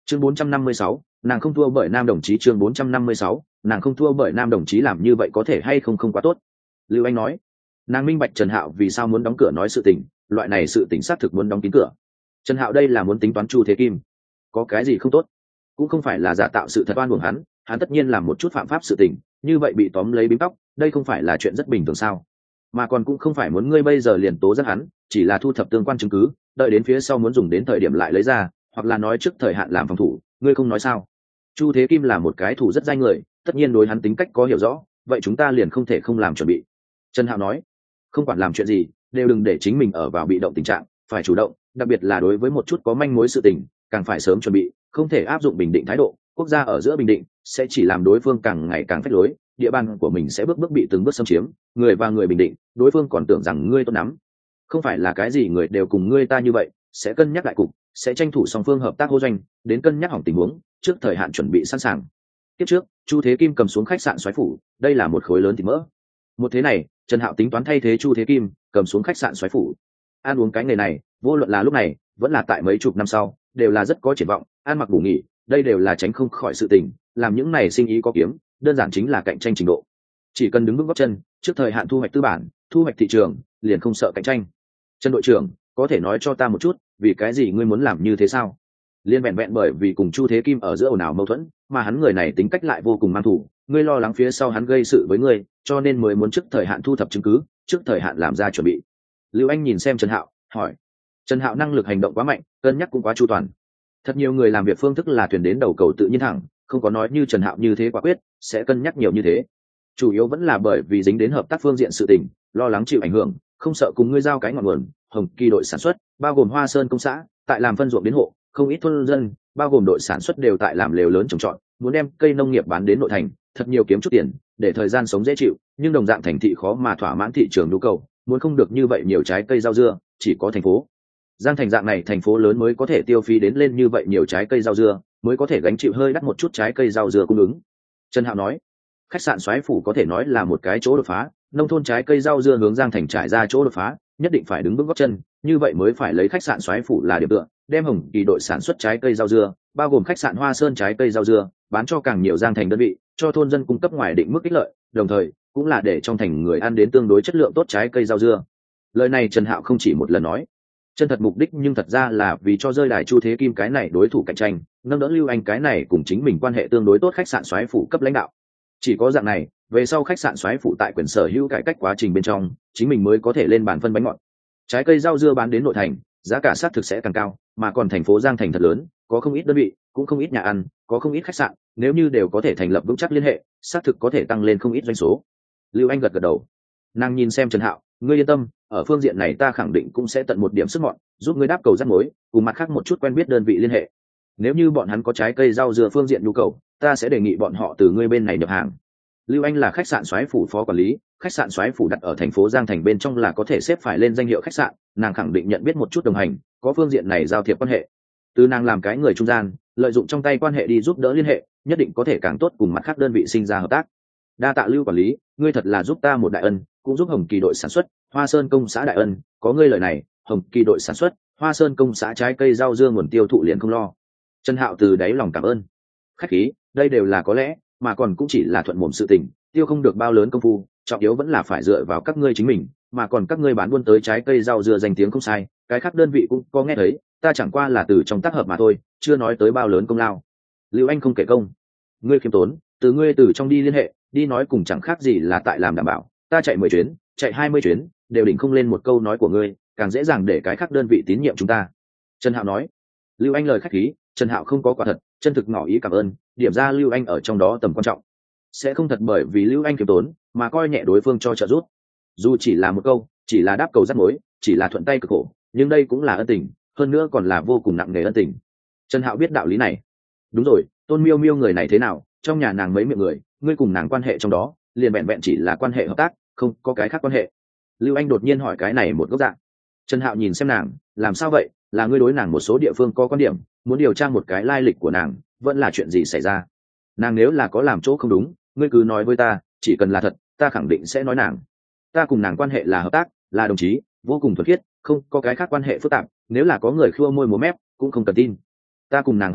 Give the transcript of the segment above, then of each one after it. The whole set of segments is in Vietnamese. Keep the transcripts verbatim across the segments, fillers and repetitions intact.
chương bốn trăm năm mươi sáu, nàng không thua bởi nam đồng chí. Chương bốn trăm năm mươi sáu, nàng không thua bởi nam đồng chí. Làm như vậy có thể hay không không quá tốt. Lưu Anh nói. Nàng minh bạch Trần Hạo vì sao muốn đóng cửa nói sự tình, loại này sự tình xác thực muốn đóng kín cửa. Trần Hạo đây là muốn tính toán Chu Thế Kim. Có cái gì không tốt? Cũng không phải là giả tạo sự thật oan uổng hắn, hắn tất nhiên làm một chút phạm pháp sự tình, như vậy bị tóm lấy bím tóc, đây không phải là chuyện rất bình thường sao? Mà còn cũng không phải muốn ngươi bây giờ liền tố giác hắn, chỉ là thu thập tương quan chứng cứ, đợi đến phía sau muốn dùng đến thời điểm lại lấy ra, hoặc là nói trước thời hạn làm phòng thủ, ngươi không nói sao? Chu Thế Kim là một cái thủ rất danh người, tất nhiên đối hắn tính cách có hiểu rõ, vậy chúng ta liền không thể không làm chuẩn bị. Trần Hạo nói, không quản làm chuyện gì, đều đừng để chính mình ở vào bị động tình trạng, phải chủ động, đặc biệt là đối với một chút có manh mối sự tình, càng phải sớm chuẩn bị, không thể áp dụng bình định thái độ. Quốc gia ở giữa bình định sẽ chỉ làm đối phương càng ngày càng phách lối, địa bàn của mình sẽ bước bước bị từng bước xâm chiếm, người và người bình định, đối phương còn tưởng rằng ngươi tốt lắm. Không phải là cái gì người đều cùng ngươi ta như vậy, sẽ cân nhắc đại cục, sẽ tranh thủ song phương hợp tác hô doanh, đến cân nhắc hỏng tình huống, trước thời hạn chuẩn bị sẵn sàng. Tiếp trước, Chu Thế Kim cầm xuống khách sạn Soái phủ, đây là một khối lớn thịt mỡ. Một thế này, Trần Hạo tính toán thay thế Chu Thế Kim, cầm xuống khách sạn Soái phủ. Ăn uống cái nghề này, vô luận là lúc này, vẫn là tại mấy chục năm sau, đều là rất có triển vọng, ăn mặc ngủ nghỉ, đây đều là tránh không khỏi sự tình, làm những này sinh ý có kiếm, đơn giản chính là cạnh tranh trình độ. Chỉ cần đứng vững gót chân, trước thời hạn thu hoạch tư bản, thu hoạch thị trường, liền không sợ cạnh tranh. Trần đội trưởng, có thể nói cho ta một chút, vì cái gì ngươi muốn làm như thế sao? Liên vẹn vẹn bởi vì cùng Chu Thế Kim ở giữa ồn ào mâu thuẫn, mà hắn người này tính cách lại vô cùng mang thủ, ngươi lo lắng phía sau hắn gây sự với ngươi, cho nên mới muốn trước thời hạn thu thập chứng cứ, trước thời hạn làm ra chuẩn bị. Lưu Anh nhìn xem Trần Hạo, hỏi. Trần Hạo năng lực hành động quá mạnh, cân nhắc cũng quá chu toàn. Thật nhiều người làm việc phương thức là thuyền đến đầu cầu tự nhiên thẳng, không có nói như Trần Hạo như thế quả quyết, sẽ cân nhắc nhiều như thế. Chủ yếu vẫn là bởi vì dính đến hợp tác phương diện sự tình, lo lắng chịu ảnh hưởng, không sợ cùng ngươi giao cái ngọn nguồn. Hồng Kỳ đội sản xuất, bao gồm Hoa Sơn công xã, tại làm phân ruộng đến hộ, không ít thôn dân, bao gồm đội sản xuất đều tại làm lều lớn trồng trọt, muốn đem cây nông nghiệp bán đến nội thành, thật nhiều kiếm chút tiền, để thời gian sống dễ chịu, nhưng đồng dạng thành thị khó mà thỏa mãn thị trường nhu cầu, muốn không được như vậy nhiều trái cây rau dưa, chỉ có thành phố Giang Thành dạng này thành phố lớn mới có thể tiêu phí đến lên như vậy nhiều trái cây rau dưa, mới có thể gánh chịu hơi đắt một chút trái cây rau dưa cung ứng. Trần Hạo nói, khách sạn Soái phủ có thể nói là một cái chỗ đột phá, nông thôn trái cây rau dưa hướng Giang Thành trải ra chỗ đột phá, nhất định phải đứng vững gót chân, như vậy mới phải lấy khách sạn Soái phủ là điểm tựa, đem Hồng Kỳ đội sản xuất trái cây rau dưa, bao gồm khách sạn Hoa Sơn trái cây rau dưa, bán cho càng nhiều Giang Thành đơn vị, cho thôn dân cung cấp ngoài định mức ích lợi, đồng thời cũng là để trong thành người ăn đến tương đối chất lượng tốt trái cây rau dưa. Lời này Trần Hạo không chỉ một lần nói, chân thật mục đích nhưng thật ra là vì cho rơi đài Chu Thế Kim cái này đối thủ cạnh tranh, nâng đỡ Lưu Anh cái này cùng chính mình quan hệ tương đối tốt khách sạn Soái phủ cấp lãnh đạo. Chỉ có dạng này, về sau khách sạn Soái phủ tại quyền sở hữu cải cách quá trình bên trong, chính mình mới có thể lên bàn phân bánh ngọt. Trái cây rau dưa bán đến nội thành, giá cả sát thực sẽ càng cao, mà còn thành phố Giang Thành thật lớn, có không ít đơn vị, cũng không ít nhà ăn, có không ít khách sạn, nếu như đều có thể thành lập vững chắc liên hệ, sát thực có thể tăng lên không ít doanh số. Lưu Anh gật gật đầu. Nàng nhìn xem Trần Hạo, ngươi yên tâm, ở phương diện này ta khẳng định cũng sẽ tận một điểm sức mọn, giúp ngươi đáp cầu rắc mối, cùng mặt khác một chút quen biết đơn vị liên hệ. Nếu như bọn hắn có trái cây rau dưa phương diện nhu cầu, ta sẽ đề nghị bọn họ từ ngươi bên này nhập hàng. Lưu Anh là khách sạn Soái phủ phó quản lý, khách sạn Soái phủ đặt ở thành phố Giang Thành bên trong là có thể xếp phải lên danh hiệu khách sạn, nàng khẳng định nhận biết một chút đồng hành, có phương diện này giao thiệp quan hệ. Từ nàng làm cái người trung gian, lợi dụng trong tay quan hệ đi giúp đỡ liên hệ, nhất định có thể càng tốt cùng mặt khác đơn vị sinh ra hợp tác. Đa tạ Lưu quản lý, ngươi thật là giúp ta một đại ân, cũng giúp Hồng Kỳ đội sản xuất, Hoa Sơn công xã đại ân, có ngươi lời này, Hồng Kỳ đội sản xuất, Hoa Sơn công xã trái cây rau dưa nguồn tiêu thụ liền không lo. Trần Hạo từ đáy lòng cảm ơn. Khách khí, đây đều là có lẽ, mà còn cũng chỉ là thuận mồm sự tình, tiêu không được bao lớn công phu, trọng yếu vẫn là phải dựa vào các ngươi chính mình, mà còn các ngươi bán buôn tới trái cây rau dưa danh tiếng không sai, cái khác đơn vị cũng có nghe thấy, ta chẳng qua là từ trong tác hợp mà thôi, chưa nói tới bao lớn công lao. Lưu Anh không kể công, ngươi khiêm tốn, từ ngươi từ trong đi liên hệ, đi nói cùng chẳng khác gì là tại làm đảm bảo, ta chạy mười chuyến, chạy hai mươi chuyến, đều đỉnh không lên một câu nói của ngươi, càng dễ dàng để cái khác đơn vị tín nhiệm chúng ta. Trần Hạo nói. Lưu Anh lời khách khí, Trần Hạo không có quả thật, chân thực ngỏ ý cảm ơn, điểm ra Lưu Anh ở trong đó tầm quan trọng. Sẽ không thật bởi vì Lưu Anh khiêm tốn mà coi nhẹ đối phương cho trợ giúp. Dù chỉ là một câu, chỉ là đáp cầu rắc mối, chỉ là thuận tay cực khổ, nhưng đây cũng là ân tình, hơn nữa còn là vô cùng nặng nề ân tình. Trần Hạo biết đạo lý này. Đúng rồi, Tôn Miêu Miêu người này thế nào, trong nhà nàng mấy miệng người, ngươi cùng nàng quan hệ trong đó, liền vẹn vẹn chỉ là quan hệ hợp tác, không có cái khác quan hệ. Lưu Anh đột nhiên hỏi cái này một góc dạng. Trần Hạo nhìn xem nàng, làm sao vậy, là ngươi đối nàng một số địa phương có quan điểm, muốn điều tra một cái lai lịch của nàng, vẫn là chuyện gì xảy ra? Nàng nếu là có làm chỗ không đúng, ngươi cứ nói với ta, chỉ cần là thật, ta khẳng định sẽ nói nàng. Ta cùng nàng quan hệ là hợp tác, là đồng chí, vô cùng thuần khiết, không có cái khác quan hệ phức tạp, nếu là có người khua môi múa mép, cũng không cần tin. Ta cùng nàng hợp tác,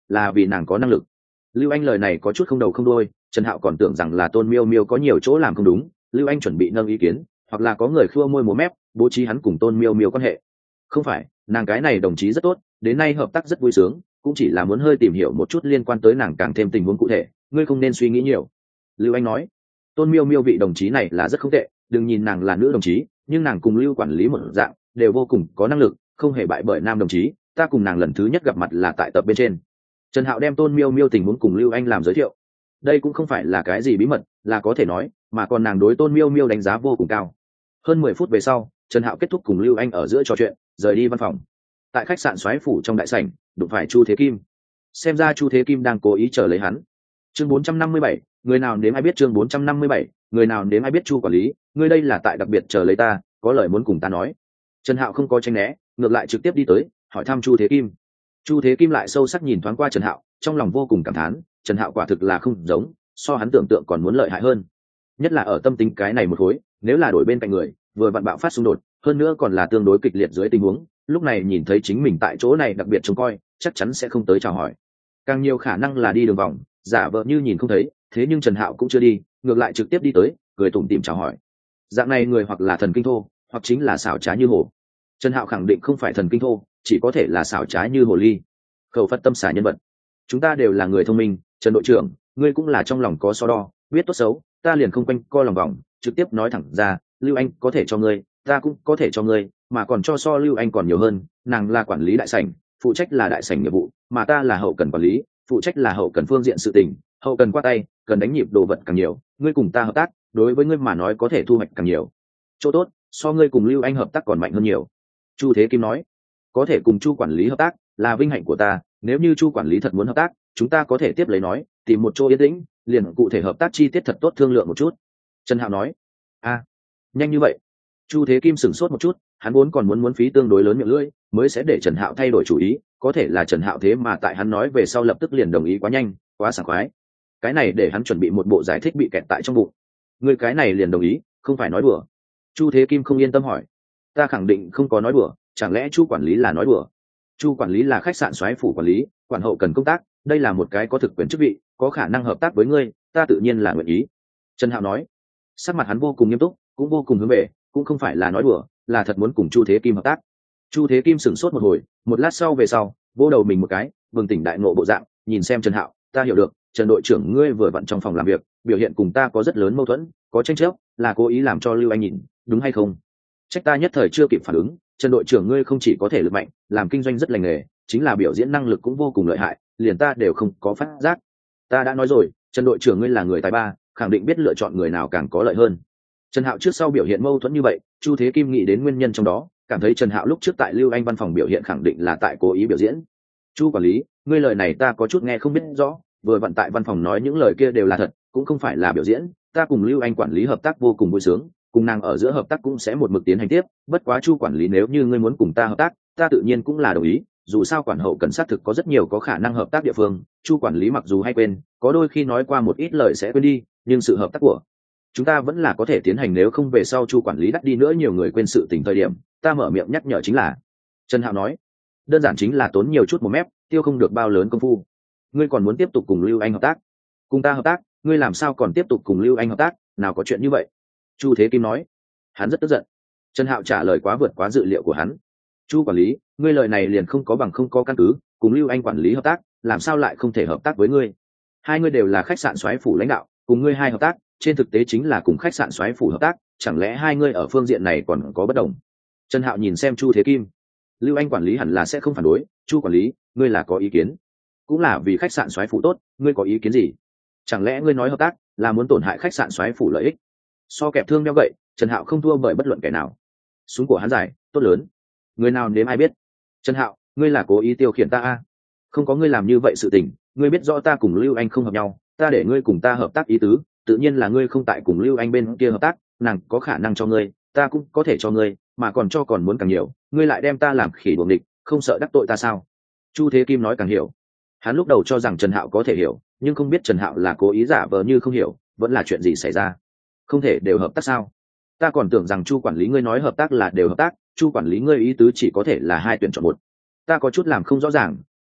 là vì nàng có năng lực. Lưu Anh lời này có chút không đầu không đuôi, Trần Hạo còn tưởng rằng là Tôn Miêu Miêu có nhiều chỗ làm không đúng, Lưu Anh chuẩn bị nâng ý kiến, hoặc là có người khua môi múa mép bố trí hắn cùng Tôn Miêu Miêu quan hệ. Không phải, nàng cái này đồng chí rất tốt, đến nay hợp tác rất vui sướng, cũng chỉ là muốn hơi tìm hiểu một chút liên quan tới nàng càng thêm tình huống cụ thể, ngươi không nên suy nghĩ nhiều. Lưu Anh nói. Tôn Miêu Miêu vị đồng chí này là rất không tệ, đừng nhìn nàng là nữ đồng chí, nhưng nàng cùng Lưu quản lý một dạng, đều vô cùng có năng lực, không hề bại bởi nam đồng chí, ta cùng nàng lần thứ nhất gặp mặt là tại tập bên trên. Trần Hạo đem Tôn Miêu Miêu tình huống cùng Lưu Anh làm giới thiệu. Đây cũng không phải là cái gì bí mật, là có thể nói, mà còn nàng đối Tôn Miêu Miêu đánh giá vô cùng cao. Hơn mười phút về sau, Trần Hạo kết thúc cùng Lưu Anh ở giữa trò chuyện, rời đi văn phòng. Tại khách sạn Soái phủ trong đại sảnh, đụng phải Chu Thế Kim. Xem ra Chu Thế Kim đang cố ý chờ lấy hắn. Chương bốn trăm năm mươi bảy, người nào nếm ai biết chương bốn trăm năm mươi bảy, người nào nếm ai biết Chu quản lý, ngươi đây là tại đặc biệt chờ lấy ta, có lời muốn cùng ta nói. Trần Hạo không có tránh né, ngược lại trực tiếp đi tới, hỏi thăm Chu Thế Kim. Chu Thế Kim lại sâu sắc nhìn thoáng qua Trần Hạo, trong lòng vô cùng cảm thán, Trần Hạo quả thực là không giống, so hắn tưởng tượng còn muốn lợi hại hơn. Nhất là ở tâm tính cái này một khối, nếu là đổi bên cạnh người, vừa vặn bạo phát xung đột, hơn nữa còn là tương đối kịch liệt dưới tình huống, lúc này nhìn thấy chính mình tại chỗ này đặc biệt trông coi, chắc chắn sẽ không tới chào hỏi. Càng nhiều khả năng là đi đường vòng, giả vờ như nhìn không thấy, thế nhưng Trần Hạo cũng chưa đi, ngược lại trực tiếp đi tới, cười tủm tỉm chào hỏi. Dạng này người hoặc là thần kinh thô, hoặc chính là xảo trá như hồ. Trần Hạo khẳng định không phải thần kinh thô, chỉ có thể là xảo trá như hồ ly. Khẩu phật tâm xả nhân vật. Chúng ta đều là người thông minh, Trần đội trưởng, ngươi cũng là trong lòng có so đo, biết tốt xấu, ta liền không quanh co lòng vòng, trực tiếp nói thẳng ra, Lưu Anh có thể cho ngươi, ta cũng có thể cho ngươi, mà còn cho so Lưu Anh còn nhiều hơn, nàng là quản lý đại sảnh, phụ trách là đại sảnh nghiệp vụ, mà ta là hậu cần quản lý, phụ trách là hậu cần phương diện sự tình, hậu cần qua tay, cần đánh nhịp đồ vật càng nhiều, ngươi cùng ta hợp tác, đối với ngươi mà nói có thể thu hoạch càng nhiều. Chỗ tốt, so ngươi cùng Lưu Anh hợp tác còn mạnh hơn nhiều. Chu Thế Kim nói, có thể cùng Chu quản lý hợp tác là vinh hạnh của ta, nếu như Chu quản lý thật muốn hợp tác, chúng ta có thể tiếp lấy nói, tìm một chỗ yên tĩnh, liền cụ thể hợp tác chi tiết thật tốt thương lượng một chút. Trần Hạo nói, a, nhanh như vậy? Chu Thế Kim sửng sốt một chút, hắn vốn còn muốn muốn phí tương đối lớn miệng lưỡi, mới sẽ để Trần Hạo thay đổi chủ ý, có thể là Trần Hạo thế mà tại hắn nói về sau lập tức liền đồng ý quá nhanh, quá sảng khoái. Cái này để hắn chuẩn bị một bộ giải thích bị kẹt tại trong bụng. Người cái này liền đồng ý, không phải nói đùa. Chu Thế Kim không yên tâm hỏi, ta khẳng định không có nói đùa, chẳng lẽ Chu quản lý là nói đùa? Chu quản lý là khách sạn Soái phủ quản lý, quản hậu cần công tác, đây là một cái có thực quyền chức vị, có khả năng hợp tác với ngươi, ta tự nhiên là nguyện ý. Trần Hạo nói, sắc mặt hắn vô cùng nghiêm túc, cũng vô cùng hướng về, cũng không phải là nói đùa, là thật muốn cùng Chu Thế Kim hợp tác. Chu Thế Kim sửng sốt một hồi, một lát sau về sau, vỗ đầu mình một cái, bừng tỉnh đại ngộ bộ dạng, nhìn xem Trần Hạo, ta hiểu được, Trần đội trưởng ngươi vừa vặn trong phòng làm việc, biểu hiện cùng ta có rất lớn mâu thuẫn, có tranh chấp, là cố ý làm cho Lưu Anh nhìn, đúng hay không? Trách ta nhất thời chưa kịp phản ứng, Trần đội trưởng ngươi không chỉ có thể lực mạnh, làm kinh doanh rất lành nghề, chính là biểu diễn năng lực cũng vô cùng lợi hại, liền ta đều không có phát giác. Ta đã nói rồi, Trần đội trưởng ngươi là người tài ba, khẳng định biết lựa chọn người nào càng có lợi hơn. Trần Hạo trước sau biểu hiện mâu thuẫn như vậy, Chu Thế Kim nghĩ đến nguyên nhân trong đó, cảm thấy Trần Hạo lúc trước tại Lưu Anh văn phòng biểu hiện khẳng định là tại cố ý biểu diễn. Chu quản lý, ngươi lời này ta có chút nghe không biết rõ, vừa vặn tại văn phòng nói những lời kia đều là thật, cũng không phải là biểu diễn, ta cùng Lưu Anh quản lý hợp tác vô cùng vui sướng, cùng nàng ở giữa hợp tác cũng sẽ một mực tiến hành tiếp, bất quá Chu quản lý nếu như ngươi muốn cùng ta hợp tác, ta tự nhiên cũng là đồng ý, dù sao quản hậu cần xác thực có rất nhiều có khả năng hợp tác địa phương, Chu quản lý mặc dù hay quên, có đôi khi nói qua một ít lời sẽ quên đi, nhưng sự hợp tác của chúng ta vẫn là có thể tiến hành, nếu không về sau Chu quản lý đắt đi nữa nhiều người quên sự tình thời điểm, ta mở miệng nhắc nhở chính là. Trần Hạo nói, đơn giản chính là tốn nhiều chút một mép, tiêu không được bao lớn công phu. Ngươi còn muốn tiếp tục cùng Lưu Anh hợp tác? Cùng ta hợp tác, ngươi làm sao còn tiếp tục cùng Lưu Anh hợp tác, nào có chuyện như vậy? Chu Thế Kim nói, hắn rất tức giận. Trần Hạo trả lời quá vượt quá dự liệu của hắn. Chu quản lý, ngươi lời này liền không có bằng không có căn cứ, cùng Lưu Anh quản lý hợp tác, làm sao lại không thể hợp tác với ngươi? Hai ngươi đều là khách sạn Soái phủ lãnh đạo, cùng ngươi hai hợp tác, trên thực tế chính là cùng khách sạn Soái phủ hợp tác, chẳng lẽ hai ngươi ở phương diện này còn có bất đồng? Trần Hạo nhìn xem Chu Thế Kim, Lưu Anh quản lý hẳn là sẽ không phản đối, Chu quản lý, ngươi là có ý kiến? Cũng là vì khách sạn Soái phủ tốt, ngươi có ý kiến gì? Chẳng lẽ ngươi nói hợp tác là muốn tổn hại khách sạn Soái phủ lợi ích? So kẹp thương đeo gậy, Trần Hạo không thua bởi bất luận kẻ nào. Súng của hắn dài, tốt lớn, người nào nếm ai biết. Trần Hạo, ngươi là cố ý tiêu khiển ta à? Không có ngươi làm như vậy sự tình, ngươi biết rõ ta cùng Lưu Anh không hợp nhau, ta để ngươi cùng ta hợp tác ý tứ, tự nhiên là ngươi không tại cùng Lưu Anh bên kia hợp tác, nàng có khả năng cho ngươi, ta cũng có thể cho ngươi, mà còn cho còn muốn càng nhiều, ngươi lại đem ta làm khỉ đuồng địch, không sợ đắc tội ta sao? Chu Thế Kim nói càng hiểu. Hắn lúc đầu cho rằng Trần Hạo có thể hiểu, nhưng không biết Trần Hạo là cố ý giả vờ như không hiểu, vẫn là chuyện gì xảy ra. Không thể đều hợp tác sao? Ta còn tưởng rằng Chu quản lý ngươi nói hợp tác là đều hợp tác, Chu quản lý ngươi ý tứ chỉ có thể là hai tuyển chọn một. Ta có chút làm không rõ ràng,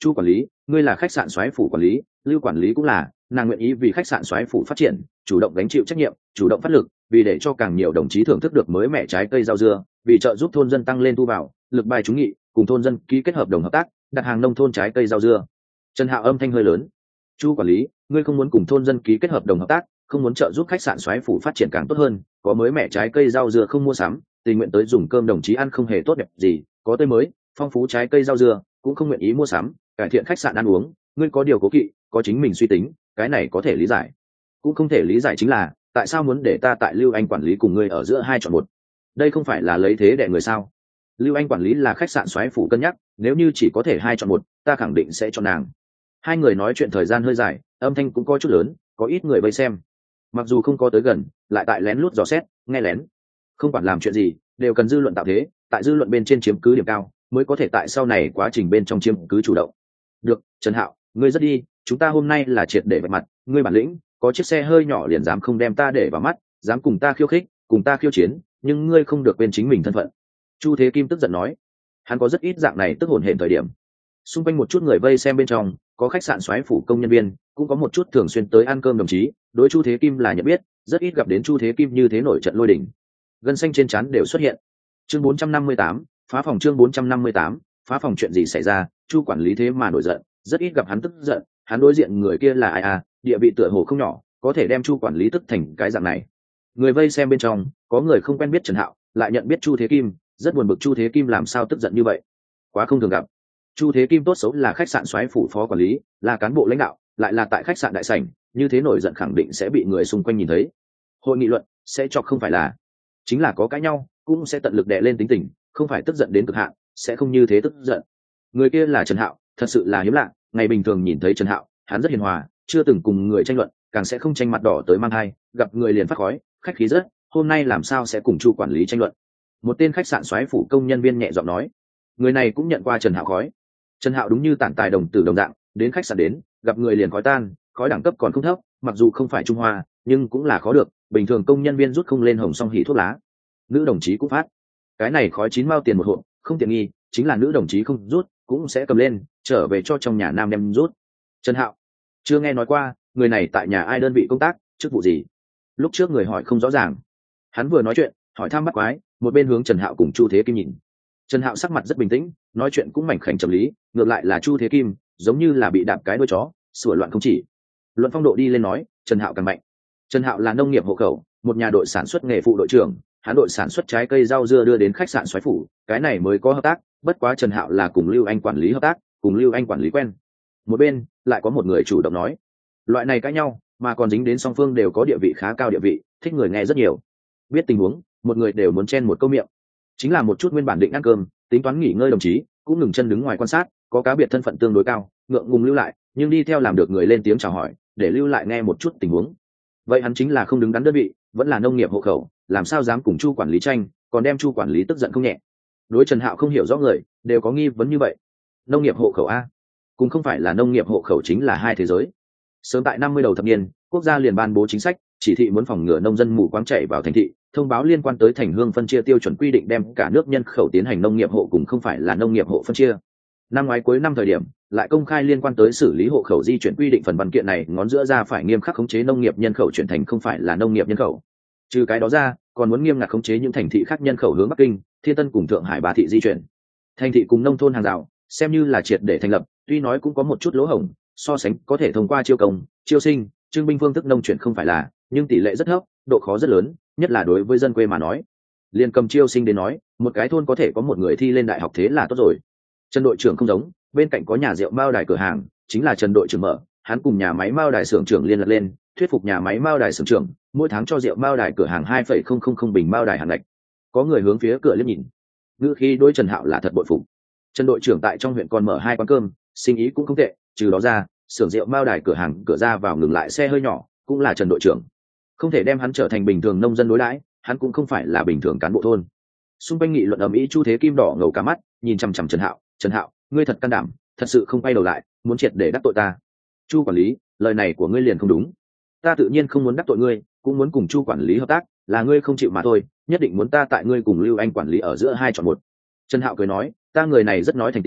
Chu quản lý, ngươi là khách sạn soái phủ quản lý, Lưu quản lý cũng là, nàng nguyện ý vì khách sạn soái phủ phát triển, chủ động gánh chịu trách nhiệm, chủ động phát lực, vì để cho càng nhiều đồng chí thưởng thức được mới mẻ trái cây rau dưa, vì trợ giúp thôn dân tăng lên thu vào, lực bài trúng nghị, cùng thôn dân ký kết hợp đồng hợp tác, đặt hàng nông thôn trái cây rau dưa. Trần Hạo âm thanh hơi lớn. Chu quản lý, ngươi không muốn cùng thôn dân ký kết hợp đồng hợp tác, không muốn trợ giúp khách sạn soái phủ phát triển càng tốt hơn, có mới mẻ trái cây rau dưa không mua sắm, tình nguyện tới dùng cơm đồng chí ăn không hề tốt đẹp gì, có tươi mới, phong phú trái cây rau dưa, cũng không nguyện ý mua sắm, cải thiện khách sạn ăn uống, ngươi có điều cố kỵ, có chính mình suy tính, cái này có thể lý giải. Cũng không thể lý giải chính là, tại sao muốn để ta tại Lưu Anh quản lý cùng ngươi ở giữa hai chọn một? Đây không phải là lấy thế đè người sao? Lưu Anh quản lý là khách sạn soái phủ cân nhắc, nếu như chỉ có thể hai chọn một, ta khẳng định sẽ chọn nàng. Hai người nói chuyện thời gian hơi dài, âm thanh cũng có chút lớn, có ít người vây xem. Mặc dù không có tới gần, lại tại lén lút dò xét, nghe lén. Không quản làm chuyện gì, đều cần dư luận tạo thế, tại dư luận bên trên chiếm cứ điểm cao, mới có thể tại sau này quá trình bên trong chiếm cứ chủ động. Được, Trần Hạo, ngươi rất đi, chúng ta hôm nay là triệt để vạch mặt, ngươi bản lĩnh, có chiếc xe hơi nhỏ liền dám không đem ta để vào mắt, dám cùng ta khiêu khích, cùng ta khiêu chiến, nhưng ngươi không được quên chính mình thân phận. Chu Thế Kim tức giận nói, hắn có rất ít dạng này tức hồn hển thời điểm. Xung quanh một chút người vây xem bên trong, có khách sạn soái phủ công nhân viên, cũng có một chút thường xuyên tới ăn cơm đồng chí, đối Chu Thế Kim là nhận biết, rất ít gặp đến Chu Thế Kim như thế nổi trận lôi đình. Gân xanh trên trán đều xuất hiện. Chương bốn trăm năm mươi tám, phá phòng chương bốn trăm năm mươi tám, phá phòng chuyện gì xảy ra, Chu quản lý thế mà nổi giận, rất ít gặp hắn tức giận, hắn đối diện người kia là ai à, địa vị tựa hồ không nhỏ, có thể đem Chu quản lý tức thành cái dạng này. Người vây xem bên trong, có người không quen biết Trần Hạo, lại nhận biết Chu Thế Kim, rất buồn bực Chu Thế Kim làm sao tức giận như vậy. Quá không thường gặp. Chu Thế Kim tốt xấu là khách sạn soái phủ phó quản lý, là cán bộ lãnh đạo, lại là tại khách sạn đại sảnh, như thế nổi giận khẳng định sẽ bị người xung quanh nhìn thấy. Hội nghị luận sẽ chọc không phải là, chính là có cãi nhau, cũng sẽ tận lực đè lên tính tình, không phải tức giận đến cực hạn, sẽ không như thế tức giận. Người kia là Trần Hạo, thật sự là hiếm lạ, ngày bình thường nhìn thấy Trần Hạo, hắn rất hiền hòa, chưa từng cùng người tranh luận, càng sẽ không tranh mặt đỏ tới mang hai, gặp người liền phát khói, khách khí rất, hôm nay làm sao sẽ cùng Chu quản lý tranh luận. Một tên khách sạn soái phủ công nhân viên nhẹ giọng nói, người này cũng nhận qua Trần Hạo khói. Trần Hạo đúng như tản tài đồng tử đồng dạng, đến khách sạn đến, gặp người liền khói tan, khói đẳng cấp còn không thấp, mặc dù không phải Trung Hoa, nhưng cũng là khó được, bình thường công nhân viên rút không lên hồng song hỉ thuốc lá. Nữ đồng chí cũng phát. Cái này khói chín mao tiền một hộp, không tiện nghi, chính là nữ đồng chí không rút, cũng sẽ cầm lên, trở về cho trong nhà nam đem rút. Trần Hạo, chưa nghe nói qua, người này tại nhà ai đơn vị công tác, chức vụ gì? Lúc trước người hỏi không rõ ràng. Hắn vừa nói chuyện, hỏi thăm bắt quái, một bên hướng Trần Hạo cùng Chu Thế Kim nhìn. Trần Hạo sắc mặt rất bình tĩnh, nói chuyện cũng mảnh khảnh trầm lý, ngược lại là Chu Thế Kim, giống như là bị đạp cái đuôi chó, sủa loạn không chỉ. Luận phong độ đi lên nói, Trần Hạo càng mạnh. Trần Hạo là nông nghiệp hộ khẩu, một nhà đội sản xuất nghề phụ đội trưởng, hắn đội sản xuất trái cây rau dưa đưa đến khách sạn soái phủ, cái này mới có hợp tác, bất quá Trần Hạo là cùng Lưu Anh quản lý hợp tác, cùng Lưu Anh quản lý quen. Một bên, lại có một người chủ động nói, loại này cãi nhau, mà còn dính đến song phương đều có địa vị khá cao địa vị, thích người nghe rất nhiều. Biết tình huống, một người đều muốn chen một câu miệng. Chính là một chút nguyên bản định ăn cơm, tính toán nghỉ ngơi đồng chí, cũng ngừng chân đứng ngoài quan sát, có cá biệt thân phận tương đối cao, ngượng ngùng lưu lại, nhưng đi theo làm được người lên tiếng chào hỏi, để lưu lại nghe một chút tình huống. Vậy hắn chính là không đứng đắn đơn vị, vẫn là nông nghiệp hộ khẩu, làm sao dám cùng Chu quản lý tranh, còn đem Chu quản lý tức giận không nhẹ. Đối Trần Hạo không hiểu rõ người, đều có nghi vấn như vậy. Nông nghiệp hộ khẩu a, cũng không phải là nông nghiệp hộ khẩu chính là hai thế giới. Sớm tại năm mươi đầu thập niên, quốc gia liền ban bố chính sách, chỉ thị muốn phòng ngừa nông dân mù quáng chạy vào thành thị, thông báo liên quan tới thành hương phân chia tiêu chuẩn quy định đem cả nước nhân khẩu tiến hành nông nghiệp hộ cùng không phải là nông nghiệp hộ phân chia. Năm ngoái cuối năm thời điểm, lại công khai liên quan tới xử lý hộ khẩu di chuyển quy định phần văn kiện này ngón giữa ra phải nghiêm khắc khống chế nông nghiệp nhân khẩu chuyển thành không phải là nông nghiệp nhân khẩu. Trừ cái đó ra, còn muốn nghiêm ngặt khống chế những thành thị khác nhân khẩu hướng Bắc Kinh, Thiên Tân cùng Thượng Hải ba thị di chuyển. Thành thị cùng nông thôn hàng rào, xem như là triệt để thành lập, tuy nói cũng có một chút lỗ hổng, so sánh có thể thông qua chiêu công, chiêu sinh, trưng binh phương thức nông chuyển không phải là, nhưng tỷ lệ rất thấp, độ khó rất lớn, nhất là đối với dân quê mà nói. Liên cầm chiêu sinh đến nói, một cái thôn có thể có một người thi lên đại học thế là tốt rồi. Trần đội trưởng không giống, bên cạnh có nhà rượu mao đài cửa hàng, chính là Trần đội trưởng mở, hắn cùng nhà máy mao đài xưởng trưởng liên lạc lên, thuyết phục nhà máy mao đài xưởng trưởng, mỗi tháng cho rượu mao đài cửa hàng hai phẩy không không không bình mao đài hàng lệch. Có người hướng phía cửa liếc nhìn. Ngữ khí đối Trần Hạo là thật bội phục. Trần đội trưởng tại trong huyện còn mở hai quán cơm, sinh ý cũng không tệ, trừ đó ra, xưởng rượu mao đài cửa hàng cửa ra vào ngừng lại xe hơi nhỏ, cũng là Trần đội trưởng. Không thể đem hắn trở thành bình thường nông dân đối đãi, hắn cũng không phải là bình thường cán bộ thôn. Xung quanh nghị luận ầm ĩ, Chu Thế Kim đỏ ngầu cả mắt, nhìn chằm chằm Trần Hạo, "Trần Hạo, ngươi thật can đảm, thật sự không quay đầu lại, muốn triệt để đắc tội ta." "Chu quản lý, lời này của ngươi liền không đúng. Ta tự nhiên không muốn đắc tội ngươi, cũng muốn cùng Chu quản lý hợp tác, là ngươi không chịu mà thôi, nhất định muốn ta tại ngươi cùng Lưu Anh quản lý ở giữa hai chọn một." Trần Hạo cười nói, "Ta người này rất nói thành tín,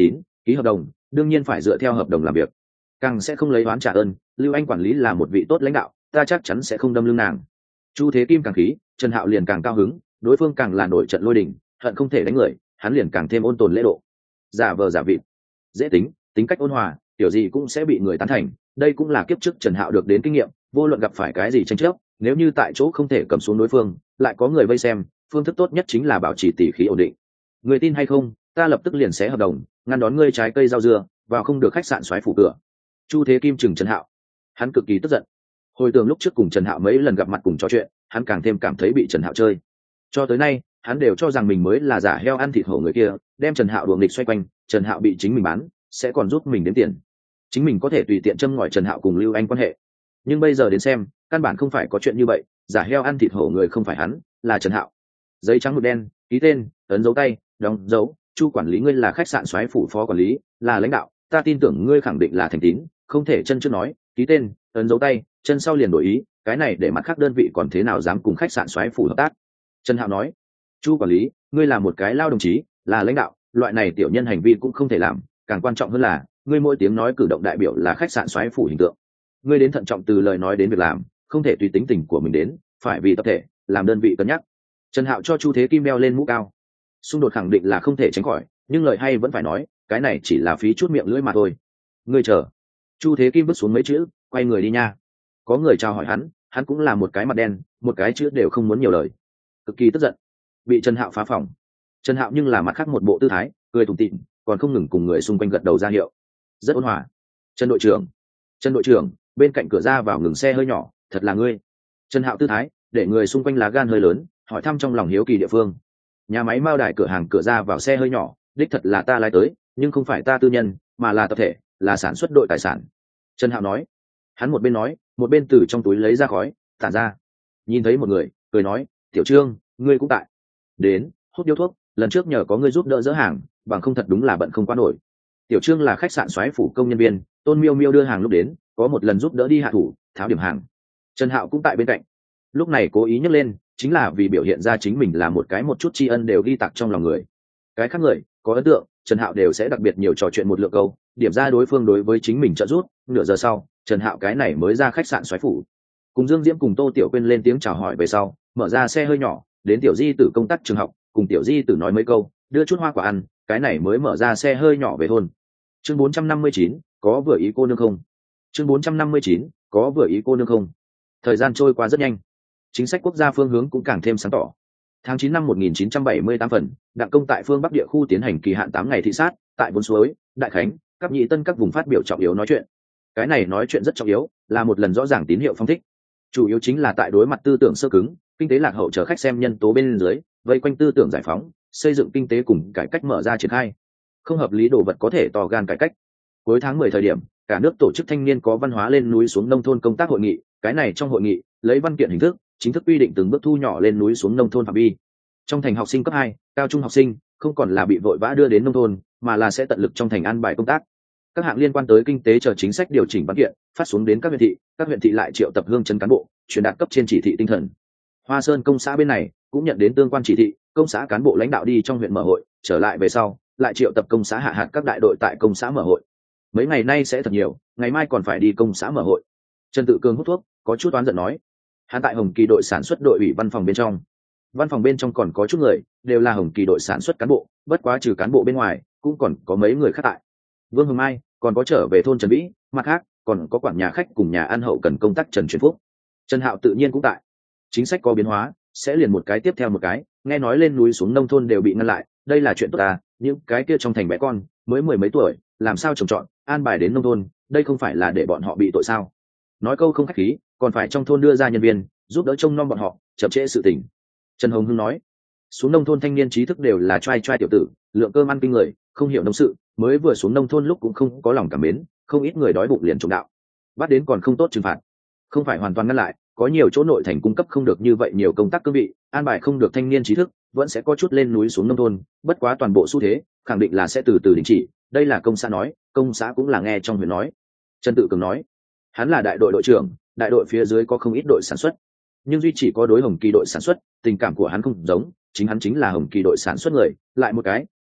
ký hợp đồng đương nhiên phải dựa theo hợp đồng làm việc, càng sẽ không lấy oán trả ơn. Lưu Anh quản lý là một vị tốt lãnh đạo, ta chắc chắn sẽ không đâm lưng nàng. Chu Thế Kim càng khí, Trần Hạo liền càng cao hứng, đối phương càng là nổi trận lôi đình, hận không thể đánh người, hắn liền càng thêm ôn tồn lễ độ, giả vờ giả vịt, dễ tính, tính cách ôn hòa, kiểu gì cũng sẽ bị người tán thành. Đây cũng là kiếp trước Trần Hạo được đến kinh nghiệm, vô luận gặp phải cái gì tranh chấp, nếu như tại chỗ không thể cầm xuống đối phương, lại có người vây xem, phương thức tốt nhất chính là bảo trì tỉ khí ổn định. Người tin hay không, ta lập tức liền xé hợp đồng, ngăn đón ngươi trái cây rau dưa, vào không được khách sạn xoáy phủ cửa. Chu Thế Kim chừng Trần Hạo, hắn cực kỳ tức giận. Hồi tưởng lúc trước cùng Trần Hạo mấy lần gặp mặt cùng trò chuyện, hắn càng thêm cảm thấy bị Trần Hạo chơi. Cho tới nay, hắn đều cho rằng mình mới là giả heo ăn thịt hổ người kia, đem Trần Hạo đuổi nghịch xoay quanh, Trần Hạo bị chính mình bán, sẽ còn giúp mình đếm tiền. Chính mình có thể tùy tiện châm ngòi Trần Hạo cùng Lưu Anh quan hệ. Nhưng bây giờ đến xem, căn bản không phải có chuyện như vậy, giả heo ăn thịt hổ người không phải hắn, là Trần Hạo. Giấy trắng một đen, ký tên, ấn dấu tay, đóng dấu, Chu quản lý ngươi là khách sạn soái phủ phó quản lý, là lãnh đạo, ta tin tưởng ngươi khẳng định là thành tín, không thể chân trước nói, ký tên, ấn dấu tay, chân sau liền đổi ý, cái này để mặt khác đơn vị còn thế nào dám cùng khách sạn soái phủ hợp tác. Trần Hạo nói, Chu quản lý, ngươi là một cái lao đồng chí, là lãnh đạo, loại này tiểu nhân hành vi cũng không thể làm, càng quan trọng hơn là ngươi mỗi tiếng nói cử động đại biểu là khách sạn soái phủ hình tượng, ngươi đến thận trọng từ lời nói đến việc làm, không thể tùy tính tình của mình đến, phải vì tập thể làm đơn vị cân nhắc. Trần Hạo cho Chu Thế Kim đeo lên mũ cao. Xung đột khẳng định là không thể tránh khỏi, nhưng lời hay vẫn phải nói, cái này chỉ là phí chút miệng lưỡi mà thôi. Ngươi chờ. Chu Thế Kim bước xuống mấy chữ, quay người đi nha. Có người chào hỏi hắn, hắn cũng là một cái mặt đen, một cái chữ đều không muốn nhiều lời, cực kỳ tức giận, bị Trần Hạo phá phòng. Trần Hạo nhưng là mặt khác một bộ tư thái, cười tủm tỉm, còn không ngừng cùng người xung quanh gật đầu ra hiệu, rất ôn hòa. Trần đội trưởng, Trần đội trưởng, bên cạnh cửa ra vào ngừng xe hơi nhỏ, thật là ngươi. Trần Hạo tư thái, để người xung quanh lá gan hơi lớn, hỏi thăm trong lòng hiếu kỳ địa phương. Nhà máy Mao Đài cửa hàng cửa ra vào xe hơi nhỏ, đích thật là ta lái tới, nhưng không phải ta tư nhân, mà là tập thể, là sản xuất đội tài sản. Trần Hạo nói. Hắn một bên nói, một bên từ trong túi lấy ra khói, tản ra. Nhìn thấy một người, cười nói, Tiểu Trương, ngươi cũng tại. Đến, hút điếu thuốc, lần trước nhờ có ngươi giúp đỡ dỡ hàng, bằng không thật đúng là bận không qua nổi. Tiểu Trương là khách sạn soái phủ công nhân viên, Tôn Miêu Miêu đưa hàng lúc đến, có một lần giúp đỡ đi hạ thủ, tháo điểm hàng. Trần Hạo cũng tại bên cạnh. Lúc này cố ý nhắc lên, chính là vì biểu hiện ra chính mình là một cái một chút tri ân đều ghi tạc trong lòng người. Cái khác người có ấn tượng, Trần Hạo đều sẽ đặc biệt nhiều trò chuyện một lượng câu, điểm ra đối phương đối với chính mình trợ giúp. Nửa giờ sau, Trần Hạo cái này mới ra khách sạn soái phủ, cùng Dương Diễm cùng Tô Tiểu Quyên lên tiếng chào hỏi về sau, mở ra xe hơi nhỏ, đến Tiểu Di Tử công tác trường học, cùng Tiểu Di Tử nói mấy câu, đưa chút hoa quả ăn, cái này mới mở ra xe hơi nhỏ về thôn. Chương bốn trăm năm mươi chín, có vừa ý cô nương không? Chương bốn trăm năm mươi chín, có vừa ý cô nương không? Thời gian trôi qua rất nhanh, chính sách quốc gia phương hướng cũng càng thêm sáng tỏ. Tháng chín năm một nghìn chín trăm bảy mươi tám phần, Đặng Công tại phương Bắc địa khu tiến hành kỳ hạn tám ngày thị sát, tại Bốn Suối, Đại Khánh, Cáp Nhĩ Tân các vùng phát biểu trọng yếu nói chuyện. Cái này nói chuyện rất trọng yếu, là một lần rõ ràng tín hiệu phong thích. Chủ yếu chính là tại đối mặt tư tưởng sơ cứng, kinh tế lạc hậu chờ khách xem nhân tố bên dưới, vây quanh tư tưởng giải phóng, xây dựng kinh tế cùng cải cách mở ra triển khai. Không hợp lý đồ vật có thể to gan cải cách. Cuối tháng mười thời điểm, cả nước tổ chức thanh niên có văn hóa lên núi xuống nông thôn công tác hội nghị, cái này trong hội nghị, lấy văn kiện hình thức, chính thức quy định từng bước thu nhỏ lên núi xuống nông thôn phạm vi. Trong thành học sinh cấp hai, cao trung học sinh, không còn là bị vội vã đưa đến nông thôn, mà là sẽ tận lực trong thành an bài công tác. Các hạng liên quan tới kinh tế chờ chính sách điều chỉnh văn kiện, phát xuống đến các huyện thị, các huyện thị lại triệu tập hương chấn cán bộ, truyền đạt cấp trên chỉ thị tinh thần. Hoa Sơn công xã bên này cũng nhận đến tương quan chỉ thị, công xã cán bộ lãnh đạo đi trong huyện mở hội, trở lại về sau, lại triệu tập công xã hạ hạt các đại đội tại công xã mở hội. Mấy ngày nay sẽ thật nhiều, ngày mai còn phải đi công xã mở hội. Trần Tự Cường hút thuốc, có chút oán giận nói, hắn tại Hồng Kỳ đội sản xuất đội ủy văn phòng bên trong. Văn phòng bên trong còn có chút người, đều là Hồng Kỳ đội sản xuất cán bộ, bất quá trừ cán bộ bên ngoài, cũng còn có mấy người khác tại. Vương Hồng Mai, còn có trở về thôn Trần Vĩ, mặt khác, còn có quản nhà khách cùng nhà ăn hậu cần công tác Trần Truyền Phúc. Trần Hạo tự nhiên cũng tại. Chính sách có biến hóa, sẽ liền một cái tiếp theo một cái, nghe nói lên núi xuống nông thôn đều bị ngăn lại, đây là chuyện tốt à, những cái kia trong thành bé con, mới mười mấy tuổi, làm sao trồng trọt, an bài đến nông thôn, đây không phải là để bọn họ bị tội sao? Nói câu không khách khí, còn phải trong thôn đưa ra nhân viên, giúp đỡ trông nom bọn họ, chậm trễ sự tình. Trần Hồng Hưng nói, xuống nông thôn thanh niên trí thức đều là trai trai tiểu tử, lượng cơm ăn kinh người, không hiểu nông sự, mới vừa xuống nông thôn lúc cũng không có lòng cảm mến, không ít người đói bụng liền trộm đạo, bắt đến còn không tốt trừng phạt, không phải hoàn toàn ngăn lại, có nhiều chỗ nội thành cung cấp không được như vậy nhiều công tác cương vị, an bài không được thanh niên trí thức, vẫn sẽ có chút lên núi xuống nông thôn, bất quá toàn bộ xu thế khẳng định là sẽ từ từ đình chỉ, đây là công xã nói, công xã cũng là nghe trong huyện nói. Trần Tự Cường nói, hắn là đại đội đội trưởng, đại đội phía dưới có không ít đội sản xuất, nhưng duy chỉ có đối Hồng Kỳ đội sản xuất, tình cảm của hắn không giống, chính hắn chính là Hồng Kỳ đội sản xuất người, lại một cái,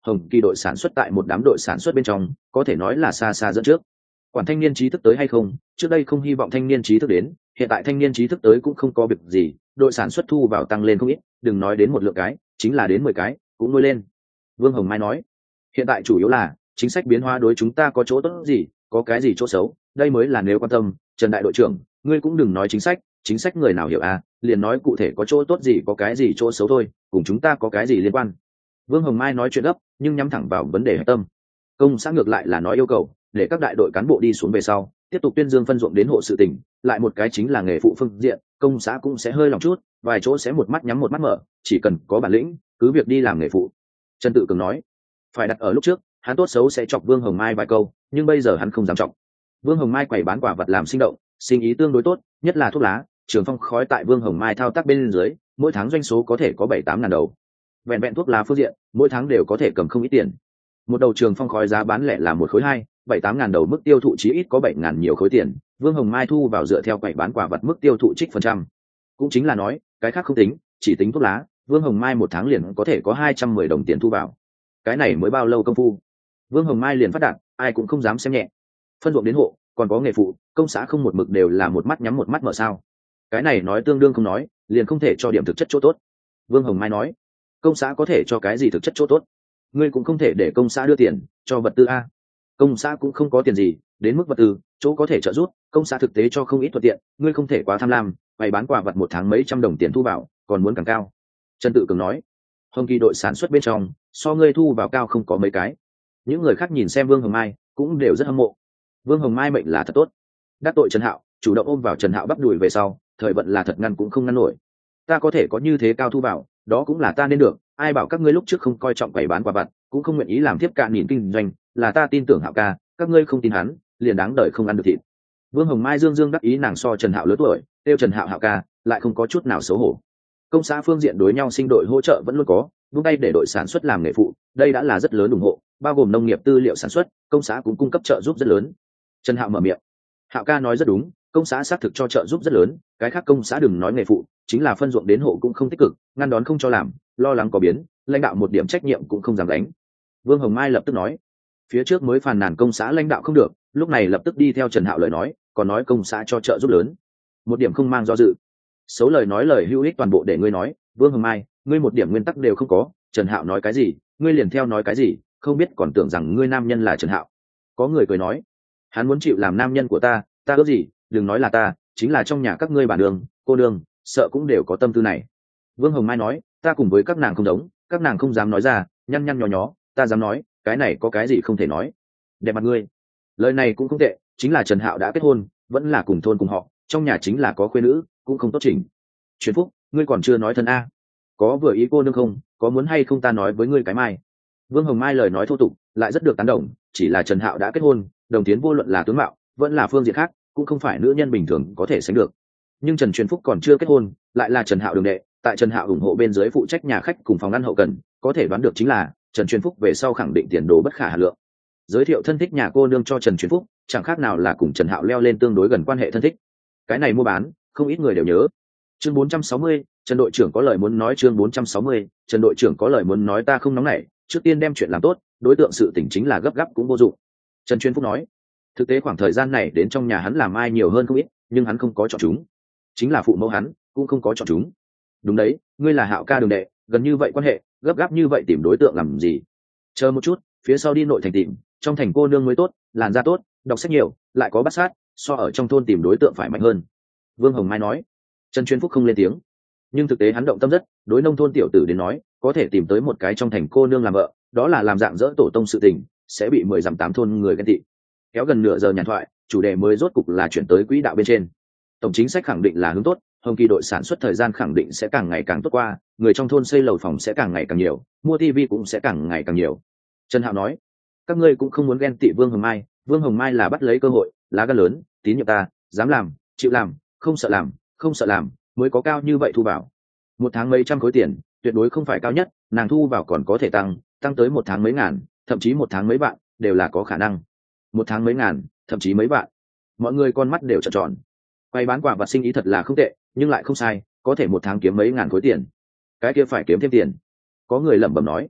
Hồng Kỳ đội sản xuất tại một đám đội sản xuất bên trong có thể nói là xa xa dẫn trước. Quản thanh niên trí thức tới hay không, trước đây không hy vọng thanh niên trí thức đến, hiện tại thanh niên trí thức tới cũng không có việc gì, đội sản xuất thu vào tăng lên không ít, đừng nói đến một lượng cái, chính là đến mười cái cũng nuôi lên. Vương Hồng Mai nói, hiện tại chủ yếu là chính sách biến hóa đối chúng ta có chỗ tốt gì, có cái gì chỗ xấu, đây mới là nếu quan tâm. Trần đại đội trưởng, ngươi cũng đừng nói chính sách, chính sách người nào hiểu à, liền nói cụ thể có chỗ tốt gì có cái gì chỗ xấu thôi, cùng chúng ta có cái gì liên quan. Vương Hồng Mai nói chuyện gấp nhưng nhắm thẳng vào vấn đề核tâm. Công xã ngược lại là nói yêu cầu để các đại đội cán bộ đi xuống về sau tiếp tục tuyên dương phân ruộng đến hộ sự tỉnh, lại một cái chính là nghề phụ phương diện, công xã cũng sẽ hơi lòng chút, vài chỗ sẽ một mắt nhắm một mắt mở, chỉ cần có bản lĩnh cứ việc đi làm nghề phụ. Trần Tự Cường nói, phải đặt ở lúc trước hắn tốt xấu sẽ chọc Vương Hồng Mai vài câu, nhưng bây giờ hắn không dám chọc. Vương Hồng Mai quầy bán quả vật làm sinh động, sinh ý tương đối tốt, nhất là thuốc lá, Trường Phong khói tại Vương Hồng Mai thao tác bên dưới, mỗi tháng doanh số có thể có bảy tám ngàn đầu. Vẹn vẹn thuốc lá phương diện, mỗi tháng đều có thể cầm không ít tiền. Một đầu Trường Phong khói giá bán lẻ là một khối hai, bảy tám ngàn đầu, mức tiêu thụ chí ít có bảy ngàn nhiều khối tiền. Vương Hồng Mai thu vào dựa theo quầy bán quả vật mức tiêu thụ trích phần trăm, cũng chính là nói, cái khác không tính, chỉ tính thuốc lá, Vương Hồng Mai một tháng liền có thể có hai trăm mười đồng tiền thu vào. Cái này mới bao lâu công phu, Vương Hồng Mai liền phát đạt, ai cũng không dám xem nhẹ. Phân ruộng đến hộ, còn có nghề phụ, công xã không một mực đều là một mắt nhắm một mắt mở sao? Cái này nói tương đương không nói, liền không thể cho điểm thực chất chỗ tốt. Vương Hồng Mai nói, công xã có thể cho cái gì thực chất chỗ tốt? Ngươi cũng không thể để công xã đưa tiền cho vật tư a. Công xã cũng không có tiền gì, đến mức vật tư chỗ có thể trợ giúp, công xã thực tế cho không ít thuận tiện, ngươi không thể quá tham lam, bày bán quả vật một tháng mấy trăm đồng tiền thu vào, còn muốn càng cao. Trần Tự Cường nói, Hồng Kỳ đội sản xuất bên trong so ngươi thu vào cao không có mấy cái. Những người khác nhìn xem Vương Hồng Mai cũng đều rất hâm mộ. Vương Hồng Mai mệnh là thật tốt, đắc tội Trần Hạo, chủ động ôm vào Trần Hạo bắp đùi về sau, thời vận là thật ngăn cũng không ngăn nổi. Ta có thể có như thế cao thu vào, đó cũng là ta nên được, ai bảo các ngươi lúc trước không coi trọng quầy bán quả vặt, cũng không nguyện ý làm tiếp cạn nhìn kinh doanh, là ta tin tưởng Hạo ca, các ngươi không tin hắn, liền đáng đời không ăn được thịt. Vương Hồng Mai dương dương đắc ý nàng so Trần Hạo lớn tuổi, tiêu Trần Hạo Hạo ca, lại không có chút nào xấu hổ. Công xã phương diện đối nhau sinh đội hỗ trợ vẫn luôn có, vung tay để đội sản xuất làm nghề phụ, đây đã là rất lớn ủng hộ, bao gồm nông nghiệp tư liệu sản xuất, công xã cũng cung cấp trợ giúp rất lớn. Trần Hạo mở miệng, Hạo ca nói rất đúng, công xã xác thực cho trợ giúp rất lớn, cái khác công xã đừng nói nghề phụ, chính là phân ruộng đến hộ cũng không tích cực, ngăn đón không cho làm, lo lắng có biến, lãnh đạo một điểm trách nhiệm cũng không dám đánh. Vương Hồng Mai lập tức nói, phía trước mới phàn nàn công xã lãnh đạo không được, lúc này lập tức đi theo Trần Hạo lời nói, còn nói công xã cho trợ giúp lớn, một điểm không mang do dự. Xấu lời nói lời hữu ích toàn bộ để ngươi nói, Vương Hồng Mai, ngươi một điểm nguyên tắc đều không có, Trần Hạo nói cái gì, ngươi liền theo nói cái gì, không biết còn tưởng rằng ngươi nam nhân là Trần Hạo. Có người cười nói, hắn muốn chịu làm nam nhân của ta, ta ước gì, đừng nói là ta, chính là trong nhà các ngươi bản đường, cô đường, sợ cũng đều có tâm tư này. Vương Hồng Mai nói, ta cùng với các nàng không giống, các nàng không dám nói ra, nhăn nhăn nhó nhó, ta dám nói, cái này có cái gì không thể nói. Đẹp mặt ngươi, lời này cũng không tệ, chính là Trần Hạo đã kết hôn, vẫn là cùng thôn cùng họ, trong nhà chính là có khuê nữ, cũng không tốt chỉnh. Truyền Phúc, ngươi còn chưa nói thân a, có vừa ý cô nương không, có muốn hay không ta nói với ngươi cái mai. Vương Hồng Mai lời nói thô tục, lại rất được tán đồng, chỉ là Trần Hạo đã kết hôn, đồng tiến vô luận là tướng mạo, vẫn là phương diện khác, cũng không phải nữ nhân bình thường có thể sánh được. Nhưng Trần Truyền Phúc còn chưa kết hôn, lại là Trần Hạo đường đệ, tại Trần Hạo ủng hộ bên dưới phụ trách nhà khách cùng phòng ăn hậu cần, có thể đoán được chính là Trần Truyền Phúc về sau khẳng định tiền đồ bất khả hà lượng. Giới thiệu thân thích nhà cô nương cho Trần Truyền Phúc, chẳng khác nào là cùng Trần Hạo leo lên tương đối gần quan hệ thân thích. Cái này mua bán, không ít người đều nhớ. Chương bốn trăm sáu mươi, Trần đội trưởng có lời muốn nói. Chương bốn trăm sáu mươi, Trần đội trưởng có lời muốn nói. Ta không nóng nảy, trước tiên đem chuyện làm tốt, đối tượng sự tình chính là gấp gáp cũng vô dụng. Trần Truyền Phúc nói, thực tế khoảng thời gian này đến trong nhà hắn làm ai nhiều hơn không ít, nhưng hắn không có chọn chúng, chính là phụ mẫu hắn cũng không có chọn chúng. Đúng đấy, ngươi là Hạo ca đường đệ, gần như vậy quan hệ, gấp gáp như vậy tìm đối tượng làm gì? Chờ một chút, phía sau đi nội thành tìm, trong thành cô nương mới tốt, làn da tốt, đọc sách nhiều, lại có bát sát, so ở trong thôn tìm đối tượng phải mạnh hơn. Vương Hồng Mai nói. Trần Truyền Phúc không lên tiếng, nhưng thực tế hắn động tâm rất, đối nông thôn tiểu tử đến nói, có thể tìm tới một cái trong thành cô nương làm vợ, đó là làm dạng dỡ tổ tông sự tình, sẽ bị mười dặm tám thôn người ghen tị. Kéo gần nửa giờ nhàn thoại, chủ đề mới rốt cục là chuyển tới quỹ đạo bên trên. Tổng chính sách khẳng định là hướng tốt, Hồng Kỳ đội sản xuất thời gian khẳng định sẽ càng ngày càng tốt qua, người trong thôn xây lầu phòng sẽ càng ngày càng nhiều, mua tivi cũng sẽ càng ngày càng nhiều. Trần Hạo nói, các ngươi cũng không muốn ghen tị Vương Hồng Mai, Vương Hồng Mai là bắt lấy cơ hội, lá gan lớn, tín nhiệm ta, dám làm, chịu làm, không sợ làm, không sợ làm, mới có cao như vậy thu vào. Một tháng mấy trăm khối tiền, tuyệt đối không phải cao nhất, nàng thu vào còn có thể tăng, tăng tới một tháng mấy ngàn, thậm chí một tháng mấy vạn, đều là có khả năng. Một tháng mấy ngàn, thậm chí mấy vạn, mọi người con mắt đều trợn tròn. Quay bán quả vật sinh ý thật là không tệ, nhưng lại không sai, có thể một tháng kiếm mấy ngàn khối tiền, cái kia phải kiếm thêm tiền. Có người lẩm bẩm nói,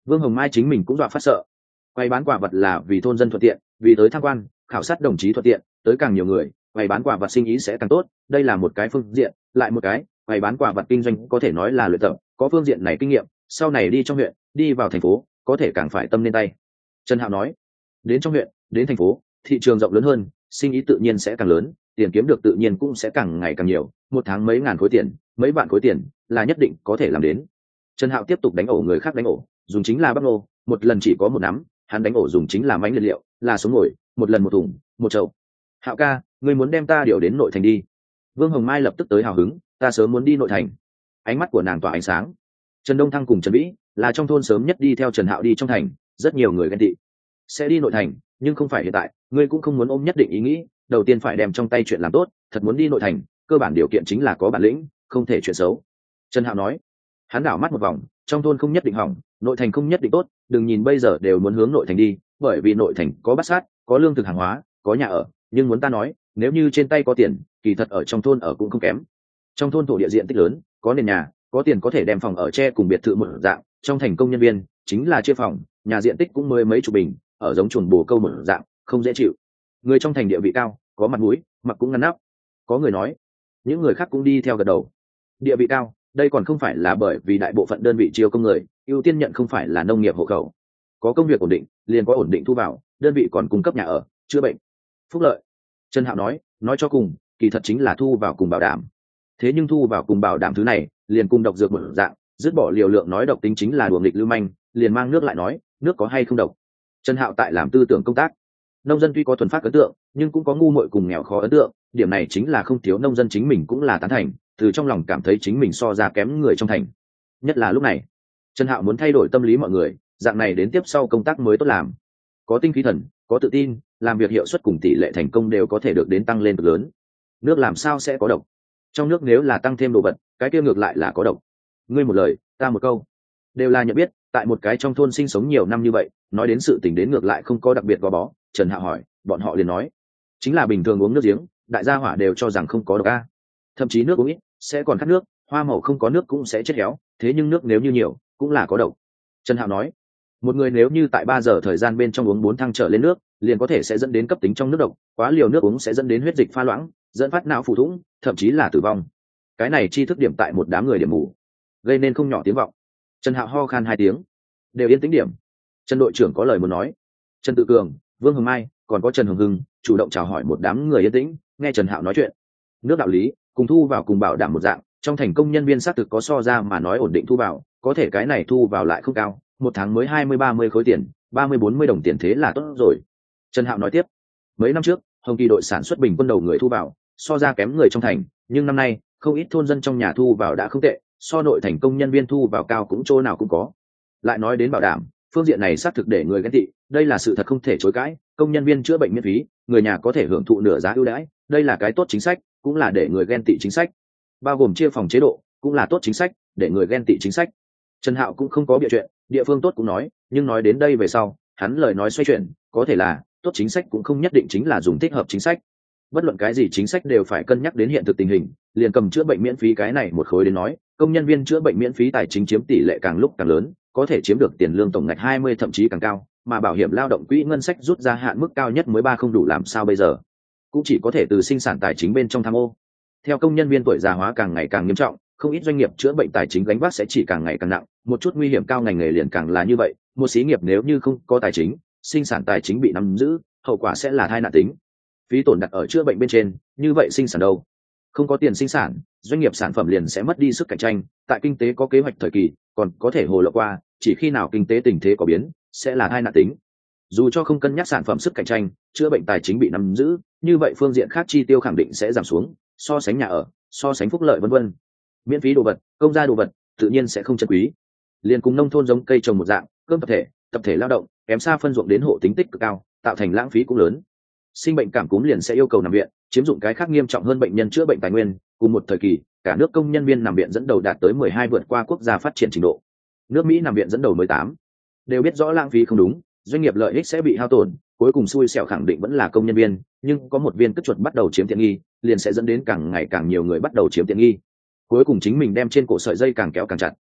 Vương Hồng Mai chính mình cũng dọa phát sợ. Quay bán quả vật là vì thôn dân thuận tiện, vì tới tham quan khảo sát đồng chí thuận tiện, tới càng nhiều người quầy bán quả vật sinh ý sẽ càng tốt, đây là một cái phương diện. Lại một cái, quầy bán quả vật kinh doanh có thể nói là luyện tập, có phương diện này kinh nghiệm, sau này đi trong huyện, đi vào thành phố có thể càng phải tâm lên tay. Trần Hạo nói, đến trong huyện, đến thành phố, thị trường rộng lớn hơn, sinh ý tự nhiên sẽ càng lớn, tiền kiếm được tự nhiên cũng sẽ càng ngày càng nhiều, một tháng mấy ngàn khối tiền, mấy vạn khối tiền là nhất định có thể làm đến. Trần Hạo tiếp tục đánh ổ người khác đánh ổ, dùng chính là bắp nô, một lần chỉ có một nắm, hắn đánh ổ dùng chính là mánh liệt liệu, là sống ngồi, một lần một thùng, một chậu. Hạo ca, ngươi muốn đem ta điều đến nội thành đi. Vương Hồng Mai lập tức tới hào hứng, ta sớm muốn đi nội thành. Ánh mắt của nàng tỏa ánh sáng. Trần Đông Thăng cùng Trần Vĩ là trong thôn sớm nhất đi theo Trần Hạo đi trong thành, rất nhiều người ghen tị. Sẽ đi nội thành, nhưng không phải hiện tại, ngươi cũng không muốn ôm nhất định ý nghĩ, đầu tiên phải đem trong tay chuyện làm tốt, thật muốn đi nội thành, cơ bản điều kiện chính là có bản lĩnh, không thể chuyện xấu. Trần Hạo nói. Hắn đảo mắt một vòng, trong thôn không nhất định hỏng, nội thành không nhất định tốt, đừng nhìn bây giờ đều muốn hướng nội thành đi, bởi vì nội thành có bát sát, có lương thực hàng hóa, có nhà ở, nhưng muốn ta nói, nếu như trên tay có tiền, kỳ thật ở trong thôn ở cũng không kém. Trong thôn thổ địa diện tích lớn, có nền nhà, có tiền có thể đem phòng ở che cùng biệt thự một dạng, trong thành công nhân viên chính là chia phòng, nhà diện tích cũng mới mấy chục bình, ở giống chuồn bồ câu một dạng, không dễ chịu. Người trong thành địa vị cao, có mặt mũi, mặc cũng ngăn nắp. Có người nói, những người khác cũng đi theo gật đầu. Địa vị cao, đây còn không phải là bởi vì đại bộ phận đơn vị chiêu công người ưu tiên nhận không phải là nông nghiệp hộ khẩu, có công việc ổn định liền có ổn định thu vào, đơn vị còn cung cấp nhà ở, chữa bệnh, phúc lợi. Trần Hạo nói, nói cho cùng kỳ thật chính là thu vào cùng bảo đảm. Thế nhưng thu vào cùng bảo đảm thứ này liền cùng độc dược một dạng, dứt bỏ liều lượng nói độc tính chính là đùa nghịch lưu manh, liền mang nước lại nói nước có hay không độc. Trần Hạo tại làm tư tưởng công tác, nông dân tuy có thuần phát ấn tượng nhưng cũng có ngu muội cùng nghèo khó ấn tượng, điểm này chính là không thiếu nông dân chính mình cũng là tán thành, từ trong lòng cảm thấy chính mình so ra kém người trong thành. Nhất là lúc này Trần Hạo muốn thay đổi tâm lý mọi người, dạng này đến tiếp sau công tác mới tốt làm. Có tinh khí thần, có tự tin, làm việc hiệu suất cùng tỷ lệ thành công đều có thể được đến tăng lên cực lớn. Nước làm sao sẽ có độc? Trong nước nếu là tăng thêm đồ vật, cái kia ngược lại là có độc. Ngươi một lời, ta một câu, đều là nhận biết, tại một cái trong thôn sinh sống nhiều năm như vậy, nói đến sự tình đến ngược lại không có đặc biệt gò bó. Trần Hạo hỏi, bọn họ liền nói, chính là bình thường uống nước giếng, đại gia hỏa đều cho rằng không có độc a. Thậm chí nước uống ít sẽ còn khát nước, hoa màu không có nước cũng sẽ chết héo, thế nhưng nước nếu như nhiều cũng là có độc. Trần Hạo nói, một người nếu như tại ba giờ thời gian bên trong uống bốn thăng trở lên nước, liền có thể sẽ dẫn đến cấp tính trong nước độc, quá liều nước uống sẽ dẫn đến huyết dịch pha loãng, dẫn phát não phù thủng, thậm chí là tử vong. Cái này tri thức điểm tại một đám người điểm mù, gây nên không nhỏ tiếng vọng. Trần Hạo ho khan hai tiếng, đều yên tĩnh điểm. Trần đội trưởng có lời muốn nói. Trần Tự Cường, Vương Hồng Mai, còn có Trần Hồng Hưng chủ động chào hỏi một đám người yên tĩnh, nghe Trần Hạo nói chuyện. Nước đạo lý cùng thu vào cùng bảo đảm một dạng, trong thành công nhân viên xác thực có so ra mà nói ổn định thu vào, có thể cái này thu vào lại không cao, một tháng mới hai mươi ba mươi khối tiền, ba mươi bốn mươi đồng tiền, thế là tốt rồi. Trần Hạo nói tiếp, mấy năm trước Hồng Kỳ đội sản xuất bình quân đầu người thu vào so ra kém người trong thành, nhưng năm nay không ít thôn dân trong nhà thu vào đã không tệ, so nội thành công nhân viên thu vào cao cũng chỗ nào cũng có. Lại nói đến bảo đảm, phương diện này xác thực để người ghen tị, đây là sự thật không thể chối cãi, công nhân viên chữa bệnh miễn phí, người nhà có thể hưởng thụ nửa giá ưu đãi, đây là cái tốt chính sách, cũng là để người ghen tị chính sách. Bao gồm chia phòng chế độ, cũng là tốt chính sách, để người ghen tị chính sách. Trần Hạo cũng không có bịa chuyện, địa phương tốt cũng nói, nhưng nói đến đây về sau, hắn lời nói xoay chuyển, có thể là tốt chính sách cũng không nhất định chính là dùng thích hợp chính sách. Bất luận cái gì chính sách đều phải cân nhắc đến hiện thực tình hình, liền cầm chữa bệnh miễn phí cái này một khối đến nói, công nhân viên chữa bệnh miễn phí tài chính chiếm tỷ lệ càng lúc càng lớn, có thể chiếm được tiền lương tổng ngạch hai mươi thậm chí càng cao, mà bảo hiểm lao động quỹ ngân sách rút ra hạn mức cao nhất mới ba không đủ, làm sao bây giờ? Cũng chỉ có thể từ sinh sản tài chính bên trong tham ô. Theo công nhân viên tuổi già hóa càng ngày càng nghiêm trọng, không ít doanh nghiệp chữa bệnh tài chính gánh vác sẽ chỉ càng ngày càng nặng, một chút nguy hiểm cao ngành nghề liền càng là như vậy, một xí nghiệp nếu như không có tài chính, sinh sản tài chính bị nắm giữ, hậu quả sẽ là tai nạn tính. Phí tổn đặt ở chữa bệnh bên trên, như vậy sinh sản đâu? Không có tiền sinh sản, doanh nghiệp sản phẩm liền sẽ mất đi sức cạnh tranh, tại kinh tế có kế hoạch thời kỳ, còn có thể hồ lộ qua, chỉ khi nào kinh tế tình thế có biến, sẽ là tai nạn tính. Dù cho không cân nhắc sản phẩm sức cạnh tranh, chữa bệnh tài chính bị nắm giữ, như vậy phương diện khác chi tiêu khẳng định sẽ giảm xuống, so sánh nhà ở, so sánh phúc lợi vân vân. Miễn phí đồ vật, công gia đồ vật, tự nhiên sẽ không chân quý. Liên cùng nông thôn giống cây trồng một dạng, cơm tập thể, tập thể lao động, kém xa phân ruộng đến hộ tính tích cực cao, tạo thành lãng phí cũng lớn. Sinh bệnh cảm cúm liền sẽ yêu cầu nằm viện, chiếm dụng cái khác nghiêm trọng hơn bệnh nhân chữa bệnh tài nguyên, cùng một thời kỳ, cả nước công nhân viên nằm viện dẫn đầu đạt tới mười hai, vượt qua quốc gia phát triển trình độ. Nước Mỹ nằm viện dẫn đầu mười tám. Đều biết rõ lãng phí không đúng, doanh nghiệp lợi ích sẽ bị hao tổn, cuối cùng xui xẻo khẳng định vẫn là công nhân viên, nhưng có một viên cất chuột bắt đầu chiếm tiện nghi, liền sẽ dẫn đến càng ngày càng nhiều người bắt đầu chiếm tiện nghi. Cuối cùng chính mình đem trên cổ sợi dây càng kéo càng chặt.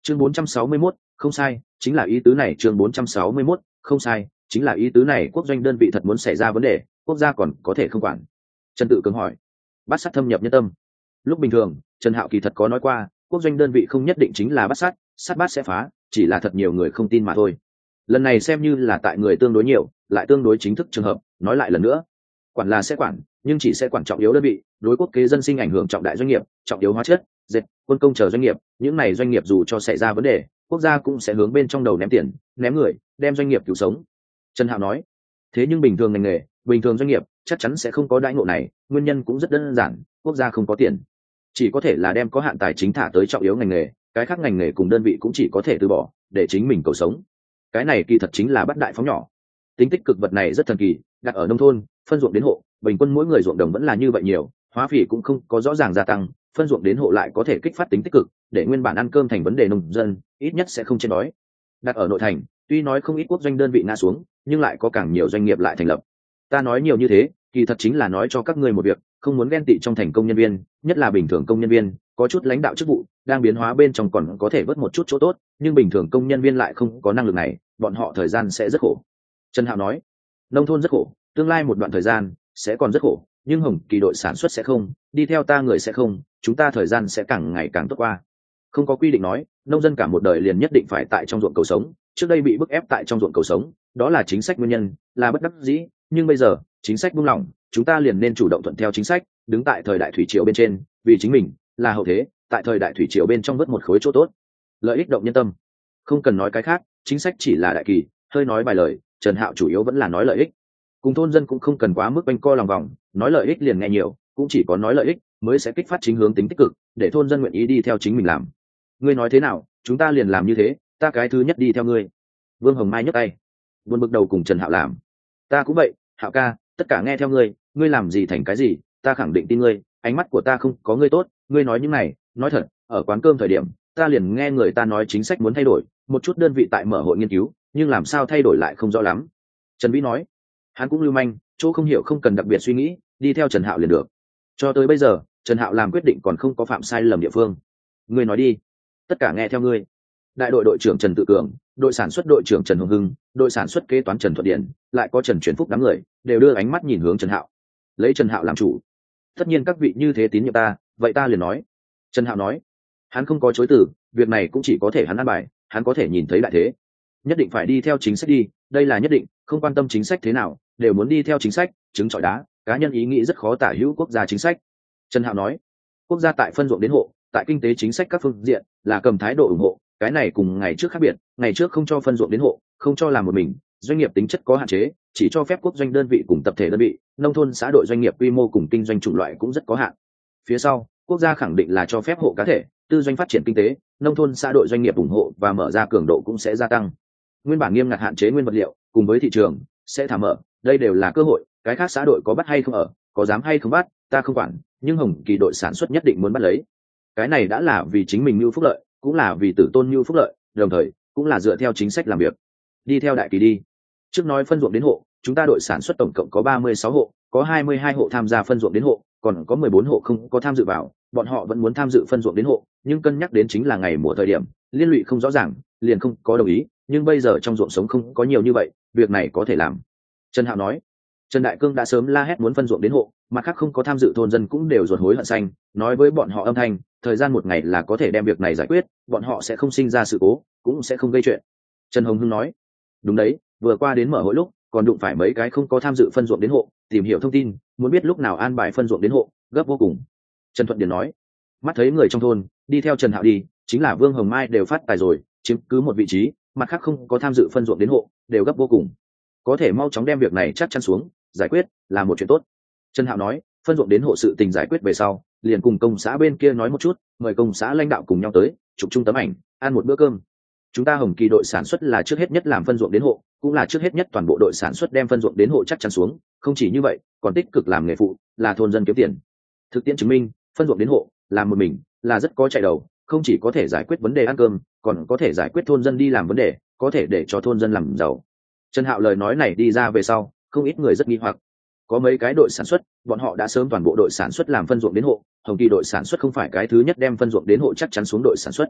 chương bốn trăm sáu mươi mốt, không sai, chính là ý tứ này. Chương bốn trăm sáu mươi mốt, không sai, chính là ý tứ này. Quốc doanh đơn vị thật muốn xảy ra vấn đề, quốc gia còn có thể không quản? Trần Tự Cường hỏi. Bát sát thâm nhập nhân tâm. Lúc bình thường, Trần Hạo kỳ thật có nói qua, quốc doanh đơn vị không nhất định chính là bát sát, sát bát sẽ phá, chỉ là thật nhiều người không tin mà thôi. Lần này xem như là tại người tương đối nhiều, lại tương đối chính thức trường hợp, nói lại lần nữa, quản là sẽ quản, nhưng chỉ sẽ quản trọng yếu đơn vị, đối quốc kế dân sinh ảnh hưởng trọng đại doanh nghiệp, trọng yếu hóa chất, dệt, quân công chờ doanh nghiệp, những này doanh nghiệp dù cho xảy ra vấn đề, quốc gia cũng sẽ hướng bên trong đầu ném tiền, ném người, đem doanh nghiệp cứu sống. Trần Hạo nói. Thế nhưng bình thường ngành nghề, bình thường doanh nghiệp chắc chắn sẽ không có đãi ngộ này, nguyên nhân cũng rất đơn giản, quốc gia không có tiền, chỉ có thể là đem có hạn tài chính thả tới trọng yếu ngành nghề, cái khác ngành nghề cùng đơn vị cũng chỉ có thể từ bỏ để chính mình cầu sống. Cái này kỳ thật chính là bắt đại phóng nhỏ. Tính tích cực vật này rất thần kỳ, đặt ở nông thôn, phân ruộng đến hộ, bình quân mỗi người ruộng đồng vẫn là như vậy nhiều, hóa phỉ cũng không có rõ ràng gia tăng, phân ruộng đến hộ lại có thể kích phát tính tích cực, để nguyên bản ăn cơm thành vấn đề nông dân, ít nhất sẽ không chết đói. Đặt ở nội thành, tuy nói không ít quốc doanh đơn vị ngã xuống, nhưng lại có càng nhiều doanh nghiệp lại thành lập. Ta nói nhiều như thế, kỳ thật chính là nói cho các ngươi một việc, không muốn ghen tị trong thành công nhân viên, nhất là bình thường công nhân viên, có chút lãnh đạo chức vụ, đang biến hóa bên trong còn có thể vớt một chút chỗ tốt, nhưng bình thường công nhân viên lại không có năng lực này, bọn họ thời gian sẽ rất khổ. Trần Hạo nói, nông thôn rất khổ, tương lai một đoạn thời gian sẽ còn rất khổ, nhưng Hồng Kỳ đội sản xuất sẽ không, đi theo ta người sẽ không, chúng ta thời gian sẽ càng ngày càng tốt qua. Không có quy định nói, nông dân cả một đời liền nhất định phải tại trong ruộng cầu sống, trước đây bị bức ép tại trong ruộng cầu sống, đó là chính sách nguyên nhân, là bất đắc dĩ, nhưng bây giờ, chính sách buông lỏng, chúng ta liền nên chủ động thuận theo chính sách, đứng tại thời đại thủy triều bên trên, vì chính mình, là hậu thế, tại thời đại thủy triều bên trong vớt một khối chỗ tốt. Lợi ích động nhân tâm. Không cần nói cái khác, chính sách chỉ là đại kỳ, hơi nói vài lời, Trần Hạo chủ yếu vẫn là nói lợi ích. Cùng thôn dân cũng không cần quá mức quanh co lòng vòng, nói lợi ích liền nghe nhiều, cũng chỉ có nói lợi ích mới sẽ kích phát chính hướng tính tích cực, để thôn dân nguyện ý đi theo chính mình làm. Ngươi nói thế nào, chúng ta liền làm như thế, ta cái thứ nhất đi theo ngươi. Vương Hồng Mai nhấc tay, buồn bực đầu cùng Trần Hạo làm. Ta cũng vậy, Hạo ca, tất cả nghe theo ngươi, ngươi làm gì thành cái gì, ta khẳng định tin ngươi, ánh mắt của ta không có ngươi tốt, ngươi nói những này, nói thật, ở quán cơm thời điểm, ta liền nghe người ta nói chính sách muốn thay đổi, một chút đơn vị tại mở hội nghiên cứu, nhưng làm sao thay đổi lại không rõ lắm. Trần Vĩ nói, hắn cũng lưu manh, chỗ không hiểu không cần đặc biệt suy nghĩ, đi theo Trần Hạo liền được. Cho tới bây giờ, Trần Hạo làm quyết định còn không có phạm sai lầm địa phương. Ngươi nói đi, tất cả nghe theo ngươi. Đại đội đội trưởng Trần Tự Cường, đội sản xuất đội trưởng Trần Hồng Hưng, đội sản xuất kế toán Trần Thuận Điển, lại có Trần Truyền Phúc đám người, đều đưa ánh mắt nhìn hướng Trần Hạo. Lấy Trần Hạo làm chủ. Tất nhiên các vị như thế tín nhiệm ta, vậy ta liền nói. Trần Hạo nói, hắn không có chối từ, việc này cũng chỉ có thể hắn ăn bài, hắn có thể nhìn thấy đại thế, nhất định phải đi theo chính sách đi, đây là nhất định, không quan tâm chính sách thế nào, đều muốn đi theo chính sách, chứng chọi đá, cá nhân ý nghĩ rất khó tả hữu quốc gia chính sách. Trần Hạo nói, quốc gia tại phân ruộng đến hộ, tại kinh tế chính sách các phương diện là cầm thái độ ủng hộ, cái này cùng ngày trước khác biệt, ngày trước không cho phân ruộng đến hộ, không cho làm một mình, doanh nghiệp tính chất có hạn chế, chỉ cho phép quốc doanh đơn vị cùng tập thể đơn vị, nông thôn xã đội doanh nghiệp quy mô cùng kinh doanh chủng loại cũng rất có hạn. Phía sau, quốc gia khẳng định là cho phép hộ cá thể, tư doanh phát triển kinh tế, nông thôn xã đội doanh nghiệp ủng hộ và mở ra cường độ cũng sẽ gia tăng. Nguyên bản nghiêm ngặt hạn chế nguyên vật liệu, cùng với thị trường sẽ thả mở, đây đều là cơ hội, cái khác xã đội có bắt hay không ở, có dám hay không bắt, ta không quản, nhưng Hồng Kỳ đội sản xuất nhất định muốn bắt lấy. Cái này đã là vì chính mình mưu phúc lợi, cũng là vì tử tôn mưu phúc lợi, đồng thời cũng là dựa theo chính sách làm việc. Đi theo đại kỳ đi. Trước nói phân ruộng đến hộ, chúng ta đội sản xuất tổng cộng có ba mươi sáu hộ, có hai mươi hai hộ tham gia phân ruộng đến hộ, còn có mười bốn hộ không có tham dự vào, bọn họ vẫn muốn tham dự phân ruộng đến hộ, nhưng cân nhắc đến chính là ngày mùa thời điểm, liên lụy không rõ ràng, liền không có đồng ý, nhưng bây giờ trong ruộng sống không có nhiều như vậy, việc này có thể làm. Trần Hạo nói. Trần Đại Cương đã sớm la hét muốn phân ruộng đến hộ, mặt khác không có tham dự thôn dân cũng đều ruột hối hận xanh, nói với bọn họ âm thanh, thời gian một ngày là có thể đem việc này giải quyết, bọn họ sẽ không sinh ra sự cố, cũng sẽ không gây chuyện. Trần Hồng Hưng nói. Đúng đấy, vừa qua đến mở hội lúc, còn đụng phải mấy cái không có tham dự phân ruộng đến hộ, tìm hiểu thông tin, muốn biết lúc nào an bài phân ruộng đến hộ, gấp vô cùng. Trần Thuận Điển nói. Mắt thấy người trong thôn đi theo Trần Hạo đi, chính là Vương Hồng Mai đều phát tài rồi, chiếm cứ một vị trí, mặt khác không có tham dự phân ruộng đến hộ, đều gấp vô cùng. Có thể mau chóng đem việc này chắc chắn xuống, giải quyết là một chuyện tốt. Trần Hạo nói, phân ruộng đến hộ sự tình giải quyết về sau, liền cùng công xã bên kia nói một chút, mời công xã lãnh đạo cùng nhau tới, chụp chung tấm ảnh, ăn một bữa cơm. Chúng ta Hồng Kỳ đội sản xuất là trước hết nhất làm phân ruộng đến hộ, cũng là trước hết nhất toàn bộ đội sản xuất đem phân ruộng đến hộ chắc chắn xuống, không chỉ như vậy, còn tích cực làm nghề phụ, là thôn dân kiếm tiền. Thực tiễn chứng minh, phân ruộng đến hộ, làm một mình là rất có chạy đầu, không chỉ có thể giải quyết vấn đề ăn cơm, còn có thể giải quyết thôn dân đi làm vấn đề, có thể để cho thôn dân làm giàu. Trần Hạo lời nói này đi ra về sau, không ít người rất nghi hoặc. Có mấy cái đội sản xuất, bọn họ đã sớm toàn bộ đội sản xuất làm phân ruộng đến hộ, Hồng Kỳ đội sản xuất không phải cái thứ nhất đem phân ruộng đến hộ chắc chắn xuống đội sản xuất.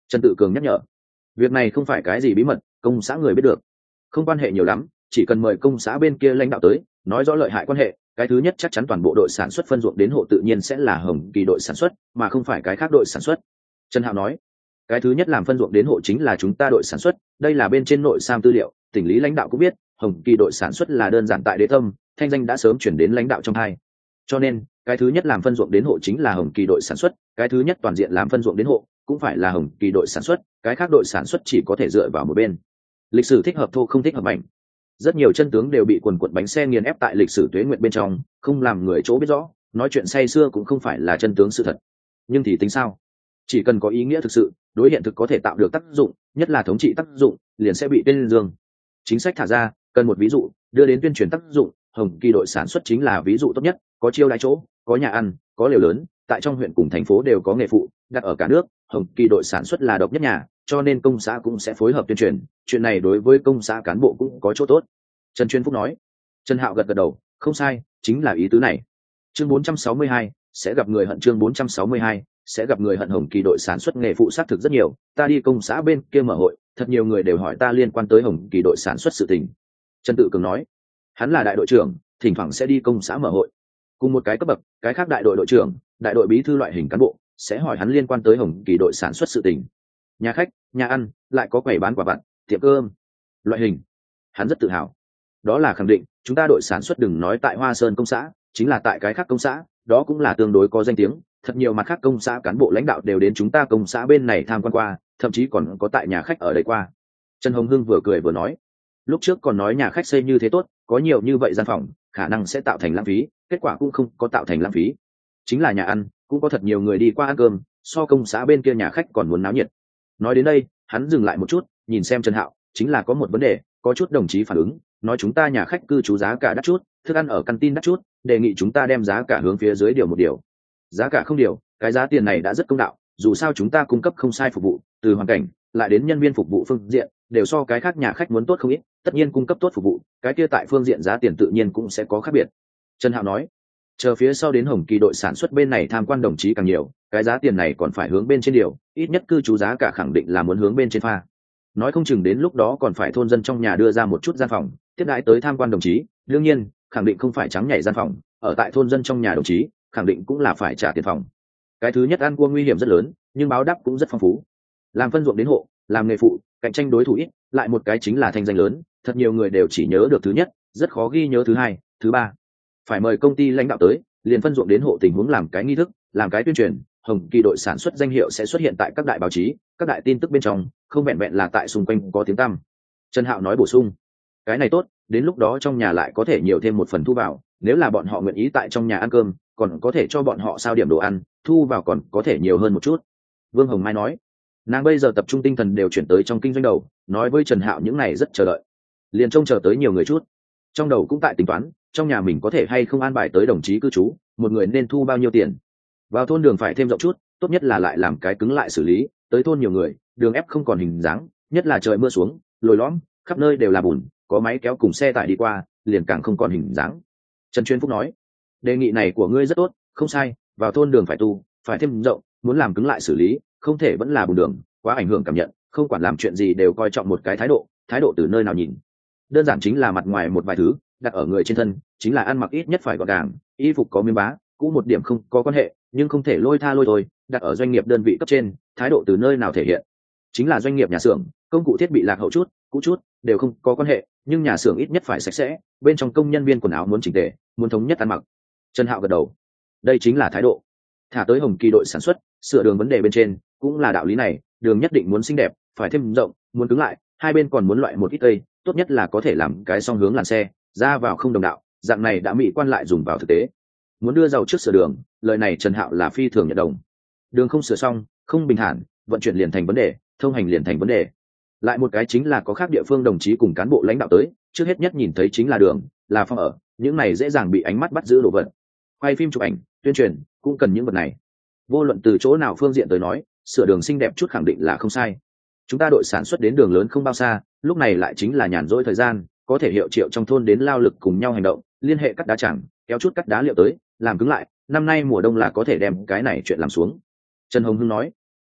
Trần Tự Cường nhắc nhở. Việc này không phải cái gì bí mật, công xã người biết được, không quan hệ nhiều lắm, chỉ cần mời công xã bên kia lãnh đạo tới nói rõ lợi hại quan hệ, cái thứ nhất chắc chắn toàn bộ đội sản xuất phân ruộng đến hộ tự nhiên sẽ là Hồng Kỳ đội sản xuất, mà không phải cái khác đội sản xuất. Trần Hạo nói, cái thứ nhất làm phân ruộng đến hộ chính là chúng ta đội sản xuất, đây là bên trên nội sam tư liệu, tỉnh lý lãnh đạo cũng biết, Hồng Kỳ đội sản xuất là đơn giản tại Đế Tâm, thanh danh đã sớm chuyển đến lãnh đạo trong hai. Cho nên, cái thứ nhất làm phân ruộng đến hộ chính là Hồng Kỳ đội sản xuất, cái thứ nhất toàn diện làm phân ruộng đến hộ cũng phải là Hồng Kỳ đội sản xuất, cái khác đội sản xuất chỉ có thể dựa vào một bên. Lịch sử thích hợp thô không thích hợp mạnh. Rất nhiều chân tướng đều bị quần quật bánh xe nghiền ép tại lịch sử tuế nguyện bên trong, không làm người chỗ biết rõ, nói chuyện say xưa cũng không phải là chân tướng sự thật. Nhưng thì tính sao? Chỉ cần có ý nghĩa thực sự, đối hiện thực có thể tạo được tác dụng, nhất là thống trị tác dụng, liền sẽ bị tên dương. Chính sách thả ra, cần một ví dụ, đưa đến tuyên truyền tác dụng, Hồng Kỳ đội sản xuất chính là ví dụ tốt nhất, có chiêu đãi chỗ, có nhà ăn, có lều lớn, tại trong huyện cùng thành phố đều có nghề phụ, đặt ở cả nước, Hồng Kỳ đội sản xuất là độc nhất nhà, cho nên công xã cũng sẽ phối hợp tuyên truyền, chuyện này đối với công xã cán bộ cũng có chỗ tốt. Trần Chuyên Phúc nói. Trần Hạo gật gật đầu, không sai, chính là ý tứ này. Chương bốn trăm sáu mươi hai, sẽ gặp người hận. Chương bốn trăm sáu mươi hai, sẽ gặp người hận. Hồng Kỳ đội sản xuất nghề phụ xác thực rất nhiều, ta đi công xã bên kia mở hội, thật nhiều người đều hỏi ta liên quan tới Hồng Kỳ đội sản xuất sự tình. Trần Tự Cường nói, hắn là đại đội trưởng, thỉnh thoảng sẽ đi công xã mở hội. Cùng một cái cấp bậc, cái khác đại đội đội trưởng, đại đội bí thư loại hình cán bộ sẽ hỏi hắn liên quan tới Hồng Kỳ đội sản xuất sự tình. Nhà khách, nhà ăn, lại có quầy bán quả vặt, tiệm cơm, loại hình. Hắn rất tự hào. Đó là khẳng định, chúng ta đội sản xuất đừng nói tại Hoa Sơn công xã, chính là tại cái khác công xã, đó cũng là tương đối có danh tiếng, thật nhiều mặt khác công xã cán bộ lãnh đạo đều đến chúng ta công xã bên này tham quan qua, thậm chí còn có tại nhà khách ở đây qua. Trần Hồng Hưng vừa cười vừa nói, lúc trước còn nói nhà khách xây như thế tốt, có nhiều như vậy gian phòng, khả năng sẽ tạo thành lãng phí, kết quả cũng không có tạo thành lãng phí. Chính là nhà ăn, cũng có thật nhiều người đi qua ăn cơm, so công xã bên kia nhà khách còn muốn náo nhiệt. Nói đến đây, hắn dừng lại một chút, nhìn xem Trần Hạo, chính là có một vấn đề, có chút đồng chí phản ứng, nói chúng ta nhà khách cư trú giá cả đắt chút, thức ăn ở căn tin đắt chút, đề nghị chúng ta đem giá cả hướng phía dưới điều một điều. Giá cả không điều, cái giá tiền này đã rất công đạo, dù sao chúng ta cung cấp không sai phục vụ, từ hoàn cảnh lại đến nhân viên phục vụ phương diện, đều so cái khác nhà khách muốn tốt không ít, tất nhiên cung cấp tốt phục vụ, cái kia tại phương diện giá tiền tự nhiên cũng sẽ có khác biệt. Trần Hạo nói, chờ phía sau đến Hồng Kỳ đội sản xuất bên này tham quan đồng chí càng nhiều, cái giá tiền này còn phải hướng bên trên điều, ít nhất cư trú giá cả khẳng định là muốn hướng bên trên pha. Nói không chừng đến lúc đó còn phải thôn dân trong nhà đưa ra một chút gian phòng tiếp đãi tới tham quan đồng chí, đương nhiên khẳng định không phải trắng nhảy gian phòng, ở tại thôn dân trong nhà đồng chí khẳng định cũng là phải trả tiền phòng. Cái thứ nhất ăn cua nguy hiểm rất lớn, nhưng báo đáp cũng rất phong phú. Làm phân ruộng đến hộ, làm nghề phụ, cạnh tranh đối thủ ít, lại một cái chính là thanh danh lớn, thật nhiều người đều chỉ nhớ được thứ nhất, rất khó ghi nhớ thứ hai, thứ ba. Phải mời công ty lãnh đạo tới, liền phân ruộng đến hộ tình huống làm cái nghi thức, làm cái tuyên truyền, Hồng Kỳ đội sản xuất danh hiệu sẽ xuất hiện tại các đại báo chí, các đại tin tức bên trong, không vẹn vẹn là tại xung quanh có tiếng tăm. Trần Hạo nói bổ sung, cái này tốt, đến lúc đó trong nhà lại có thể nhiều thêm một phần thu vào, nếu là bọn họ nguyện ý tại trong nhà ăn cơm, còn có thể cho bọn họ sao điểm đồ ăn, thu vào còn có thể nhiều hơn một chút. Vương Hồng Mai nói, nàng bây giờ tập trung tinh thần đều chuyển tới trong kinh doanh đầu, nói với Trần Hạo những này rất chờ đợi, liền trông chờ tới nhiều người chút, trong đầu cũng tại tính toán, trong nhà mình có thể hay không an bài tới đồng chí cư trú, một người nên thu bao nhiêu tiền. Vào thôn đường phải thêm rộng chút, tốt nhất là lại làm cái cứng lại xử lý, tới thôn nhiều người, đường ép không còn hình dáng, nhất là trời mưa xuống, lồi lõm, khắp nơi đều là bùn, có máy kéo cùng xe tải đi qua, liền càng không còn hình dáng. Trần Chuyên Phúc nói, đề nghị này của ngươi rất tốt, không sai, vào thôn đường phải tu, phải thêm rộng, muốn làm cứng lại xử lý, không thể vẫn là bùn đường, quá ảnh hưởng cảm nhận, không quản làm chuyện gì đều coi trọng một cái thái độ, thái độ từ nơi nào nhìn. Đơn giản chính là mặt ngoài một vài thứ, đặt ở người trên thân, chính là ăn mặc ít nhất phải gọn gàng, y phục có miếng bá, cũ một điểm không có quan hệ, nhưng không thể lôi tha lôi thôi, đặt ở doanh nghiệp đơn vị cấp trên, thái độ từ nơi nào thể hiện. Chính là doanh nghiệp nhà xưởng, công cụ thiết bị lạc hậu chút, cũ chút, đều không có quan hệ, nhưng nhà xưởng ít nhất phải sạch sẽ, bên trong công nhân viên quần áo muốn chỉnh tề, muốn thống nhất ăn mặc. Trần Hạo gật đầu, đây chính là thái độ. Thả tới Hồng Kỳ đội sản xuất, sửa đường vấn đề bên trên, cũng là đạo lý này, đường nhất định muốn xinh đẹp, phải thêm rộng, muốn cứng lại, hai bên còn muốn loại một ít cây, tốt nhất là có thể làm cái song hướng làn xe, ra vào không đồng đạo, dạng này đã mỹ quan lại dùng vào thực tế. Muốn đưa giàu trước sửa đường, lời này Trần Hạo là phi thường nhận đồng. Đường không sửa xong, không bình thản, vận chuyển liền thành vấn đề, thông hành liền thành vấn đề. Lại một cái chính là có khác địa phương đồng chí cùng cán bộ lãnh đạo tới, trước hết nhất nhìn thấy chính là đường, là phòng ở, những này dễ dàng bị ánh mắt bắt giữ đồ vật. Quay phim chụp ảnh, tuyên truyền cũng cần những vật này. Vô luận từ chỗ nào phương diện tới nói, sửa đường xinh đẹp chút khẳng định là không sai. Chúng ta đội sản xuất đến đường lớn không bao xa, lúc này lại chính là nhàn rỗi thời gian, có thể hiệu triệu trong thôn đến lao lực cùng nhau hành động, liên hệ cắt đá chẳng, kéo chút cắt đá liệu tới, làm cứng lại, năm nay mùa đông là có thể đem cái này chuyện làm xuống. Trần Hồng Hưng nói,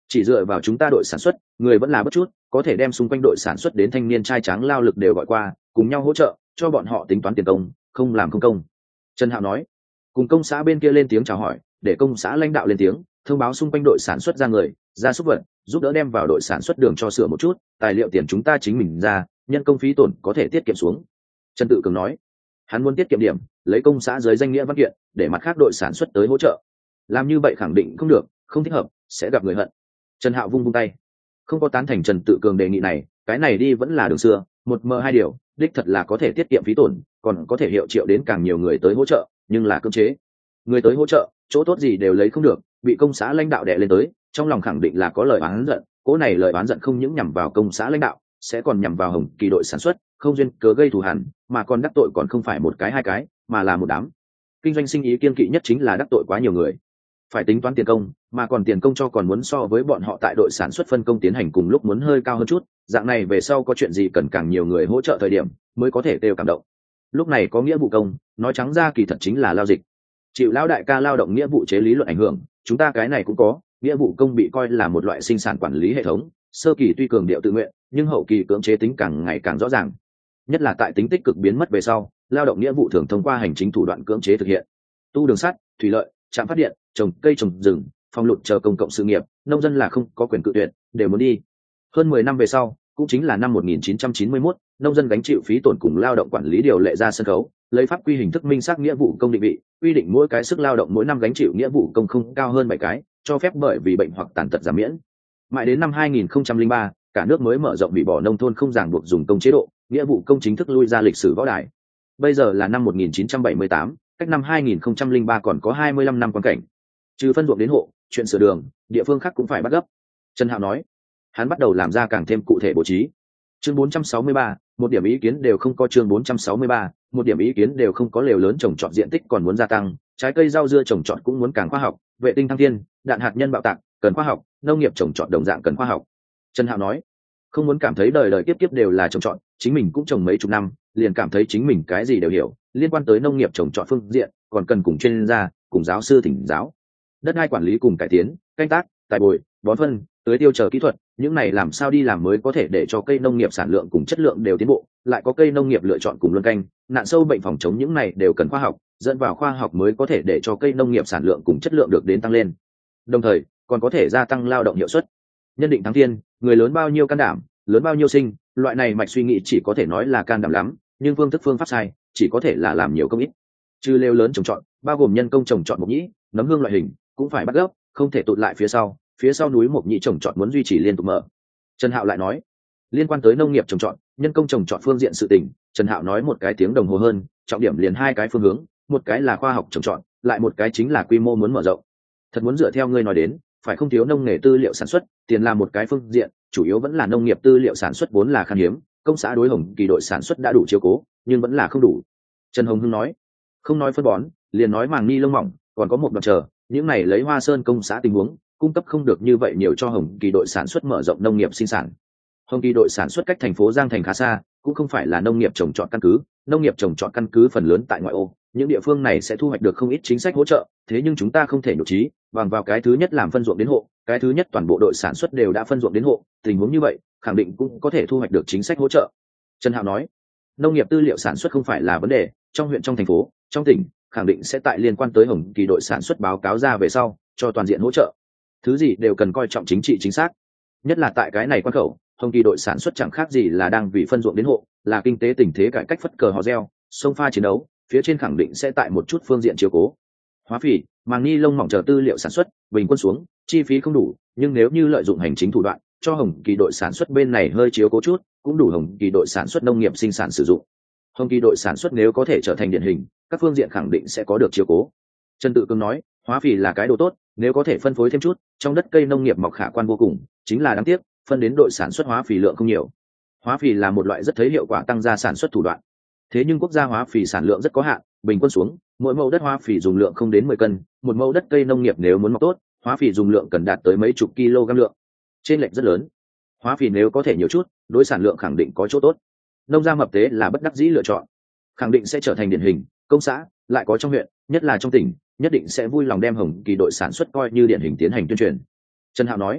chỉ dựa vào chúng ta đội sản xuất, người vẫn là bất chút, có thể đem xung quanh đội sản xuất đến thanh niên trai tráng lao lực đều gọi qua, cùng nhau hỗ trợ cho bọn họ tính toán tiền công, không làm không công. Trần Hạo nói. Cùng công xã bên kia lên tiếng chào hỏi, để công xã lãnh đạo lên tiếng thông báo xung quanh đội sản xuất ra người ra súc vật, giúp đỡ đem vào đội sản xuất đường cho sửa một chút, tài liệu tiền chúng ta chính mình ra, nhân công phí tổn có thể tiết kiệm xuống. Trần Tự Cường nói. Hắn muốn tiết kiệm điểm, lấy công xã dưới danh nghĩa văn kiện để mặt khác đội sản xuất tới hỗ trợ. Làm như vậy khẳng định không được, không thích hợp, sẽ gặp người hận. Trần Hạo vung vung tay, không có tán thành Trần Tự Cường đề nghị này, cái này đi vẫn là đường xưa, một mờ hai điều, đích thật là có thể tiết kiệm phí tổn, còn có thể hiệu triệu đến càng nhiều người tới hỗ trợ, nhưng là cưỡng chế. Người tới hỗ trợ, chỗ tốt gì đều lấy không được, bị công xã lãnh đạo đè lên tới, trong lòng khẳng định là có lời oán giận, cố này lời oán giận không những nhằm vào công xã lãnh đạo, sẽ còn nhằm vào Hồng Kỳ đội sản xuất, không duyên cớ gây thù hằn, mà còn đắc tội còn không phải một cái hai cái, mà là một đám. Kinh doanh sinh ý kiêng kỵ nhất chính là đắc tội quá nhiều người. Phải tính toán tiền công, mà còn tiền công cho còn muốn so với bọn họ tại đội sản xuất phân công tiến hành cùng lúc muốn hơi cao hơn chút, dạng này về sau có chuyện gì cần càng nhiều người hỗ trợ thời điểm mới có thể đều cảm động. Lúc này có nghĩa vụ công, nói trắng ra kỳ thật chính là lao dịch. Chịu lão đại ca lao động nghĩa vụ chế lý luận ảnh hưởng, chúng ta cái này cũng có, nghĩa vụ công bị coi là một loại sinh sản quản lý hệ thống, sơ kỳ tuy cường điệu tự nguyện, nhưng hậu kỳ cưỡng chế tính càng ngày càng rõ ràng. Nhất là tại tính tích cực biến mất về sau, lao động nghĩa vụ thường thông qua hành chính thủ đoạn cưỡng chế thực hiện. Tu đường sắt, thủy lợi, trạm phát điện, trồng cây trồng rừng, phòng lụt chờ công cộng sự nghiệp, nông dân là không có quyền cự tuyệt, đều muốn đi. Hơn mười năm về sau, cũng chính là năm một nghìn chín trăm chín mươi mốt, nông dân gánh chịu phí tổn cùng lao động quản lý điều lệ ra sân khấu, lấy pháp quy hình thức minh xác nghĩa vụ công định vị, quy định mỗi cái sức lao động mỗi năm gánh chịu nghĩa vụ công không cao hơn bảy cái, cho phép bởi vì bệnh hoặc tàn tật giảm miễn. Mãi đến năm hai nghìn không trăm lẻ ba, cả nước mới mở rộng hủy bỏ nông thôn không ràng buộc dùng công chế độ, nghĩa vụ công chính thức lui ra lịch sử võ đài. Bây giờ là năm một nghìn chín trăm bảy mươi tám, cách năm hai nghìn không trăm lẻ ba còn có hai mươi lăm năm quan cảnh. Trừ phân ruộng đến hộ, chuyện sửa đường, địa phương khác cũng phải bắt gấp. Trần Hạo nói. Hắn bắt đầu làm ra càng thêm cụ thể bố trí. Chương bốn trăm sáu mươi ba, một điểm ý kiến đều không có. Chương bốn trăm sáu mươi ba, một điểm ý kiến đều không có. Lều lớn trồng trọt diện tích còn muốn gia tăng, trái cây rau dưa trồng trọt cũng muốn càng khoa học, vệ tinh thăng thiên, đạn hạt nhân bạo tạc, cần khoa học, nông nghiệp trồng trọt đồng dạng cần khoa học. Trần Hạo nói, không muốn cảm thấy đời đời kiếp kiếp đều là trồng trọt, chính mình cũng trồng mấy chục năm, liền cảm thấy chính mình cái gì đều hiểu, liên quan tới nông nghiệp trồng trọt phương diện, còn cần cùng chuyên gia, cùng giáo sư thỉnh giáo. Đất đai quản lý cùng cải tiến, canh tác, tài bồi, bón phân, tưới tiêu chờ kỹ thuật, những này làm sao đi làm mới có thể để cho cây nông nghiệp sản lượng cùng chất lượng đều tiến bộ, lại có cây nông nghiệp lựa chọn cùng luân canh, nạn sâu bệnh phòng chống, những này đều cần khoa học, dẫn vào khoa học mới có thể để cho cây nông nghiệp sản lượng cùng chất lượng được đến tăng lên. Đồng thời, còn có thể gia tăng lao động hiệu suất. Nhân định thắng thiên, người lớn bao nhiêu can đảm, lớn bao nhiêu sinh, loại này mạch suy nghĩ chỉ có thể nói là can đảm lắm, nhưng phương thức phương pháp sai, chỉ có thể là làm nhiều công ít. Trừ lều lớn trồng trọt, bao gồm nhân công trồng trọt mộc nhĩ, nấm hương loại hình, cũng phải bắt gấp, không thể tụt lại phía sau, phía sau núi mộc nhĩ trồng trọt muốn duy trì liên tục mở. Trần Hạo lại nói, liên quan tới nông nghiệp trồng trọt, nhân công trồng trọt phương diện sự tình, Trần Hạo nói một cái tiếng đồng hồ hơn, trọng điểm liền hai cái phương hướng, một cái là khoa học trồng trọt, lại một cái chính là quy mô muốn mở rộng. Thật muốn dựa theo ngươi nói đến, phải không thiếu nông nghề tư liệu sản xuất, tiền là một cái phương diện, chủ yếu vẫn là nông nghiệp tư liệu sản xuất vốn là khan hiếm, công xã đối Hồng Kỳ đội sản xuất đã đủ chiếu cố, nhưng vẫn là không đủ. Trần Hồng Hưng nói, không nói phân bón, liền nói màng ni lông mỏng, còn có một đoạn chờ, những này lấy Hoa Sơn công xã tình huống, cung cấp không được như vậy nhiều cho Hồng Kỳ đội sản xuất mở rộng nông nghiệp sinh sản. Hồng Kỳ đội sản xuất cách thành phố Giang Thành khá xa, cũng không phải là nông nghiệp trồng trọt căn cứ, nông nghiệp trồng trọt căn cứ phần lớn tại ngoại ô, những địa phương này sẽ thu hoạch được không ít chính sách hỗ trợ, thế nhưng chúng ta không thể nhục trí, bằng vào cái thứ nhất làm phân ruộng đến hộ, cái thứ nhất toàn bộ đội sản xuất đều đã phân ruộng đến hộ, tình huống như vậy, khẳng định cũng có thể thu hoạch được chính sách hỗ trợ. Trần Hạo nói, nông nghiệp tư liệu sản xuất không phải là vấn đề, trong huyện, trong thành phố, trong tỉnh, khẳng định sẽ tại liên quan tới Hồng Kỳ đội sản xuất báo cáo ra về sau, cho toàn diện hỗ trợ. Thứ gì đều cần coi trọng chính trị chính xác, nhất là tại cái này quan khẩu, Hồng Kỳ đội sản xuất chẳng khác gì là đang vì phân ruộng đến hộ, là kinh tế tình thế cải cách phất cờ hò reo, sông pha chiến đấu, phía trên khẳng định sẽ tại một chút phương diện chiếu cố. Hóa phỉ, màng ni lông mỏng chờ tư liệu sản xuất, bình quân xuống, chi phí không đủ, nhưng nếu như lợi dụng hành chính thủ đoạn, cho Hồng Kỳ đội sản xuất bên này hơi chiếu cố chút, cũng đủ Hồng Kỳ đội sản xuất nông nghiệp sinh sản sử dụng. Hồng Kỳ đội sản xuất nếu có thể trở thành điển hình, các phương diện khẳng định sẽ có được chiếu cố. Trần Tự Cường nói, hóa phỉ là cái đồ tốt, nếu có thể phân phối thêm chút, trong đất cây nông nghiệp mọc khả quan vô cùng, chính là đáng tiếc, phân đến đội sản xuất hóa phỉ lượng không nhiều. Hóa phỉ là một loại rất thấy hiệu quả tăng gia sản xuất thủ đoạn. Thế nhưng quốc gia hóa phỉ sản lượng rất có hạn, bình quân xuống, mỗi mẫu đất hóa phỉ dùng lượng không đến mười cân, một mẫu đất cây nông nghiệp nếu muốn mọc tốt, hóa phỉ dùng lượng cần đạt tới mấy chục kg lượng. Trên lệch rất lớn. Hóa phỉ nếu có thể nhiều chút, đối sản lượng khẳng định có chỗ tốt. Nông gia mập tế là bất đắc dĩ lựa chọn, khẳng định sẽ trở thành điển hình, công xã, lại có trong huyện, nhất là trong tỉnh, nhất định sẽ vui lòng đem Hồng Kỳ đội sản xuất coi như điển hình tiến hành tuyên truyền. Trần Hạo nói,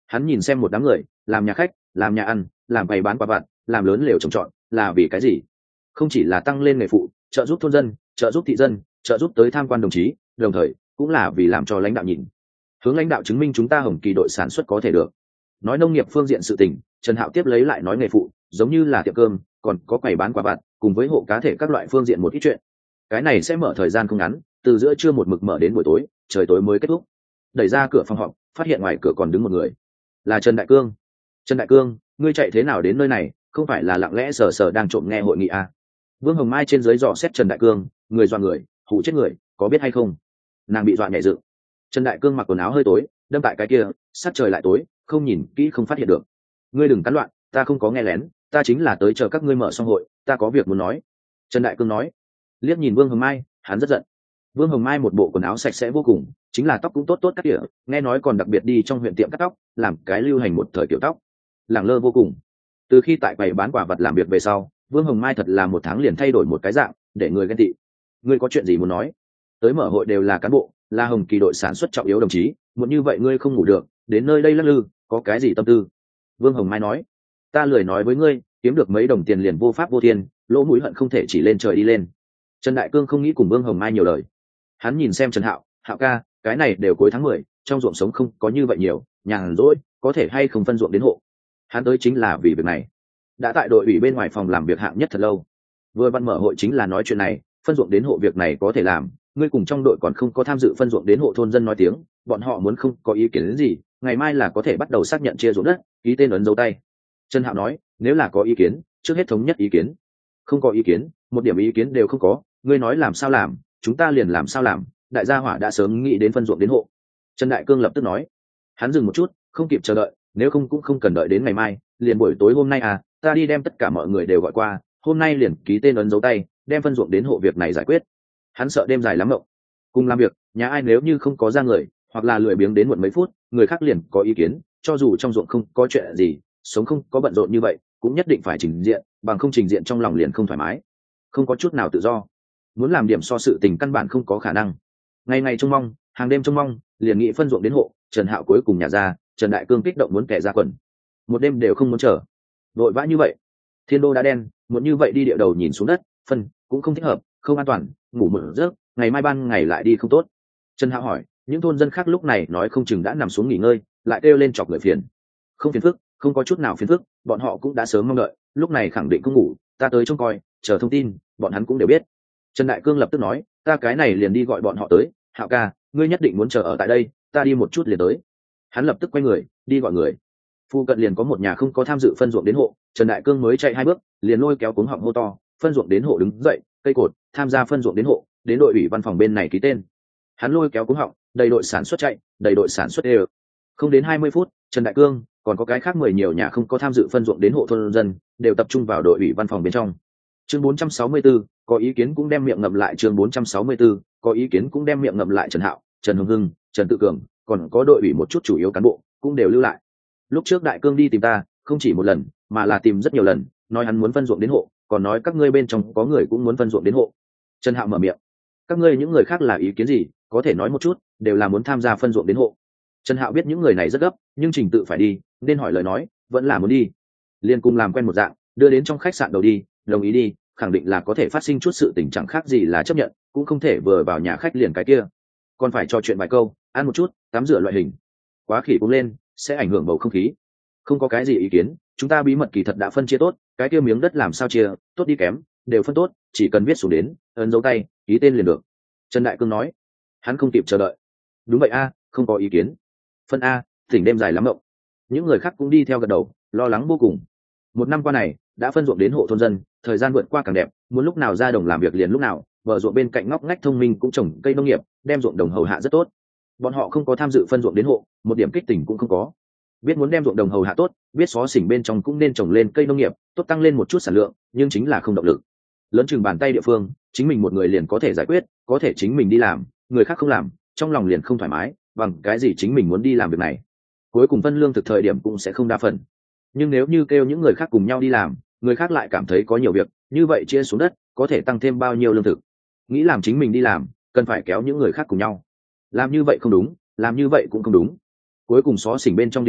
Hắn nhìn xem một đám người làm nhà khách, làm nhà ăn, làm bày bán quả vặt, làm lớn lều trồng trọt, là vì cái gì? Không chỉ là tăng lên nghề phụ, trợ giúp thôn dân, trợ giúp thị dân, trợ giúp tới tham quan đồng chí, đồng thời cũng là vì làm cho lãnh đạo nhìn, hướng lãnh đạo chứng minh chúng ta Hồng Kỳ đội sản xuất có thể được. Nói nông nghiệp phương diện sự tình, Trần Hạo tiếp lấy lại nói nghề phụ, giống như là tiệm cơm, còn có quầy bán quả vặt, cùng với hộ cá thể các loại phương diện một ít chuyện. Cái này sẽ mở thời gian không ngắn, từ giữa trưa một mực mở đến buổi tối, trời tối mới kết thúc. Đẩy ra cửa phòng họp, phát hiện ngoài cửa còn đứng một người, là Trần Đại Cương. Trần Đại Cương, ngươi chạy thế nào đến nơi này? Không phải là lặng lẽ sờ sờ đang trộm nghe hội nghị à? Vương Hồng Mai trên dưới dò xét Trần Đại Cương, người dọa người, hù chết người, có biết hay không? Nàng bị dọa nhảy dựng. Trần Đại Cương mặc quần áo hơi tối, đâm tại cái kia, sát trời lại tối, không nhìn kỹ không phát hiện được. Ngươi đừng cắn loạn, ta không có nghe lén, ta chính là tới chờ các ngươi mở xong hội, ta có việc muốn nói. Trần Đại Cương nói. Liếc nhìn Vương Hồng Mai, hắn rất giận. Vương Hồng Mai một bộ quần áo sạch sẽ vô cùng, chính là tóc cũng tốt tốt cắt tỉa, nghe nói còn đặc biệt đi trong huyện tiệm cắt tóc, làm cái lưu hành một thời kiểu tóc, lẳng lơ vô cùng. Từ khi tại quầy bán quả vật làm việc về sau, Vương Hồng Mai thật là một tháng liền thay đổi một cái dạng, để người ghen tị. Ngươi có chuyện gì muốn nói? Tới mở hội đều là cán bộ, là Hồng Kỳ đội sản xuất trọng yếu đồng chí, muốn như vậy ngươi không ngủ được, đến nơi đây lắc lư, có cái gì tâm tư? Vương Hồng Mai nói. Ta lười nói với ngươi, kiếm được mấy đồng tiền liền vô pháp vô thiên, lỗ mũi hận không thể chỉ lên trời đi lên. Trần Đại Cương không nghĩ cùng Vương Hồng Mai nhiều lời. Hắn nhìn xem Trần Hạo, Hạo ca, cái này đều cuối tháng mười, trong ruộng sống không có như vậy nhiều, nhàn rỗi, có thể hay không phân ruộng đến hộ. Hắn tới chính là vì việc này. Đã tại đội ủy bên ngoài phòng làm việc hạng nhất thật lâu. Vừa văn mở hội chính là nói chuyện này, phân ruộng đến hộ việc này có thể làm, ngươi cùng trong đội còn không có tham dự phân ruộng đến hộ thôn dân nói tiếng, bọn họ muốn không có ý kiến đến gì, ngày mai là có thể bắt đầu xác nhận chia ruộng đất, ký tên ấn dấu tay. Trần Hạo nói, nếu là có ý kiến, trước hết thống nhất ý kiến. Không có ý kiến, một điểm ý kiến đều không có, ngươi nói làm sao làm, chúng ta liền làm sao làm, đại gia hỏa đã sớm nghĩ đến phân ruộng đến hộ. Trần Đại Cương lập tức nói. Hắn dừng một chút, không kịp chờ đợi, nếu không cũng không cần đợi đến ngày mai, liền buổi tối hôm nay à, ta đi đem tất cả mọi người đều gọi qua, hôm nay liền ký tên ấn dấu tay, đem phân ruộng đến hộ việc này giải quyết. Hắn sợ đêm dài lắm mộng, cùng làm việc, nhà ai nếu như không có ra người, hoặc là lười biếng đến muộn mấy phút, người khác liền có ý kiến, cho dù trong ruộng không có chuyện gì, sống không có bận rộn như vậy, cũng nhất định phải trình diện, bằng không trình diện trong lòng liền không thoải mái, không có chút nào tự do. Muốn làm điểm so sự tình căn bản không có khả năng. Ngày ngày trông mong, hàng đêm trông mong, liền nghĩ phân ruộng đến hộ. Trần Hạo cuối cùng nhà ra, Trần Đại Cương kích động muốn kẻ ra quần, một đêm đều không muốn chờ. Vội vã như vậy, thiên đô đã đen, muốn như vậy đi địa đầu nhìn xuống đất, phân cũng không thích hợp, không an toàn, ngủ một giấc, ngày mai ban ngày lại đi không tốt. Trần Hạo hỏi, những thôn dân khác lúc này nói không chừng đã nằm xuống nghỉ ngơi, lại kêu lên chọc người phiền. Không phiền phức, không có chút nào phiền phức, bọn họ cũng đã sớm mong đợi, lúc này khẳng định không ngủ, ta tới trông coi, chờ thông tin, bọn hắn cũng đều biết. Trần Đại Cương lập tức nói, ta cái này liền đi gọi bọn họ tới. Hạo ca, ngươi nhất định muốn chờ ở tại đây, ta đi một chút liền tới. Hắn lập tức quay người đi gọi người. Phu cận liền có một nhà không có tham dự phân ruộng đến hộ, Trần Đại Cương mới chạy hai bước, liền lôi kéo cuống họng hô to, phân ruộng đến hộ đứng dậy, cây cột, tham gia phân ruộng đến hộ, đến đội ủy văn phòng bên này ký tên. Hắn lôi kéo cuống họng, đầy đội sản xuất chạy, đầy đội sản xuất đều. Không đến hai mươi phút, Trần Đại Cương còn có cái khác mười nhiều nhà không có tham dự phân ruộng đến hộ thôn dân, đều tập trung vào đội ủy văn phòng bên trong. Chương bốn trăm sáu mươi tư, có ý kiến cũng đem miệng ngậm lại. Chương bốn trăm sáu mươi tư, có ý kiến cũng đem miệng ngậm lại. Trần Hạo, Trần Hồng Hưng, Trần Tự Cường, còn có đội ủy một chút chủ yếu cán bộ cũng đều lưu lại. Lúc trước Đại Cương đi tìm ta, không chỉ một lần, mà là tìm rất nhiều lần, nói hắn muốn phân ruộng đến hộ, còn nói các ngươi bên trong có người cũng muốn phân ruộng đến hộ. Trần Hạo mở miệng, các ngươi những người khác là ý kiến gì, có thể nói một chút, đều là muốn tham gia phân ruộng đến hộ. Trần Hạo biết những người này rất gấp, nhưng trình tự phải đi, nên hỏi lời nói, vẫn là muốn đi. Liên cùng làm quen một dạng, đưa đến trong khách sạn đầu đi, đồng ý đi, khẳng định là có thể phát sinh chút sự tình trạng khác gì là chấp nhận, cũng không thể vừa vào nhà khách liền cái kia, còn phải trò chuyện vài câu, ăn một chút, tắm rửa loại hình. Quá khỉ cũng lên, sẽ ảnh hưởng bầu không khí. Không có cái gì ý kiến, chúng ta bí mật kỳ thật đã phân chia tốt, cái kia miếng đất làm sao chia, tốt đi kém, đều phân tốt, chỉ cần viết xuống đến, ấn dấu tay, ký tên liền được. Trần Đại Cương nói. Hắn không kịp chờ đợi. Đúng vậy a, không có ý kiến. Phân a, thỉnh đêm dài lắm mộng. Những người khác cũng đi theo gật đầu, lo lắng vô cùng. Một năm qua này, đã phân ruộng đến hộ thôn dân, thời gian vượt qua càng đẹp, muốn lúc nào ra đồng làm việc liền lúc nào, bờ ruộng bên cạnh ngóc ngách thông minh cũng trồng cây nông nghiệp, đem ruộng đồng hầu hạ rất tốt. Bọn họ không có tham dự phân ruộng đến hộ, một điểm kích tình cũng không có. Biết muốn đem ruộng đồng hầu hạ tốt, biết xó xỉnh bên trong cũng nên trồng lên cây nông nghiệp, tốt tăng lên một chút sản lượng, nhưng chính là không động lực. Lớn chừng bàn tay địa phương, chính mình một người liền có thể giải quyết, có thể chính mình đi làm, người khác không làm, trong lòng liền không thoải mái, bằng cái gì chính mình muốn đi làm việc này. Cuối cùng phân lương thực thời điểm cũng sẽ không đa phần. Nhưng nếu như kêu những người khác cùng nhau đi làm, người khác lại cảm thấy có nhiều việc, như vậy chia xuống đất, có thể tăng thêm bao nhiêu lương thực. Nghĩ làm chính mình đi làm, cần phải kéo những người khác cùng nhau. Làm như vậy không đúng, làm như vậy cũng không đúng. Cuối cùng xó xỉnh bên trong điểm này,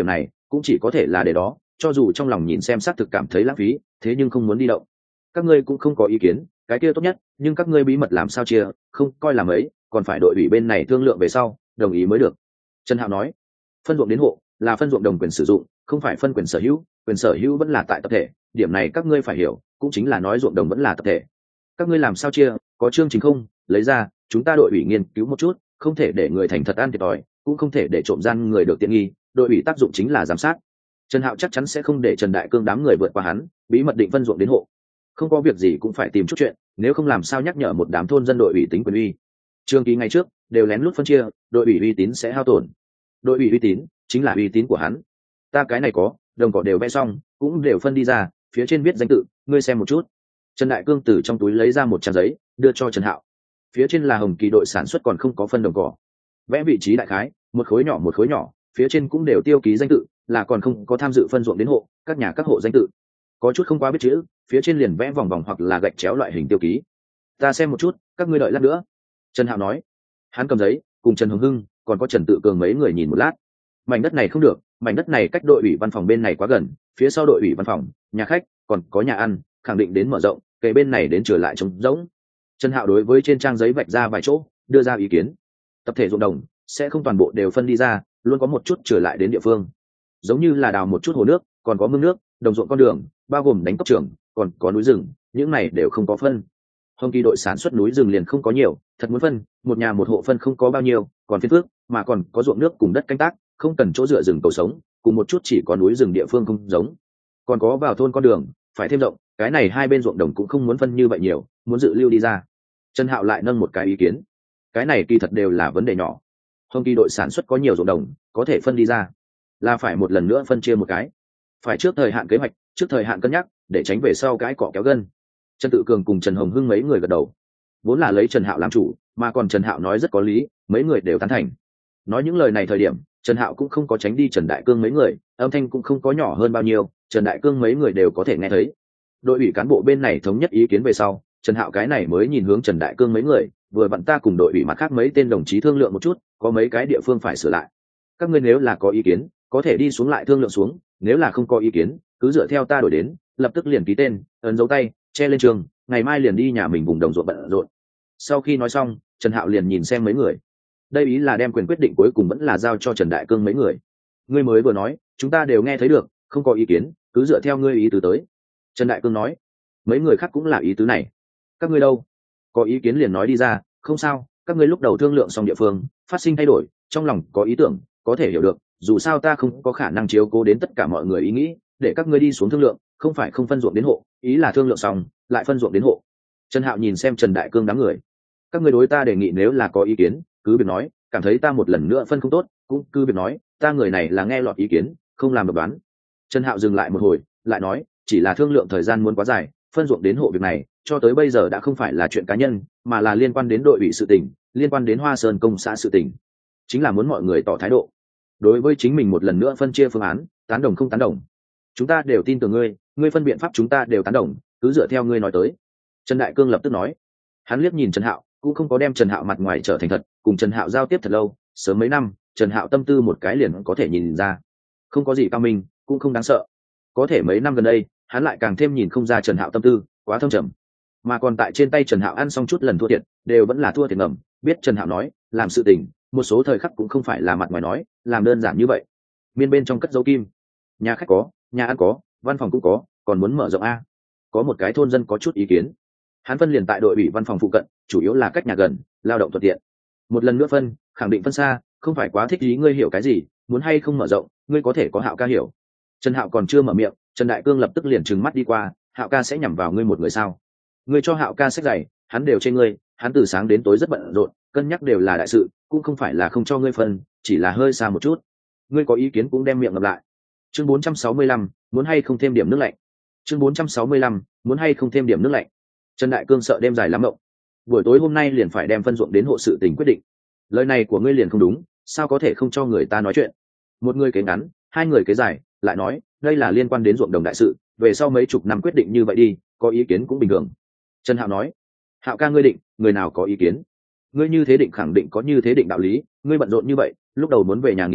cũng chỉ có thể là để đó, cho dù trong lòng nhìn xem xác thực cảm thấy lãng phí, thế nhưng không muốn đi động. Các ngươi cũng không có ý kiến, cái kia tốt nhất, nhưng các ngươi bí mật làm sao chia, không coi là mấy, còn phải đội ủy bên này thương lượng về sau, đồng ý mới được. Trần Hạo nói, phân ruộng đến hộ là phân ruộng đồng quyền sử dụng, không phải phân quyền sở hữu, quyền sở hữu vẫn là tại tập thể, điểm này các ngươi phải hiểu, cũng chính là nói ruộng đồng vẫn là tập thể. Các ngươi làm sao chia, có chương trình không, lấy ra, chúng ta đội ủy nghiên cứu một chút, không thể để người thành thật ăn thiệt thòi, cũng không thể để trộm gian người được tiện nghi, đội ủy tác dụng chính là giám sát. Trần Hạo chắc chắn sẽ không để Trần Đại Cương đám người vượt qua hắn, bí mật định phân ruộng đến hộ. Không có việc gì cũng phải tìm chút chuyện, nếu không làm sao nhắc nhở một đám thôn dân đội ủy tính quyền uy. Trường kỳ ngày trước đều lén lút phân chia, đội ủy uy tín sẽ hao tổn. Đội ủy uy tín chính là uy tín của hắn. Ta cái này có, đồng cỏ đều vẽ xong, cũng đều phân đi ra, phía trên viết danh tự, ngươi xem một chút. Trần Đại Cương từ trong túi lấy ra một trang giấy, đưa cho Trần Hạo. Phía trên là Hồng Kỳ đội sản xuất còn không có phân đồng cỏ. Vẽ vị trí đại khái, một khối nhỏ một khối nhỏ, phía trên cũng đều tiêu ký danh tự, là còn không có tham dự phân ruộng đến hộ, các nhà các hộ danh tự. Có chút không quá biết chữ, phía trên liền vẽ vòng vòng hoặc là gạch chéo loại hình tiêu ký. Ta xem một chút, các ngươi đợi lát nữa. Trần Hạo nói. Hắn cầm giấy, cùng Trần Hồng Hưng, còn có Trần Tự Cường mấy người nhìn một lát. Mảnh đất này không được, mảnh đất này cách đội ủy văn phòng bên này quá gần, phía sau đội ủy văn phòng, nhà khách, còn có nhà ăn, khẳng định đến mở rộng, kể bên này đến trở lại trống rỗng. Trần Hạo đối với trên trang giấy vạch ra vài chỗ, đưa ra ý kiến. Tập thể ruộng đồng sẽ không toàn bộ đều phân đi ra, luôn có một chút trở lại đến địa phương. Giống như là đào một chút hồ nước, còn có mương nước, đồng ruộng con đường, bao gồm đánh cốc trường, còn có núi rừng, những này đều không có phân. Hồng Kỳ đội sản xuất núi rừng liền không có nhiều, thật muốn phân, một nhà một hộ phân không có bao nhiêu, còn phiên phước, mà còn có ruộng nước cùng đất canh tác, không cần chỗ dựa rừng cầu sống, cùng một chút chỉ có núi rừng địa phương không giống. Còn có vào thôn con đường, phải thêm rộng, cái này hai bên ruộng đồng cũng không muốn phân như vậy nhiều, muốn dự lưu đi ra. Trần Hạo lại nâng một cái ý kiến. Cái này kỳ thật đều là vấn đề nhỏ. Hồng Kỳ đội sản xuất có nhiều ruộng đồng, có thể phân đi ra, là phải một lần nữa phân chia một cái. Phải trước thời hạn kế hoạch, trước thời hạn cân nhắc, để tránh về sau cái cỏ kéo gân. Trần Tự Cường cùng Trần Hồng Hưng mấy người gật đầu. Vốn là lấy Trần Hạo làm chủ, mà còn Trần Hạo nói rất có lý, mấy người đều tán thành. Nói những lời này thời điểm, Trần Hạo cũng không có tránh đi Trần Đại Cương mấy người, âm thanh cũng không có nhỏ hơn bao nhiêu, Trần Đại Cương mấy người đều có thể nghe thấy. Đội ủy cán bộ bên này thống nhất ý kiến về sau, Trần Hạo cái này mới nhìn hướng Trần Đại Cương mấy người, vừa vặn ta cùng đội ủy mặt khác mấy tên đồng chí thương lượng một chút, có mấy cái địa phương phải sửa lại. Các ngươi nếu là có ý kiến, có thể đi xuống lại thương lượng xuống, nếu là không có ý kiến, cứ dựa theo ta đổi đến, lập tức liền ký tên, ấn dấu tay, che lên trường, ngày mai liền đi nhà mình vùng đồng ruộng bận rộn. Sau khi nói xong, Trần Hạo liền nhìn xem mấy người. Đây ý là đem quyền quyết định cuối cùng vẫn là giao cho Trần Đại Cương mấy người. Ngươi mới vừa nói, chúng ta đều nghe thấy được, không có ý kiến, cứ dựa theo ngươi ý tứ tới. Trần Đại Cương nói. Mấy người khác cũng là ý tứ này. Các ngươi đâu? Có ý kiến liền nói đi ra, không sao, các ngươi lúc đầu thương lượng xong địa phương, phát sinh thay đổi, trong lòng có ý tưởng, có thể hiểu được, dù sao ta không có khả năng chiếu cố đến tất cả mọi người ý nghĩ, để các ngươi đi xuống thương lượng, không phải không phân ruộng đến hộ, ý là thương lượng xong, lại phân ruộng đến hộ. Trần Hạo nhìn xem Trần Đại Cương đám người. Các ngươi đối ta đề nghị nếu là có ý kiến, cứ việc nói, cảm thấy ta một lần nữa phân không tốt, cũng cứ việc nói, ta người này là nghe lọt ý kiến, không làm độc đoán. Trần Hạo dừng lại một hồi, lại nói, chỉ là thương lượng thời gian muốn quá dài, phân ruộng đến hộ việc này, cho tới bây giờ đã không phải là chuyện cá nhân, mà là liên quan đến đội ủy sự tình, liên quan đến Hoa Sơn công xã sự tình. Chính là muốn mọi người tỏ thái độ. Đối với chính mình một lần nữa phân chia phương án, tán đồng không tán đồng. Chúng ta đều tin tưởng ngươi, ngươi phân biện pháp chúng ta đều tán đồng, cứ dựa theo ngươi nói tới. Trần Đại Cương lập tức nói. Hắn liếc nhìn Trần Hạo, cũng không có đem Trần Hạo mặt ngoài trở thành thật, cùng Trần Hạo giao tiếp thật lâu, sớm mấy năm, Trần Hạo tâm tư một cái liền có thể nhìn ra. Không có gì cao minh, cũng không đáng sợ. Có thể mấy năm gần đây, hắn lại càng thêm nhìn không ra Trần Hạo tâm tư, quá thâm trầm. Mà còn tại trên tay Trần Hạo ăn xong chút lần thua thiệt, đều vẫn là thua thiệt ngầm, biết Trần Hạo nói, làm sự tình, một số thời khắc cũng không phải là mặt ngoài nói, làm đơn giản như vậy. Miên bên trong cất dấu kim. Nhà khách có, nhà ăn có, văn phòng cũng có, còn muốn mở rộng a. Có một cái thôn dân có chút ý kiến. Hắn phân liền tại đội ủy văn phòng phụ cận, chủ yếu là cách nhà gần, lao động thuận tiện. Một lần nữa phân, khẳng định phân xa, không phải quá thích ý ngươi hiểu cái gì, muốn hay không mở rộng, ngươi có thể có Hạo ca hiểu. Trần Hạo còn chưa mở miệng, Trần Đại Cương lập tức liền trừng mắt đi qua, Hạo ca sẽ nhằm vào ngươi một người sao? Ngươi cho Hạo ca sách giày, hắn đều trên ngươi, hắn từ sáng đến tối rất bận rộn, cân nhắc đều là đại sự, cũng không phải là không cho ngươi phân, chỉ là hơi xa một chút. Ngươi có ý kiến cũng đem miệng ngậm lại. Chương bốn trăm sáu mươi lăm, muốn hay không thêm điểm nước lạnh. Chương bốn trăm sáu mươi lăm, muốn hay không thêm điểm nước lạnh. Trần Đại Cương sợ đêm dài lắm mộng. Buổi tối hôm nay liền phải đem phân ruộng đến hộ sự tình quyết định. Lời này của ngươi liền không đúng, sao có thể không cho người ta nói chuyện? Một người kế ngắn, hai người kế dài, lại nói, đây là liên quan đến ruộng đồng đại sự, về sau mấy chục năm quyết định như vậy đi, có ý kiến cũng bình thường. Trần Hạo nói, Hạo ca ngươi định, người nào có ý kiến? Ngươi như thế định khẳng định có như thế định đạo lý, ngươi bận rộn như vậy, lúc đầu muốn về nhà nghỉ ngơi,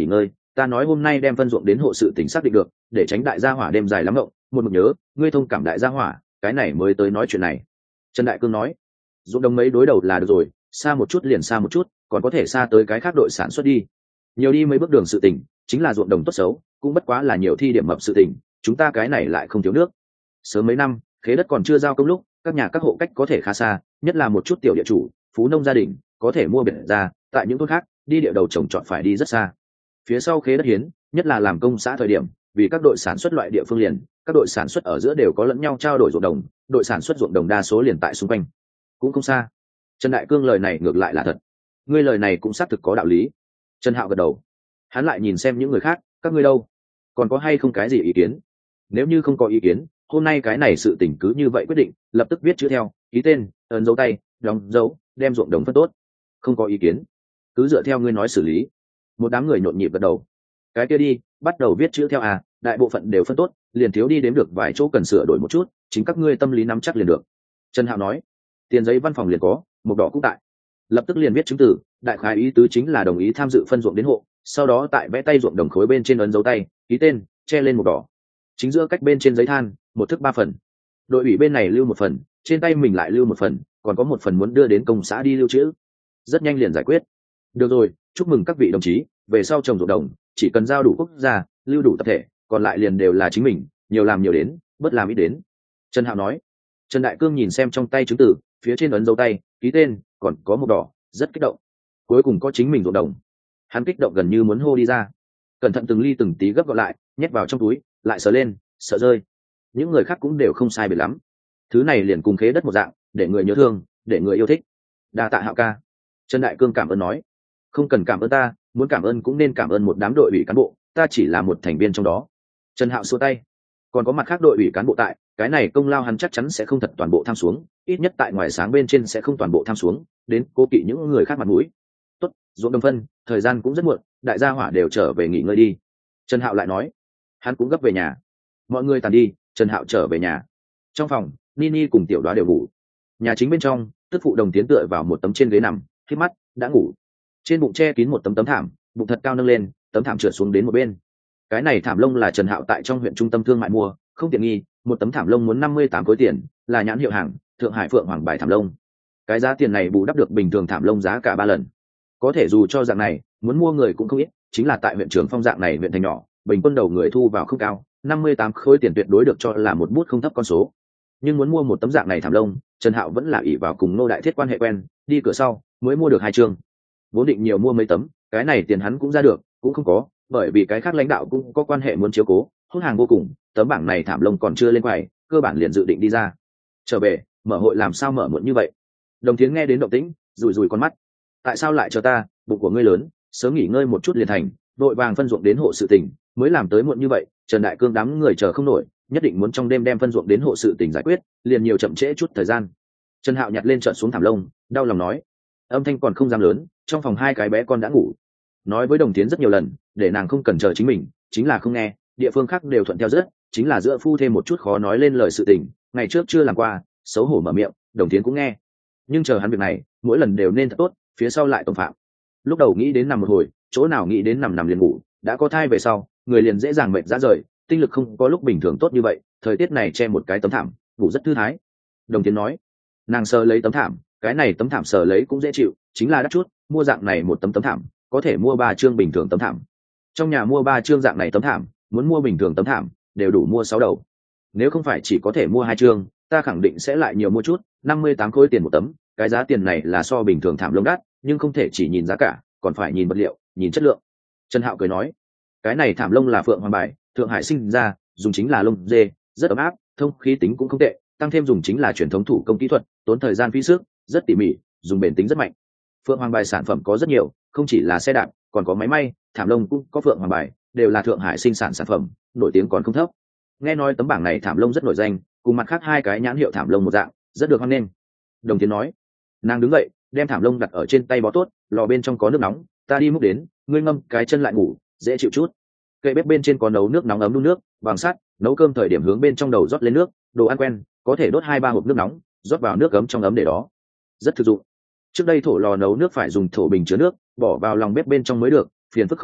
ta nói hôm nay đem phân ruộng đến hộ sự tỉnh xác định được, để tránh đại gia hỏa đêm dài lắm ngộng, một mực nhớ ngươi thông cảm đại gia hỏa, cái này mới tới nói chuyện này. Trần Đại Cương nói, ruộng đồng mấy đối đầu là được rồi, xa một chút liền xa một chút, còn có thể xa tới cái khác đội sản xuất đi, nhiều đi mấy bước đường sự tỉnh, chính là ruộng đồng tốt xấu cũng bất quá là nhiều thi điểm mập sự tỉnh, chúng ta cái này lại không thiếu nước. Sớm mấy năm khế đất còn chưa giao công lúc, các nhà các hộ cách có thể khá xa, nhất là một chút tiểu địa chủ phú nông gia đình có thể mua biệt ra, tại những thôn khác đi địa đầu trồng trọt phải đi rất xa. Phía sau khế đất hiến, nhất là làm công xã thời điểm, vì các đội sản xuất loại địa phương liền, các đội sản xuất ở giữa đều có lẫn nhau trao đổi ruộng đồng, đội sản xuất ruộng đồng đa số liền tại xung quanh, cũng không xa. Trần Đại Cương lời này ngược lại là thật, ngươi lời này cũng xác thực có đạo lý. Trần Hạo gật đầu, hắn lại nhìn xem những người khác, các ngươi đâu, còn có hay không cái gì ý kiến? Nếu như không có ý kiến, hôm nay cái này sự tình cứ như vậy quyết định, lập tức viết chữ theo, ký tên, ấn dấu tay, đóng dấu, đem ruộng đồng phân tốt. Không có ý kiến, cứ dựa theo ngươi nói xử lý. Một đám người nhộn nhịp gật đầu. Cái kia đi, bắt đầu viết chữ theo à, đại bộ phận đều phân tốt, liền thiếu đi đếm được vài chỗ cần sửa đổi một chút, chính các ngươi tâm lý nắm chắc liền được. Trần Hạo nói, tiền giấy văn phòng liền có, mộc đỏ cũng tại. Lập tức liền viết chứng từ, đại khái ý tứ chính là đồng ý tham dự phân ruộng đến hộ, sau đó tại vẽ tay ruộng đồng khối bên trên ấn dấu tay, ký tên, che lên mộc đỏ. Chính giữa cách bên trên giấy than, một thức ba phần. Đội ủy bên này lưu một phần, trên tay mình lại lưu một phần, còn có một phần muốn đưa đến công xã đi lưu trữ. Rất nhanh liền giải quyết. Được rồi, chúc mừng các vị đồng chí, về sau trồng ruộng đồng, chỉ cần giao đủ quốc gia, lưu đủ tập thể, còn lại liền đều là chính mình, nhiều làm nhiều đến, bớt làm ít đến. Trần Hạo nói. Trần Đại Cương nhìn xem trong tay chứng từ, phía trên ấn dấu tay, ký tên, còn có một đỏ, rất kích động. Cuối cùng có chính mình ruộng đồng. Hắn kích động gần như muốn hô đi ra. Cẩn thận từng ly từng tí gấp gọn lại, nhét vào trong túi, lại sờ lên, sợ rơi. Những người khác cũng đều không sai biệt lắm. Thứ này liền cùng khế đất một dạng, để người nhớ thương, để người yêu thích. Đa tạ Hạo ca. Trần Đại Cương cảm ơn nói, không cần cảm ơn ta, muốn cảm ơn cũng nên cảm ơn một đám đội ủy cán bộ, ta chỉ là một thành viên trong đó. Trần Hạo xua tay, còn có mặt khác đội ủy cán bộ tại, cái này công lao hắn chắc chắn sẽ không thật toàn bộ tham xuống, ít nhất tại ngoài sáng bên trên sẽ không toàn bộ tham xuống, đến cố kỵ những người khác mặt mũi. Tốt, ruộng đồng phân, thời gian cũng rất muộn, đại gia hỏa đều trở về nghỉ ngơi đi. Trần Hạo lại nói, hắn cũng gấp về nhà. Mọi người tàn đi, Trần Hạo trở về nhà. Trong phòng, Nini cùng Tiểu Đoá đều ngủ. Nhà chính bên trong, tức phụ Đồng Tiến tựa vào một tấm trên ghế nằm, khép mắt đã ngủ. Trên bụng che kín một tấm tấm thảm, bụng thật cao nâng lên, tấm thảm trượt xuống đến một bên. Cái này thảm lông là Trần Hạo tại trong huyện trung tâm thương mại mua, không tiện nghi, một tấm thảm lông muốn năm mươi tám khối tiền, là nhãn hiệu hàng Thượng Hải Phượng Hoàng bài thảm lông. Cái giá tiền này bù đắp được bình thường thảm lông giá cả ba lần. Có thể dù cho dạng này, muốn mua người cũng không ít, chính là tại huyện Trường Phong dạng này huyện thành nhỏ, bình quân đầu người thu vào không cao, năm mươi tám khối tiền tuyệt đối được cho là một bút không thấp con số. Nhưng muốn mua một tấm dạng này thảm lông, Trần Hạo vẫn là ỷ vào cùng Ngô Đại Thiết quan hệ quen, đi cửa sau mới mua được hai chương. Vốn định nhiều mua mấy tấm, cái này tiền hắn cũng ra được, cũng không có, bởi vì cái khác lãnh đạo cũng có quan hệ muốn chiếu cố, hốt hàng vô cùng, tấm bảng này thảm lông còn chưa lên quầy, cơ bản liền dự định đi ra. Trở về, mở hội làm sao mở muộn như vậy? Đồng Thiến nghe đến động tĩnh, rủi rủi con mắt. Tại sao lại chờ ta, bụng của ngươi lớn, sớm nghỉ ngơi một chút liền thành, đội vàng phân ruộng đến hộ sự tỉnh, mới làm tới muộn như vậy. Trần Đại Cương đám người chờ không nổi, nhất định muốn trong đêm đem phân ruộng đến hộ sự tỉnh giải quyết, liền nhiều chậm trễ chút thời gian. Trần Hạo nhặt lên trợn xuống thảm lông, đau lòng nói, âm thanh còn không dám lớn, trong phòng hai cái bé con đã ngủ. Nói với Đồng Tiến rất nhiều lần, để nàng không cần chờ chính mình, chính là không nghe, địa phương khác đều thuận theo rất, chính là giữa phu thêm một chút khó nói lên lời sự tình, ngày trước chưa làm qua, xấu hổ mở miệng, Đồng Tiến cũng nghe. Nhưng chờ hắn việc này, mỗi lần đều nên thật tốt, phía sau lại tông phạm. Lúc đầu nghĩ đến nằm một hồi, chỗ nào nghĩ đến nằm nằm liền ngủ, đã có thai về sau, người liền dễ dàng mệt ra rời, tinh lực không có lúc bình thường tốt như vậy, thời tiết này che một cái tấm thảm, ngủ rất thư thái. Đồng Tiến nói, nàng sờ lấy tấm thảm, cái này tấm thảm sờ lấy cũng dễ chịu, chính là đắt chút, mua dạng này một tấm tấm thảm, có thể mua ba chương bình thường tấm thảm. Trong nhà mua ba chương dạng này tấm thảm, muốn mua bình thường tấm thảm, đều đủ mua sáu đầu. Nếu không phải chỉ có thể mua hai chương, ta khẳng định sẽ lại nhiều mua chút, năm mươi tám khối tiền một tấm, cái giá tiền này là so bình thường thảm lông đắt, nhưng không thể chỉ nhìn giá cả, còn phải nhìn vật liệu, nhìn chất lượng. Trần Hạo cười nói, cái này thảm lông là Phượng Hoàng bài, Thượng Hải sinh ra, dùng chính là lông dê, rất ấm áp, thông khí tính cũng không tệ, tăng thêm dùng chính là truyền thống thủ công kỹ thuật, tốn thời gian phí sức, rất tỉ mỉ, dùng bền tính rất mạnh. Phượng Hoàng bài sản phẩm có rất nhiều, không chỉ là xe đạp, còn có máy may, thảm lông cũng có Phượng Hoàng bài, đều là Thượng Hải sinh sản sản phẩm, nổi tiếng còn không thấp. Nghe nói tấm bảng này thảm lông rất nổi danh, cùng mặt khác hai cái nhãn hiệu thảm lông một dạng, rất được hoan nghênh. Đồng Tiến nói, nàng đứng dậy, đem thảm lông đặt ở trên tay bó tốt, lò bên trong có nước nóng, ta đi múc đến, ngươi ngâm cái chân lại ngủ, dễ chịu chút. Cây bếp bên trên có nấu nước nóng ấm đun nước, bằng sắt, nấu cơm thời điểm hướng bên trong đầu rót lên nước, đồ ăn quen, có thể đốt hai ba hộp nước nóng, rót vào nước ấm trong ấm để đó, rất thực dụng. Trước đây thổ lò nấu nước phải dùng thổ bình chứa nước, bỏ vào lòng bếp bên trong mới được, phiền phức không nói,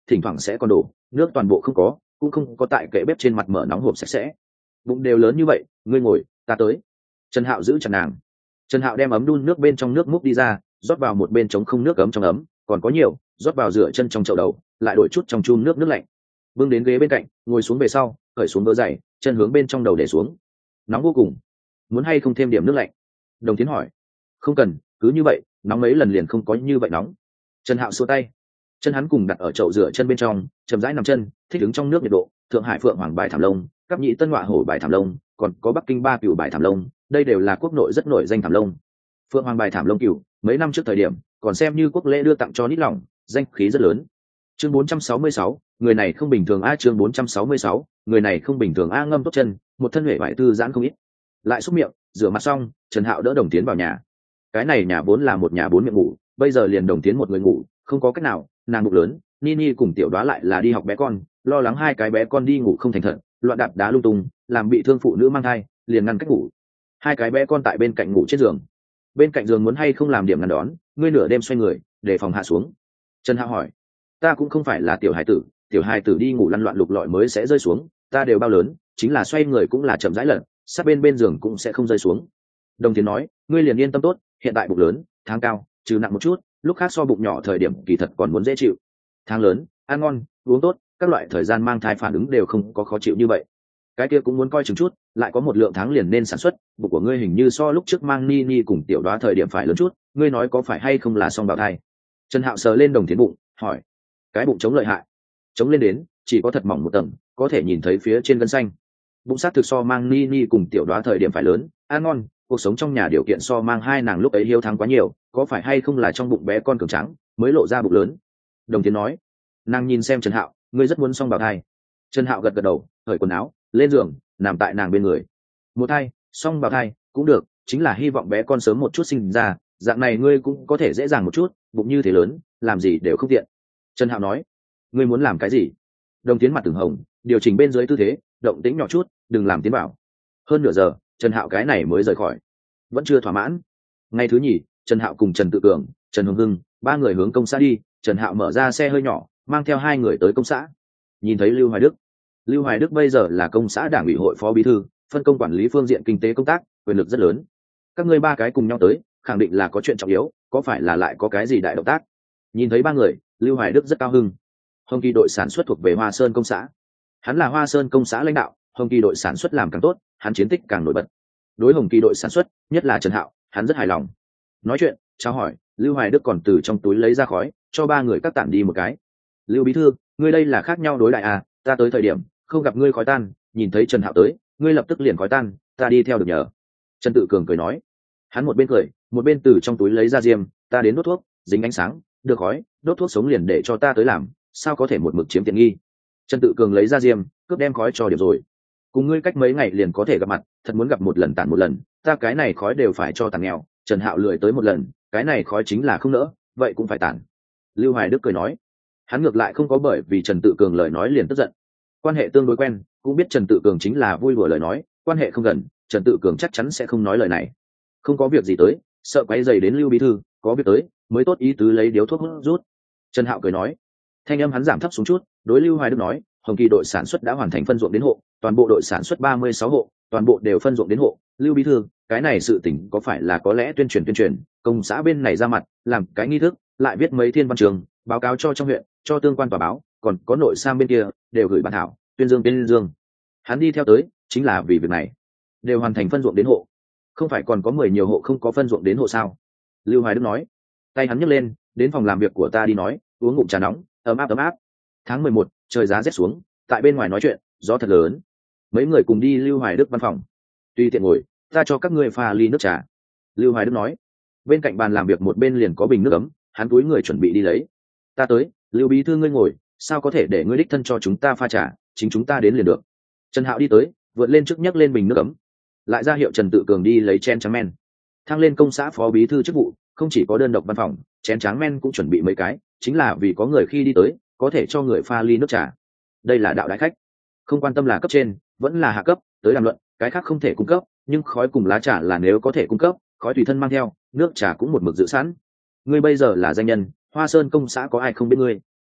thỉnh thoảng sẽ còn đổ nước, toàn bộ không có, cũng không có tại kệ bếp trên mặt mở nóng hộp sạch sẽ. Bụng đều lớn như vậy, ngươi ngồi, ta tới. Trần Hạo giữ chặt nàng. Trần Hạo đem ấm đun nước bên trong nước múc đi ra, rót vào một bên trống không nước ấm trong ấm, còn có nhiều, rót vào rửa chân trong chậu đầu, lại đổi chút trong chum nước nước lạnh. Bưng đến ghế bên cạnh, ngồi xuống về sau, cởi xuống vớ giày, chân hướng bên trong đầu để xuống. Nóng vô cùng, muốn hay không thêm điểm nước lạnh? Đồng Tiến hỏi. Không cần, cứ như vậy, nóng mấy lần liền không có như vậy nóng. Trần Hạo xua tay. Chân hắn cùng đặt ở chậu rửa chân bên trong, chậm rãi nằm chân, thích ứng trong nước nhiệt độ. Thượng Hải Phượng Hoàng bài thảm lông, Cáp Nhĩ Tân Ngọa Hổ bài thảm lông, còn có Bắc Kinh Ba Cửu bài thảm lông, đây đều là quốc nội rất nổi danh thảm lông. Phượng Hoàng bài thảm lông cửu, mấy năm trước thời điểm, còn xem như quốc lễ đưa tặng cho nít lỏng, danh khí rất lớn. Chương bốn trăm sáu mươi sáu, người này không bình thường a. Chương bốn trăm sáu mươi sáu, người này không bình thường a. Ngâm tốt chân, một thân huệ vải tư giãn không ít. Lại xúc miệng, rửa mặt xong, Trần Hạo đỡ Đồng Tiến vào nhà. Cái này nhà vốn là một nhà bốn miệng ngủ, bây giờ liền Đồng Tiến một người ngủ, không có cách nào, nàng bụng lớn, Nini cùng Tiểu Đoá lại là đi học bé con, lo lắng hai cái bé con đi ngủ không thành thật, loạn đạp đá lung tung, làm bị thương phụ nữ mang thai, liền ngăn cách ngủ. Hai cái bé con tại bên cạnh ngủ trên giường. Bên cạnh giường muốn hay không làm điểm ngăn đón, ngươi nửa đêm xoay người, để phòng hạ xuống. Trần Hạo hỏi. Ta cũng không phải là tiểu hài tử, tiểu hài tử đi ngủ lăn loạn lục lọi mới sẽ rơi xuống, ta đều bao lớn, chính là xoay người cũng là chậm rãi lật, sát bên bên giường cũng sẽ không rơi xuống. Đồng Tiến nói, ngươi liền yên tâm tốt, hiện tại bụng lớn, tháng cao, trừ nặng một chút, lúc khác so bụng nhỏ thời điểm kỳ thật còn muốn dễ chịu. Tháng lớn, ăn ngon, uống tốt, các loại thời gian mang thai phản ứng đều không có khó chịu như vậy. Cái kia cũng muốn coi chừng chút, lại có một lượng tháng liền nên sản xuất, bụng của ngươi hình như so lúc trước mang Nini cùng Tiểu Đoá thời điểm phải lớn chút, ngươi nói có phải hay không là song bào thai? Trần Hạo sờ lên Đồng Tiến bụng, hỏi. Cái bụng chống lợi hại, chống lên đến chỉ có thật mỏng một tầng, có thể nhìn thấy phía trên gân xanh. Bụng sát thực so mang Nini cùng Tiểu Đoá thời điểm phải lớn, ăn ngon, cuộc sống trong nhà điều kiện so mang hai nàng lúc ấy hiếu thắng quá nhiều, có phải hay không là trong bụng bé con cường trắng mới lộ ra bụng lớn? Đồng Tiến nói. Nàng nhìn xem Trần Hạo, ngươi rất muốn song bào thai. Trần Hạo gật gật đầu, cởi quần áo, lên giường, nằm tại nàng bên người. Một thai, song bào thai cũng được, chính là hy vọng bé con sớm một chút sinh ra, dạng này ngươi cũng có thể dễ dàng một chút, bụng như thế lớn, làm gì đều không tiện. Trần Hạo nói. Ngươi muốn làm cái gì? Đồng Tiến mặt từng hồng, điều chỉnh bên dưới tư thế, động tĩnh nhỏ chút, đừng làm tiến bảo. Hơn nửa giờ, Trần Hạo cái này mới rời khỏi. Vẫn chưa thỏa mãn. Ngày thứ nhì, Trần Hạo cùng Trần Tự Cường, Trần Hồng Hưng, ba người hướng công xã đi. Trần Hạo mở ra xe hơi nhỏ, mang theo hai người tới công xã. Nhìn thấy Lưu Hoài Đức. Lưu Hoài Đức bây giờ là công xã đảng ủy hội phó bí thư, phân công quản lý phương diện kinh tế công tác, quyền lực rất lớn. Các ngươi ba cái cùng nhau tới, khẳng định là có chuyện trọng yếu, có phải là lại có cái gì đại động tác? Nhìn thấy ba người, Lưu Hoài Đức rất cao hứng. Hồng Kỳ đội sản xuất thuộc về Hoa Sơn công xã, hắn là Hoa Sơn công xã lãnh đạo, Hồng Kỳ đội sản xuất làm càng tốt, hắn chiến tích càng nổi bật. Đối Hồng Kỳ đội sản xuất, nhất là Trần Hạo, hắn rất hài lòng. Nói chuyện, chào hỏi, Lưu Hoài Đức còn từ trong túi lấy ra khói, cho ba người các tản đi một cái. Lưu bí thư, ngươi đây là khác nhau đối đại à? Ta tới thời điểm không gặp ngươi khói tan, nhìn thấy Trần Hạo tới, ngươi lập tức liền khói tan, ta đi theo được nhờ. Trần Tự Cường cười nói. Hắn một bên cười, một bên từ trong túi lấy ra diêm, ta đến đốt thuốc, dính ánh sáng, được khói, đốt thuốc sống liền để cho ta tới làm, sao có thể một mực chiếm tiện nghi? Trần Tự Cường lấy ra diêm, cướp đem khói cho điểm rồi. Cùng ngươi cách mấy ngày liền có thể gặp mặt, thật muốn gặp một lần tản một lần, ta cái này khói đều phải cho tản nghèo. Trần Hạo lười tới một lần, cái này khói chính là không nỡ, vậy cũng phải tản. Lưu Hoài Đức cười nói. Hắn ngược lại không có bởi vì Trần Tự Cường lời nói liền tức giận. Quan hệ tương đối quen, cũng biết Trần Tự Cường chính là vui đùa lời nói, quan hệ không gần, Trần Tự Cường chắc chắn sẽ không nói lời này. Không có việc gì tới, sợ quấy rầy đến Lưu bí thư, có việc tới mới tốt ý tứ lấy điếu thuốc hút rút. Trần Hạo cười nói. Thanh âm hắn giảm thấp xuống chút, đối Lưu Hoài Đức nói, Hồng Kỳ đội sản xuất đã hoàn thành phân ruộng đến hộ, toàn bộ đội sản xuất ba mươi sáu hộ, toàn bộ đều phân ruộng đến hộ. Lưu bí thư, cái này sự tình có phải là có lẽ tuyên truyền tuyên truyền, công xã bên này ra mặt, làm cái nghi thức, lại viết mấy thiên văn trường, báo cáo cho trong huyện, cho tương quan tòa báo, còn có nội sam bên kia đều gửi bản thảo, tuyên dương tuyên dương. Hắn đi theo tới, chính là vì việc này. Đều hoàn thành phân ruộng đến hộ. Không phải còn có mười nhiều hộ không có phân ruộng đến hộ sao? Lưu Hoài Đức nói. Tay hắn nhấc lên, đến phòng làm việc của ta đi nói, uống ngụm trà nóng, ấm áp ấm áp. Tháng mười một, trời giá rét xuống, tại bên ngoài nói chuyện, gió thật lớn. Mấy người cùng đi Lưu Hoài Đức văn phòng. Tuy tiện ngồi, ta cho các ngươi pha ly nước trà. Lưu Hoài Đức nói. Bên cạnh bàn làm việc một bên liền có bình nước ấm, hắn túi người chuẩn bị đi lấy. Ta tới, Lưu bí thư ngươi ngồi, sao có thể để ngươi đích thân cho chúng ta pha trà, chính chúng ta đến liền được. Trần Hạo đi tới, vượt lên trước nhấc lên bình nước ấm, lại ra hiệu Trần Tự Cường đi lấy chén trắng men. Thăng lên công xã phó bí thư chức vụ, không chỉ có đơn độc văn phòng, chén trắng men cũng chuẩn bị mấy cái, chính là vì có người khi đi tới, có thể cho người pha ly nước trà. Đây là đạo đại khách, không quan tâm là cấp trên, vẫn là hạ cấp, tới đàm luận, cái khác không thể cung cấp, nhưng khói cùng lá trà là nếu có thể cung cấp, khói tùy thân mang theo, nước trà cũng một mực giữ sẵn. Ngươi bây giờ là danh nhân, Hoa Sơn công xã có ai không biết ngươi?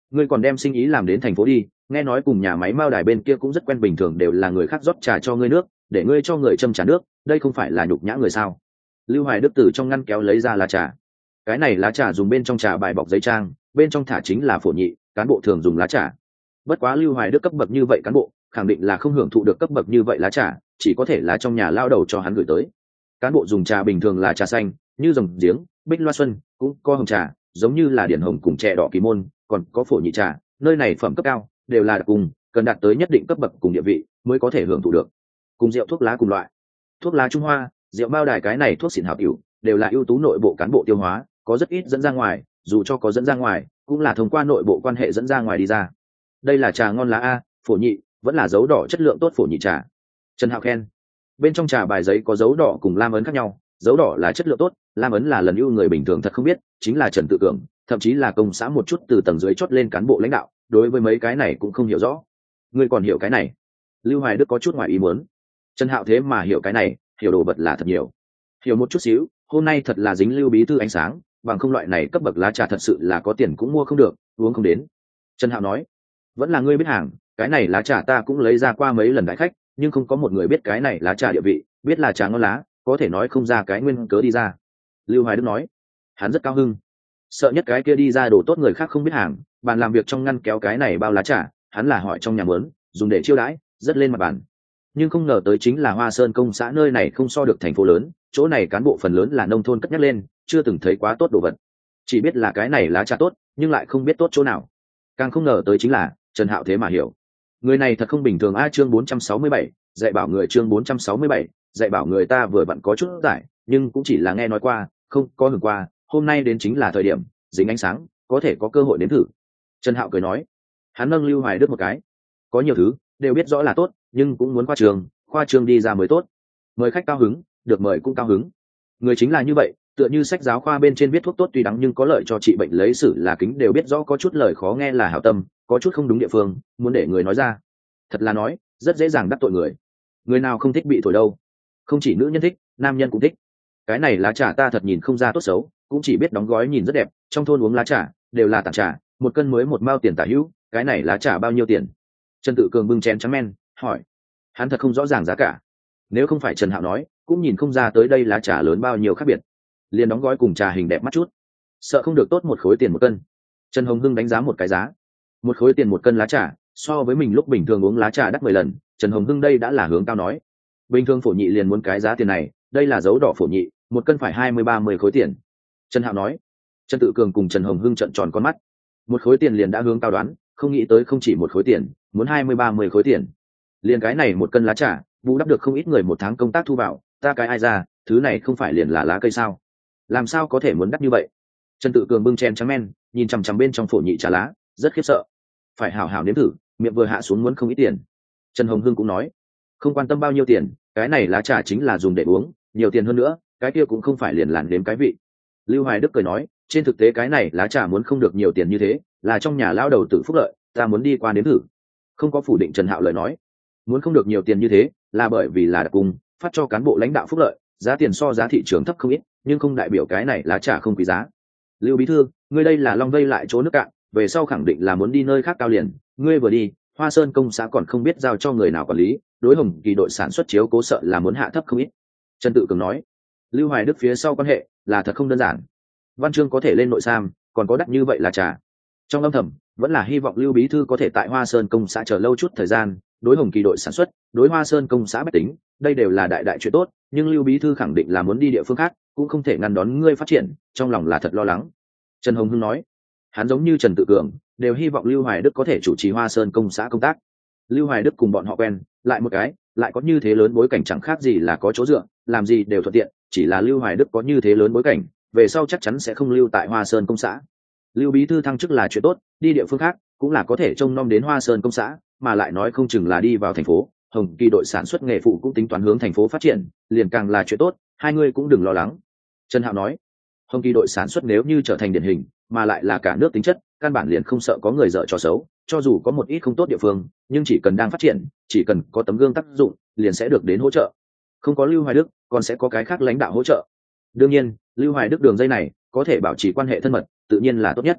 ngươi còn đem sinh ý làm đến thành phố đi, nghe nói cùng nhà máy mao đài bên kia cũng rất quen, bình thường đều là người khác rót trà cho ngươi nước, để ngươi cho người châm trà nước, đây không phải là nhục nhã người sao? Lưu Hoài Đức từ trong ngăn kéo lấy ra lá trà. Cái này lá trà dùng bên trong trà bài bọc giấy trang, bên trong thả chính là phổ nhị, cán bộ thường dùng lá trà. Bất quá Lưu Hoài Đức cấp bậc như vậy cán bộ, khẳng định là không hưởng thụ được cấp bậc như vậy lá trà, chỉ có thể là trong nhà lao đầu cho hắn gửi tới. Cán bộ dùng trà bình thường là trà xanh, như rồng giếng, bích loa xuân, cũng có hồng trà, giống như là điển hồng cùng chè đỏ kỳ môn, còn có phổ nhị trà, nơi này phẩm cấp cao, đều là đặc cùng, cần đạt tới nhất định cấp bậc cùng địa vị mới có thể hưởng thụ được. Cùng rượu thuốc lá cùng loại, thuốc lá Trung Hoa, rượu mao đài cái này thuốc xịn hảo cửu, đều là ưu tú nội bộ cán bộ tiêu hóa, có rất ít dẫn ra ngoài, dù cho có dẫn ra ngoài, cũng là thông qua nội bộ quan hệ dẫn ra ngoài đi ra. Đây là trà ngon lá a, phổ nhị, vẫn là dấu đỏ chất lượng tốt phổ nhị trà. Trần Hạo khen. Bên trong trà bài giấy có dấu đỏ cùng lam ấn khác nhau, dấu đỏ là chất lượng tốt, lam ấn là lần ưu người bình thường thật không biết, chính là Trần Tự Cường, thậm chí là công xã một chút từ tầng dưới chót lên cán bộ lãnh đạo, đối với mấy cái này cũng không hiểu rõ. Ngươi còn hiểu cái này? Lưu Hoài Đức có chút ngoài ý muốn. Trần Hạo thế mà hiểu cái này, hiểu đồ vật là thật nhiều. Hiểu một chút xíu, hôm nay thật là dính Lưu bí thư ánh sáng, bằng không loại này cấp bậc lá trà thật sự là có tiền cũng mua không được, uống không đến. Trần Hạo nói, vẫn là ngươi biết hàng, cái này lá trà ta cũng lấy ra qua mấy lần đại khách, nhưng không có một người biết cái này lá trà địa vị, biết là trà ngon lá, có thể nói không ra cái nguyên cớ đi ra. Lưu Hoài Đức nói, hắn rất cao hưng, sợ nhất cái kia đi ra đồ tốt người khác không biết hàng, bàn làm việc trong ngăn kéo cái này bao lá trà, hắn là hỏi trong nhà mướn, dùng để chiêu đãi, rất lên mặt bàn. Nhưng không ngờ tới chính là Hoa Sơn công xã nơi này không so được thành phố lớn, chỗ này cán bộ phần lớn là nông thôn cất nhắc lên, chưa từng thấy quá tốt đồ vật, chỉ biết là cái này lá trà tốt, nhưng lại không biết tốt chỗ nào. Càng không ngờ tới chính là Trần Hạo thế mà hiểu. Người này thật không bình thường a. Chương bốn trăm sáu mươi bảy, dạy bảo người. Chương bốn trăm sáu mươi bảy, dạy bảo người. Ta vừa vặn có chút giải, nhưng cũng chỉ là nghe nói qua, không có hưởng qua, hôm nay đến chính là thời điểm dính ánh sáng, có thể có cơ hội đến thử. Trần Hạo cười nói. Hắn nâng Lưu Hoài Đức một cái. Có nhiều thứ đều biết rõ là tốt, nhưng cũng muốn qua trường, khoa trường đi ra mới tốt. Mời khách cao hứng, được mời cũng cao hứng. Người chính là như vậy, tựa như sách giáo khoa bên trên viết thuốc tốt tuy đắng nhưng có lợi cho trị bệnh lấy sử là kính, đều biết rõ có chút lời khó nghe là hảo tâm, có chút không đúng địa phương, muốn để người nói ra. Thật là nói, rất dễ dàng đắc tội người. Người nào không thích bị thổi đâu? Không chỉ nữ nhân thích, nam nhân cũng thích. Cái này lá trà ta thật nhìn không ra tốt xấu, cũng chỉ biết đóng gói nhìn rất đẹp, trong thôn uống lá trà đều là tặng trà, một cân mới một mao tiền tả hữu, cái này lá trà bao nhiêu tiền? Trần Tự Cường bưng chén trắng men, hỏi. Hắn thật không rõ ràng giá cả. Nếu không phải Trần Hạo nói, cũng nhìn không ra tới đây lá trà lớn bao nhiêu khác biệt. Liền đóng gói cùng trà hình đẹp mắt chút, sợ không được tốt một khối tiền một cân. Trần Hồng Hưng đánh giá một cái giá, một khối tiền một cân lá trà, so với mình lúc bình thường uống lá trà đắt mười lần. Trần Hồng Hưng đây đã là hướng cao nói. Bình thường phổ nhị liền muốn cái giá tiền này, đây là dấu đỏ phổ nhị, một cân phải hai mươi ba mươi khối tiền. Trần Hạo nói. Trần Tự Cường cùng Trần Hồng Hưng trợn tròn con mắt. Một khối tiền liền đã hướng cao đoán, không nghĩ tới không chỉ một khối tiền, muốn hai mươi ba mươi khối tiền. Liền cái này một cân lá trà, bù đắp được không ít người một tháng công tác thu vào, ta cái ai ra, thứ này không phải liền là lá cây sao? Làm sao có thể muốn đắt như vậy? Trần Tự Cường bưng chén trắng men, nhìn chằm chằm bên trong phổ nhị trà lá, rất khiếp sợ. Phải hảo hảo nếm thử, miệng vừa hạ xuống muốn không ít tiền. Trần Hồng Hưng cũng nói, không quan tâm bao nhiêu tiền, cái này lá trà chính là dùng để uống, nhiều tiền hơn nữa, cái kia cũng không phải liền làn đếm cái vị. Lưu Hoài Đức cười nói, trên thực tế cái này lá trà muốn không được nhiều tiền như thế, là trong nhà lao đầu tự phúc lợi, ta muốn đi qua nếm thử. Không có phủ định Trần Hạo lời nói, muốn không được nhiều tiền như thế, là bởi vì là đặc cung, phát cho cán bộ lãnh đạo phúc lợi, giá tiền so giá thị trường thấp không ít, nhưng không đại biểu cái này lá trà không quý giá. Lưu bí thư, ngươi đây là long vây lại chỗ nước cạn, về sau khẳng định là muốn đi nơi khác cao liền, ngươi vừa đi, Hoa Sơn công xã còn không biết giao cho người nào quản lý, đối Hồng Kỳ đội sản xuất chiếu cố sợ là muốn hạ thấp không ít. Trần Tự Cường nói. Lưu Hoài Đức phía sau quan hệ là thật không đơn giản. Văn chương có thể lên nội sam, còn có đắt như vậy là trà. Trong âm thầm, vẫn là hy vọng Lưu bí thư có thể tại Hoa Sơn công xã chờ lâu chút thời gian, đối Hồng Kỳ đội sản xuất, đối Hoa Sơn công xã bách tính, đây đều là đại đại chuyện tốt, nhưng Lưu bí thư khẳng định là muốn đi địa phương khác, cũng không thể ngăn đón ngươi phát triển, trong lòng là thật lo lắng. Trần Hồng Hưng nói. Hắn giống như Trần Tự Cường, đều hy vọng Lưu Hoài Đức có thể chủ trì Hoa Sơn công xã công tác. Lưu Hoài Đức cùng bọn họ quen, lại một cái, lại có như thế lớn bối cảnh chẳng khác gì là có chỗ dựa, làm gì đều thuận tiện, chỉ là Lưu Hoài Đức có như thế lớn bối cảnh, về sau chắc chắn sẽ không lưu tại Hoa Sơn công xã. Lưu bí thư thăng chức là chuyện tốt, đi địa phương khác cũng là có thể trông nom đến Hoa Sơn công xã, mà lại nói không chừng là đi vào thành phố, Hồng Kỳ đội sản xuất nghề phụ cũng tính toán hướng thành phố phát triển, liền càng là chuyện tốt, hai người cũng đừng lo lắng. Trần Hạo nói, Hồng Kỳ đội sản xuất nếu như trở thành điển hình, mà lại là cả nước tính chất, căn bản liền không sợ có người dở trò xấu, cho dù có một ít không tốt địa phương, nhưng chỉ cần đang phát triển, chỉ cần có tấm gương tác dụng, liền sẽ được đến hỗ trợ. Không có Lưu Hoài Đức, còn sẽ có cái khác lãnh đạo hỗ trợ. Đương nhiên, Lưu Hoài Đức đường dây này có thể bảo trì quan hệ thân mật, tự nhiên là tốt nhất.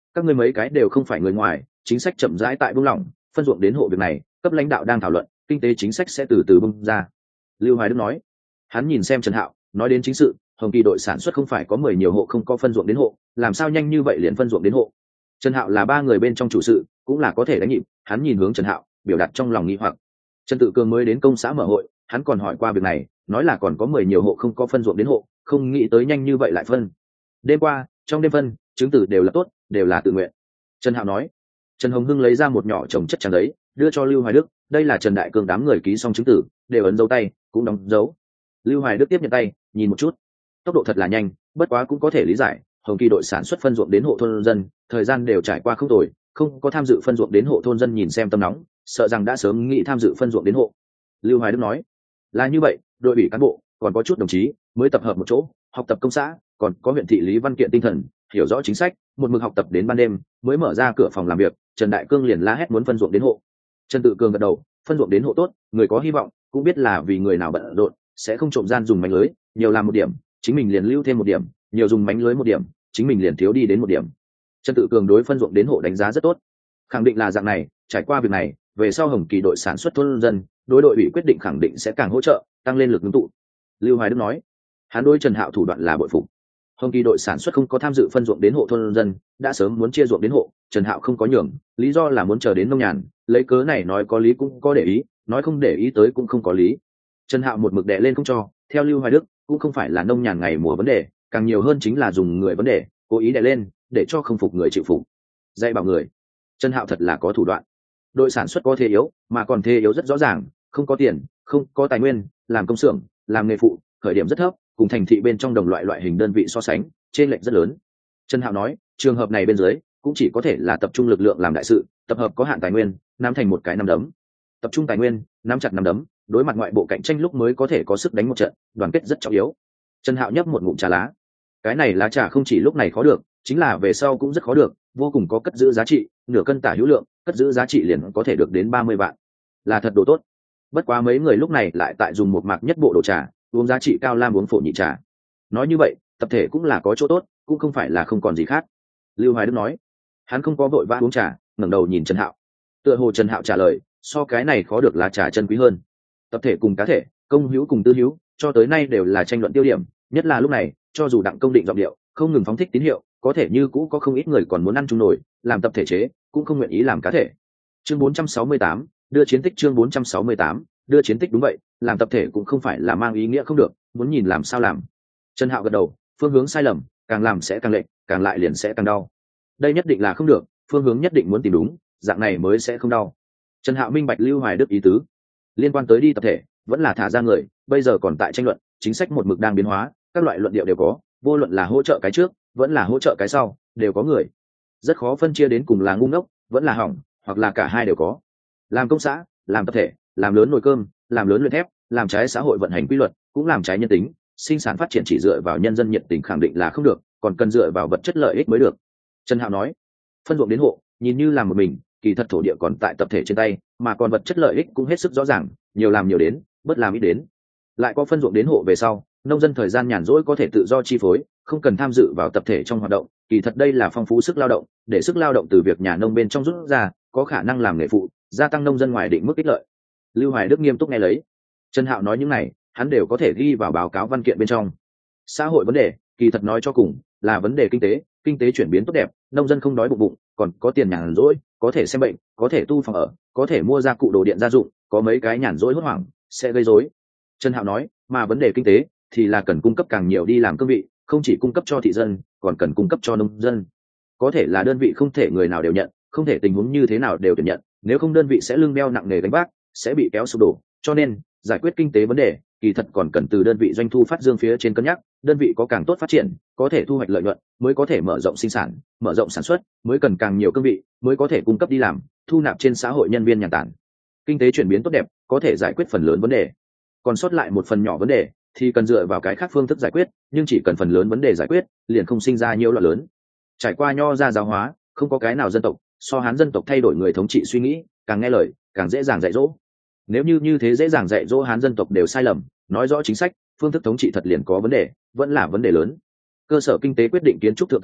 các ngươi mấy cái đều không phải người ngoài, chính sách chậm rãi tại buông lỏng, phân ruộng đến hộ việc này cấp lãnh đạo đang thảo luận, kinh tế chính sách sẽ từ từ bung ra. Lưu Hoài Đức nói. Hắn nhìn xem Trần Hạo, nói đến chính sự, Hồng Kỳ đội sản xuất không phải có mười nhiều hộ không có phân ruộng đến hộ, làm sao nhanh như vậy liền phân ruộng đến hộ? Trần Hạo là ba người bên trong chủ sự, cũng là có thể đánh nhịp, hắn nhìn hướng Trần Hạo, biểu đạt trong lòng nghi hoặc. Trần Tự Cường mới đến công xã mở hội, hắn còn hỏi qua việc này, nói là còn có mười nhiều hộ không có phân ruộng đến hộ, không nghĩ tới nhanh như vậy lại phân. Đêm qua, trong đêm phân, chứng từ đều là tốt, đều là tự nguyện. Trần Hạo nói. Trần Hồng Hưng lấy ra một nhỏ chồng chất trắng giấy, đưa cho Lưu Hoài Đức, đây là Trần Đại Cường đám người ký xong chứng từ, đều ấn dấu tay, cũng đóng dấu. Lưu Hoài Đức tiếp nhận tay, nhìn một chút, tốc độ thật là nhanh, bất quá cũng có thể lý giải, Hồng Kỳ đội sản xuất phân ruộng đến hộ thôn dân, thời gian đều trải qua không tồi, không có tham dự phân ruộng đến hộ thôn dân nhìn xem tâm nóng, sợ rằng đã sớm nghĩ tham dự phân ruộng đến hộ. Lưu Hoài Đức nói, là như vậy, đội ủy cán bộ, còn có chút đồng chí mới tập hợp một chỗ, học tập công xã, còn có huyện thị lý văn kiện tinh thần, hiểu rõ chính sách, một mực học tập đến ban đêm, mới mở ra cửa phòng làm việc, Trần Đại Cương liền la hét muốn phân ruộng đến hộ. Trần Tự Cường gật đầu, phân ruộng đến hộ tốt, người có hy vọng, cũng biết là vì người nào bận rộn, sẽ không trộm gian dùng mánh lưới, nhiều làm một điểm, chính mình liền lưu thêm một điểm, nhiều dùng mánh lưới một điểm, chính mình liền thiếu đi đến một điểm. Trần Tự Cường đối phân ruộng đến hộ đánh giá rất tốt, khẳng định là dạng này, trải qua việc này, về sau Hồng Kỳ đội sản xuất thôn dân, đối đội ủy quyết định khẳng định sẽ càng hỗ trợ, tăng lên lực ngưng tụ. Lưu Hoài Đức nói, hắn đối Trần Hạo thủ đoạn là bội phục. Hồng Kỳ đội sản xuất không có tham dự phân ruộng đến hộ thôn dân, đã sớm muốn chia ruộng đến hộ, Trần Hạo không có nhường, lý do là muốn chờ đến nông nhàn, lấy cớ này nói có lý cũng có để ý, nói không để ý tới cũng không có lý. Trần Hạo một mực đè lên không cho, theo Lưu Hoài Đức, cũng không phải là nông nhàn ngày mùa vấn đề, càng nhiều hơn chính là dùng người vấn đề, cố ý đè lên, để cho không phục người chịu phục. Dạy bảo người, Trần Hạo thật là có thủ đoạn. Đội sản xuất có thế yếu, mà còn thế yếu rất rõ ràng, không có tiền, không có tài nguyên, làm công xưởng, làm nghề phụ, khởi điểm rất thấp, cùng thành thị bên trong đồng loại loại hình đơn vị so sánh, trên lệch rất lớn. Trần Hạo nói, trường hợp này bên dưới, cũng chỉ có thể là tập trung lực lượng làm đại sự, tập hợp có hạn tài nguyên, nắm thành một cái nắm đấm. Tập trung tài nguyên, nắm chặt nắm đấm, đối mặt ngoại bộ cạnh tranh lúc mới có thể có sức đánh một trận, đoàn kết rất trọng yếu. Trần Hạo nhấp một ngụm trà lá. Cái này lá trà không chỉ lúc này khó được, chính là về sau cũng rất khó được, vô cùng có cất giữ giá trị, nửa cân tả hữu lượng, cất giữ giá trị liền có thể được đến ba mươi vạn. Là thật đồ tốt. Bất quá mấy người lúc này lại tại dùng một mạc nhất bộ đồ trà, uống giá trị cao lam uống phổ nhị trà. Nói như vậy, tập thể cũng là có chỗ tốt, cũng không phải là không còn gì khác. Lưu Hoài Đức nói, hắn không có vội vã uống trà, ngẩng đầu nhìn Trần Hạo. Tựa hồ Trần Hạo trả lời, so cái này khó được lá trà chân quý hơn. Tập thể cùng cá thể, công hữu cùng tư hữu, cho tới nay đều là tranh luận tiêu điểm, nhất là lúc này, cho dù Đặng Công Định giọng điệu, không ngừng phóng thích tín hiệu, có thể như cũ có không ít người còn muốn ăn chung nổi, làm tập thể chế, cũng không nguyện ý làm cá thể. Chương bốn trăm sáu mươi tám, đưa chiến tích chương bốn trăm sáu mươi tám, đưa chiến tích đúng vậy, làm tập thể cũng không phải là mang ý nghĩa không được, muốn nhìn làm sao làm. Trần Hạo gật đầu, phương hướng sai lầm, càng làm sẽ càng lệch, càng lại liền sẽ càng đau. Đây nhất định là không được, phương hướng nhất định muốn tìm đúng, dạng này mới sẽ không đau. Trần Hạo minh bạch Lưu Hoài Đức ý tứ, liên quan tới đi tập thể, vẫn là thả ra người, bây giờ còn tại tranh luận, chính sách một mực đang biến hóa, các loại luận điệu đều có, vô luận là hỗ trợ cái trước, vẫn là hỗ trợ cái sau, đều có người. Rất khó phân chia đến cùng là ngu ngốc, vẫn là hỏng, hoặc là cả hai đều có. Làm công xã, làm tập thể, làm lớn nồi cơm, làm lớn luyện thép, làm trái xã hội vận hành quy luật, cũng làm trái nhân tính, sinh sản phát triển chỉ dựa vào nhân dân nhiệt tình khẳng định là không được, còn cần dựa vào vật chất lợi ích mới được. Trần Hạo nói, phân ruộng đến hộ, nhìn như làm một mình, kỳ thật thổ địa còn tại tập thể trên tay, mà còn vật chất lợi ích cũng hết sức rõ ràng, nhiều làm nhiều đến, bớt làm ít đến. Lại có phân ruộng đến hộ về sau, nông dân thời gian nhàn rỗi có thể tự do chi phối, không cần tham dự vào tập thể trong hoạt động, kỳ thật đây là phong phú sức lao động, để sức lao động từ việc nhà nông bên trong rút ra, có khả năng làm nghề phụ, gia tăng nông dân ngoài định mức ích lợi. Lưu Hoài Đức nghiêm túc nghe lấy. Trần Hạo nói những này, hắn đều có thể ghi vào báo cáo văn kiện bên trong. Xã hội vấn đề, kỳ thật nói cho cùng, là vấn đề kinh tế, kinh tế chuyển biến tốt đẹp, nông dân không đói bụng bụng, còn có tiền nhàn rỗi, có thể xem bệnh, có thể tu phòng ở, có thể mua gia cụ đồ điện gia dụng, có mấy cái nhàn rỗi hốt hoảng, sẽ gây rối. Trần Hạo nói, mà vấn đề kinh tế thì là cần cung cấp càng nhiều đi làm cương vị, không chỉ cung cấp cho thị dân, còn cần cung cấp cho nông dân. Có thể là đơn vị không thể người nào đều nhận, không thể tình huống như thế nào đều tuyển nhận, nếu không đơn vị sẽ lưng đeo nặng nề gánh vác, sẽ bị kéo sụp đổ. Cho nên, giải quyết kinh tế vấn đề, kỳ thật còn cần từ đơn vị doanh thu phát dương phía trên cân nhắc, đơn vị có càng tốt phát triển, có thể thu hoạch lợi nhuận, mới có thể mở rộng sinh sản, mở rộng sản xuất, mới cần càng nhiều cương vị, mới có thể cung cấp đi làm, thu nạp trên xã hội nhân viên nhàn tản. Kinh tế chuyển biến tốt đẹp, có thể giải quyết phần lớn vấn đề. Còn sót lại một phần nhỏ vấn đề, thì cần dựa vào cái khác phương thức giải quyết, nhưng chỉ cần phần lớn vấn đề giải quyết, liền không sinh ra nhiều loạn lớn. Trải qua nho ra giáo hóa, không có cái nào dân tộc so Hán dân tộc thay đổi người thống trị suy nghĩ, càng nghe lời, càng dễ dàng dạy dỗ. Nếu như như thế dễ dàng dạy dỗ Hán dân tộc đều sai lầm, nói rõ chính sách, phương thức thống trị thật liền có vấn đề, vẫn là vấn đề lớn. Cơ sở kinh tế quyết định kiến trúc thượng tầng,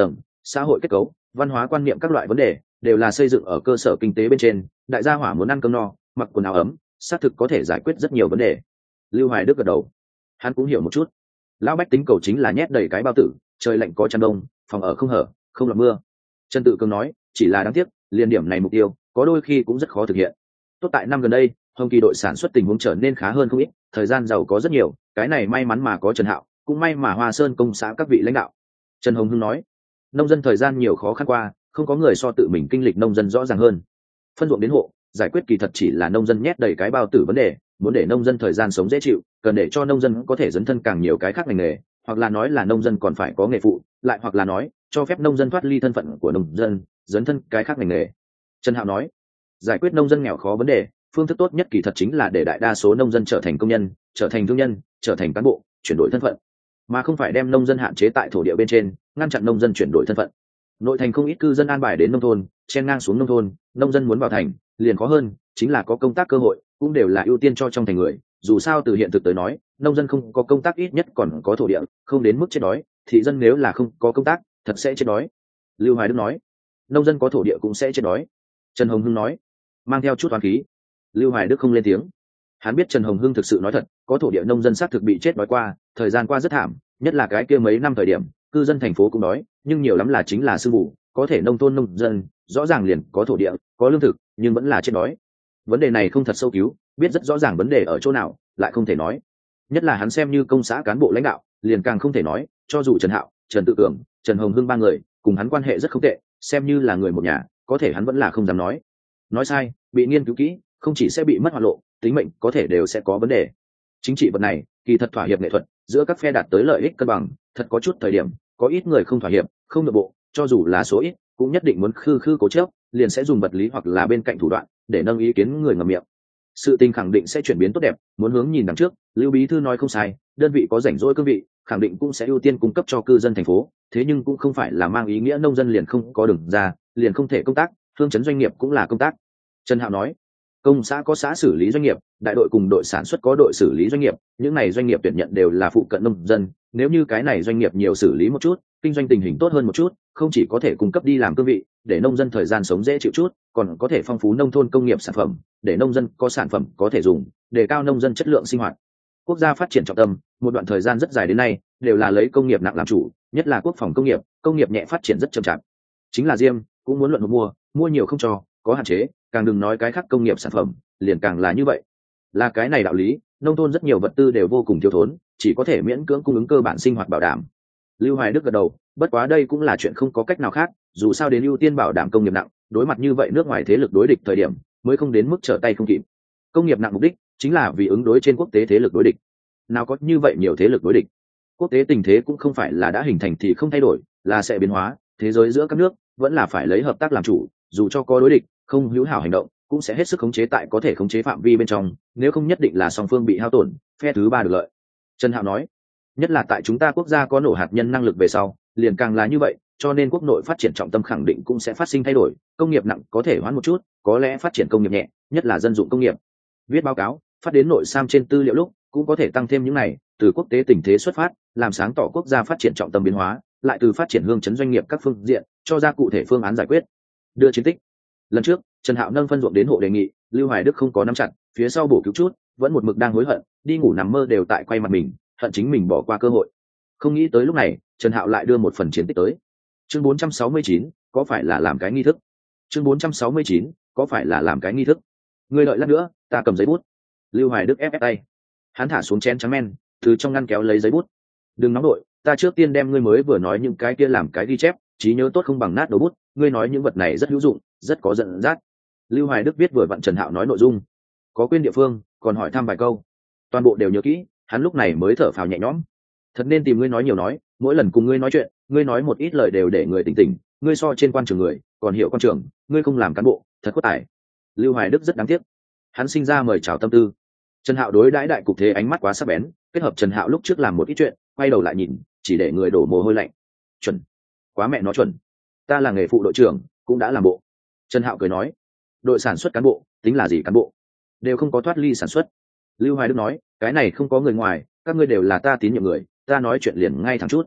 xã hội kết cấu, văn hóa quan niệm các loại vấn đề đều là xây dựng ở cơ sở kinh tế bên trên. Đại gia hỏa muốn ăn cơm no, mặc quần áo ấm, xác thực có thể giải quyết rất nhiều vấn đề. Lưu Hoài Đức gật đầu, hắn cũng hiểu một chút. Lão bách tính cầu chính là nhét đầy cái bao tử, trời lạnh có chăn đông, phòng ở không hở, không lọt mưa. Trần Tự Cường nói, chỉ là đáng tiếc, liên điểm này mục tiêu có đôi khi cũng rất khó thực hiện. Tốt tại năm gần đây, Hồng Kỳ đội sản xuất tình huống trở nên khá hơn không ít, thời gian giàu có rất nhiều, cái này may mắn mà có Trần Hạo, cũng may mà Hoa Sơn công xã các vị lãnh đạo. Trần Hồng Hưng nói, nông dân thời gian nhiều khó khăn qua, không có người so tự mình kinh lịch nông dân rõ ràng hơn. Phân ruộng đến hộ, giải quyết kỳ thật chỉ là nông dân nhét đầy cái bao tử vấn đề, muốn để nông dân thời gian sống dễ chịu, cần để cho nông dân có thể dấn thân càng nhiều cái khác ngành nghề, hoặc là nói là nông dân còn phải có nghề phụ, lại hoặc là nói cho phép nông dân thoát ly thân phận của nông dân, dấn thân cái khác ngành nghề. Trần Hạo nói, giải quyết nông dân nghèo khó vấn đề, phương thức tốt nhất kỳ thật chính là để đại đa số nông dân trở thành công nhân, trở thành thương nhân, trở thành cán bộ, chuyển đổi thân phận, mà không phải đem nông dân hạn chế tại thổ địa bên trên, ngăn chặn nông dân chuyển đổi thân phận. Nội thành không ít cư dân an bài đến nông thôn, chen ngang xuống nông thôn, nông dân muốn vào thành liền khó hơn, chính là có công tác cơ hội cũng đều là ưu tiên cho trong thành người. Dù sao từ hiện thực tới nói, nông dân không có công tác ít nhất còn có thổ địa, không đến mức chết đói. Thị dân nếu là không có công tác, thật sẽ chết đói. Lưu Hoài Đức nói, nông dân có thổ địa cũng sẽ chết đói. Trần Hồng Hưng nói, mang theo chút toán khí. Lưu Hoài Đức không lên tiếng. Hắn biết Trần Hồng Hưng thực sự nói thật, có thổ địa nông dân xác thực bị chết đói qua, thời gian qua rất thảm, nhất là cái kia mấy năm thời điểm, cư dân thành phố cũng đói, nhưng nhiều lắm là chính là sương mù, có thể nông thôn nông dân rõ ràng liền có thổ địa, có lương thực, nhưng vẫn là chết đói. Vấn đề này không thật sâu cứu, biết rất rõ ràng vấn đề ở chỗ nào, lại không thể nói. Nhất là hắn xem như công xã cán bộ lãnh đạo, liền càng không thể nói, cho dù Trần Hạo, Trần Tự Cường, Trần Hồng Hưng ba người cùng hắn quan hệ rất không tệ, xem như là người một nhà, có thể hắn vẫn là không dám nói. Nói sai, bị nghiên cứu kỹ, không chỉ sẽ bị mất hoạt lộ, tính mệnh có thể đều sẽ có vấn đề. Chính trị vật này, kỳ thật thỏa hiệp nghệ thuật, giữa các phe đạt tới lợi ích cân bằng, thật có chút thời điểm, có ít người không thỏa hiệp, không nội bộ, cho dù là số ít, cũng nhất định muốn khư khư cố chấp, liền sẽ dùng vật lý hoặc là bên cạnh thủ đoạn để nâng ý kiến người ngậm miệng. Sự tình khẳng định sẽ chuyển biến tốt đẹp, muốn hướng nhìn đằng trước, Lưu Bí thư nói không sai, đơn vị có rảnh rỗi cương vị, khẳng định cũng sẽ ưu tiên cung cấp cho cư dân thành phố, thế nhưng cũng không phải là mang ý nghĩa nông dân liền không có đường ra, liền không thể công tác, phương chấn doanh nghiệp cũng là công tác. Trần Hạo nói, công xã có xã xử lý doanh nghiệp, đại đội cùng đội sản xuất có đội xử lý doanh nghiệp, những này doanh nghiệp tuyển nhận đều là phụ cận nông dân, nếu như cái này doanh nghiệp nhiều xử lý một chút, kinh doanh tình hình tốt hơn một chút, không chỉ có thể cung cấp đi làm cương vị, để nông dân thời gian sống dễ chịu chút, còn có thể phong phú nông thôn công nghiệp sản phẩm, để nông dân có sản phẩm có thể dùng, để cao nông dân chất lượng sinh hoạt. Quốc gia phát triển trọng tâm, một đoạn thời gian rất dài đến nay, đều là lấy công nghiệp nặng làm chủ, nhất là quốc phòng công nghiệp, công nghiệp nhẹ phát triển rất chậm chạp. Chính là Diêm cũng muốn luận một mua, mua nhiều không cho, có hạn chế, càng đừng nói cái khác công nghiệp sản phẩm, liền càng là như vậy. Là cái này đạo lý, nông thôn rất nhiều vật tư đều vô cùng thiếu thốn, chỉ có thể miễn cưỡng cung ứng cơ bản sinh hoạt bảo đảm. Lưu Hoài Đức gật đầu, bất quá đây cũng là chuyện không có cách nào khác, dù sao đến ưu tiên bảo đảm công nghiệp nặng, đối mặt như vậy nước ngoài thế lực đối địch thời điểm, mới không đến mức trở tay không kịp. Công nghiệp nặng mục đích chính là vì ứng đối trên quốc tế thế lực đối địch. Nào có như vậy nhiều thế lực đối địch. Quốc tế tình thế cũng không phải là đã hình thành thì không thay đổi, là sẽ biến hóa, thế giới giữa các nước vẫn là phải lấy hợp tác làm chủ, dù cho có đối địch, không hữu hảo hành động, cũng sẽ hết sức khống chế tại có thể khống chế phạm vi bên trong, nếu không nhất định là song phương bị hao tổn, phe thứ ba được lợi. Trần Hạo nói, nhất là tại chúng ta quốc gia có nổ hạt nhân năng lực về sau, liền càng là như vậy, cho nên quốc nội phát triển trọng tâm khẳng định cũng sẽ phát sinh thay đổi, công nghiệp nặng có thể hoãn một chút, có lẽ phát triển công nghiệp nhẹ, nhất là dân dụng công nghiệp. Viết báo cáo, phát đến nội sam trên tư liệu lúc, cũng có thể tăng thêm những này, từ quốc tế tình thế xuất phát, làm sáng tỏ quốc gia phát triển trọng tâm biến hóa, lại từ phát triển hương chấn doanh nghiệp các phương diện, cho ra cụ thể phương án giải quyết. Đưa chiến tích. Lần trước, Trần Hạo nâng phân ruộng đến hộ đề nghị, Lưu Hoài Đức không có nắm chặt, phía sau bổ cứu chút, vẫn một mực đang hối hận, đi ngủ nằm mơ đều tại quay mặt mình, hận chính mình bỏ qua cơ hội. Không nghĩ tới lúc này, Trần Hạo lại đưa một phần chiến tích tới. Chương bốn trăm sáu mươi chín, có phải là làm cái nghi thức? Chương bốn trăm sáu mươi chín, có phải là làm cái nghi thức? Ngươi đợi lát nữa, ta cầm giấy bút. Lưu Hoài Đức ép ép tay. Hắn thả xuống chén trắng men, từ trong ngăn kéo lấy giấy bút. Đừng nóng đội, ta trước tiên đem ngươi mới vừa nói những cái kia làm cái ghi chép, trí nhớ tốt không bằng nát đầu bút, ngươi nói những vật này rất hữu dụng, rất có dẫn dắt. Lưu Hoài Đức viết vừa vặn Trần Hạo nói nội dung, có quên địa phương, còn hỏi thăm vài câu, toàn bộ đều nhớ kỹ, hắn lúc này mới thở phào nhẹ nhõm. Thật nên tìm ngươi nói nhiều nói, mỗi lần cùng ngươi nói chuyện, ngươi nói một ít lời đều để người tỉnh tỉnh, ngươi so trên quan trường người, còn hiểu quan trường, ngươi không làm cán bộ, thật khuất tài. Lưu Hoài Đức rất đáng tiếc, hắn sinh ra mời chào tâm tư. Trần Hạo đối đãi đại cục thế ánh mắt quá sắc bén, kết hợp Trần Hạo lúc trước làm một ít chuyện, quay đầu lại nhìn, chỉ để người đổ mồ hôi lạnh. Chuẩn, quá mẹ nó chuẩn. Ta là nghề phụ đội trưởng, cũng đã làm bộ. Trần Hạo cười nói, đội sản xuất cán bộ, tính là gì cán bộ? Đều không có thoát ly sản xuất. Lưu Hoài Đức nói, cái này không có người ngoài, các ngươi đều là ta tín nhiệm người, ta nói chuyện liền ngay thẳng chút.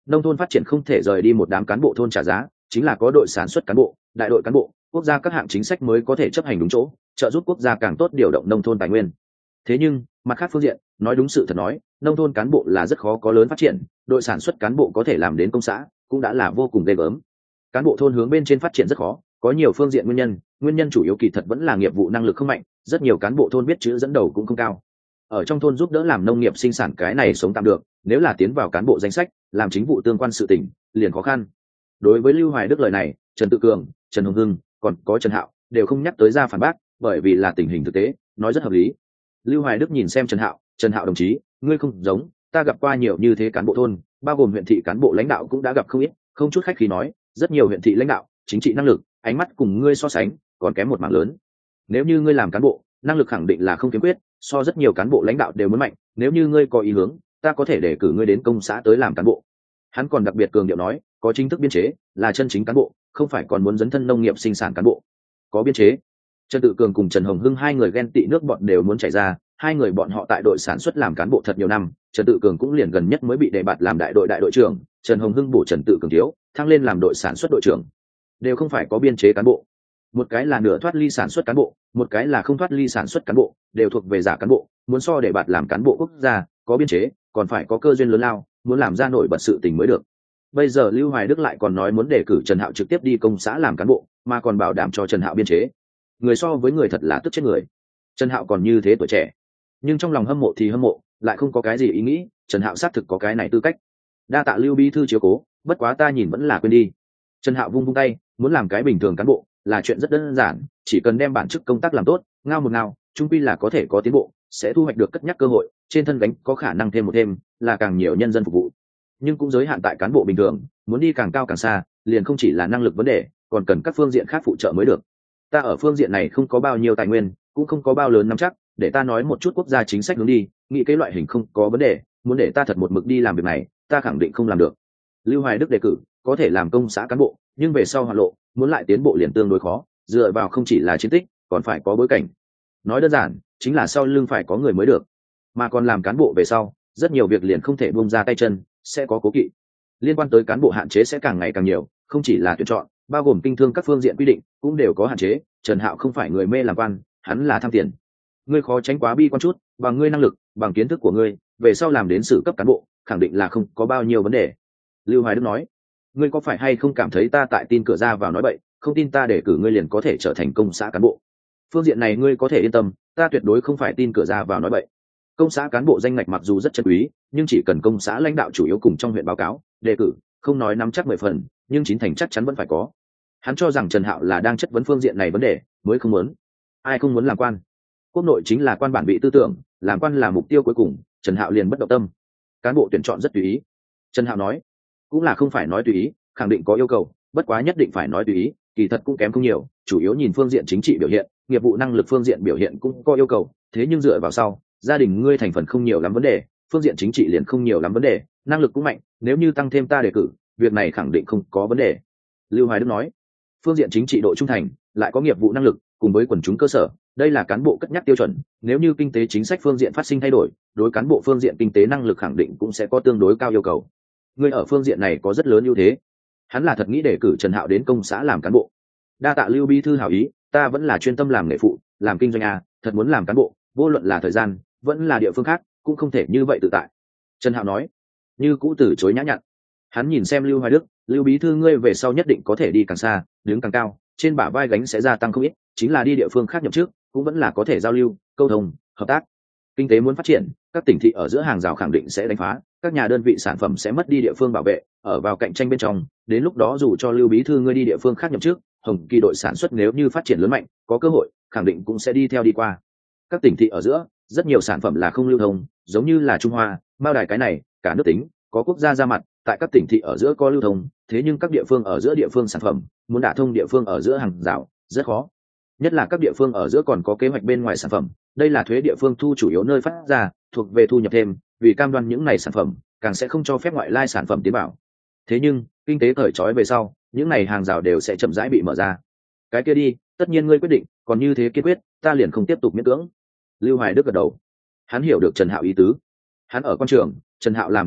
nông thôn phát triển không thể rời đi một đám cán bộ thôn trả giá, chính là có đội sản xuất cán bộ, đại đội cán bộ, quốc gia các hạng chính sách mới có thể chấp hành đúng chỗ, trợ giúp quốc gia càng tốt điều động nông thôn tài nguyên. Thế nhưng mặt khác phương diện, nói đúng sự thật nói, nông thôn cán bộ là rất khó có lớn phát triển, đội sản xuất cán bộ có thể làm đến công xã cũng đã là vô cùng ghê gớm. Cán bộ thôn hướng bên trên phát triển rất khó, có nhiều phương diện nguyên nhân, nguyên nhân chủ yếu kỳ thật vẫn là nghiệp vụ năng lực không mạnh, rất nhiều cán bộ thôn biết chữ dẫn đầu cũng không cao. Ở trong thôn giúp đỡ làm nông nghiệp sinh sản cái này sống tạm được, nếu là tiến vào cán bộ danh sách làm chính vụ tương quan sự tỉnh liền khó khăn. Đối với Lưu Hoài Đức lời này, Trần Tự Cường, Trần Hồng Hưng còn có Trần Hạo đều không nhắc tới ra phản bác, bởi vì là tình hình thực tế, nói rất hợp lý. Lưu Hoài Đức nhìn xem Trần Hạo, Trần Hạo đồng chí, ngươi không giống, ta gặp qua nhiều như thế cán bộ thôn, bao gồm huyện thị cán bộ lãnh đạo cũng đã gặp không ít, không chút khách khí nói, rất nhiều huyện thị lãnh đạo, chính trị năng lực, ánh mắt cùng ngươi so sánh, còn kém một mảng lớn. Nếu như ngươi làm cán bộ, năng lực khẳng định là không khiếm khuyết, so rất nhiều cán bộ lãnh đạo đều muốn mạnh, nếu như ngươi có ý hướng, ta có thể đề cử ngươi đến công xã tới làm cán bộ. Hắn còn đặc biệt cường điệu nói, có chính thức biên chế, là chân chính cán bộ, không phải còn muốn dấn thân nông nghiệp sinh sản cán bộ. Có biên chế. Trần Tự Cường cùng Trần Hồng Hưng hai người ghen tị nước bọn đều muốn chảy ra, hai người bọn họ tại đội sản xuất làm cán bộ thật nhiều năm, Trần Tự Cường cũng liền gần nhất mới bị đề bạt làm đại đội đại đội trưởng, Trần Hồng Hưng bổ Trần Tự Cường thiếu, thăng lên làm đội sản xuất đội trưởng. Đều không phải có biên chế cán bộ. Một cái là nửa thoát ly sản xuất cán bộ, một cái là không thoát ly sản xuất cán bộ, đều thuộc về giả cán bộ, muốn so đề bạt làm cán bộ quốc gia, có biên chế, còn phải có cơ duyên lớn lao, muốn làm ra nổi bật sự tình mới được. Bây giờ Lưu Hoài Đức lại còn nói muốn đề cử Trần Hạo trực tiếp đi công xã làm cán bộ, mà còn bảo đảm cho Trần Hạo biên chế. Người so với người thật là tức chết người. Trần Hạo còn như thế tuổi trẻ, nhưng trong lòng hâm mộ thì hâm mộ, lại không có cái gì ý nghĩ, Trần Hạo xác thực có cái này tư cách. Đa tạ Lưu bí thư chiếu cố, bất quá ta nhìn vẫn là quên đi. Trần Hạo vung vung tay, muốn làm cái bình thường cán bộ là chuyện rất đơn giản, chỉ cần đem bản chức công tác làm tốt, ngao một ngao, chung quy là có thể có tiến bộ, sẽ thu hoạch được cất nhắc cơ hội, trên thân gánh có khả năng thêm một thêm, là càng nhiều nhân dân phục vụ. Nhưng cũng giới hạn tại cán bộ bình thường, muốn đi càng cao càng xa, liền không chỉ là năng lực vấn đề, còn cần các phương diện khác phụ trợ mới được. Ta ở phương diện này không có bao nhiêu tài nguyên, cũng không có bao lớn nắm chắc, để ta nói một chút quốc gia chính sách hướng đi, nghĩ cái loại hình không có vấn đề, muốn để ta thật một mực đi làm việc này, ta khẳng định không làm được. Lưu Hoài Đức đề cử, có thể làm công xã cán bộ, nhưng về sau hoạt lộ, muốn lại tiến bộ liền tương đối khó, dựa vào không chỉ là chiến tích, còn phải có bối cảnh. Nói đơn giản, chính là sau lưng phải có người mới được. Mà còn làm cán bộ về sau, rất nhiều việc liền không thể buông ra tay chân, sẽ có cố kỵ. Liên quan tới cán bộ hạn chế sẽ càng ngày càng nhiều, không chỉ là tuyển chọn, bao gồm kinh thương các phương diện quy định cũng đều có hạn chế. Trần Hạo không phải người mê làm quan, hắn là tham tiền. Ngươi khó tránh quá bi quan chút, bằng ngươi năng lực, bằng kiến thức của ngươi, về sau làm đến sự cấp cán bộ, khẳng định là không có bao nhiêu vấn đề. Lưu Hoài Đức nói, ngươi có phải hay không cảm thấy ta tại tin cửa ra vào nói bậy, không tin ta để cử ngươi liền có thể trở thành công xã cán bộ? Phương diện này ngươi có thể yên tâm, ta tuyệt đối không phải tin cửa ra vào nói bậy. Công xã cán bộ danh ngạch mặc dù rất chân quý, nhưng chỉ cần công xã lãnh đạo chủ yếu cùng trong huyện báo cáo đề cử, không nói nắm chắc mười phần, nhưng chín thành chắc chắn vẫn phải có. Hắn cho rằng Trần Hạo là đang chất vấn phương diện này vấn đề, mới không muốn. Ai không muốn làm quan? Quốc nội chính là quan bản vị tư tưởng, làm quan là mục tiêu cuối cùng, Trần Hạo liền bất động tâm. Cán bộ tuyển chọn rất tùy ý. Trần Hạo nói, cũng là không phải nói tùy ý, khẳng định có yêu cầu, bất quá nhất định phải nói tùy ý, kỳ thật cũng kém không nhiều, chủ yếu nhìn phương diện chính trị biểu hiện, nghiệp vụ năng lực phương diện biểu hiện cũng có yêu cầu, thế nhưng dựa vào sau, gia đình ngươi thành phần không nhiều lắm vấn đề, phương diện chính trị liền không nhiều lắm vấn đề, năng lực cũng mạnh, nếu như tăng thêm ta đề cử, việc này khẳng định không có vấn đề. Lưu Hoài Đức nói, phương diện chính trị độ trung thành, lại có nghiệp vụ năng lực, cùng với quần chúng cơ sở, đây là cán bộ cất nhắc tiêu chuẩn, nếu như kinh tế chính sách phương diện phát sinh thay đổi, đối cán bộ phương diện kinh tế năng lực khẳng định cũng sẽ có tương đối cao yêu cầu. Ngươi ở phương diện này có rất lớn ưu thế. Hắn là thật nghĩ đề cử Trần Hạo đến công xã làm cán bộ. Đa tạ Lưu bí thư hảo ý, ta vẫn là chuyên tâm làm nghề phụ, làm kinh doanh à, thật muốn làm cán bộ, vô luận là thời gian, vẫn là địa phương khác, cũng không thể như vậy tự tại. Trần Hạo nói, như cũ từ chối nhã nhặn. Hắn nhìn xem Lưu Hoài Đức, Lưu bí thư ngươi về sau nhất định có thể đi càng xa, đứng càng cao, trên bả vai gánh sẽ gia tăng không ít, chính là đi địa phương khác nhậm chức, cũng vẫn là có thể giao lưu, câu thông, hợp tác. Kinh tế muốn phát triển, các tỉnh thị ở giữa hàng rào khẳng định sẽ đánh phá, các nhà đơn vị sản phẩm sẽ mất đi địa phương bảo vệ, ở vào cạnh tranh bên trong, đến lúc đó dù cho Lưu bí thư ngươi đi địa phương khác nhậm chức, Hồng Kỳ đội sản xuất nếu như phát triển lớn mạnh, có cơ hội, khẳng định cũng sẽ đi theo đi qua. Các tỉnh thị ở giữa, rất nhiều sản phẩm là không lưu thông, giống như là Trung Hoa, Mao Đài cái này, cả nước tính, có quốc gia ra mặt, tại các tỉnh thị ở giữa có lưu thông, thế nhưng các địa phương ở giữa địa phương sản phẩm, muốn đả thông địa phương ở giữa hàng rào, rất khó. Nhất là các địa phương ở giữa còn có kế hoạch bên ngoài sản phẩm, đây là thuế địa phương thu chủ yếu nơi phát ra, thuộc về thu nhập thêm, vì cam đoan những này sản phẩm, càng sẽ không cho phép ngoại lai sản phẩm tiến vào. Thế nhưng, kinh tế cởi trói về sau, những này hàng rào đều sẽ chậm rãi bị mở ra. Cái kia đi, tất nhiên ngươi quyết định, còn như thế kiên quyết, ta liền không tiếp tục miễn cưỡng. Lưu Hoài Đức gật đầu. Hắn hiểu được Trần Hạo ý tứ. Hắn ở quan trường, Trần Hạo làm kinh doanh,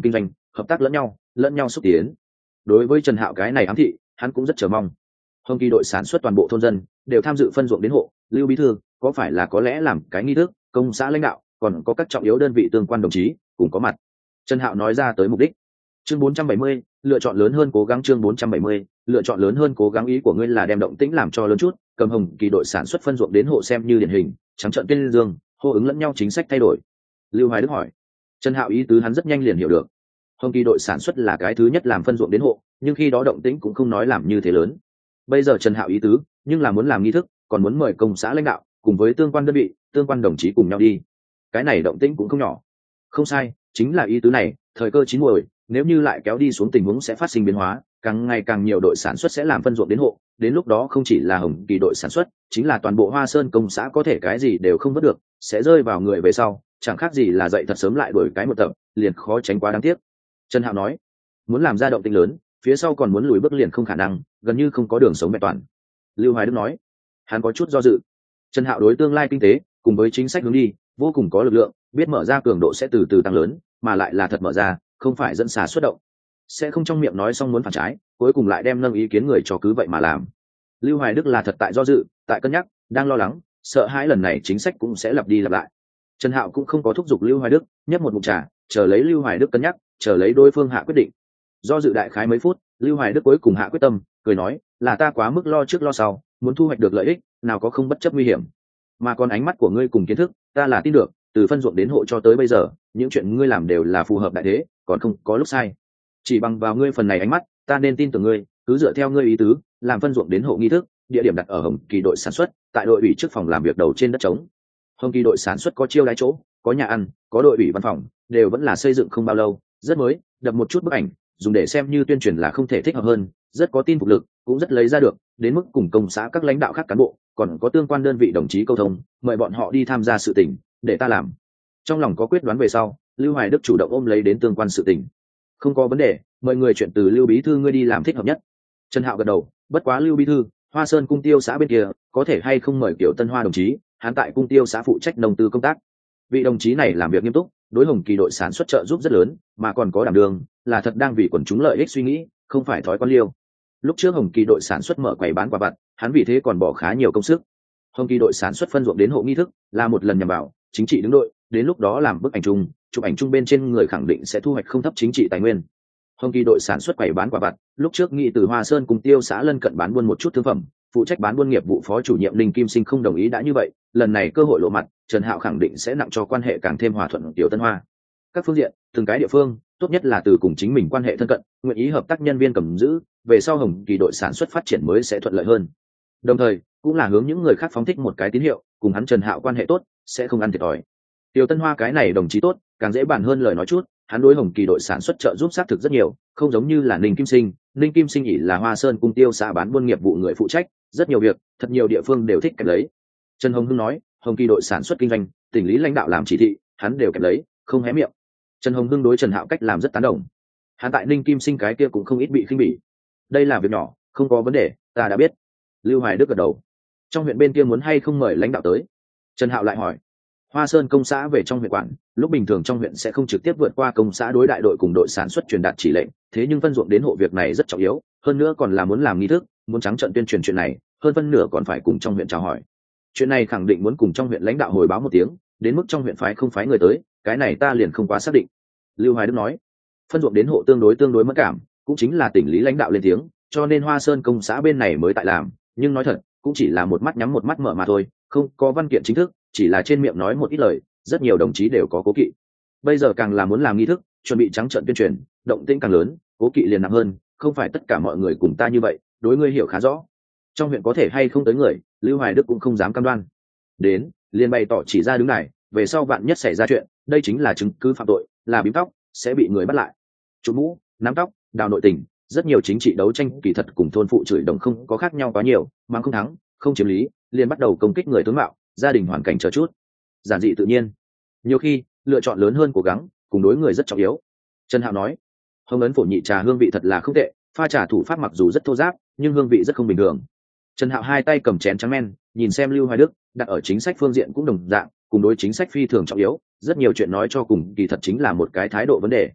hợp tác lẫn nhau lẫn nhau xúc tiến. Đối với Trần Hạo cái này ám thị, hắn cũng rất chờ mong. Hồng Kỳ đội sản xuất toàn bộ thôn dân đều tham dự phân ruộng đến hộ, Lưu bí thư có phải là có lẽ làm cái nghi thức, công xã lãnh đạo còn có các trọng yếu đơn vị tương quan đồng chí cùng có mặt. Trần Hạo nói ra tới mục đích. Chương bốn trăm bảy mươi, lựa chọn lớn hơn cố gắng. Chương bốn trăm bảy mươi, lựa chọn lớn hơn cố gắng. Ý của ngươi là đem động tĩnh làm cho lớn chút, cầm Hồng Kỳ đội sản xuất phân ruộng đến hộ xem như điển hình, trắng trợn tuyên dương, hô ứng lẫn nhau chính sách thay đổi. Lưu Hoài Đức hỏi. Trần Hạo ý tứ hắn rất nhanh liền hiểu được. Hồng Kỳ đội sản xuất là cái thứ nhất làm phân ruộng đến hộ, nhưng khi đó động tĩnh cũng không nói làm như thế lớn. Bây giờ Trần Hạo ý tứ, nhưng là muốn làm nghi thức, còn muốn mời công xã lãnh đạo cùng với tương quan đơn vị, tương quan đồng chí cùng nhau đi. Cái này động tĩnh cũng không nhỏ. Không sai, chính là ý tứ này, thời cơ chín muồi, nếu như lại kéo đi xuống tình huống sẽ phát sinh biến hóa, càng ngày càng nhiều đội sản xuất sẽ làm phân ruộng đến hộ, đến lúc đó không chỉ là Hồng Kỳ đội sản xuất, chính là toàn bộ Hoa Sơn công xã có thể cái gì đều không vớt được, sẽ rơi vào người về sau, chẳng khác gì là dậy thật sớm lại đuổi cái một tập, liền khó tránh quá đáng tiếc. Trần Hạo nói, muốn làm ra động tĩnh lớn, phía sau còn muốn lùi bước liền không khả năng, gần như không có đường sống vẹn toàn. Lưu Hoài Đức nói, hắn có chút do dự. Trần Hạo đối tương lai kinh tế cùng với chính sách hướng đi vô cùng có lực lượng, biết mở ra cường độ sẽ từ từ tăng lớn, mà lại là thật mở ra, không phải dẫn xà xuất động, sẽ không trong miệng nói xong muốn phản trái, cuối cùng lại đem nâng ý kiến người cho cứ vậy mà làm. Lưu Hoài Đức là thật tại do dự, tại cân nhắc, đang lo lắng, sợ hãi lần này chính sách cũng sẽ lặp đi lặp lại. Trần Hạo cũng không có thúc giục Lưu Hoài Đức, nhấp một ngụm trà, chờ lấy Lưu Hoài Đức cân nhắc, chờ lấy đối phương hạ quyết định. Do dự đại khái mấy phút, Lưu Hoài Đức cuối cùng hạ quyết tâm, cười nói, là ta quá mức lo trước lo sau, muốn thu hoạch được lợi ích, nào có không bất chấp nguy hiểm. Mà còn ánh mắt của ngươi cùng kiến thức, ta là tin được, từ phân ruộng đến hộ cho tới bây giờ, những chuyện ngươi làm đều là phù hợp đại thế, còn không có lúc sai. Chỉ bằng vào ngươi phần này ánh mắt, ta nên tin tưởng ngươi, cứ dựa theo ngươi ý tứ, làm phân ruộng đến hộ nghi thức, địa điểm đặt ở Hồng Kỳ đội sản xuất, tại đội ủy trước phòng làm việc đầu trên đất trống. Hồng Kỳ đội sản xuất có chiêu đãi chỗ, có nhà ăn, có đội ủy văn phòng, đều vẫn là xây dựng không bao lâu, rất mới, đập một chút bức ảnh, dùng để xem như tuyên truyền là không thể thích hợp hơn, rất có tin phục lực, cũng rất lấy ra được, đến mức cùng công xã các lãnh đạo khác cán bộ, còn có tương quan đơn vị đồng chí câu thông, mời bọn họ đi tham gia sự tình, để ta làm. Trong lòng có quyết đoán về sau, Lưu Hoài Đức chủ động ôm lấy đến tương quan sự tình. Không có vấn đề, mời người chuyện từ Lưu bí thư ngươi đi làm thích hợp nhất. Trần Hạo gật đầu, bất quá Lưu bí thư, Hoa Sơn cung tiêu xã bên kia, có thể hay không mời Kiều Tân Hoa đồng chí, hắn tại cung tiêu xã phụ trách nông tư công tác. Vị đồng chí này làm việc nghiêm túc, đối Hồng Kỳ đội sản xuất trợ giúp rất lớn, mà còn có đảm đương, là thật đang vì quần chúng lợi ích suy nghĩ, không phải thói quen liêu. Lúc trước Hồng Kỳ đội sản xuất mở quầy bán quà vặt, hắn vì thế còn bỏ khá nhiều công sức. Hồng Kỳ đội sản xuất phân ruộng đến hộ nghi thức, là một lần nhằm vào chính trị đứng đội, đến lúc đó làm bức ảnh chung, chụp ảnh chung bên trên người khẳng định sẽ thu hoạch không thấp chính trị tài nguyên. Hồng Kỳ đội sản xuất quầy bán quà vặt, lúc trước nghị từ Hoa Sơn cùng tiêu xã lân cận bán buôn một chút thương phẩm, phụ trách bán buôn nghiệp vụ phó chủ nhiệm Linh Kim Sinh không đồng ý đã như vậy, lần này cơ hội lộ mặt, Trần Hạo khẳng định sẽ nặng cho quan hệ càng thêm hòa thuận Tiểu Tân Hoa. Các phương diện, từng cái địa phương, tốt nhất là từ cùng chính mình quan hệ thân cận, nguyện ý hợp tác nhân viên cầm giữ, về sau Hồng Kỳ đội sản xuất phát triển mới sẽ thuận lợi hơn. Đồng thời, cũng là hướng những người khác phóng thích một cái tín hiệu, cùng hắn Trần Hạo quan hệ tốt, sẽ không ăn thiệt thòi. Tiểu Tân Hoa cái này đồng chí tốt, càng dễ bàn hơn lời nói chút, hắn đối Hồng Kỳ đội sản xuất trợ giúp xác thực rất nhiều, không giống như là Ninh Kim Sinh, Ninh Kim Sinh ỷ là Hoa Sơn cung tiêu xã bán buôn nghiệp vụ người phụ trách, rất nhiều việc, thật nhiều địa phương đều thích kẹp lấy. Trần Hồng Hưng nói, Hồng Kỳ đội sản xuất kinh doanh, tỉnh lý lãnh đạo làm chỉ thị, hắn đều kẹp lấy, không hé miệng. Trần Hồng Hưng đối Trần Hạo cách làm rất tán đồng. Hắn tại Ninh Kim Sinh cái kia cũng không ít bị khinh bỉ. Đây là việc nhỏ, không có vấn đề, ta đã biết. Lưu Hoài Đức gật đầu. Trong huyện bên kia muốn hay không mời lãnh đạo tới? Trần Hạo lại hỏi. Hoa Sơn công xã về trong huyện quản, lúc bình thường trong huyện sẽ không trực tiếp vượt qua công xã đối đại đội cùng đội sản xuất truyền đạt chỉ lệnh, thế nhưng phân ruộng đến hộ việc này rất trọng yếu, hơn nữa còn là muốn làm nghi thức, muốn trắng trợn tuyên truyền chuyện này, hơn phân nửa còn phải cùng trong huyện chào hỏi. Chuyện này khẳng định muốn cùng trong huyện lãnh đạo hồi báo một tiếng, đến mức trong huyện phái không phái người tới, cái này ta liền không quá xác định. Lưu Hoài Đức nói, phân ruộng đến hộ tương đối tương đối mất cảm, cũng chính là tỉnh lý lãnh đạo lên tiếng, cho nên Hoa Sơn công xã bên này mới tại làm, nhưng nói thật, cũng chỉ là một mắt nhắm một mắt mở mà thôi, không có văn kiện chính thức, chỉ là trên miệng nói một ít lời, rất nhiều đồng chí đều có cố kỵ. Bây giờ càng là muốn làm nghi thức, chuẩn bị trắng trợn tuyên truyền, động tĩnh càng lớn, cố kỵ liền nặng hơn, không phải tất cả mọi người cùng ta như vậy, đối ngươi hiểu khá rõ. Trong huyện có thể hay không tới người, Lưu Hoài Đức cũng không dám cam đoan. Đến, liền bày tỏ chỉ ra đứng này, về sau bạn nhất xảy ra chuyện, đây chính là chứng cứ phạm tội, là bím tóc, sẽ bị người bắt lại. Chụp mũ, nắm tóc, đào nội tình, rất nhiều chính trị đấu tranh kỳ thật cùng thôn phụ chửi đồng không có khác nhau quá nhiều, mang không thắng, không chiếm lý, liền bắt đầu công kích người tướng mạo, gia đình hoàn cảnh chờ chút. Giản dị tự nhiên. Nhiều khi, lựa chọn lớn hơn cố gắng, cùng đối người rất trọng yếu. Trần Hạo nói, hồng ấn phổ nhị trà hương vị thật là không tệ, pha trà thủ pháp mặc dù rất thô giáp, nhưng hương vị rất không bình thường. Trần Hạo hai tay cầm chén trắng men, nhìn xem Lưu Hoài Đức, đặt ở chính sách phương diện cũng đồng dạng, cùng đối chính sách phi thường trọng yếu, rất nhiều chuyện nói cho cùng kỳ thật chính là một cái thái độ vấn đề.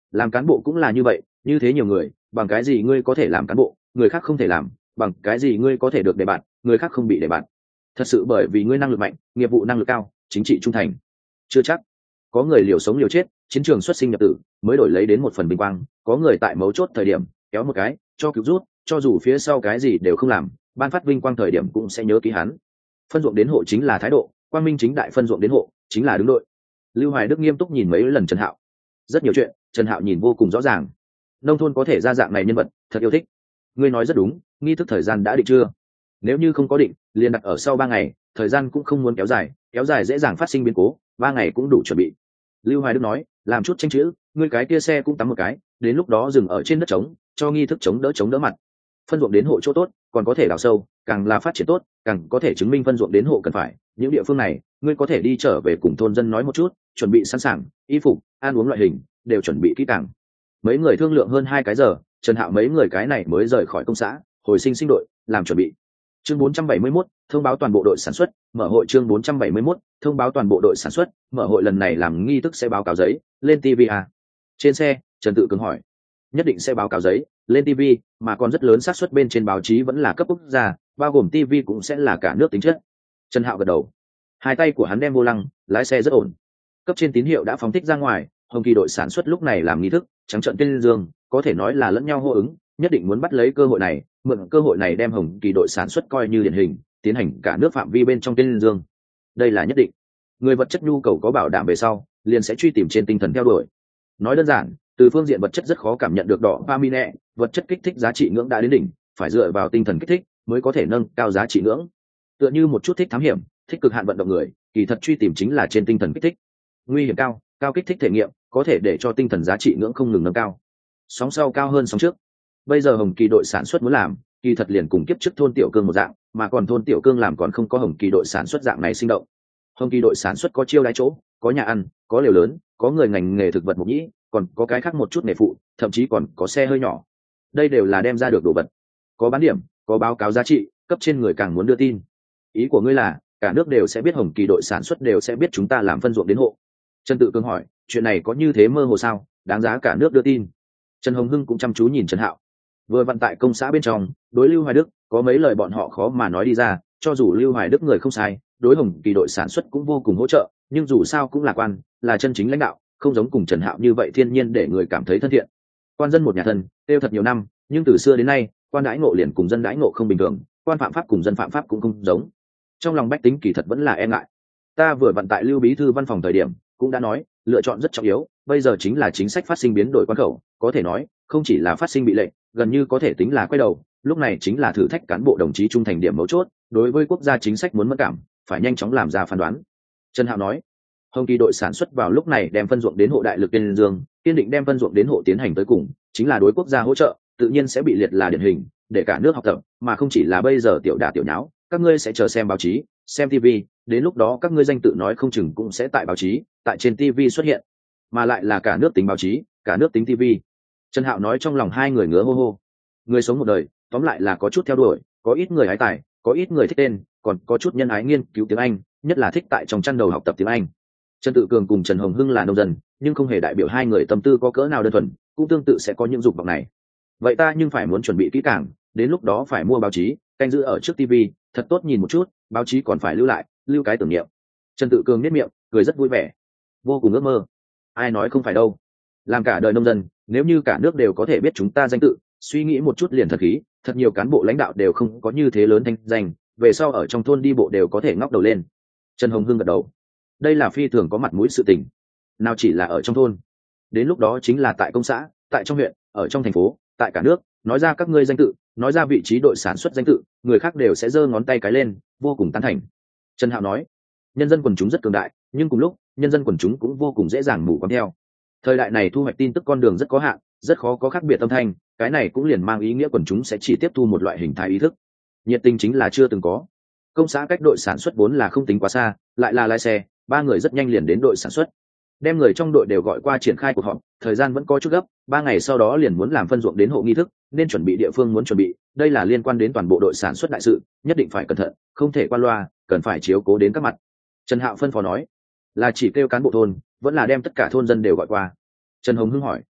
làm cán bộ cũng là như vậy, như thế nhiều người, bằng cái gì ngươi có thể làm cán bộ, người khác không thể làm, bằng cái gì ngươi có thể được đề bạt, người khác không bị đề bạt? Thật sự bởi vì ngươi năng lực mạnh, nghiệp vụ năng lực cao, chính trị trung thành? Chưa chắc. Có người liều sống liều chết, chiến trường xuất sinh nhập tử, mới đổi lấy đến một phần bình quang, có người tại mấu chốt thời điểm kéo một cái cho cứu rút, cho dù phía sau cái gì đều không làm, ban phát vinh quang thời điểm cũng sẽ nhớ ký hắn. Phân ruộng đến hộ chính là thái độ, quang minh chính đại phân ruộng đến hộ chính là đứng đội. Lưu Hoài Đức nghiêm túc nhìn mấy lần Trần Hạo. Rất nhiều chuyện Trần Hạo nhìn vô cùng rõ ràng. Nông thôn có thể ra dạng này nhân vật, thật yêu thích. Ngươi nói rất đúng, nghi thức thời gian đã định chưa? Nếu như không có định, liền đặt ở sau ba ngày, thời gian cũng không muốn kéo dài, kéo dài dễ dàng phát sinh biến cố, ba ngày cũng đủ chuẩn bị. Lưu Hoài Đức nói, làm chút tranh chữ, ngươi cái kia xe cũng tắm một cái, đến lúc đó dừng ở trên đất trống, cho nghi thức chống đỡ chống đỡ mặt. Phân ruộng đến hộ chỗ tốt, còn có thể đào sâu, càng là phát triển tốt, càng có thể chứng minh phân ruộng đến hộ cần phải. Những địa phương này, ngươi có thể đi trở về cùng thôn dân nói một chút, chuẩn bị sẵn sàng, y phục, ăn uống loại hình đều chuẩn bị kỹ càng. Mấy người thương lượng hơn hai cái giờ, Trần Hạo mấy người cái này mới rời khỏi công xã, hồi sinh sinh đội, làm chuẩn bị. Chương bốn trăm bảy mươi mốt, thông báo toàn bộ đội sản xuất, mở hội. Chương bốn trăm bảy mươi mốt, thông báo toàn bộ đội sản xuất, mở hội. Lần này làm nghi thức sẽ báo cáo giấy, lên ti vi à? Trên xe, Trần Tự Cường hỏi. Nhất định sẽ báo cáo giấy, lên ti vi, mà còn rất lớn xác suất bên trên báo chí vẫn là cấp quốc gia, bao gồm ti vi cũng sẽ là cả nước tính chất. Trần Hạo gật đầu. Hai tay của hắn đem vô lăng, lái xe rất ổn. Cấp trên tín hiệu đã phóng thích ra ngoài, Hồng Kỳ đội sản xuất lúc này làm nghi thức, trắng trợn tuyên dương, có thể nói là lẫn nhau hô ứng, nhất định muốn bắt lấy cơ hội này, mượn cơ hội này đem Hồng Kỳ đội sản xuất coi như điển hình, tiến hành cả nước phạm vi bên trong tuyên dương. Đây là nhất định. Người vật chất nhu cầu có bảo đảm về sau, liền sẽ truy tìm trên tinh thần theo đuổi. Nói đơn giản, từ phương diện vật chất rất khó cảm nhận được đỏ dopamine, vật chất kích thích giá trị ngưỡng đã đến đỉnh, phải dựa vào tinh thần kích thích mới có thể nâng cao giá trị ngưỡng. Tựa như một chút thích thám hiểm, thích cực hạn vận động người, kỳ thật truy tìm chính là trên tinh thần kích thích. Nguy hiểm cao, cao kích thích thể nghiệm, có thể để cho tinh thần giá trị ngưỡng không ngừng nâng cao. Sóng sau cao hơn sóng trước. Bây giờ Hồng Kỳ đội sản xuất muốn làm, kỳ thật liền cùng kiếp trước thôn tiểu cương một dạng, mà còn thôn tiểu cương làm còn không có Hồng Kỳ đội sản xuất dạng này sinh động. Hồng Kỳ đội sản xuất có chiêu đãi chỗ, có nhà ăn, có lều lớn, có người ngành nghề thực vật mục nhĩ, còn có cái khác một chút nghề phụ, thậm chí còn có xe hơi nhỏ. Đây đều là đem ra được đồ vật. Có bán điểm, có báo cáo giá trị, cấp trên người càng muốn đưa tin. Ý của ngươi là cả nước đều sẽ biết Hồng Kỳ đội sản xuất đều sẽ biết chúng ta làm phân ruộng đến hộ? Trần Tự Cường hỏi, chuyện này có như thế mơ hồ sao, đáng giá cả nước đưa tin? Trần Hồng Hưng cũng chăm chú nhìn Trần Hạo. Vừa vận tại công xã bên trong, đối Lưu Hoài Đức có mấy lời bọn họ khó mà nói đi ra, cho dù Lưu Hoài Đức người không sai, đối Hồng Kỳ đội sản xuất cũng vô cùng hỗ trợ, nhưng dù sao cũng là quan, là chân chính lãnh đạo, không giống cùng Trần Hạo như vậy thiên nhiên để người cảm thấy thân thiện. Quan dân một nhà thân, tiêu thật nhiều năm, nhưng từ xưa đến nay, quan đãi ngộ liền cùng dân đãi ngộ không bình thường, quan phạm pháp cùng dân phạm pháp cũng không giống. Trong lòng bách tính kỳ thật vẫn là e ngại. Ta vừa vận tại Lưu bí thư văn phòng thời điểm, cũng đã nói, lựa chọn rất trọng yếu, bây giờ chính là chính sách phát sinh biến đổi quan khẩu, có thể nói, không chỉ là phát sinh bị lệnh, gần như có thể tính là quay đầu, lúc này chính là thử thách cán bộ đồng chí trung thành điểm mấu chốt, đối với quốc gia chính sách muốn mất cảm, phải nhanh chóng làm ra phán đoán. Trần Hạo nói, Hồng Kỳ đội sản xuất vào lúc này đem phân ruộng đến hộ đại lực tiên dương, kiên định đem phân ruộng đến hộ tiến hành tới cùng, chính là đối quốc gia hỗ trợ, tự nhiên sẽ bị liệt là điển hình, để cả nước học tập, mà không chỉ là bây giờ tiểu đả tiểu nháo, các ngươi sẽ chờ xem báo chí, xem ti vi, đến lúc đó các ngươi danh tự nói không chừng cũng sẽ tại báo chí, tại trên ti vi xuất hiện, mà lại là cả nước tính báo chí, cả nước tính ti vi. Trần Hạo nói trong lòng hai người ngứa hô hô. Người sống một đời, tóm lại là có chút theo đuổi, có ít người hái tài, có ít người thích tên, còn có chút nhân ái nghiên cứu tiếng Anh, nhất là thích tại trong chăn đầu học tập tiếng Anh. Trần Tự Cường cùng Trần Hồng Hưng là nông dân, nhưng không hề đại biểu hai người tâm tư có cỡ nào đơn thuần, cũng tương tự sẽ có những dục vọng này. Vậy ta nhưng phải muốn chuẩn bị kỹ càng, đến lúc đó phải mua báo chí, canh giữ ở trước ti vi, thật tốt nhìn một chút, báo chí còn phải lưu lại, lưu cái tưởng niệm. Trần Tự Cường nhếch miệng, cười rất vui vẻ, vô cùng ước mơ. Ai nói không phải đâu. Làm cả đời nông dân, nếu như cả nước đều có thể biết chúng ta danh tự, suy nghĩ một chút liền thật khí, thật nhiều cán bộ lãnh đạo đều không có như thế lớn thanh danh, về sau ở trong thôn đi bộ đều có thể ngóc đầu lên. Trần Hồng Hưng gật đầu. Đây là phi thường có mặt mũi sự tình. Nào chỉ là ở trong thôn, đến lúc đó chính là tại công xã, tại trong huyện, ở trong thành phố, tại cả nước, nói ra các ngươi danh tự, nói ra vị trí đội sản xuất danh tự, người khác đều sẽ giơ ngón tay cái lên, vô cùng tán thành. Trần Hạo nói, nhân dân quần chúng rất cường đại, nhưng cùng lúc, nhân dân quần chúng cũng vô cùng dễ dàng mù quáng theo. Thời đại này thu hoạch tin tức con đường rất có hạn, rất khó có khác biệt âm thanh, cái này cũng liền mang ý nghĩa quần chúng sẽ chỉ tiếp thu một loại hình thái ý thức. Nhiệt tình chính là chưa từng có. Công xã cách đội sản xuất vốn là không tính quá xa, lại là lái xe, ba người rất nhanh liền đến đội sản xuất. Đem người trong đội đều gọi qua triển khai cuộc họp, thời gian vẫn có chút gấp, ba ngày sau đó liền muốn làm phân ruộng đến hộ nghi thức, nên chuẩn bị địa phương muốn chuẩn bị, đây là liên quan đến toàn bộ đội sản xuất đại sự, nhất định phải cẩn thận, không thể qua loa, cần phải chiếu cố đến các mặt. Trần Hạo phân phó nói, là chỉ kêu cán bộ thôn, vẫn là đem tất cả thôn dân đều gọi qua? Trần Hồng Hưng hỏi.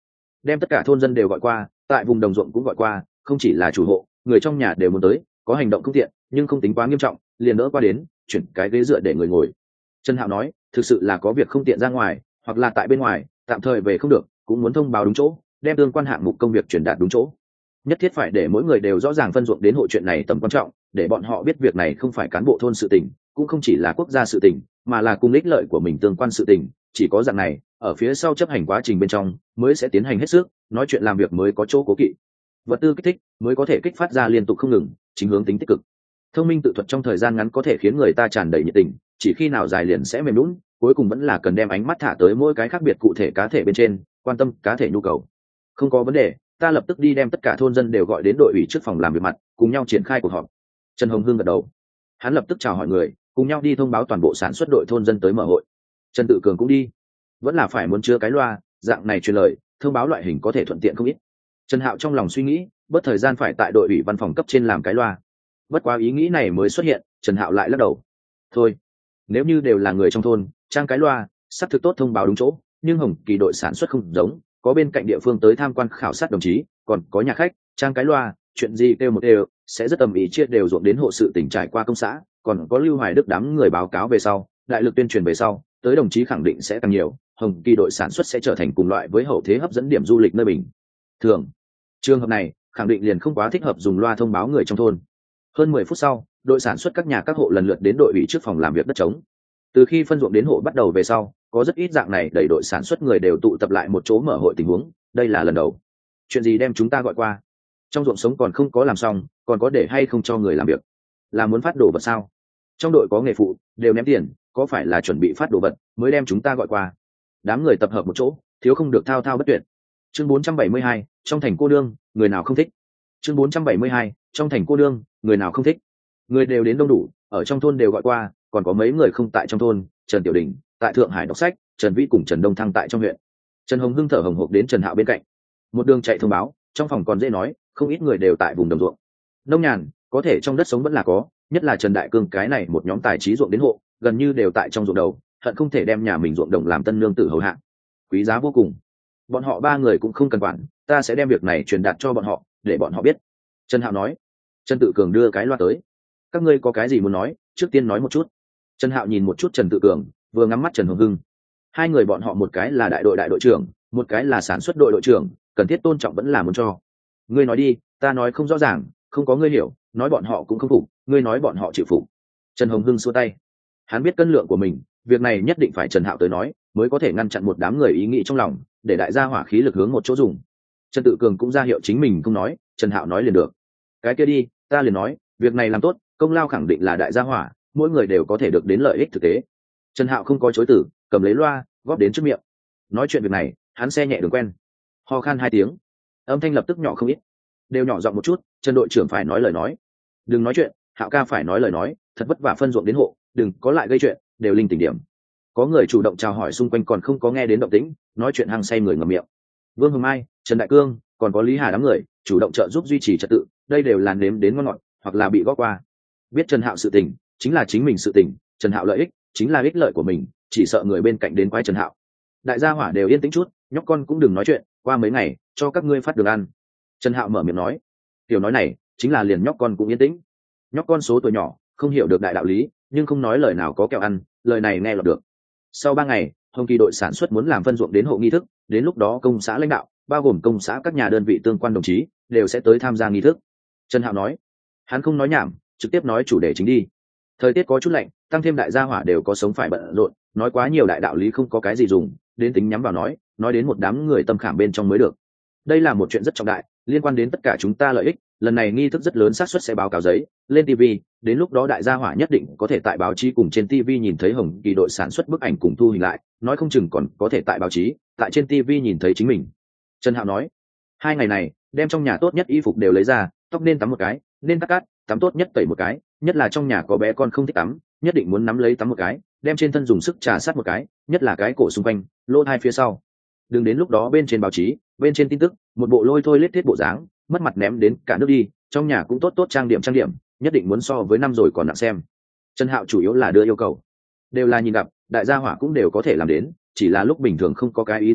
đem tất cả thôn dân đều gọi qua, tại vùng đồng ruộng cũng gọi qua, không chỉ là chủ hộ, người trong nhà đều muốn tới, có hành động không tiện nhưng không tính quá nghiêm trọng, liền đỡ qua đến, chuyển cái ghế dựa để người ngồi. Trần Hạo nói, thực sự là có việc không tiện ra ngoài, hoặc là tại bên ngoài, tạm thời về không được, cũng muốn thông báo đúng chỗ, đem tương quan hạng mục công việc truyền đạt đúng chỗ. Nhất thiết phải để mỗi người đều rõ ràng phân ruộng đến hội chuyện này tầm quan trọng, để bọn họ biết việc này không phải cán bộ thôn sự tình, cũng không chỉ là quốc gia sự tình, mà là cùng ích lợi của mình tương quan sự tình. Chỉ có dạng này, ở phía sau chấp hành quá trình bên trong mới sẽ tiến hành hết sức, nói chuyện làm việc mới có chỗ cố kỵ. Vật tư kích thích mới có thể kích phát ra liên tục không ngừng, chính hướng tính tích cực. Thông minh tự thuật trong thời gian ngắn có thể khiến người ta tràn đầy nhiệt tình, chỉ khi nào dài liền sẽ mềm lún, cuối cùng vẫn là cần đem ánh mắt thả tới mỗi cái khác biệt cụ thể cá thể bên trên, quan tâm cá thể nhu cầu. Không có vấn đề, ta lập tức đi đem tất cả thôn dân đều gọi đến đội ủy trước phòng làm việc mặt, cùng nhau triển khai cuộc họp. Trần Hồng Hương gật đầu, hắn lập tức chào hỏi người, cùng nhau đi thông báo toàn bộ sản xuất đội thôn dân tới mở hội. Trần Tự Cường cũng đi, vẫn là phải muốn chứa cái loa, dạng này truyền lời, thông báo loại hình có thể thuận tiện không ít. Trần Hạo trong lòng suy nghĩ, bất thời gian phải tại đội ủy văn phòng cấp trên làm cái loa. Bất quá ý nghĩ này mới xuất hiện, Trần Hạo lại lắc đầu. Thôi, nếu như đều là người trong thôn, trang cái loa, sắp thực tốt thông báo đúng chỗ, nhưng Hồng Kỳ đội sản xuất không giống, có bên cạnh địa phương tới tham quan khảo sát đồng chí, còn có nhà khách, trang cái loa, chuyện gì kêu một đều, sẽ rất tầm ý chia đều ruộng đến hộ sự tỉnh trải qua công xã, còn có Lưu Hoài Đức đám người báo cáo về sau, đại lực tuyên truyền về sau, tới đồng chí khẳng định sẽ tăng nhiều, Hồng Kỳ đội sản xuất sẽ trở thành cùng loại với hậu thế hấp dẫn điểm du lịch nơi bình thường. Trường hợp này, khẳng định liền không quá thích hợp dùng loa thông báo người trong thôn. Hơn mười phút sau, đội sản xuất các nhà các hộ lần lượt đến đội ủy trước phòng làm việc đất trống. Từ khi phân ruộng đến hộ bắt đầu về sau, có rất ít dạng này đẩy đội sản xuất người đều tụ tập lại một chỗ mở hội tình huống, đây là lần đầu. Chuyện gì đem chúng ta gọi qua? Trong ruộng sống còn không có làm xong, còn có để hay không cho người làm việc? Là muốn phát đồ vật sao? Trong đội có nghề phụ, đều ném tiền, có phải là chuẩn bị phát đồ vật mới đem chúng ta gọi qua? Đám người tập hợp một chỗ, thiếu không được thao thao bất tuyệt. Chương bốn trăm bảy mươi hai, trong thành cô đương, người nào không thích? Chương bốn trăm bảy mươi hai, trong thành cô đương, người nào không thích? Người đều đến đông đủ, ở trong thôn đều gọi qua, còn có mấy người không tại trong thôn, Trần Tiểu Đình tại Thượng Hải đọc sách, Trần Vĩ cùng Trần Đông Thăng tại trong huyện. Trần Hồng Hưng thở hồng hộc đến Trần Hạo bên cạnh, một đường chạy thông báo, trong phòng còn dễ nói, không ít người đều tại vùng đồng ruộng. Nông nhàn, có thể trong đất sống vẫn là có, nhất là Trần Đại Cương cái này một nhóm tài trí ruộng đến hộ, gần như đều tại trong ruộng đầu, hận không thể đem nhà mình ruộng đồng làm tân nương tử hầu hạ. Quý giá vô cùng. Bọn họ ba người cũng không cần quản, ta sẽ đem việc này truyền đạt cho bọn họ, để bọn họ biết. Trần Hạo nói. Trần Tự Cường đưa cái loa tới. Các ngươi có cái gì muốn nói, trước tiên nói một chút. Trần Hạo nhìn một chút Trần Tự Cường, vừa ngắm mắt Trần Hồng Hưng. Hai người bọn họ một cái là đại đội đại đội trưởng, một cái là sản xuất đội đội trưởng, cần thiết tôn trọng vẫn là muốn cho. Ngươi nói đi, ta nói không rõ ràng, không có ngươi hiểu, nói bọn họ cũng không phục, ngươi nói bọn họ chịu phục. Trần Hồng Hưng xua tay. Hắn biết cân lượng của mình, việc này nhất định phải Trần Hạo tới nói, mới có thể ngăn chặn một đám người ý nghĩ trong lòng, để đại gia hỏa khí lực hướng một chỗ dùng. Trần Tự Cường cũng ra hiệu chính mình không nói, Trần Hạo nói liền được. Cái kia đi, ta liền nói, việc này làm tốt, công lao khẳng định là đại gia hỏa, mỗi người đều có thể được đến lợi ích thực tế. Trần Hạo không có chối từ, cầm lấy loa, góp đến trước miệng. Nói chuyện việc này, hắn xe nhẹ đường quen. Ho khan hai tiếng, âm thanh lập tức nhỏ không ít. Đều nhỏ giọng một chút, Trần đội trưởng phải nói lời nói. Đừng nói chuyện, Hạo ca phải nói lời nói, thật vất vả phân ruộng đến hộ, đừng có lại gây chuyện, đều linh tỉnh điểm. Có người chủ động chào hỏi xung quanh còn không có nghe đến động tĩnh, nói chuyện hăng say người ngậm miệng. Vương Hồng Mai, Trần Đại Cương, còn có Lý Hà đám người, chủ động trợ giúp duy trì trật tự, đây đều là nếm đến ngon ngọt, hoặc là bị góp qua. Biết Trần Hạo sự tình, chính là chính mình sự tình, Trần Hạo lợi ích, chính là ích lợi của mình, chỉ sợ người bên cạnh đến quái Trần Hạo. Đại gia hỏa đều yên tĩnh chút, nhóc con cũng đừng nói chuyện, qua mấy ngày, cho các ngươi phát đường ăn. Trần Hạo mở miệng nói, tiểu nói này, chính là liền nhóc con cũng yên tĩnh. Nhóc con số tuổi nhỏ, không hiểu được đại đạo lý, nhưng không nói lời nào có kẹo ăn, lời này nghe lọt được. Sau ba ngày, Hồng Kỳ đội sản xuất muốn làm phân ruộng đến hộ nghi thức, đến lúc đó công xã lãnh đạo, bao gồm công xã các nhà đơn vị tương quan đồng chí, đều sẽ tới tham gia nghi thức. Trần Hạo nói, hắn không nói nhảm, trực tiếp nói chủ đề chính đi. Thời tiết có chút lạnh, tăng thêm đại gia hỏa đều có sống phải bận rộn, nói quá nhiều đại đạo lý không có cái gì dùng, đến tính nhắm vào nói, nói đến một đám người tâm khảm bên trong mới được. Đây là một chuyện rất trọng đại, liên quan đến tất cả chúng ta lợi ích, lần này nghi thức rất lớn xác suất sẽ báo cáo giấy lên ti vi, đến lúc đó đại gia hỏa nhất định có thể tại báo chí cùng trên ti vi nhìn thấy Hồng Kỳ đội sản xuất bức ảnh cùng thu hình lại, nói không chừng còn có thể tại báo chí, tại trên ti vi nhìn thấy chính mình. Trần Hạo nói, hai ngày này đem trong nhà tốt nhất y phục đều lấy ra, tóc nên tắm một cái, nên cắt cắt, tắm tốt nhất tẩy một cái, nhất là trong nhà có bé con không thích tắm, nhất định muốn nắm lấy tắm một cái, đem trên thân dùng sức trà sát một cái, nhất là cái cổ xung quanh, lỗ hai phía sau. Đừng đến lúc đó bên trên báo chí, bên trên tin tức, một bộ lôi thôi lết thiết bộ dáng, mất mặt ném đến cả nước đi, trong nhà cũng tốt tốt trang điểm trang điểm, nhất định muốn so với năm rồi còn nặng xem. Trần Hạo chủ yếu là đưa yêu cầu, đều là nhìn gặp, đại gia hỏa cũng đều có thể làm đến, chỉ là lúc bình thường không có cái ý thức này,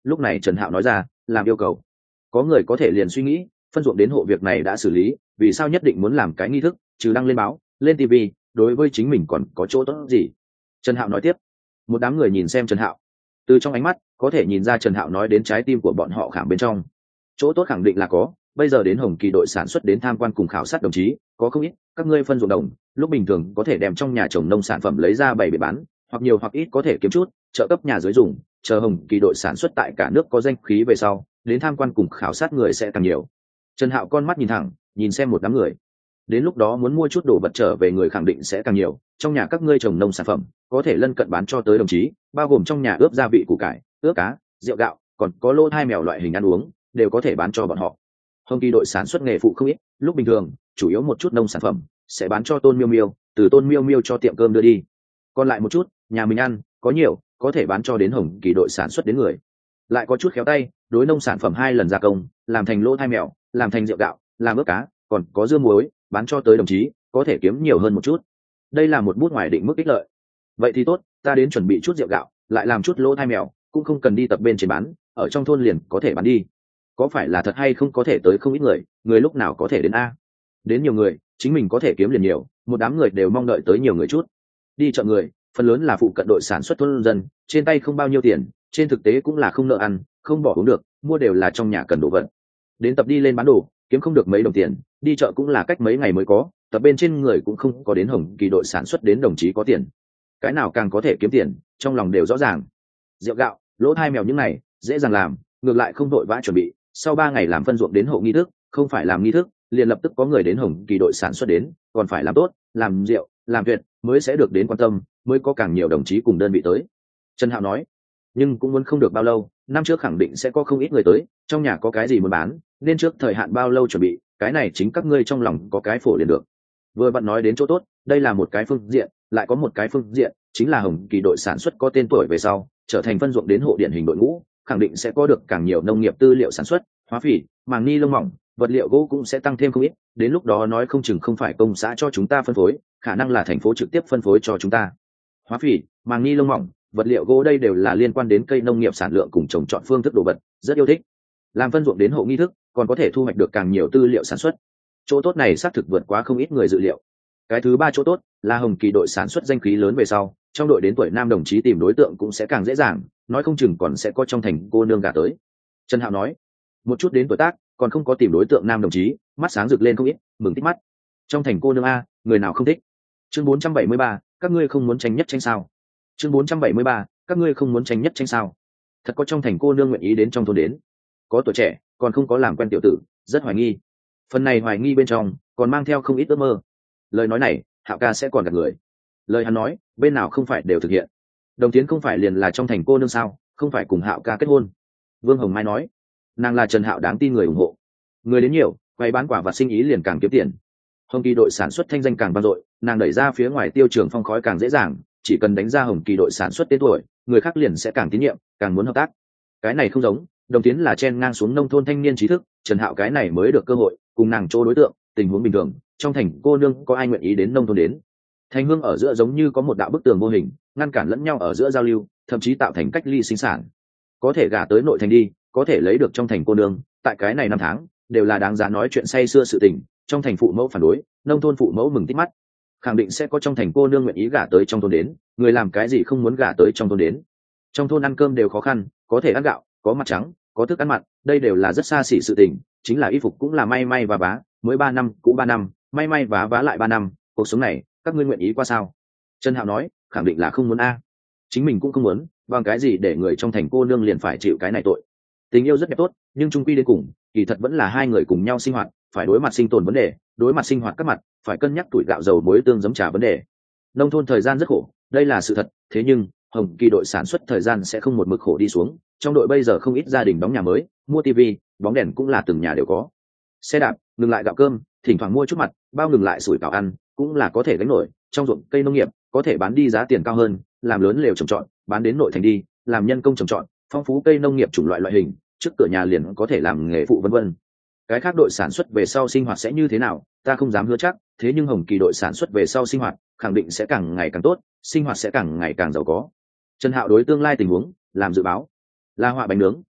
lúc này Trần Hạo nói ra làm yêu cầu. Có người có thể liền suy nghĩ phân ruộng đến hộ việc này đã xử lý, vì sao nhất định muốn làm cái nghi thức, trừ đăng lên báo lên ti vi, đối với chính mình còn có chỗ tốt gì? Trần Hạo nói tiếp. Một đám người nhìn xem Trần Hạo, từ trong ánh mắt có thể nhìn ra Trần Hạo nói đến trái tim của bọn họ khảm bên trong. Chỗ tốt khẳng định là có, bây giờ đến Hồng Kỳ đội sản xuất đến tham quan cùng khảo sát đồng chí có không ít, các ngươi phân ruộng đồng lúc bình thường có thể đem trong nhà trồng nông sản phẩm lấy ra bày để bán, hoặc nhiều hoặc ít có thể kiếm chút trợ cấp nhà dưới dùng, chờ Hồng Kỳ đội sản xuất tại cả nước có danh khí về sau, đến tham quan cùng khảo sát người sẽ càng nhiều. Trần Hạo con mắt nhìn thẳng, nhìn xem một đám người. Đến lúc đó muốn mua chút đồ vật trở về người khẳng định sẽ càng nhiều, trong nhà các ngươi trồng nông sản phẩm có thể lân cận bán cho tới đồng chí, bao gồm trong nhà ướp gia vị củ cải, ướp cá, rượu gạo, còn có lô hai mèo loại hình ăn uống đều có thể bán cho bọn họ. Hồng Kỳ đội sản xuất nghề phụ không ít, lúc bình thường chủ yếu một chút nông sản phẩm sẽ bán cho Tôn Miêu Miêu, từ Tôn Miêu Miêu cho tiệm cơm đưa đi, còn lại một chút nhà mình ăn có nhiều có thể bán cho đến Hồng Kỳ đội sản xuất đến người. Lại có chút khéo tay, đối nông sản phẩm hai lần gia công, làm thành lô hai mèo, làm thành rượu gạo, làm ướp cá, còn có dưa muối bán cho tới đồng chí có thể kiếm nhiều hơn một chút. Đây là một bút ngoài định mức ích lợi. Vậy thì tốt, ta đến chuẩn bị chút rượu gạo, lại làm chút lỗ thai mèo, cũng không cần đi tập bên trên bán, ở trong thôn liền có thể bán đi. Có phải là thật hay không có thể tới không ít người, người lúc nào có thể đến a? Đến nhiều người, chính mình có thể kiếm liền nhiều, một đám người đều mong đợi tới nhiều người chút. Đi chợ người, phần lớn là phụ cận đội sản xuất thôn dân, trên tay không bao nhiêu tiền, trên thực tế cũng là không nợ ăn, không bỏ uống được, mua đều là trong nhà cần đồ vật. Đến tập đi lên bán đồ, kiếm không được mấy đồng tiền, đi chợ cũng là cách mấy ngày mới có, tập bên trên người cũng không có đến Hồng Kỳ đội sản xuất đến đồng chí có tiền. Cái nào càng có thể kiếm tiền, trong lòng đều rõ ràng. Rượu gạo, lỗ hai mèo những này dễ dàng làm, ngược lại không đội vã chuẩn bị, sau ba ngày làm phân ruộng đến hộ nghi thức, không phải làm nghi thức liền lập tức có người đến Hồng Kỳ đội sản xuất đến, còn phải làm tốt, làm rượu, làm tuyệt mới sẽ được đến quan tâm, mới có càng nhiều đồng chí cùng đơn vị tới. Trần Hạo nói. Nhưng cũng muốn không được bao lâu, năm trước khẳng định sẽ có không ít người tới, trong nhà có cái gì muốn bán, nên trước thời hạn bao lâu chuẩn bị, cái này chính các ngươi trong lòng có cái phổ liền được. Vừa bạn nói đến chỗ tốt, đây là một cái phương diện, lại có một cái phương diện, chính là Hồng Kỳ đội sản xuất có tên tuổi về sau, trở thành phân ruộng đến hộ điển hình đội ngũ, khẳng định sẽ có được càng nhiều nông nghiệp tư liệu sản xuất, hóa phỉ, màng ni lông mỏng, vật liệu gỗ cũng sẽ tăng thêm không ít, đến lúc đó nói không chừng không phải công xã cho chúng ta phân phối, khả năng là thành phố trực tiếp phân phối cho chúng ta. Hóa phỉ, màng ni lông mỏng, vật liệu gỗ đây đều là liên quan đến cây nông nghiệp sản lượng cùng trồng trọt phương thức đồ vật, rất yêu thích. Làm phân ruộng đến hộ nghi thức, còn có thể thu hoạch được càng nhiều tư liệu sản xuất. Chỗ tốt này xác thực vượt quá không ít người dự liệu. Cái thứ ba chỗ tốt là Hồng Kỳ đội sản xuất danh khí lớn về sau, trong đội đến tuổi nam đồng chí tìm đối tượng cũng sẽ càng dễ dàng, nói không chừng còn sẽ có trong thành cô nương gả tới. Trần Hạo nói, một chút đến tuổi tác còn không có tìm đối tượng nam đồng chí, mắt sáng rực lên không ít, mừng thích mắt. Trong thành cô nương a, người nào không thích. Chương bốn trăm bảy mươi ba, các ngươi không muốn tranh nhất tranh sao? Chương bốn trăm bảy mươi ba, các ngươi không muốn tranh nhất tranh sao? Thật có trong thành cô nương nguyện ý đến trong thôn đến. Có tuổi trẻ, còn không có làm quen tiểu tử, rất hoài nghi. Phần này hoài nghi bên trong còn mang theo không ít ước mơ. Lời nói này Hạo ca sẽ còn gạt người. Lời hắn nói bên nào không phải đều thực hiện. Đồng Tiến không phải liền là trong thành cô nương sao, không phải cùng Hạo ca kết hôn. Vương Hồng Mai nói, nàng là Trần Hạo đáng tin người ủng hộ. Người đến nhiều, quay bán quả và sinh ý liền càng kiếm tiền. Hồng Kỳ đội sản xuất thanh danh càng vang dội, nàng đẩy ra phía ngoài tiêu trường phong khói càng dễ dàng, chỉ cần đánh ra Hồng Kỳ đội sản xuất tên tuổi, người khác liền sẽ càng tín nhiệm, càng muốn hợp tác. Cái này không giống, Đồng Tiến là chen ngang xuống nông thôn thanh niên trí thức, Trần Hạo cái này mới được cơ hội cùng nàng chỗ đối tượng, tình huống bình thường, trong thành cô nương có ai nguyện ý đến nông thôn đến. Thành hương ở giữa giống như có một đạo bức tường vô hình, ngăn cản lẫn nhau ở giữa giao lưu, thậm chí tạo thành cách ly sinh sản. Có thể gả tới nội thành đi, có thể lấy được trong thành cô nương, tại cái này năm tháng đều là đáng giá nói chuyện say xưa sự tình. Trong thành phụ mẫu phản đối, nông thôn phụ mẫu mừng tít mắt, khẳng định sẽ có trong thành cô nương nguyện ý gả tới trong thôn đến, người làm cái gì không muốn gả tới trong thôn đến. Trong thôn ăn cơm đều khó khăn, có thể ăn gạo, có mặt trắng, có thức ăn mặn, đây đều là rất xa xỉ sự tình, chính là y phục cũng là may may và vá, mới ba năm cũ ba năm, may may vá vá lại ba năm, cuộc sống này các ngươi nguyện ý qua sao? Trần Hạo nói, khẳng định là không muốn a. Chính mình cũng không muốn, bằng cái gì để người trong thành cô nương liền phải chịu cái này tội. Tình yêu rất đẹp tốt, nhưng chung quy đến cùng, kỳ thật vẫn là hai người cùng nhau sinh hoạt, phải đối mặt sinh tồn vấn đề, đối mặt sinh hoạt các mặt, phải cân nhắc tuổi gạo dầu muối tương giấm trà vấn đề. Nông thôn thời gian rất khổ, đây là sự thật, thế nhưng Hồng Kỳ đội sản xuất thời gian sẽ không một mực khổ đi xuống, trong đội bây giờ không ít gia đình đóng nhà mới, mua tivi, bóng đèn cũng là từng nhà đều có. Xe đạp, ngừng lại gạo cơm, thỉnh thoảng mua chút mặt, bao ngừng lại sủi cảo ăn, cũng là có thể gánh nổi, trong ruộng cây nông nghiệp, có thể bán đi giá tiền cao hơn, làm lớn lều trồng trọt, bán đến nội thành đi, làm nhân công trồng trọt, phong phú cây nông nghiệp chủng loại loại hình, trước cửa nhà liền có thể làm nghề phụ vân vân. Cái khác đội sản xuất về sau sinh hoạt sẽ như thế nào, ta không dám hứa chắc, thế nhưng Hồng Kỳ đội sản xuất về sau sinh hoạt, khẳng định sẽ càng ngày càng tốt, sinh hoạt sẽ càng ngày càng giàu có. Trần Hạo đối tương lai tình huống làm dự báo, là họa bánh nướng,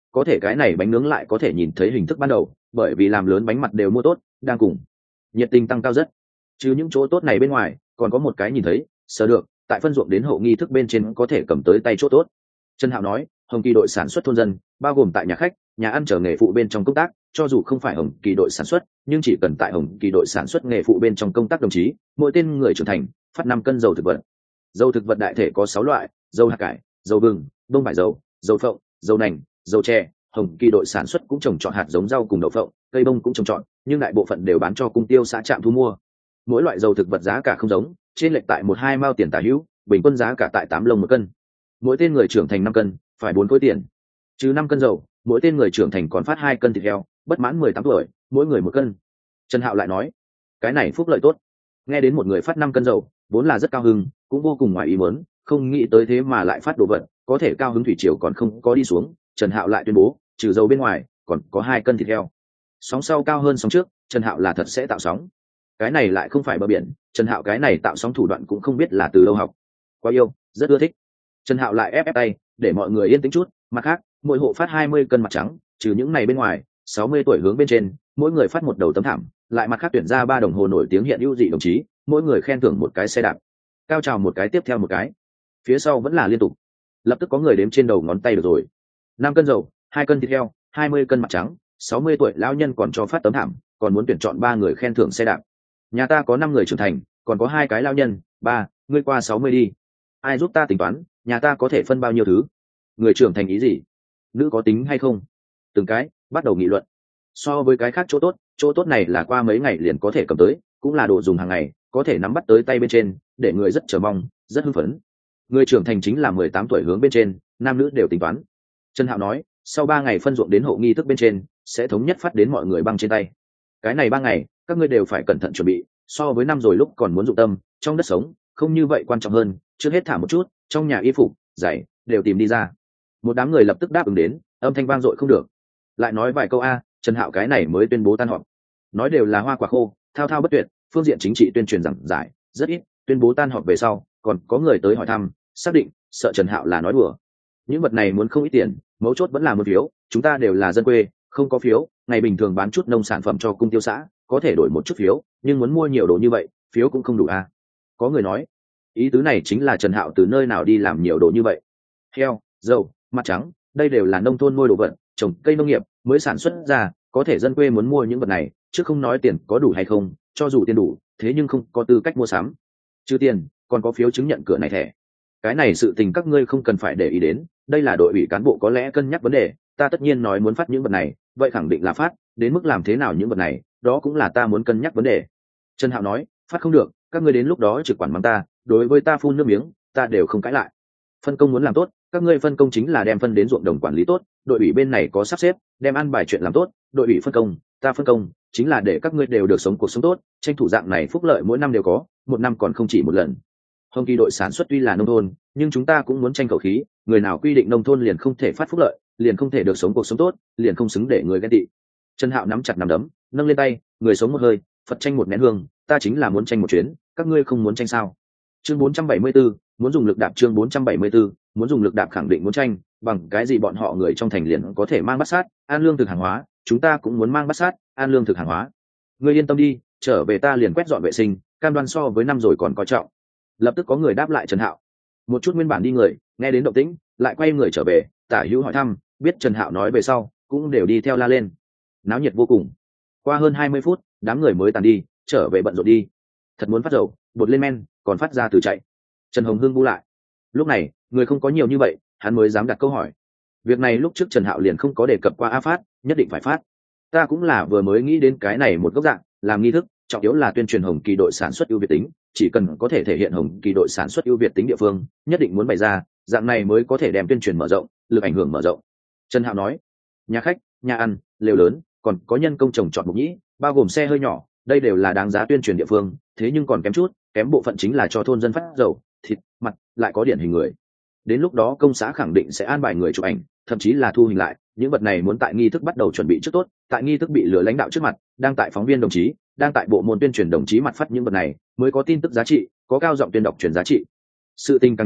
có thể cái này bánh nướng lại có thể nhìn thấy hình thức ban đầu, bởi vì làm lớn bánh mặt đều mua tốt, đang cùng nhiệt tình tăng cao rất. Chứ những chỗ tốt này bên ngoài, còn có một cái nhìn thấy, sờ được, tại phân ruộng đến hậu nghi thức bên trên có thể cầm tới tay chỗ tốt. Trần Hạo nói, Hồng Kỳ đội sản xuất thôn dân, bao gồm tại nhà khách, nhà ăn chờ nghề phụ bên trong công tác, cho dù không phải Hồng Kỳ đội sản xuất, nhưng chỉ cần tại Hồng Kỳ đội sản xuất nghề phụ bên trong công tác đồng chí, mỗi tên người trưởng thành phát năm cân dầu thực vật. Dầu thực vật đại thể có sáu loại: dầu hạt cải, dầu vừng, bông vải dầu, dầu phộng, dầu nành, dầu tre. Hồng Kỳ đội sản xuất cũng trồng trọt hạt giống rau cùng đậu phộng, cây bông cũng trồng trọt, nhưng đại bộ phận đều bán cho cung tiêu xã trạm thu mua. Mỗi loại dầu thực vật giá cả không giống, trên lệch tại một hai mao tiền tả hữu, bình quân giá cả tại tám lông một cân. Mỗi tên người trưởng thành năm cân, phải bốn khối tiền. Trừ năm cân dầu, mỗi tên người trưởng thành còn phát hai cân thịt heo, bất mãn mười tám tuổi, mỗi người một cân. Trần Hạo lại nói, cái này phúc lợi tốt. Nghe đến một người phát năm cân dầu, vốn là rất cao hứng, cũng vô cùng ngoài ý muốn, không nghĩ tới thế mà lại phát đồ vật, có thể cao hứng thủy triều còn không có đi xuống, Trần Hạo lại tuyên bố, trừ dầu bên ngoài, còn có hai cân thịt heo. Sóng sau cao hơn sóng trước, Trần Hạo là thật sẽ tạo sóng. Cái này lại không phải bờ biển, Trần Hạo cái này tạo sóng thủ đoạn cũng không biết là từ đâu học. Quá yêu, rất ưa thích. Trần Hạo lại ép ép tay, để mọi người yên tĩnh chút, mặt khác, mỗi hộ phát hai mươi cân mặt trắng, trừ những này bên ngoài, sáu mươi tuổi hướng bên trên, mỗi người phát một đầu tấm thảm, lại mặt khác tuyển ra ba đồng hồ nổi tiếng hiện hữu dị đồng chí, mỗi người khen thưởng một cái xe đạp. Cao trào một cái tiếp theo một cái. Phía sau vẫn là liên tục. Lập tức có người đếm trên đầu ngón tay được rồi. năm cân dầu, hai cân thịt heo, hai mươi cân mặt trắng, sáu mươi tuổi lão nhân còn cho phát tấm thảm, còn muốn tuyển chọn ba người khen thưởng xe đạp. Nhà ta có năm người trưởng thành, còn có hai cái lão nhân, ba, ngươi qua sáu mươi đi. Ai giúp ta tính toán, nhà ta có thể phân bao nhiêu thứ? Người trưởng thành ý gì? Nữ có tính hay không? Từng cái bắt đầu nghị luận. So với cái khác chỗ tốt, chỗ tốt này là qua mấy ngày liền có thể cầm tới, cũng là đồ dùng hàng ngày, có thể nắm bắt tới tay bên trên, để người rất chờ mong, rất hưng phấn. Người trưởng thành chính là mười tám tuổi hướng bên trên, nam nữ đều tính toán. Trần Hạo nói, sau ba ngày phân ruộng đến hậu nghi thức bên trên, sẽ thống nhất phát đến mọi người băng trên tay. Cái này ba ngày, các ngươi đều phải cẩn thận chuẩn bị, so với năm rồi lúc còn muốn dụng tâm, trong đất sống, không như vậy quan trọng hơn, trước hết thả một chút, trong nhà y phục, giày, đều tìm đi ra. Một đám người lập tức đáp ứng đến, âm thanh vang dội không được. Lại nói vài câu a, Trần Hạo cái này mới tuyên bố tan họp. Nói đều là hoa quả khô, thao thao bất tuyệt, phương diện chính trị tuyên truyền giảng giải, rất ít, tuyên bố tan họp về sau, còn có người tới hỏi thăm, xác định, sợ Trần Hạo là nói đùa. Những vật này muốn không ít tiền, mấu chốt vẫn là một phiếu, chúng ta đều là dân quê, không có phiếu, ngày bình thường bán chút nông sản phẩm cho cung tiêu xã, có thể đổi một chút phiếu, nhưng muốn mua nhiều đồ như vậy, phiếu cũng không đủ a. Có người nói, ý tứ này chính là Trần Hạo từ nơi nào đi làm nhiều đồ như vậy. Heo, dầu, mặt trắng, đây đều là nông thôn nuôi đồ vật, trồng cây nông nghiệp mới sản xuất ra, có thể dân quê muốn mua những vật này, chứ không nói tiền có đủ hay không, cho dù tiền đủ, thế nhưng không có tư cách mua sắm. Trừ tiền, còn có phiếu chứng nhận cửa này thẻ. Cái này sự tình các ngươi không cần phải để ý đến, đây là đội ủy cán bộ có lẽ cân nhắc vấn đề, ta tất nhiên nói muốn phát những vật này, vậy khẳng định là phát, đến mức làm thế nào những vật này, đó cũng là ta muốn cân nhắc vấn đề. Trần Hạo nói, phát không được, các ngươi đến lúc đó trực quản mắng ta, đối với ta phun nước miếng, ta đều không cãi lại. Phân công muốn làm tốt, các ngươi phân công chính là đem phân đến ruộng đồng quản lý tốt, đội ủy bên này có sắp xếp, đem ăn bài chuyện làm tốt, đội ủy phân công, ta phân công, chính là để các ngươi đều được sống cuộc sống tốt, tranh thủ dạng này phúc lợi mỗi năm đều có, một năm còn không chỉ một lần. Hồng Kỳ đội sản xuất tuy là nông thôn, nhưng chúng ta cũng muốn tranh khẩu khí, người nào quy định nông thôn liền không thể phát phúc lợi, liền không thể được sống cuộc sống tốt, liền không xứng để người ghen tị. Trần Hạo nắm chặt nắm đấm, nâng lên tay, người sống một hơi, Phật tranh một nén hương, ta chính là muốn tranh một chuyến, các ngươi không muốn tranh sao? Chương bốn trăm bảy mươi bốn, muốn dùng lực đạp chương bốn trăm bảy mươi 4, muốn dùng lực đạp khẳng định muốn tranh, bằng cái gì bọn họ người trong thành liền có thể mang bát sát, an lương thực hàng hóa, chúng ta cũng muốn mang bát sát, an lương thực hàng hóa. Ngươi yên tâm đi, trở về ta liền quét dọn vệ sinh, cam đoan so với năm rồi còn coi trọng. Lập tức có người đáp lại Trần Hạo. Một chút nguyên bản đi người, nghe đến động tĩnh, lại quay người trở về, tả hữu hỏi thăm, biết Trần Hạo nói về sau, cũng đều đi theo la lên. Náo nhiệt vô cùng. Qua hơn hai mươi phút, đám người mới tàn đi, trở về bận rộn đi. Thật muốn phát dầu, bột lên men, còn phát ra từ chạy. Trần Hồng Hương bu lại. Lúc này, người không có nhiều như vậy, hắn mới dám đặt câu hỏi. Việc này lúc trước Trần Hạo liền không có đề cập qua a phát, nhất định phải phát. Ta cũng là vừa mới nghĩ đến cái này một góc dạng, làm nghi thức, trọng yếu là tuyên truyền Hồng Kỳ đội sản xuất ưu việt tính, chỉ cần có thể thể hiện Hồng Kỳ đội sản xuất ưu việt tính địa phương, nhất định muốn bày ra, dạng này mới có thể đem tuyên truyền mở rộng, lực ảnh hưởng mở rộng. Trần Hạo nói, nhà khách, nhà ăn, lều lớn, còn có nhân công trồng trọt mục nhĩ, bao gồm xe hơi nhỏ, đây đều là đáng giá tuyên truyền địa phương, thế nhưng còn kém chút, kém bộ phận chính là cho thôn dân phát dầu, thịt, mặt, lại có điển hình người. Đến lúc đó công xã khẳng định sẽ an bài người chụp ảnh, thậm chí là thu hình lại, những vật này muốn tại nghi thức bắt đầu chuẩn bị trước tốt, tại nghi thức bị lừa lãnh đạo trước mặt, đang tại phóng viên đồng chí, đang tại bộ môn tuyên truyền đồng chí mặt phát những vật này, mới có tin tức giá trị, có cao giọng tuyên đọc truyền giá trị. Sự tình càng nhiều,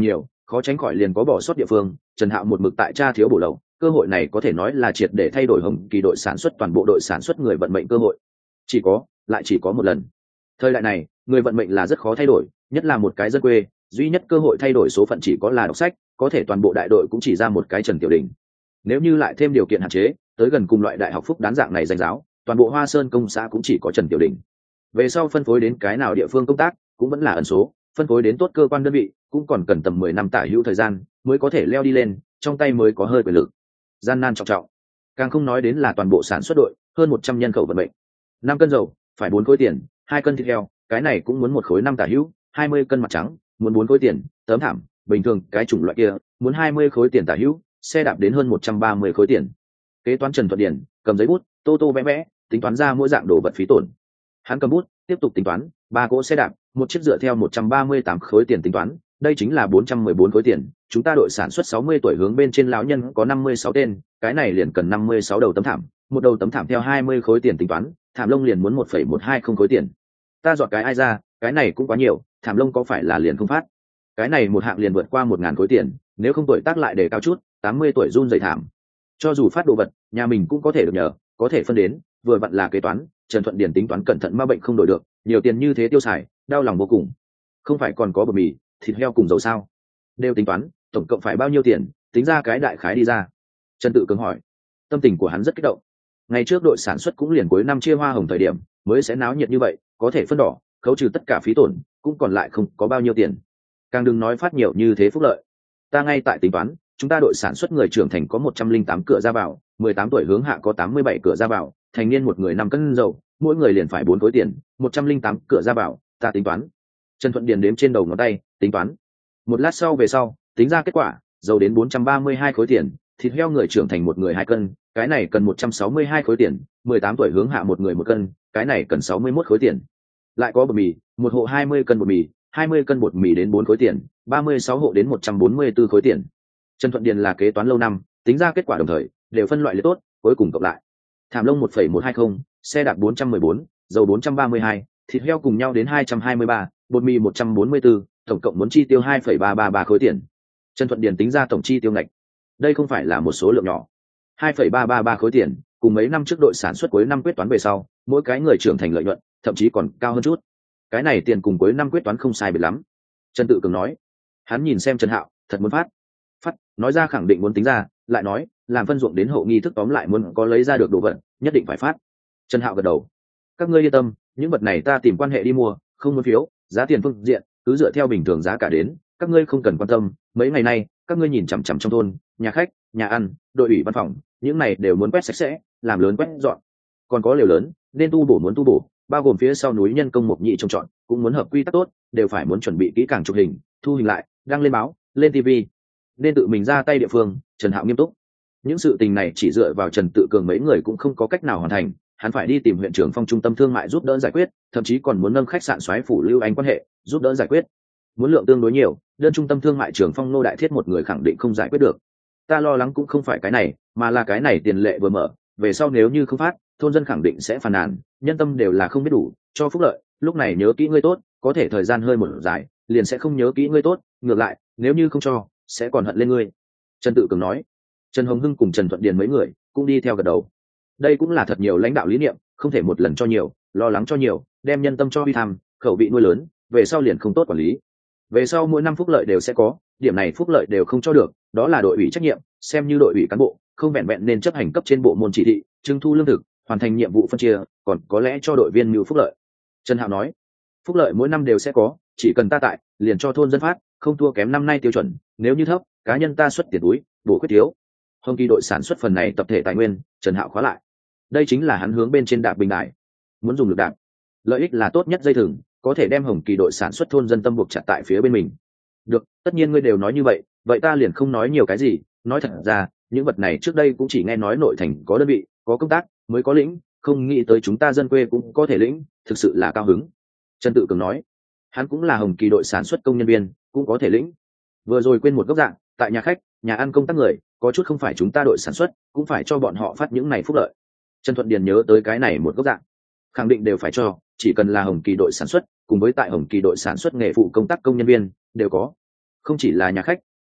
khó tránh khỏi liền có bỏ sót địa phương. Trần Hạo một mực tại tra thiếu bổ lậu, cơ hội này có thể nói là triệt để thay đổi Hồng Kỳ đội sản xuất toàn bộ đội sản xuất người vận mệnh cơ hội. Chỉ có, lại chỉ có một lần. Thời đại này, người vận mệnh là rất khó thay đổi, nhất là một cái dân quê, duy nhất cơ hội thay đổi số phận chỉ có là đọc sách, có thể toàn bộ đại đội cũng chỉ ra một cái Trần Tiểu Đình. Nếu như lại thêm điều kiện hạn chế, tới gần cùng loại đại học Phúc Đán dạng này danh giáo, toàn bộ Hoa Sơn công xã cũng chỉ có Trần Tiểu Đình. Về sau phân phối đến cái nào địa phương công tác, cũng vẫn là ẩn số, phân phối đến tốt cơ quan đơn vị, cũng còn cần tầm mười năm tả hữu thời gian mới có thể leo đi lên, trong tay mới có hơi quyền lực. Gian nan trọng trọng. Càng không nói đến là toàn bộ sản xuất đội, hơn một trăm nhân khẩu vận mệnh. Năm cân dầu, phải bốn khối tiền, hai cân thịt heo, cái này cũng muốn một khối năm tả hữu, hai mươi cân mặt trắng, muốn bốn khối tiền, tấm thảm, bình thường cái chủng loại kia, muốn hai mươi khối tiền tả hữu, xe đạp đến hơn một trăm ba mươi khối tiền. Kế toán Trần Thuận Điển cầm giấy bút, tô tô vẽ vẽ, tính toán ra mỗi dạng đồ vật phí tổn. Hắn cầm bút, tiếp tục tính toán, ba cỗ xe đạp, một chiếc dựa theo một trăm ba mươi tám khối tiền tính toán, đây chính là bốn trăm mười bốn khối tiền. Chúng ta đội sản xuất sáu mươi tuổi hướng bên trên lão nhân có năm mươi sáu tên, cái này liền cần năm mươi sáu đầu tấm thảm, một đầu tấm thảm theo hai mươi khối tiền tính toán, thảm lông liền muốn một phẩy một hai không khối tiền. Ta dọn cái ai ra, cái này cũng quá nhiều, thảm lông có phải là liền không phát? Cái này một hạng liền vượt qua một ngàn khối tiền, nếu không tuổi tác lại để cao chút, tám mươi tuổi run rẩy thảm. Cho dù phát đồ vật, nhà mình cũng có thể được nhờ, có thể phân đến, vừa vặn là kế toán, Trần Thuận Điển tính toán cẩn thận ma bệnh không đổi được, nhiều tiền như thế tiêu xài, đau lòng vô cùng. Không phải còn có bột mì, thịt heo cùng dầu sao? Đều tính toán, tổng cộng phải bao nhiêu tiền, tính ra cái đại khái đi ra. Trần Tự Cường hỏi. Tâm tình của hắn rất kích động. Ngày trước đội sản xuất cũng liền cuối năm chia hoa hồng thời điểm, mới sẽ náo nhiệt như vậy, có thể phân đỏ, khấu trừ tất cả phí tổn, cũng còn lại không có bao nhiêu tiền. Càng đừng nói phát nhiều như thế phúc lợi. Ta ngay tại tính toán, chúng ta đội sản xuất người trưởng thành có một trăm linh tám cửa ra vào, mười tám tuổi hướng hạ có tám mươi bảy cửa ra vào, thành niên một người năm cân dầu, mỗi người liền phải bốn khối tiền, một trăm linh tám cửa ra vào, ta tính toán. Trần Thuận Điền đếm trên đầu ngón tay, tính toán. Một lát sau về sau, tính ra kết quả, dầu đến bốn trăm ba mươi hai khối tiền, thịt heo người trưởng thành một người hai cân, cái này cần một trăm sáu mươi hai khối tiền, mười tám tuổi hướng hạ một người một cân, cái này cần sáu mươi mốt khối tiền. Lại có bột mì, một hộ hai mươi cân bột mì, hai mươi cân bột mì đến bốn khối tiền, ba mươi sáu hộ đến một trăm bốn mươi tư khối tiền. Trần Thuận Điền là kế toán lâu năm, tính ra kết quả đồng thời, đều phân loại liệt tốt, cuối cùng cộng lại. Thảm lông một phẩy một hai không, xe đạp bốn trăm mười bốn, dầu bốn trăm ba mươi hai, thịt heo cùng nhau đến hai trăm hai mươi ba, bột mì một trăm bốn mươi tư, tổng cộng muốn chi tiêu hai phẩy ba ba ba khối tiền. Trần Thuận Điền tính ra tổng chi tiêu ngạch. Đây không phải là một số lượng nhỏ. hai phẩy ba ba ba khối tiền, cùng mấy năm trước đội sản xuất cuối năm quyết toán về sau, mỗi cái người trưởng thành lợi nhuận, thậm chí còn cao hơn chút. Cái này tiền cùng cuối năm quyết toán không sai biệt lắm. Trần Tự Cường nói. Hắn nhìn xem Trần Hạo, thật muốn phát. Phát, nói ra khẳng định muốn tính ra, lại nói, làm phân ruộng đến hậu nghi thức tóm lại muốn có lấy ra được đồ vật, nhất định phải phát. Trần Hạo gật đầu. Các ngươi yên tâm, những vật này ta tìm quan hệ đi mua, không muốn phiếu, giá tiền phương diện cứ dựa theo bình thường giá cả đến, các ngươi không cần quan tâm. Mấy ngày nay, các ngươi nhìn chằm chằm trong thôn, nhà khách, nhà ăn, đội ủy văn phòng, những này đều muốn quét sạch sẽ, làm lớn quét dọn. Còn có lều lớn, nên tu bổ muốn tu bổ, bao gồm phía sau núi nhân công mộc nhị trồng trọt, cũng muốn hợp quy tắc tốt, đều phải muốn chuẩn bị kỹ càng chụp hình, thu hình lại, đăng lên báo, lên ti vi. Nên tự mình ra tay địa phương. Trần Hạo nghiêm túc. Những sự tình này chỉ dựa vào Trần Tự Cường mấy người cũng không có cách nào hoàn thành, hắn phải đi tìm huyện trưởng phong trung tâm thương mại giúp đỡ giải quyết, thậm chí còn muốn nâng khách sạn xoáy phủ Lưu Anh quan hệ, giúp đỡ giải quyết. Muốn lượng tương đối nhiều, đơn trung tâm thương mại trưởng phong nô đại thiết một người khẳng định không giải quyết được. Ta lo lắng cũng không phải cái này, mà là cái này tiền lệ vừa mở, về sau nếu như không phát, thôn dân khẳng định sẽ phàn nàn, nhân tâm đều là không biết đủ, cho phúc lợi, lúc này nhớ kỹ ngươi tốt, có thể thời gian hơi một dài, liền sẽ không nhớ kỹ ngươi tốt, ngược lại, nếu như không cho, sẽ còn hận lên ngươi. Trần Tự Cường nói. Trần Hồng Hưng cùng Trần Thuận Điền mấy người cũng đi theo gật đầu. Đây cũng là thật nhiều lãnh đạo lý niệm, không thể một lần cho nhiều, lo lắng cho nhiều, đem nhân tâm cho uy tham, khẩu vị nuôi lớn, về sau liền không tốt quản lý. Về sau mỗi năm phúc lợi đều sẽ có, điểm này phúc lợi đều không cho được, đó là đội ủy trách nhiệm, xem như đội ủy cán bộ, không vẹn vẹn nên chấp hành cấp trên bộ môn chỉ thị, trưng thu lương thực, hoàn thành nhiệm vụ phân chia, còn có lẽ cho đội viên mưu phúc lợi. Trần Hạo nói, phúc lợi mỗi năm đều sẽ có, chỉ cần ta tại, liền cho thôn dân phát, không thua kém năm nay tiêu chuẩn, nếu như thấp, cá nhân ta xuất tiền túi, bổ khuyết thiếu. Hồng Kỳ đội sản xuất phần này tập thể tài nguyên, Trần Hạo khóa lại. Đây chính là hắn hướng bên trên đạp bình đại, muốn dùng lực đạp. Lợi ích là tốt nhất dây thừng, có thể đem Hồng Kỳ đội sản xuất thôn dân tâm buộc chặt tại phía bên mình. Được, tất nhiên ngươi đều nói như vậy, vậy ta liền không nói nhiều cái gì, nói thật ra, những vật này trước đây cũng chỉ nghe nói nội thành có đơn vị, có công tác, mới có lĩnh, không nghĩ tới chúng ta dân quê cũng có thể lĩnh, thực sự là cao hứng. Trần Tự Cường nói, hắn cũng là Hồng Kỳ đội sản xuất công nhân viên, cũng có thể lĩnh. Vừa rồi quên một góc dạng, tại nhà khách, nhà ăn công tác người, có chút không phải chúng ta đội sản xuất, cũng phải cho bọn họ phát những này phúc lợi. Trần Thuận Điền nhớ tới cái này một góc dạng, khẳng định đều phải cho, chỉ cần là Hồng Kỳ đội sản xuất, cùng với tại Hồng Kỳ đội sản xuất nghề phụ công tác công nhân viên đều có. Không chỉ là nhà khách,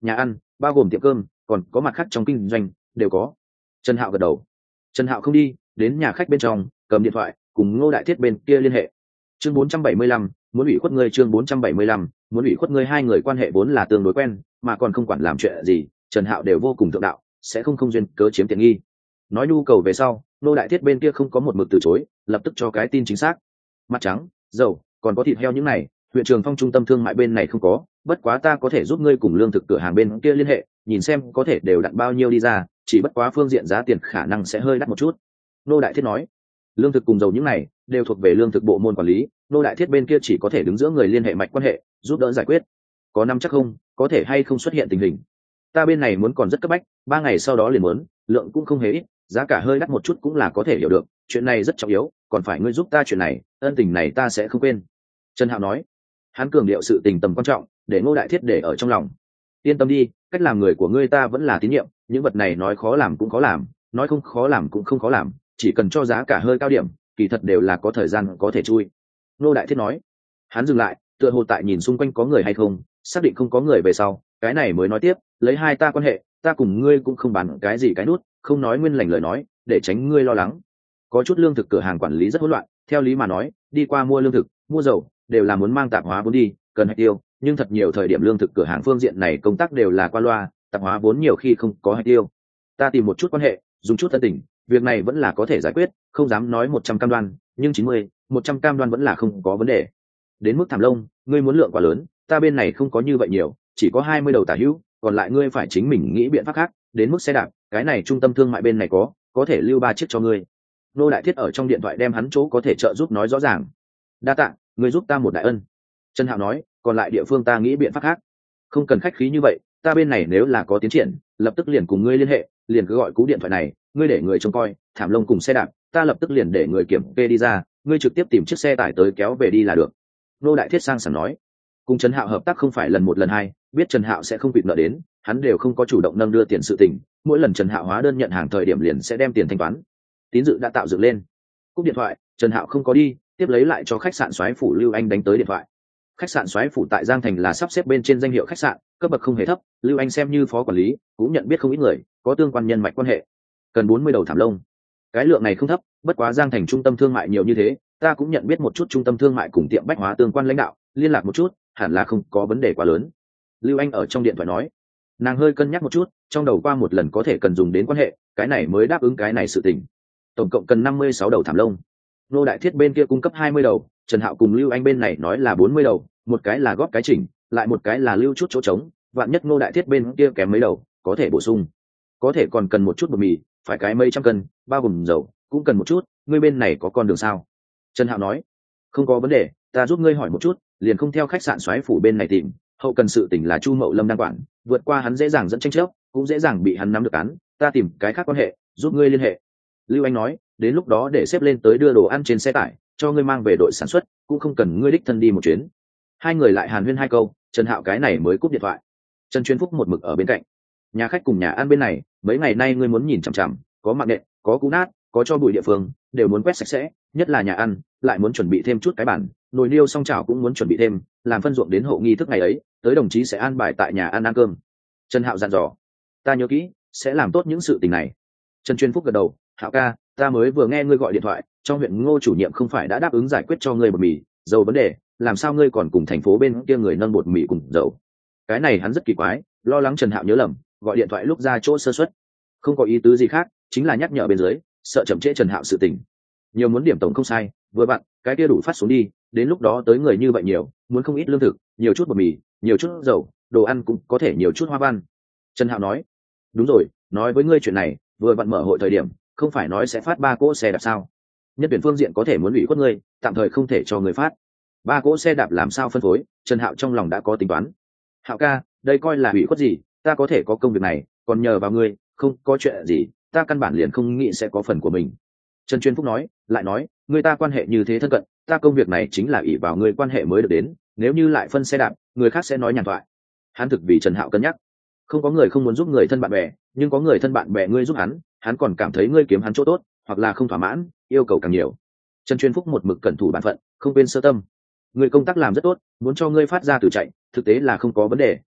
nhà ăn, bao gồm tiệm cơm, còn có mặt khác trong kinh doanh đều có. Trần Hạo gật đầu. Trần Hạo không đi, đến nhà khách bên trong, cầm điện thoại, cùng Ngô Đại Thiết bên kia liên hệ. Chương bốn trăm bảy mươi lăm, muốn ủy khuất ngươi. Chương bốn trăm bảy mươi lăm, muốn ủy khuất ngươi. Hai người quan hệ vốn là tương đối quen, mà còn không quản làm chuyện gì, Trần Hạo đều vô cùng thượng đạo, sẽ không không duyên cớ chiếm tiện nghi. Nói nhu cầu về sau, Ngô Đại Thiết bên kia không có một mực từ chối, lập tức cho cái tin chính xác. Mặt trắng, dầu, còn có thịt heo những này, huyện Trường Phong trung tâm thương mại bên này không có, bất quá ta có thể giúp ngươi cùng lương thực cửa hàng bên kia liên hệ, nhìn xem có thể đều đặn bao nhiêu đi ra, chỉ bất quá phương diện giá tiền khả năng sẽ hơi đắt một chút. Ngô Đại Thiết nói, lương thực cùng dầu những này đều thuộc về lương thực bộ môn quản lý, Ngô Đại Thiết bên kia chỉ có thể đứng giữa người liên hệ mạch quan hệ, giúp đỡ giải quyết. Có năm chắc không, có thể hay không xuất hiện tình hình. Ta bên này muốn còn rất cấp bách, ba ngày sau đó liền muốn, lượng cũng không hề ít, giá cả hơi đắt một chút cũng là có thể hiểu được, chuyện này rất trọng yếu, còn phải ngươi giúp ta chuyện này, ân tình này ta sẽ không quên. Trần Hạo nói, hắn cường điệu sự tình tầm quan trọng, để Ngô Đại Thiết để ở trong lòng. Yên tâm đi, cách làm người của ngươi ta vẫn là tín nhiệm, những vật này nói khó làm cũng khó làm, nói không khó làm cũng không khó làm, chỉ cần cho giá cả hơi cao điểm, kỳ thật đều là có thời gian có thể chui. Ngô Đại Thiết nói. Hắn dừng lại, tựa hồ tại nhìn xung quanh có người hay không, xác định không có người về sau, cái này mới nói tiếp, lấy hai ta quan hệ, ta cùng ngươi cũng không bàn cái gì cái nút, không nói nguyên lành lời nói, để tránh ngươi lo lắng. Có chút lương thực cửa hàng quản lý rất hỗn loạn, theo lý mà nói, đi qua mua lương thực, mua dầu, đều là muốn mang tạp hóa vốn đi, cần hạch tiêu, nhưng thật nhiều thời điểm lương thực cửa hàng phương diện này công tác đều là qua loa, tạp hóa vốn nhiều khi không có hạch tiêu. Ta tìm một chút quan hệ, dùng chút thân tình, việc này vẫn là có thể giải quyết, không dám nói một trăm cam đoan, nhưng chín mươi, một trăm cam đoan vẫn là không có vấn đề. Đến mức thảm lông, ngươi muốn lượng quá lớn, ta bên này không có như vậy nhiều, chỉ có hai mươi đầu tả hữu, còn lại ngươi phải chính mình nghĩ biện pháp khác. Đến mức xe đạp, cái này trung tâm thương mại bên này có, có thể lưu ba chiếc cho ngươi. Ngô Đại Thiết ở trong điện thoại đem hắn chỗ có thể trợ giúp nói rõ ràng. Đa tạ, ngươi giúp ta một đại ân. Trần Hạo nói, còn lại địa phương ta nghĩ biện pháp khác. Không cần khách khí như vậy, ta bên này nếu là có tiến triển, lập tức liền cùng ngươi liên hệ, liền cứ gọi cú điện thoại này, ngươi để người trông coi, thảm lông cùng xe đạp, ta lập tức liền để người kiểm kê đi ra, ngươi trực tiếp tìm chiếc xe tải tới kéo về đi là được. Ngô Đại Thiết sang sảng nói, cùng Trần Hạo hợp tác không phải lần một lần hai, biết Trần Hạo sẽ không quỵt nợ đến, hắn đều không có chủ động nâng đưa tiền sự tình, mỗi lần Trần Hạo hóa đơn nhận hàng thời điểm liền sẽ đem tiền thanh toán. Tín dự đã tạo dựng lên. Cúp điện thoại, Trần Hạo không có đi, tiếp lấy lại cho khách sạn Soái phủ Lưu Anh đánh tới điện thoại. Khách sạn Soái phủ tại Giang Thành là sắp xếp bên trên danh hiệu khách sạn, cấp bậc không hề thấp, Lưu Anh xem như phó quản lý, cũng nhận biết không ít người, có tương quan nhân mạch quan hệ. Cần bốn mươi đầu thảm lông. Cái lượng này không thấp, bất quá Giang Thành trung tâm thương mại nhiều như thế, ta cũng nhận biết một chút trung tâm thương mại cùng tiệm bách hóa tương quan lãnh đạo, liên lạc một chút, hẳn là không có vấn đề quá lớn. Lưu Anh ở trong điện thoại nói. Nàng hơi cân nhắc một chút, trong đầu qua một lần có thể cần dùng đến quan hệ, cái này mới đáp ứng cái này sự tình. Tổng cộng cần năm mươi sáu đầu thảm lông. Ngô Đại Thiết bên kia cung cấp hai mươi đầu, Trần Hạo cùng Lưu Anh bên này nói là bốn mươi đầu, một cái là góp cái chỉnh, lại một cái là lưu chút chỗ trống, vạn nhất Ngô Đại Thiết bên kia kém mấy đầu, có thể bổ sung. Có thể còn cần một chút bột mì, phải cái mấy trăm cân, bao gồm dầu, cũng cần một chút, ngươi bên này có con đường sao? Trần Hạo nói, không có vấn đề, ta giúp ngươi hỏi một chút, liền không theo khách sạn Soái phủ bên này tìm, hậu cần sự tình là Chu Mậu Lâm đang quản, vượt qua hắn dễ dàng dẫn tranh chấp, cũng dễ dàng bị hắn nắm được án, ta tìm cái khác quan hệ, giúp ngươi liên hệ. Lưu Anh nói, đến lúc đó để xếp lên tới đưa đồ ăn trên xe tải, cho ngươi mang về đội sản xuất, cũng không cần ngươi đích thân đi một chuyến. Hai người lại hàn huyên hai câu, Trần Hạo cái này mới cúp điện thoại. Trần Chuyên Phúc một mực ở bên cạnh. Nhà khách cùng nhà ăn bên này, mấy ngày nay ngươi muốn nhìn chằm chằm, có mạng nện, có cú nát, có cho bụi địa phương, đều muốn quét sạch sẽ, nhất là nhà ăn, lại muốn chuẩn bị thêm chút cái bản, nồi niêu song chảo cũng muốn chuẩn bị thêm, làm phân ruộng đến hậu nghi thức ngày ấy, tới đồng chí sẽ an bài tại nhà ăn ăn cơm. Trần Hạo dặn dò, ta nhớ kỹ, sẽ làm tốt những sự tình này. Trần Chuyên Phúc gật đầu, Hạo ca, ta mới vừa nghe ngươi gọi điện thoại, trong huyện Ngô chủ nhiệm không phải đã đáp ứng giải quyết cho ngươi bột mì, dầu vấn đề, làm sao ngươi còn cùng thành phố bên kia người nâng bột mì cùng dầu? Cái này hắn rất kỳ quái, lo lắng Trần Hạo nhớ lầm, gọi điện thoại lúc ra chỗ sơ suất. Không có ý tứ gì khác, chính là nhắc nhở bên dưới, sợ chậm trễ Trần Hạo sự tình. Nhiều muốn điểm tổng không sai, vừa vặn, cái kia đủ phát xuống đi, đến lúc đó tới người như vậy nhiều, muốn không ít lương thực, nhiều chút bột mì, nhiều chút dầu, đồ ăn cũng có thể nhiều chút hoa văn. Trần Hạo nói, đúng rồi, nói với ngươi chuyện này, vừa vặn mở hội thời điểm, không phải nói sẽ phát ba cỗ xe đạp sao? Nhân tuyển phương diện có thể muốn ủy khuất ngươi, tạm thời không thể cho người phát. Ba cỗ xe đạp làm sao phân phối? Trần Hạo trong lòng đã có tính toán. Hạo ca, đây coi là ủy khuất gì? Ta có thể có công việc này, còn nhờ vào ngươi, không có chuyện gì, ta căn bản liền không nghĩ sẽ có phần của mình. Trần Chuyên Phúc nói, lại nói, người ta quan hệ như thế thân cận, ta công việc này chính là ỷ vào người quan hệ mới được đến, nếu như lại phân xe đạp, người khác sẽ nói nhàn thoại. Hắn thực vì Trần Hạo cân nhắc, không có người không muốn giúp người thân bạn bè, nhưng có người thân bạn bè ngươi giúp hắn, hắn còn cảm thấy ngươi kiếm hắn chỗ tốt, hoặc là không thỏa mãn, yêu cầu càng nhiều. Trần Chuyên Phúc một mực cẩn thủ bản phận, không quên sơ tâm. Người công tác làm rất tốt, muốn cho ngươi phát ra từ chạy, thực tế là không có vấn đề,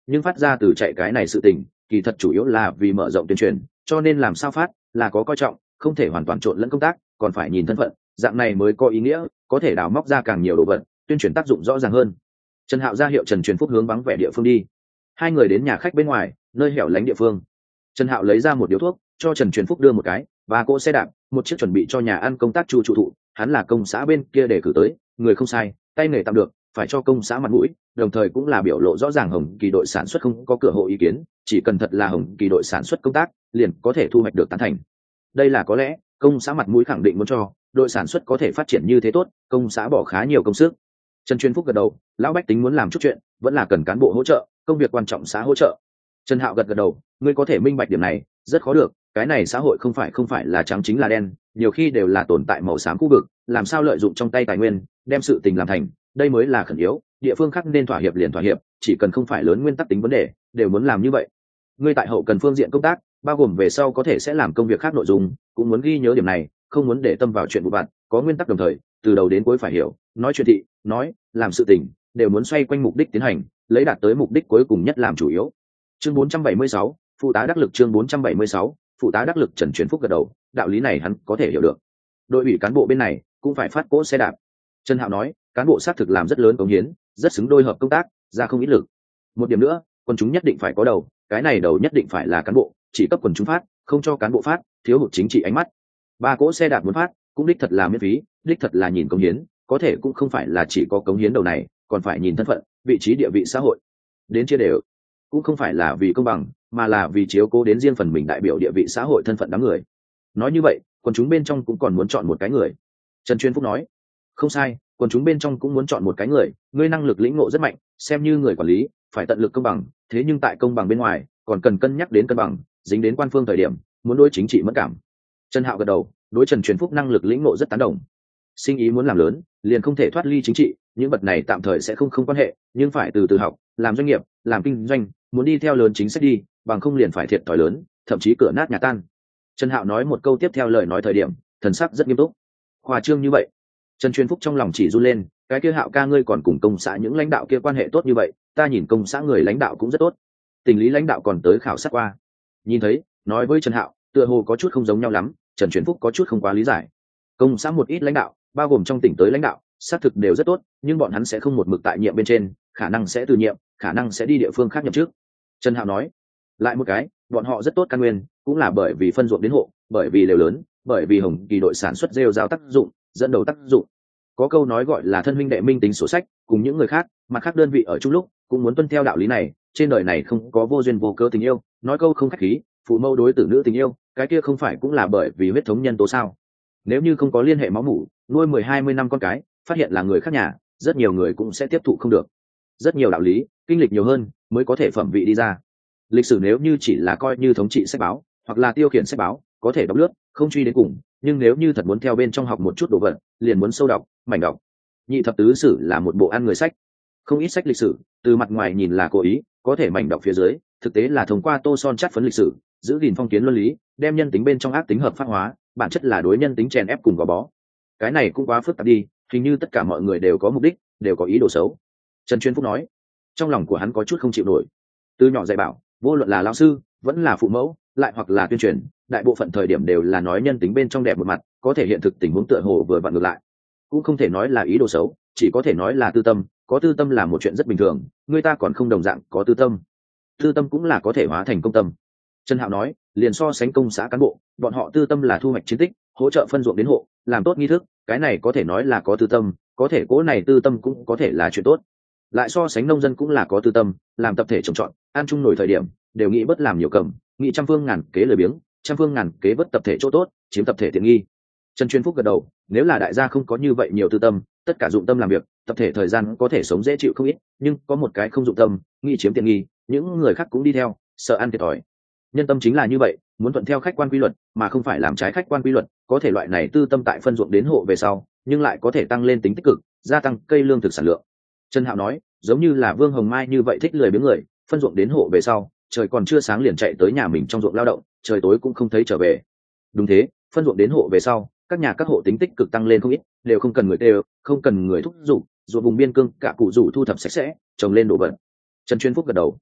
nhưng phát ra từ chạy cái này sự tình kỳ thật chủ yếu là vì mở rộng tuyên truyền, cho nên làm sao phát là có coi trọng, không thể hoàn toàn trộn lẫn công tác, còn phải nhìn thân phận, dạng này mới có ý nghĩa, có thể đào móc ra càng nhiều đồ vật, tuyên truyền tác dụng rõ ràng hơn. Trần Hạo ra hiệu Trần Truyền Phúc hướng vắng vẻ địa phương đi. Hai người đến nhà khách bên ngoài, nơi hẻo lánh địa phương. Trần Hạo lấy ra một điếu thuốc, cho Trần Truyền Phúc đưa một cái, và cỗ xe đạp, một chiếc chuẩn bị cho nhà ăn công tác chu trụ thụ, hắn là công xã bên kia để cử tới, người không sai, tay nghề tạm được, phải cho công xã mặt mũi, đồng thời cũng là biểu lộ rõ ràng Hồng Kỳ đội sản xuất không có cửa hộ ý kiến, chỉ cần thật là Hồng Kỳ đội sản xuất công tác, liền có thể thu hoạch được tán thành. Đây là có lẽ công xã mặt mũi khẳng định muốn cho đội sản xuất có thể phát triển như thế tốt, công xã bỏ khá nhiều công sức. Trần Chuyên Phúc gật đầu, lão bách tính muốn làm chút chuyện, vẫn là cần cán bộ hỗ trợ, công việc quan trọng xã hỗ trợ. Trần Hạo gật gật đầu, ngươi có thể minh bạch điểm này, rất khó được, cái này xã hội không phải không phải là trắng chính là đen, nhiều khi đều là tồn tại màu xám khu vực, làm sao lợi dụng trong tay tài nguyên, đem sự tình làm thành, đây mới là khẩn yếu, địa phương khác nên thỏa hiệp liền thỏa hiệp, chỉ cần không phải lớn nguyên tắc tính vấn đề, đều muốn làm như vậy. Ngươi tại hậu cần phương diện công tác, bao gồm về sau có thể sẽ làm công việc khác nội dung, cũng muốn ghi nhớ điểm này, không muốn để tâm vào chuyện vụ vặt, có nguyên tắc đồng thời, từ đầu đến cuối phải hiểu, nói chuyện thị, nói, làm sự tình, đều muốn xoay quanh mục đích tiến hành, lấy đạt tới mục đích cuối cùng nhất làm chủ yếu. Chương bốn trăm bảy mươi sáu, phụ tá đắc lực chương bốn trăm bảy mươi sáu, phụ tá đắc lực Trần Truyền Phúc gật đầu, đạo lý này hắn có thể hiểu được. Đội ủy cán bộ bên này cũng phải phát cỗ xe đạp. Trần Hạo nói, cán bộ xác thực làm rất lớn cống hiến, rất xứng đôi hợp công tác, ra không ít lực. Một điểm nữa, quần chúng nhất định phải có đầu, cái này đầu nhất định phải là cán bộ, chỉ cấp quần chúng phát, không cho cán bộ phát, thiếu hụt chính trị ánh mắt. Ba cỗ xe đạp muốn phát, cũng đích thật là miễn phí, đích thật là nhìn cống hiến, có thể cũng không phải là chỉ có cống hiến đầu này, còn phải nhìn thân phận, vị trí địa vị xã hội. Đến chia đều, cũng không phải là vì công bằng, mà là vì chiếu cố đến riêng phần mình đại biểu địa vị xã hội thân phận đám người. Nói như vậy, quần chúng bên trong cũng còn muốn chọn một cái người. Trần Chuyên Phúc nói, không sai, quần chúng bên trong cũng muốn chọn một cái người, ngươi năng lực lĩnh ngộ rất mạnh, xem như người quản lý, phải tận lực công bằng, thế nhưng tại công bằng bên ngoài, còn cần cân nhắc đến cân bằng, dính đến quan phương thời điểm, muốn đối chính trị mất cảm. Trần Hạo gật đầu, đối Trần Truyền Phúc năng lực lĩnh ngộ rất tán đồng. Sinh ý muốn làm lớn, liền không thể thoát ly chính trị, những vật này tạm thời sẽ không không quan hệ, nhưng phải từ từ học, làm doanh nghiệp, làm kinh doanh, muốn đi theo lớn chính sách đi, bằng không liền phải thiệt thòi lớn, thậm chí cửa nát nhà tan. Trần Hạo nói một câu tiếp theo lời nói thời điểm, thần sắc rất nghiêm túc. Khoa trương như vậy. Trần Truyền Phúc trong lòng chỉ run lên, cái kia Hạo ca ngươi còn cùng công xã những lãnh đạo kia quan hệ tốt như vậy, ta nhìn công xã người lãnh đạo cũng rất tốt. Tình lý lãnh đạo còn tới khảo sát qua. Nhìn thấy, nói với Trần Hạo, tựa hồ có chút không giống nhau lắm, Trần Truyền Phúc có chút không quá lý giải. Công xã một ít lãnh đạo, bao gồm trong tỉnh tới lãnh đạo, xác thực đều rất tốt, nhưng bọn hắn sẽ không một mực tại nhiệm bên trên, khả năng sẽ từ nhiệm, khả năng sẽ đi địa phương khác nhậm chức. Trần Hạo nói, lại một cái, bọn họ rất tốt căn nguyên, cũng là bởi vì phân ruộng đến hộ, bởi vì lều lớn, bởi vì Hồng Kỳ đội sản xuất rêu rao tác dụng, dẫn đầu tác dụng. Có câu nói gọi là thân huynh đệ minh tính sổ sách, cùng những người khác, mặt khác đơn vị ở chung lúc, cũng muốn tuân theo đạo lý này, trên đời này không có vô duyên vô cớ tình yêu, nói câu không khách khí, phụ mẫu đối tử nữ tình yêu, cái kia không phải cũng là bởi vì huyết thống nhân tố sao? Nếu như không có liên hệ máu mủ, nuôi mười hai mươi năm con cái, phát hiện là người khác nhà, rất nhiều người cũng sẽ tiếp thụ không được. Rất nhiều đạo lý, kinh lịch nhiều hơn mới có thể phẩm vị đi ra. Lịch sử nếu như chỉ là coi như thống trị sách báo, hoặc là tiêu khiển sách báo, có thể đọc lướt, không truy đến cùng, nhưng nếu như thật muốn theo bên trong học một chút đồ vật, liền muốn sâu đọc, mảnh đọc. Nhị thập tứ sử là một bộ ăn người sách, không ít sách lịch sử, từ mặt ngoài nhìn là cố ý, có thể mảnh đọc phía dưới, thực tế là thông qua tô son chắt phấn lịch sử, giữ gìn phong kiến luân lý, đem nhân tính bên trong ác tính hợp pháp hóa, bản chất là đối nhân tính chèn ép cùng gò bó. Cái này cũng quá phức tạp đi, hình như tất cả mọi người đều có mục đích, đều có ý đồ xấu. Trần Chuyên Phúc nói, trong lòng của hắn có chút không chịu nổi. Từ nhỏ dạy bảo, vô luận là lão sư, vẫn là phụ mẫu, lại hoặc là tuyên truyền, đại bộ phận thời điểm đều là nói nhân tính bên trong đẹp một mặt, có thể hiện thực tình huống tựa hồ vừa vặn ngược lại. Cũng không thể nói là ý đồ xấu, chỉ có thể nói là tư tâm, có tư tâm là một chuyện rất bình thường, người ta còn không đồng dạng có tư tâm. Tư tâm cũng là có thể hóa thành công tâm. Trần Hạo nói, liền so sánh công xã cán bộ, bọn họ tư tâm là thu hoạch chiến tích, hỗ trợ phân ruộng đến hộ, làm tốt nghi thức, cái này có thể nói là có tư tâm, có thể cố này tư tâm cũng có thể là chuyện tốt. Lại so sánh nông dân cũng là có tư tâm, làm tập thể trồng trọt, ăn chung nổi thời điểm, đều nghĩ bất làm nhiều cầm, nghĩ trăm phương ngàn kế lười biếng, trăm phương ngàn kế bất tập thể chỗ tốt, chiếm tập thể tiện nghi. Trần Chuyên Phúc gật đầu, nếu là đại gia không có như vậy nhiều tư tâm, tất cả dụng tâm làm việc, tập thể thời gian có thể sống dễ chịu không ít, nhưng có một cái không dụng tâm, nghĩ chiếm tiện nghi, những người khác cũng đi theo, sợ ăn thiệt thòi. Nhân tâm chính là như vậy, muốn thuận theo khách quan quy luật, mà không phải làm trái khách quan quy luật, có thể loại này tư tâm tại phân ruộng đến hộ về sau, nhưng lại có thể tăng lên tính tích cực, gia tăng cây lương thực sản lượng. Trần Hạo nói, giống như là Vương Hồng Mai như vậy thích lười biếng người, phân ruộng đến hộ về sau, trời còn chưa sáng liền chạy tới nhà mình trong ruộng lao động, trời tối cũng không thấy trở về. Đúng thế, phân ruộng đến hộ về sau, các nhà các hộ tính tích cực tăng lên không ít, đều không cần người tê, không cần người thúc giục, ruộng vùng biên cương cả cụ rủ thu thập sạch sẽ, trồng lên đồ vật. Trần Chuyên Phúc gật đầu.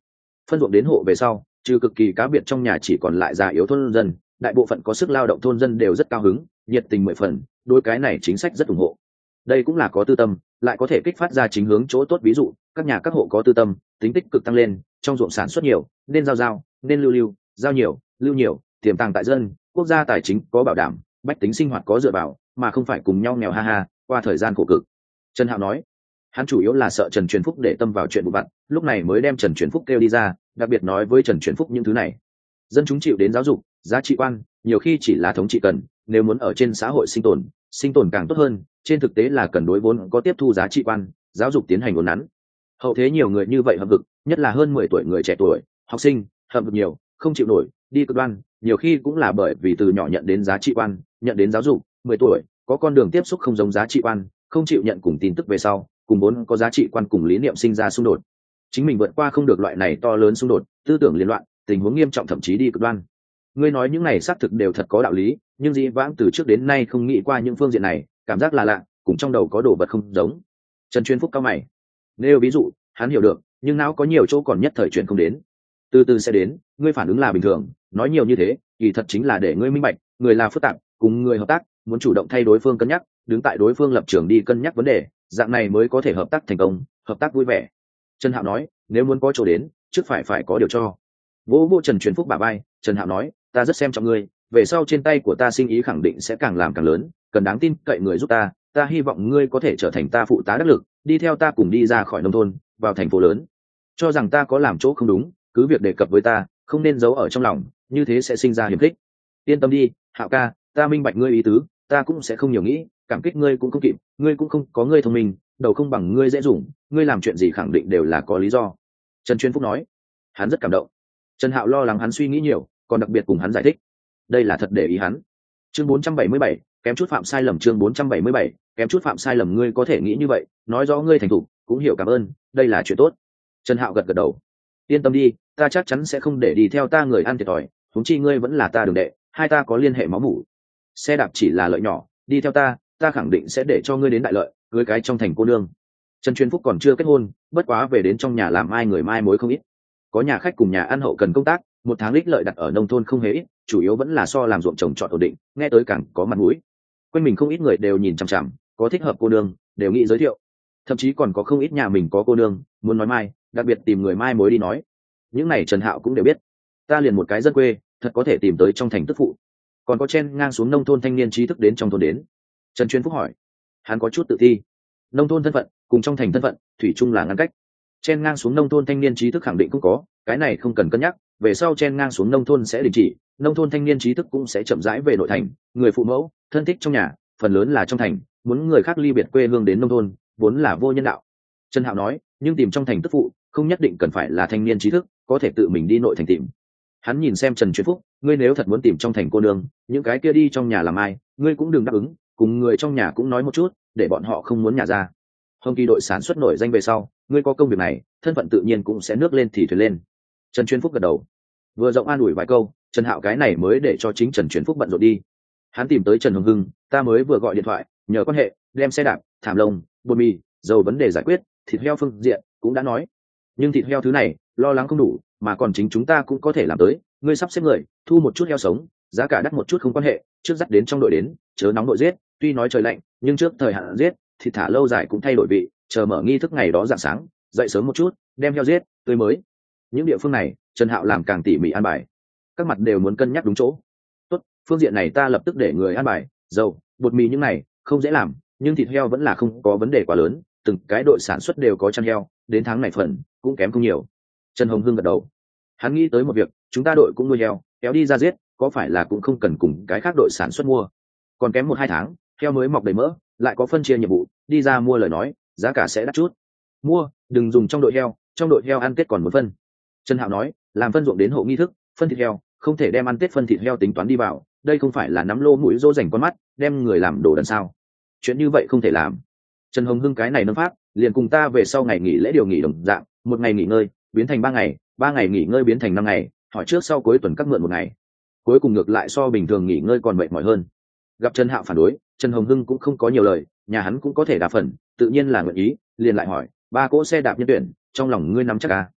phân ruộng đến hộ về sau, trừ cực kỳ cá biệt trong nhà chỉ còn lại già yếu thôn dân, đại bộ phận có sức lao động thôn dân đều rất cao hứng, nhiệt tình mười phần, đối cái này chính sách rất ủng hộ. Đây cũng là có tư tâm, lại có thể kích phát ra chính hướng chỗ tốt, ví dụ các nhà các hộ có tư tâm, tính tích cực tăng lên, trong ruộng sản xuất nhiều, nên giao giao, nên lưu lưu, giao nhiều, lưu nhiều, tiềm tàng tại dân, quốc gia tài chính có bảo đảm, bách tính sinh hoạt có dựa vào, mà không phải cùng nhau nghèo ha ha qua thời gian khổ cực. Trần Hạo nói, hắn chủ yếu là sợ Trần Truyền Phúc để tâm vào chuyện vụn vặt, lúc này mới đem Trần Truyền Phúc kêu đi ra, đặc biệt nói với Trần Truyền Phúc những thứ này. Dân chúng chịu đến giáo dục, giá trị quan, nhiều khi chỉ là thống trị cần, nếu muốn ở trên xã hội sinh tồn, sinh tồn càng tốt hơn, trên thực tế là cần đối vốn có tiếp thu giá trị quan, giáo dục tiến hành uốn nắn. Hậu thế nhiều người như vậy hậm hực, nhất là hơn mười tuổi người trẻ tuổi, học sinh, hậm hực nhiều, không chịu nổi, đi cực đoan, nhiều khi cũng là bởi vì từ nhỏ nhận đến giá trị quan, nhận đến giáo dục, mười tuổi, có con đường tiếp xúc không giống giá trị quan, không chịu nhận cùng tin tức về sau, cùng vốn có giá trị quan cùng lý niệm sinh ra xung đột. Chính mình vượt qua không được loại này to lớn xung đột, tư tưởng liên loạn, tình huống nghiêm trọng thậm chí đi cực đoan. Ngươi nói những này xác thực đều thật có đạo lý, nhưng dĩ vãng từ trước đến nay không nghĩ qua những phương diện này, cảm giác là lạ, cùng trong đầu có đồ vật không giống. Trần Chuyên Phúc cao mày. Nếu ví dụ, hắn hiểu được, nhưng não có nhiều chỗ còn nhất thời chuyện không đến. Từ từ sẽ đến, ngươi phản ứng là bình thường, nói nhiều như thế, kỳ thật chính là để ngươi minh bạch, người là phức tạp, cùng người hợp tác, muốn chủ động thay đối phương cân nhắc, đứng tại đối phương lập trường đi cân nhắc vấn đề, dạng này mới có thể hợp tác thành công, hợp tác vui vẻ. Trần Hạo nói, nếu muốn có chỗ đến, trước phải phải có điều cho. Vô vô Trần Truyền Phúc bả vai, Trần Hạo nói, ta rất xem trọng ngươi, về sau trên tay của ta sinh ý khẳng định sẽ càng làm càng lớn, cần đáng tin cậy người giúp ta, ta hy vọng ngươi có thể trở thành ta phụ tá đắc lực, đi theo ta cùng đi ra khỏi nông thôn, vào thành phố lớn. Cho rằng ta có làm chỗ không đúng, cứ việc đề cập với ta, không nên giấu ở trong lòng, như thế sẽ sinh ra hiểm khích. Yên tâm đi, Hạo ca, ta minh bạch ngươi ý tứ, ta cũng sẽ không nhiều nghĩ, cảm kích ngươi cũng không kịp, ngươi cũng không có ngươi thông minh, đầu không bằng ngươi dễ dùng, ngươi làm chuyện gì khẳng định đều là có lý do. Trần Chuyên Phúc nói, hắn rất cảm động. Trần Hạo lo lắng hắn suy nghĩ nhiều, còn đặc biệt cùng hắn giải thích, đây là thật để ý hắn. Chương bốn trăm bảy mươi bảy, kém chút phạm sai lầm. Chương bốn trăm bảy mươi bảy, kém chút phạm sai lầm. Ngươi có thể nghĩ như vậy, nói rõ ngươi thành thục, cũng hiểu cảm ơn, đây là chuyện tốt. Trần Hạo gật gật đầu, yên tâm đi, ta chắc chắn sẽ không để đi theo ta người ăn thiệt thòi, huống chi ngươi vẫn là ta đường đệ, hai ta có liên hệ máu mủ. Xe đạp chỉ là lợi nhỏ, đi theo ta, ta khẳng định sẽ để cho ngươi đến đại lợi, cưới cái trong thành cô nương. Trần Chuyên Phúc còn chưa kết hôn, bất quá về đến trong nhà làm ai người mai mối không ít, có nhà khách cùng nhà ăn hậu cần công tác, một tháng lích lợi đặt ở nông thôn không hề ít, chủ yếu vẫn là so làm ruộng trồng trọt ổn định, nghe tới càng có mặt mũi. Quanh mình không ít người đều nhìn chằm chằm, có thích hợp cô nương đều nghĩ giới thiệu, thậm chí còn có không ít nhà mình có cô nương muốn nói mai, đặc biệt tìm người mai mối đi nói. Những này Trần Hạo cũng đều biết. Ta liền một cái dân quê, thật có thể tìm tới trong thành tức phụ, còn có chen ngang xuống nông thôn thanh niên trí thức đến trong thôn đến. Trần Chuyên Phúc hỏi, hắn có chút tự thi. Nông thôn thân phận cùng trong thành thân phận thủy chung là ngăn cách, chen ngang xuống nông thôn thanh niên trí thức khẳng định cũng có, cái này không cần cân nhắc, về sau chen ngang xuống nông thôn sẽ đình chỉ, nông thôn thanh niên trí thức cũng sẽ chậm rãi về nội thành, người phụ mẫu thân thích trong nhà phần lớn là trong thành, muốn người khác ly biệt quê hương đến nông thôn vốn là vô nhân đạo. Trần Hạo nói, nhưng tìm trong thành tức phụ không nhất định cần phải là thanh niên trí thức, có thể tự mình đi nội thành tìm. Hắn nhìn xem Trần Chuyên Phúc, ngươi nếu thật muốn tìm trong thành cô nương, những cái kia đi trong nhà làm ai, ngươi cũng đừng đáp ứng, cùng người trong nhà cũng nói một chút, để bọn họ không muốn nhà ra. Hồng Kỳ đội sản xuất nổi danh về sau, ngươi có công việc này, thân phận tự nhiên cũng sẽ nước lên thì thuyền lên. Trần Chuyên Phúc gật đầu, vừa rộng an ủi vài câu, Trần Hạo cái này mới để cho chính Trần Chuyên Phúc bận rộn đi. Hắn tìm tới Trần Hồng Hưng, ta mới vừa gọi điện thoại, nhờ quan hệ, đem xe đạp, thảm lông, bột mì, dầu vấn đề giải quyết, thịt heo phương diện cũng đã nói. Nhưng thịt heo thứ này, lo lắng không đủ, mà còn chính chúng ta cũng có thể làm tới, ngươi sắp xếp người, thu một chút heo sống, giá cả đắt một chút không quan hệ, trước dắt đến trong đội đến, chớ nóng đội giết, tuy nói trời lạnh, nhưng trước thời hạn giết, thịt thả lâu dài cũng thay đổi vị, chờ mở nghi thức ngày đó rạng sáng, dậy sớm một chút, đem heo giết, tươi mới. Những địa phương này, Trần Hạo làm càng tỉ mỉ an bài, các mặt đều muốn cân nhắc đúng chỗ. Tốt, phương diện này ta lập tức để người an bài, dầu, bột mì những này không dễ làm, nhưng thịt heo vẫn là không có vấn đề quá lớn, từng cái đội sản xuất đều có chăn heo, đến tháng này phần cũng kém không nhiều. Trần Hồng Hưng gật đầu, hắn nghĩ tới một việc, chúng ta đội cũng nuôi heo, kéo đi ra giết, có phải là cũng không cần cùng cái khác đội sản xuất mua, còn kém một hai tháng, heo mới mọc đầy mỡ, lại có phân chia nhiệm vụ, đi ra mua lời nói, giá cả sẽ đắt chút. Mua, đừng dùng trong đội heo, trong đội heo ăn tết còn một phân. Trần Hạo nói, làm phân ruộng đến hộ nghi thức, phân thịt heo, không thể đem ăn tết phân thịt heo tính toán đi vào, đây không phải là nắm lô mũi dỗ dành con mắt, đem người làm đồ đần sao? Chuyện như vậy không thể làm. Trần Hồng Hưng cái này nâng phát, liền cùng ta về sau ngày nghỉ lễ điều nghỉ đồng dạng, một ngày nghỉ ngơi biến thành ba ngày, ba ngày nghỉ ngơi biến thành năm ngày, hỏi trước sau cuối tuần các mượn một ngày. Cuối cùng ngược lại so bình thường nghỉ ngơi còn mệt mỏi hơn. Gặp Trần Hạo phản đối, Trần Hồng Hưng cũng không có nhiều lời, nhà hắn cũng có thể đa phần, tự nhiên là nguyện ý, liền lại hỏi, ba cỗ xe đạp nhân tuyển, trong lòng ngươi nắm chắc à?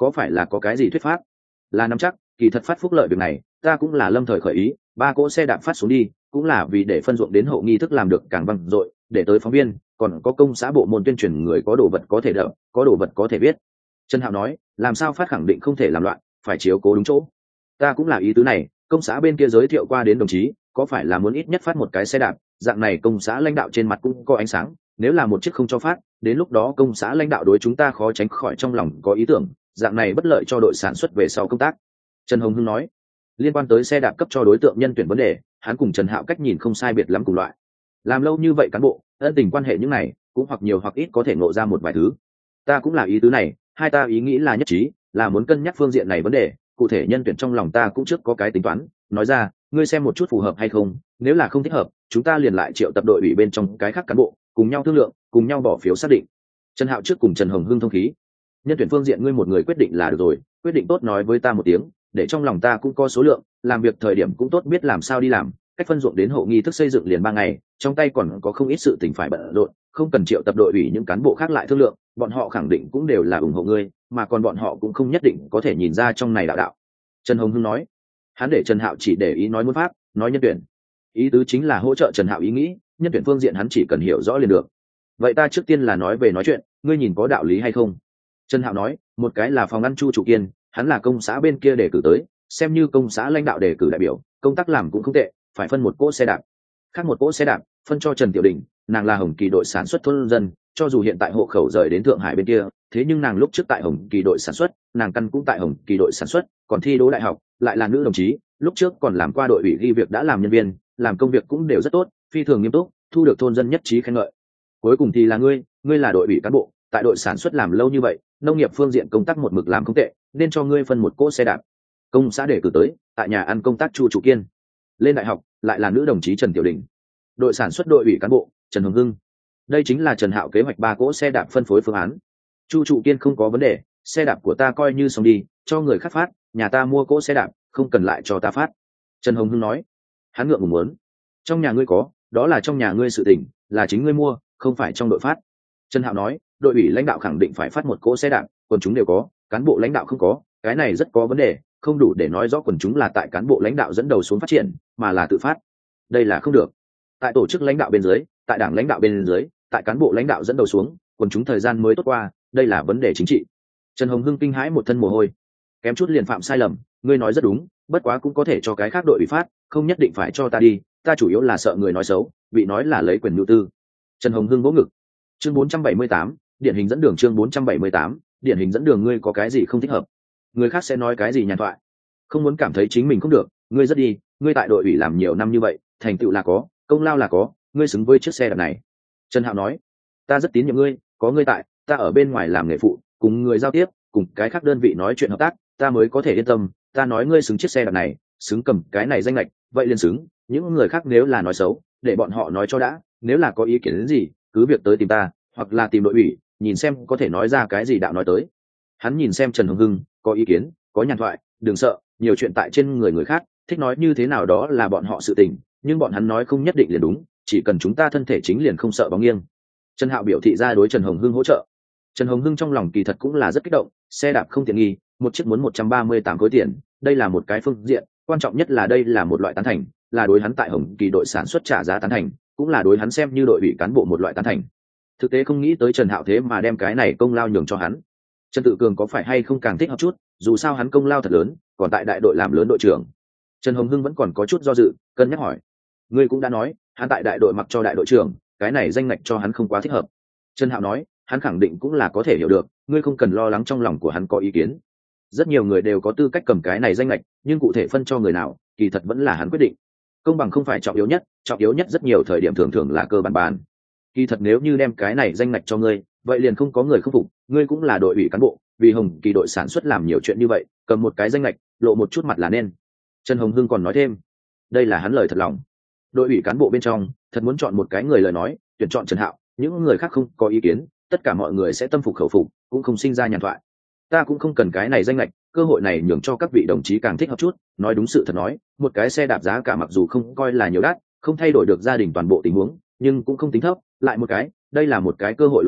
có phải là có cái gì thuyết pháp? Là nắm chắc, kỳ thật phát phúc lợi việc này ta cũng là lâm thời khởi ý, ba cỗ xe đạp phát xuống đi cũng là vì để phân ruộng đến hậu nghi thức làm được càng vang dội, để tới phóng viên còn có công xã bộ môn tuyên truyền người có đồ vật có thể đỡ, có đồ vật có thể biết. Trần Hạo nói, làm sao phát khẳng định không thể làm loạn, phải chiếu cố đúng chỗ. Ta cũng là ý tứ này, công xã bên kia giới thiệu qua đến đồng chí, có phải là muốn ít nhất phát một cái xe đạp, dạng này công xã lãnh đạo trên mặt cũng có ánh sáng, nếu là một chiếc không cho phát, đến lúc đó công xã lãnh đạo đối chúng ta khó tránh khỏi trong lòng có ý tưởng, dạng này bất lợi cho đội sản xuất về sau công tác. Trần Hồng Hưng nói, liên quan tới xe đạp cấp cho đối tượng nhân tuyển vấn đề, hắn cùng Trần Hạo cách nhìn không sai biệt lắm cùng loại. Làm lâu như vậy cán bộ, ân tình quan hệ những này, cũng hoặc nhiều hoặc ít có thể ngộ ra một vài thứ. Ta cũng là ý tứ này, hai ta ý nghĩ là nhất trí, là muốn cân nhắc phương diện này vấn đề, cụ thể nhân tuyển trong lòng ta cũng trước có cái tính toán, nói ra, ngươi xem một chút phù hợp hay không, nếu là không thích hợp, chúng ta liền lại triệu tập đội ủy bên trong cái khác cán bộ, cùng nhau thương lượng, cùng nhau bỏ phiếu xác định. Trần Hạo trước cùng Trần Hồng Hưng thông khí, nhân tuyển phương diện ngươi một người quyết định là được rồi, quyết định tốt nói với ta một tiếng, để trong lòng ta cũng có số lượng, làm việc thời điểm cũng tốt biết làm sao đi làm, cách phân ruộng đến hộ nghi thức xây dựng liền ba ngày, trong tay còn có không ít sự tình phải bận rộn, không cần triệu tập đội ủy những cán bộ khác lại thương lượng, bọn họ khẳng định cũng đều là ủng hộ ngươi, mà còn bọn họ cũng không nhất định có thể nhìn ra trong này đạo đạo. Trần Hồng Hưng nói, hắn để Trần Hạo chỉ để ý nói muốn pháp, nói nhân tuyển, ý tứ chính là hỗ trợ Trần Hạo ý nghĩ, nhân tuyển phương diện hắn chỉ cần hiểu rõ liền được. Vậy ta trước tiên là nói về nói chuyện, ngươi nhìn có đạo lý hay không? Trần Hạo nói, một cái là phòng ăn Chu Chủ Kiên, hắn là công xã bên kia đề cử tới, xem như công xã lãnh đạo đề cử đại biểu, công tác làm cũng không tệ, phải phân một cỗ xe đạp. Khác một cỗ xe đạp, phân cho Trần Tiểu Đình, nàng là Hồng Kỳ đội sản xuất thôn dân, cho dù hiện tại hộ khẩu rời đến Thượng Hải bên kia, thế nhưng nàng lúc trước tại Hồng Kỳ đội sản xuất, nàng căn cũng tại Hồng Kỳ đội sản xuất, còn thi đỗ đại học, lại là nữ đồng chí, lúc trước còn làm qua đội ủy ghi việc đã làm nhân viên, làm công việc cũng đều rất tốt, phi thường nghiêm túc, thu được thôn dân nhất trí khen ngợi. Cuối cùng thì là ngươi, ngươi là đội ủy cán bộ, tại đội sản xuất làm lâu như vậy, nông nghiệp phương diện công tác một mực làm không tệ, nên cho ngươi phân một cỗ xe đạp. Công xã đề cử tới, tại nhà ăn công tác Chu Chủ Kiên. Lên đại học, lại là nữ đồng chí Trần Tiểu Đình. Đội sản xuất đội ủy cán bộ, Trần Hồng Hưng. Đây chính là Trần Hạo kế hoạch ba cỗ xe đạp phân phối phương án. Chu Chủ Kiên không có vấn đề, xe đạp của ta coi như xong đi, cho người khác phát, nhà ta mua cỗ xe đạp, không cần lại cho ta phát. Trần Hồng Hưng nói, hắn ngượng ngùng muốn. Trong nhà ngươi có, đó là trong nhà ngươi sự tình, là chính ngươi mua, không phải trong đội phát. Trần Hạo nói, đội ủy lãnh đạo khẳng định phải phát một cỗ xe đạp, quần chúng đều có, cán bộ lãnh đạo không có, cái này rất có vấn đề, không đủ để nói rõ quần chúng là tại cán bộ lãnh đạo dẫn đầu xuống phát triển, mà là tự phát. Đây là không được. Tại tổ chức lãnh đạo bên dưới, tại đảng lãnh đạo bên dưới, tại cán bộ lãnh đạo dẫn đầu xuống, quần chúng thời gian mới tốt qua, đây là vấn đề chính trị. Trần Hồng Hưng kinh hãi một thân mồ hôi, kém chút liền phạm sai lầm, ngươi nói rất đúng, bất quá cũng có thể cho cái khác đội ủy phát, không nhất định phải cho ta đi, ta chủ yếu là sợ người nói xấu, bị nói là lấy quyền nhu tư. Trần Hồng Hưng vỗ ngực. Chương bốn trăm bảy mươi tám, điển hình dẫn đường chương bốn trăm bảy mươi tám, điển hình dẫn đường ngươi có cái gì không thích hợp? Người khác sẽ nói cái gì nhàn thoại? Không muốn cảm thấy chính mình không được, ngươi rất đi, ngươi tại đội ủy làm nhiều năm như vậy, thành tựu là có, công lao là có, ngươi xứng với chiếc xe đạp này. Trần Hạo nói, ta rất tín nhiệm ngươi, có ngươi tại, ta ở bên ngoài làm nghề phụ, cùng người giao tiếp, cùng cái khác đơn vị nói chuyện hợp tác, ta mới có thể yên tâm, ta nói ngươi xứng chiếc xe đạp này, xứng cầm cái này danh lệch, vậy liền xứng, những người khác nếu là nói xấu, để bọn họ nói cho đã, nếu là có ý kiến đến gì, cứ việc tới tìm ta, hoặc là tìm đội ủy, nhìn xem có thể nói ra cái gì đạo nói tới. Hắn nhìn xem Trần Hồng Hưng, có ý kiến, có nhàn thoại, đừng sợ, nhiều chuyện tại trên người người khác, thích nói như thế nào đó là bọn họ sự tình, nhưng bọn hắn nói không nhất định liền đúng, chỉ cần chúng ta thân thể chính liền không sợ bóng nghiêng. Trần Hạo biểu thị ra đối Trần Hồng Hưng hỗ trợ. Trần Hồng Hưng trong lòng kỳ thật cũng là rất kích động, xe đạp không tiện nghi, một chiếc muốn một trăm ba mươi tám khối tiền, đây là một cái phương diện, quan trọng nhất là đây là một loại tán thành, là đối hắn tại Hồng Kỳ đội sản xuất trả giá tán thành, cũng là đối hắn xem như đội ủy cán bộ một loại tán thành. Thực tế không nghĩ tới Trần Hạo thế mà đem cái này công lao nhường cho hắn. Trần Tự Cường có phải hay không càng thích hợp chút, dù sao hắn công lao thật lớn, còn tại đại đội làm lớn đội trưởng. Trần Hồng Hưng vẫn còn có chút do dự, cân nhắc hỏi, ngươi cũng đã nói, hắn tại đại đội mặc cho đại đội trưởng, cái này danh ngạch cho hắn không quá thích hợp. Trần Hạo nói, hắn khẳng định cũng là có thể hiểu được, ngươi không cần lo lắng trong lòng của hắn có ý kiến. Rất nhiều người đều có tư cách cầm cái này danh ngạch, nhưng cụ thể phân cho người nào, kỳ thật vẫn là hắn quyết định. Công bằng không phải trọng yếu nhất, trọng yếu nhất rất nhiều thời điểm thường thường là cơ bản bàn. Kỳ thật nếu như đem cái này danh ngạch cho ngươi, vậy liền không có người khâm phục, ngươi cũng là đội ủy cán bộ, vì Hồng Kỳ đội sản xuất làm nhiều chuyện như vậy, cầm một cái danh ngạch, lộ một chút mặt là nên. Trần Hồng Hưng còn nói thêm, đây là hắn lời thật lòng. Đội ủy cán bộ bên trong, thật muốn chọn một cái người lời nói, tuyển chọn Trần Hạo, những người khác không có ý kiến, tất cả mọi người sẽ tâm phục khẩu phục, cũng không sinh ra nhàn thoại. Ta cũng không cần cái này danh lệch, cơ hội này nhường cho các vị đồng chí càng thích hợp chút, nói đúng sự thật nói, một cái xe đạp giá cả mặc dù không coi là nhiều đắt, không thay đổi được gia đình toàn bộ tình huống, nhưng cũng không tính thấp, lại một cái, đây là một cái cơ hội lộ mặt,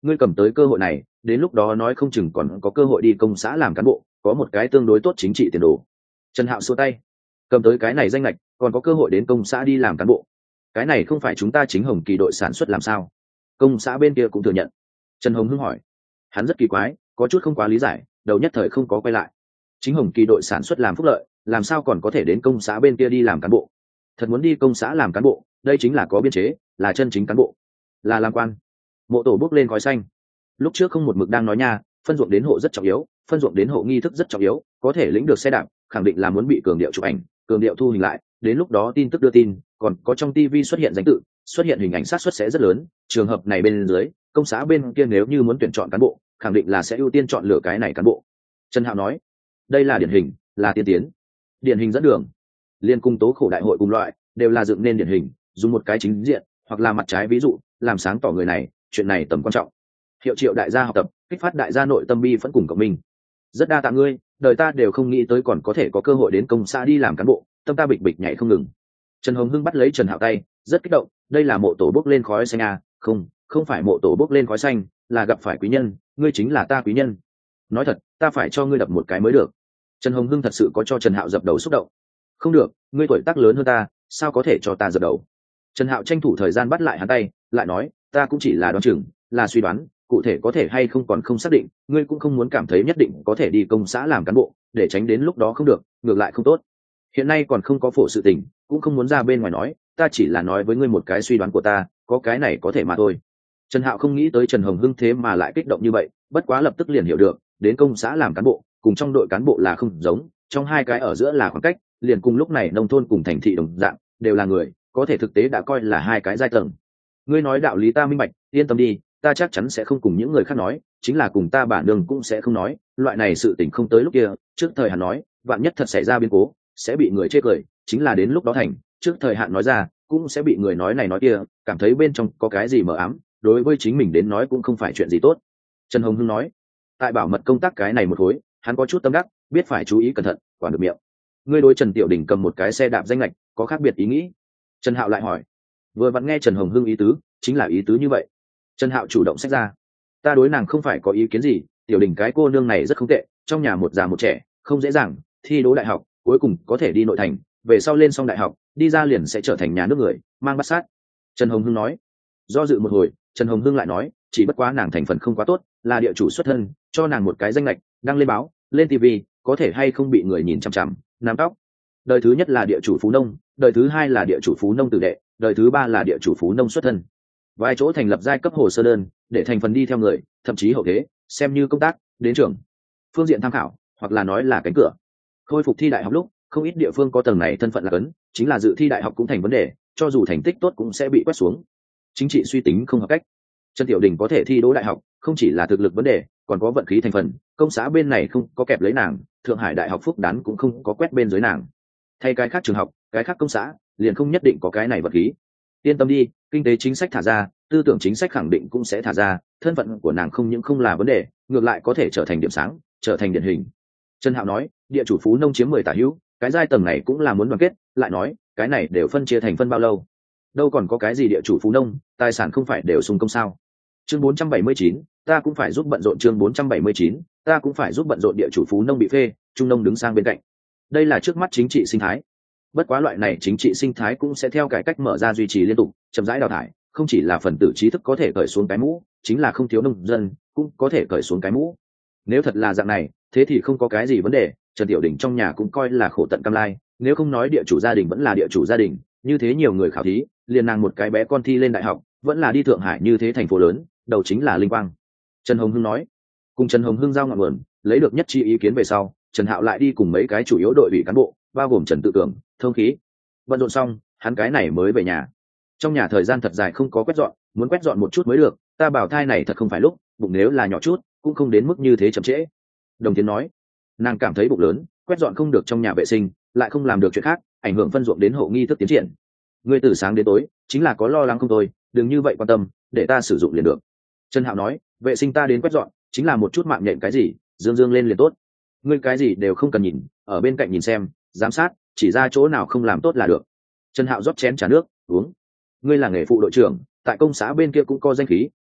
ngươi cầm tới cơ hội này, đến lúc đó nói không chừng còn có cơ hội đi công xã làm cán bộ, có một cái tương đối tốt chính trị tiền đồ. Trần Hạo xua tay, cầm tới cái này danh lệch, còn có cơ hội đến công xã đi làm cán bộ. Cái này không phải chúng ta Chính Hồng Kỳ đội sản xuất làm sao? Công xã bên kia cũng thừa nhận. Trần Hồng Hưng hỏi, hắn rất kỳ quái, có chút không quá lý giải, đầu nhất thời không có quay lại. Chính Hồng Kỳ đội sản xuất làm phúc lợi, làm sao còn có thể đến công xã bên kia đi làm cán bộ? Thật muốn đi công xã làm cán bộ, đây chính là có biên chế, là chân chính cán bộ, là làm quan. Mộ tổ bốc lên khói xanh. Lúc trước không một mực đang nói nha, phân ruộng đến hộ rất trọng yếu, phân ruộng đến hộ nghi thức rất trọng yếu, có thể lĩnh được xe đạp, khẳng định là muốn bị cường điệu chụp ảnh, cường điệu thu hình lại, đến lúc đó tin tức đưa tin, còn có trong tivi xuất hiện danh tự, xuất hiện hình ảnh sát suất sẽ rất lớn. Trường hợp này bên dưới, công xã bên kia nếu như muốn tuyển chọn cán bộ, khẳng định là sẽ ưu tiên chọn lựa cái này cán bộ. Trần Hạo nói, đây là điển hình, là tiên tiến, điển hình dẫn đường. Liên cung tố khổ đại hội cùng loại, đều là dựng nên điển hình, dùng một cái chính diện hoặc là mặt trái ví dụ, làm sáng tỏ người này, chuyện này tầm quan trọng. Hiệu triệu đại gia học tập, kích phát đại gia nội tâm bi phẫn cùng cộng minh. Rất đa tạ ngươi, đời ta đều không nghĩ tới còn có thể có cơ hội đến công xã đi làm cán bộ, tâm ta bịch bịch nhảy không ngừng. Trần Hồng Hưng bắt lấy Trần Hạo tay, rất kích động, đây là mộ tổ bốc lên khói xanh à, không, không phải mộ tổ bốc lên khói xanh, là gặp phải quý nhân, ngươi chính là ta quý nhân. Nói thật, ta phải cho ngươi đập một cái mới được. Trần Hồng Hưng thật sự có cho Trần Hạo dập đầu xúc động. Không được, ngươi tuổi tác lớn hơn ta, sao có thể cho ta dập đầu? Trần Hạo tranh thủ thời gian bắt lại hắn tay, lại nói, ta cũng chỉ là đoán chừng, là suy đoán, cụ thể có thể hay không còn không xác định, ngươi cũng không muốn cảm thấy nhất định có thể đi công xã làm cán bộ, để tránh đến lúc đó không được, ngược lại không tốt. Hiện nay còn không có phổ sự tình, cũng không muốn ra bên ngoài nói, ta chỉ là nói với ngươi một cái suy đoán của ta, có cái này có thể mà thôi. Trần Hạo không nghĩ tới Trần Hồng Hưng thế mà lại kích động như vậy, bất quá lập tức liền hiểu được, đến công xã làm cán bộ, cùng trong đội cán bộ là không giống, trong hai cái ở giữa là khoảng cách, liền cùng lúc này nông thôn cùng thành thị đồng dạng, đều là người, có thể thực tế đã coi là hai cái giai tầng. Ngươi nói đạo lý ta minh bạch, yên tâm đi, ta chắc chắn sẽ không cùng những người khác nói, chính là cùng ta bà nương cũng sẽ không nói, loại này sự tình không tới lúc kia, trước thời hạn nói, vạn nhất thật xảy ra biến cố, sẽ bị người chê cười, chính là đến lúc đó thành, trước thời hạn nói ra, cũng sẽ bị người nói này nói kia, cảm thấy bên trong có cái gì mờ ám, đối với chính mình đến nói cũng không phải chuyện gì tốt. Trần Hồng Hưng nói, tại bảo mật công tác cái này một khối, hắn có chút tâm đắc, biết phải chú ý cẩn thận, quản được miệng. Ngươi đối Trần Tiểu Đình cầm một cái xe đạp danh lệch, có khác biệt ý nghĩ? Trần Hạo lại hỏi. Vừa vặn nghe Trần Hồng Hưng ý tứ, chính là ý tứ như vậy. Trần Hạo chủ động xách ra, ta đối nàng không phải có ý kiến gì, Tiểu Đình cái cô nương này rất không tệ, trong nhà một già một trẻ, không dễ dàng, thi đỗ đại học, cuối cùng có thể đi nội thành, về sau lên xong đại học, đi ra liền sẽ trở thành nhà nước người, mang bát sát. Trần Hồng Hưng nói. Do dự một hồi, Trần Hồng Hưng lại nói, chỉ bất quá nàng thành phần không quá tốt, là địa chủ xuất thân, cho nàng một cái danh lệch, đăng lên báo, lên tivi, có thể hay không bị người nhìn chằm chằm, nắm tóc. Đời thứ nhất là địa chủ phú nông, đời thứ hai là địa chủ phú nông tử đệ, đời thứ ba là địa chủ phú nông xuất thân. Vài chỗ thành lập giai cấp hồ sơ đơn, để thành phần đi theo người, thậm chí hậu thế, xem như công tác, đến trường, phương diện tham khảo, hoặc là nói là cánh cửa. Khôi phục thi đại học lúc, không ít địa phương có tầng này thân phận là cấn, chính là dự thi đại học cũng thành vấn đề, cho dù thành tích tốt cũng sẽ bị quét xuống. Chính trị suy tính không hợp cách. Trần Tiểu Đình có thể thi đỗ đại học, không chỉ là thực lực vấn đề, còn có vận khí thành phần, công xã bên này không có kẹp lấy nàng, Thượng Hải Đại học Phúc Đán cũng không có quét bên dưới nàng. Thay cái khác trường học, cái khác công xã, liền không nhất định có cái này vận khí. Yên tâm đi, kinh tế chính sách thả ra, tư tưởng chính sách khẳng định cũng sẽ thả ra, thân phận của nàng không những không là vấn đề, ngược lại có thể trở thành điểm sáng, trở thành điển hình. Trần Hạo nói, địa chủ phú nông chiếm mười tả hữu, cái giai tầng này cũng là muốn đoàn kết, lại nói, cái này đều phân chia thành phân bao lâu? Đâu còn có cái gì địa chủ phú nông, tài sản không phải đều xung công sao? Chương bốn trăm bảy mươi chín, ta cũng phải giúp bận rộn chương bốn trăm bảy mươi chín, ta cũng phải giúp bận rộn địa chủ phú nông bị phê, trung nông đứng sang bên cạnh. Đây là trước mắt chính trị sinh thái. Bất quá loại này chính trị sinh thái cũng sẽ theo cải cách mở ra duy trì liên tục, chậm rãi đào thải, không chỉ là phần tử trí thức có thể cởi xuống cái mũ, chính là không thiếu nông dân cũng có thể cởi xuống cái mũ. Nếu thật là dạng này, thế thì không có cái gì vấn đề, Trần Tiểu Đình trong nhà cũng coi là khổ tận cam lai, nếu không nói địa chủ gia đình vẫn là địa chủ gia đình, như thế nhiều người khảo thí, liền nàng một cái bé con thi lên đại học, vẫn là đi Thượng Hải như thế thành phố lớn, đầu chính là linh quang. Trần Hồng Hưng nói. Cùng Trần Hồng Hưng giao ngọn nguồn, lấy được nhất chi ý kiến về sau, Trần Hạo lại đi cùng mấy cái chủ yếu đội ủy cán bộ, bao gồm Trần Tự Cường, Thông Khí. Bận rộn xong, hắn cái này mới về nhà. Trong nhà thời gian thật dài không có quét dọn, muốn quét dọn một chút mới được, ta bảo thai này thật không phải lúc, bụng nếu là nhỏ chút, cũng không đến mức như thế chậm trễ. Đồng Tiến nói. Nàng cảm thấy bụng lớn, quét dọn không được trong nhà vệ sinh, lại không làm được chuyện khác, ảnh hưởng phân ruộng đến hộ nghi thức tiến triển. Ngươi từ sáng đến tối, chính là có lo lắng không thôi, đừng như vậy quan tâm, để ta sử dụng liền được. Trần Hạo nói, vệ sinh ta đến quét dọn, chính là một chút mạng nhện cái gì, dương dương lên liền tốt. Ngươi cái gì đều không cần nhìn, ở bên cạnh nhìn xem, giám sát, chỉ ra chỗ nào không làm tốt là được. Trần Hạo rót chén trà nước, uống. Ngươi là nghề phụ đội trưởng, tại công xã bên kia cũng có danh khí,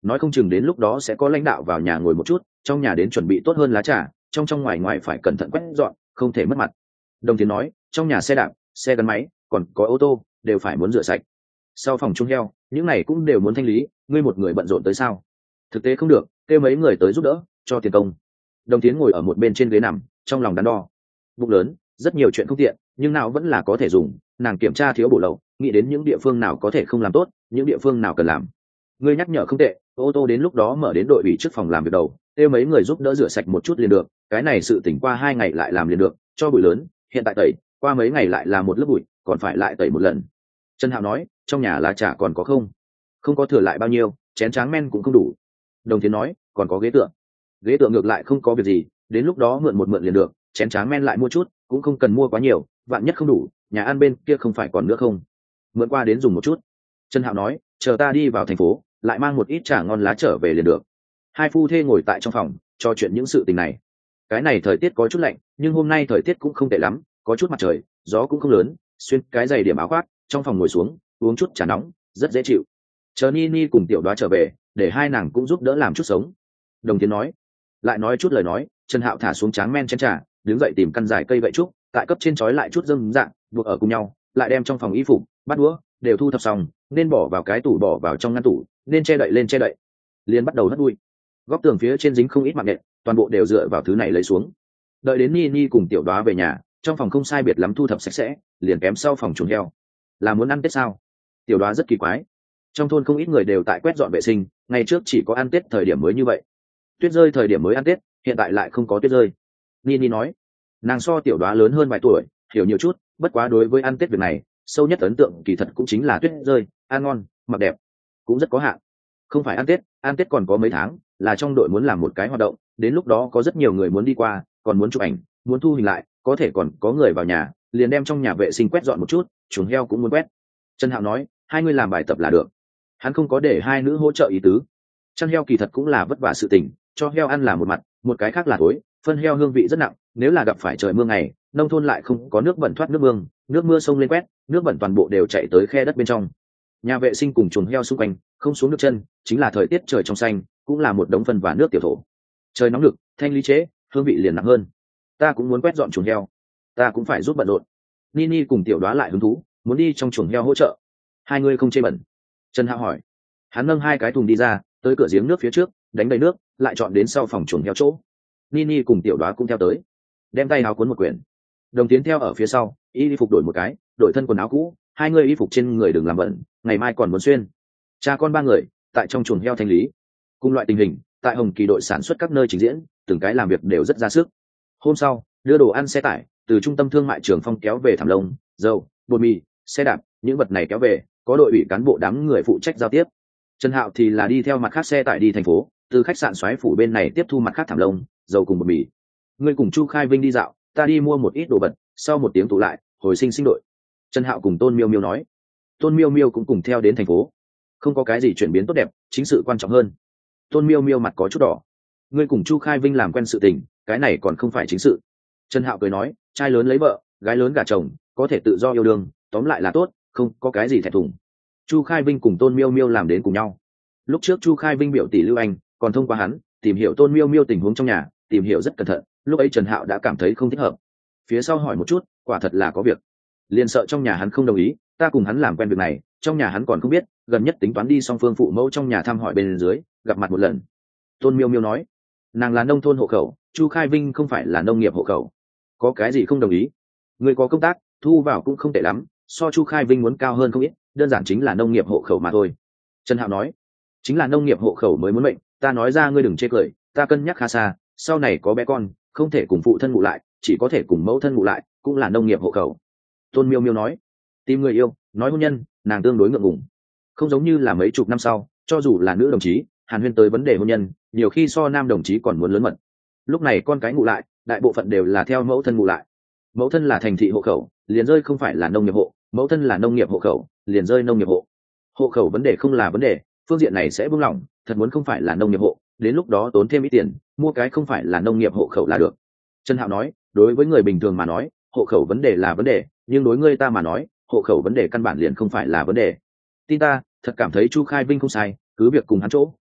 nói không chừng đến lúc đó sẽ có lãnh đạo vào nhà ngồi một chút, trong nhà đến chuẩn bị tốt hơn lá trà, trong trong ngoài ngoài phải cẩn thận quét dọn, không thể mất mặt. Đồng Tiến nói, trong nhà xe đạp, xe gắn máy, còn có ô tô, đều phải muốn rửa sạch. Sau phòng chung heo, những này cũng đều muốn thanh lý, ngươi một người bận rộn tới sao? Thực tế không được, kêu mấy người tới giúp đỡ, cho tiền công. Đồng Tiến ngồi ở một bên trên ghế nằm, trong lòng đắn đo. Bụng lớn, rất nhiều chuyện không tiện, nhưng nào vẫn là có thể dùng. Nàng kiểm tra thiếu bổ lậu, nghĩ đến những địa phương nào có thể không làm tốt, những địa phương nào cần làm. Ngươi nhắc nhở không tệ, ô tô đến lúc đó mở đến đội ủy trước phòng làm việc đầu, kêu mấy người giúp đỡ rửa sạch một chút liền được. Cái này sự tỉnh qua hai ngày lại làm liền được, cho bụi lớn, hiện tại tẩy, qua mấy ngày lại là một lớp bụi, còn phải lại tẩy một lần. Trần Hạo nói, trong nhà lá trà còn có không? Không có thừa lại bao nhiêu, chén tráng men cũng không đủ. Đồng Tiến nói, còn có ghế tựa. Ghế tựa ngược lại không có việc gì, đến lúc đó mượn một mượn liền được, chén tráng men lại mua chút, cũng không cần mua quá nhiều, vạn nhất không đủ, nhà ăn bên kia không phải còn nữa không? Mượn qua đến dùng một chút. Trần Hạo nói, chờ ta đi vào thành phố, lại mang một ít trà ngon lá trở về liền được. Hai phu thê ngồi tại trong phòng, trò chuyện những sự tình này. Cái này thời tiết có chút lạnh, nhưng hôm nay thời tiết cũng không tệ lắm, có chút mặt trời, gió cũng không lớn, xuyên cái giày điểm áo khoác, trong phòng ngồi xuống, uống chút trà nóng, rất dễ chịu. Chờ Nini cùng Tiểu Đoá trở về, để hai nàng cũng giúp đỡ làm chút sống. Đồng Tiến nói, lại nói chút lời nói. Trần Hạo thả xuống tráng men chén trà, đứng dậy tìm căn dài cây gậy trúc, tại cấp trên trói lại chút dâm dạng, buộc ở cùng nhau, lại đem trong phòng y phục, bát đũa đều thu thập xong, nên bỏ vào cái tủ bỏ vào trong ngăn tủ, nên che đậy lên che đậy. Liền bắt đầu hất bụi. Góc tường phía trên dính không ít mạng nện, toàn bộ đều dựa vào thứ này lấy xuống. Đợi đến Nini cùng Tiểu Đoá về nhà, trong phòng không sai biệt lắm thu thập sạch sẽ, liền kém sau phòng chuồng heo. Là muốn ăn Tết sao? Tiểu Đoá rất kỳ quái. Trong thôn không ít người đều tại quét dọn vệ sinh, ngày trước chỉ có ăn Tết thời điểm mới như vậy. Tuyết rơi thời điểm mới ăn Tết, hiện tại lại không có tuyết rơi. Nini nói, nàng so Tiểu Đoá lớn hơn vài tuổi, hiểu nhiều chút, bất quá đối với ăn Tết việc này, sâu nhất ấn tượng kỳ thật cũng chính là tuyết rơi, ăn ngon, mặc đẹp, cũng rất có hạn. Không phải ăn Tết, ăn Tết còn có mấy tháng, là trong đội muốn làm một cái hoạt động, đến lúc đó có rất nhiều người muốn đi qua, còn muốn chụp ảnh, muốn thu hình lại, có thể còn có người vào nhà, liền đem trong nhà vệ sinh quét dọn một chút, chuồng heo cũng muốn quét. Trần Hạo nói, hai người làm bài tập là được. Hắn không có để hai nữ hỗ trợ ý tứ. Chăn heo kỳ thật cũng là vất vả sự tình, cho heo ăn là một mặt, một cái khác là thối, phân heo hương vị rất nặng, nếu là gặp phải trời mưa ngày, nông thôn lại không có nước bẩn thoát nước mương, nước mưa sông lên quét, nước bẩn toàn bộ đều chảy tới khe đất bên trong. Nhà vệ sinh cùng chuồng heo xung quanh, không xuống nước chân, chính là thời tiết trời trong xanh, cũng là một đống phân và nước tiểu thổ. Trời nóng lực, thanh lý chế, hương vị liền nặng hơn. Ta cũng muốn quét dọn chuồng heo, ta cũng phải giúp bận rộn. Nini cùng Tiểu Đoá lại hứng thú, muốn đi trong chuồng heo hỗ trợ. Hai người không chê bẩn. Trần Hạo hỏi. Hắn nâng hai cái thùng đi ra, tới cửa giếng nước phía trước, đánh đầy nước, lại chọn đến sau phòng chuồng heo chỗ. Nini cùng Tiểu Đoá cũng theo tới, đem tay áo cuốn một quyển. Đồng Tiến theo ở phía sau, y phục đổi một cái, đổi thân quần áo cũ, hai người y phục trên người đừng làm bẩn, ngày mai còn muốn xuyên. Cha con ba người tại trong chuồng heo thanh lý. Cùng loại tình hình, tại Hồng Kỳ đội sản xuất các nơi trình diễn, từng cái làm việc đều rất ra sức. Hôm sau, đưa đồ ăn xe tải từ trung tâm thương mại Trường Phong kéo về Thảm Lông, dầu, bột mì, xe đạp, những vật này kéo về, có đội ủy cán bộ đám người phụ trách giao tiếp. Trần Hạo thì là đi theo mặt khác xe tải đi thành phố, từ khách sạn Soái phủ bên này tiếp thu mặt khác Thảm Lông, dầu cùng bột mì. Ngươi cùng Chu Khai Vinh đi dạo, ta đi mua một ít đồ vật, sau một tiếng tụ lại, hồi sinh sinh đội. Trần Hạo cùng Tôn Miêu Miêu nói. Tôn Miêu Miêu cũng cùng theo đến thành phố. Không có cái gì chuyển biến tốt đẹp, chính sự quan trọng hơn. Tôn Miêu Miêu mặt có chút đỏ. Ngươi cùng Chu Khai Vinh làm quen sự tình, cái này còn không phải chính sự. Trần Hạo cười nói, trai lớn lấy vợ, gái lớn gả chồng, có thể tự do yêu đương, tóm lại là tốt, không có cái gì thẹn thùng. Chu Khai Vinh cùng Tôn Miêu Miêu làm đến cùng nhau. Lúc trước Chu Khai Vinh biểu tỷ Lưu Anh, còn thông qua hắn tìm hiểu Tôn Miêu Miêu tình huống trong nhà, tìm hiểu rất cẩn thận, lúc ấy Trần Hạo đã cảm thấy không thích hợp. Phía sau hỏi một chút, quả thật là có việc. Liền sợ trong nhà hắn không đồng ý, ta cùng hắn làm quen việc này, trong nhà hắn còn không biết, gần nhất tính toán đi song phương phụ mẫu trong nhà thăm hỏi bên dưới, gặp mặt một lần. Tôn Miêu Miêu nói, nàng là nông thôn hộ khẩu, Chu Khai Vinh không phải là nông nghiệp hộ khẩu. Có cái gì không đồng ý? Người có công tác, thu vào cũng không tệ lắm, so Chu Khai Vinh muốn cao hơn không ít, đơn giản chính là nông nghiệp hộ khẩu mà thôi. Trần Hạo nói, chính là nông nghiệp hộ khẩu mới muốn mệnh, ta nói ra ngươi đừng chê cười, ta cân nhắc khá xa, sau này có bé con, không thể cùng phụ thân ngủ lại, chỉ có thể cùng mẫu thân ngủ lại, cũng là nông nghiệp hộ khẩu. Tôn Miêu Miêu nói, tìm người yêu, nói hôn nhân, nàng tương đối ngượng ngùng. Không giống như là mấy chục năm sau, cho dù là nữ đồng chí, Hàn Huyên tới vấn đề hôn nhân, nhiều khi so nam đồng chí còn muốn lớn mật. Lúc này con cái ngủ lại, đại bộ phận đều là theo mẫu thân ngủ lại. Mẫu thân là thành thị hộ khẩu, liền rơi không phải là nông nghiệp hộ, mẫu thân là nông nghiệp hộ khẩu, liền rơi nông nghiệp hộ. Hộ khẩu vấn đề không là vấn đề, phương diện này sẽ buông lỏng, thật muốn không phải là nông nghiệp hộ, đến lúc đó tốn thêm ít tiền, mua cái không phải là nông nghiệp hộ khẩu là được. Trần Hạo nói, đối với người bình thường mà nói, hộ khẩu vấn đề là vấn đề, nhưng đối ngươi ta mà nói, hộ khẩu vấn đề căn bản liền không phải là vấn đề. Tin ta, thật cảm thấy Chu Khai Vinh không sai, cứ việc cùng hắn chỗ,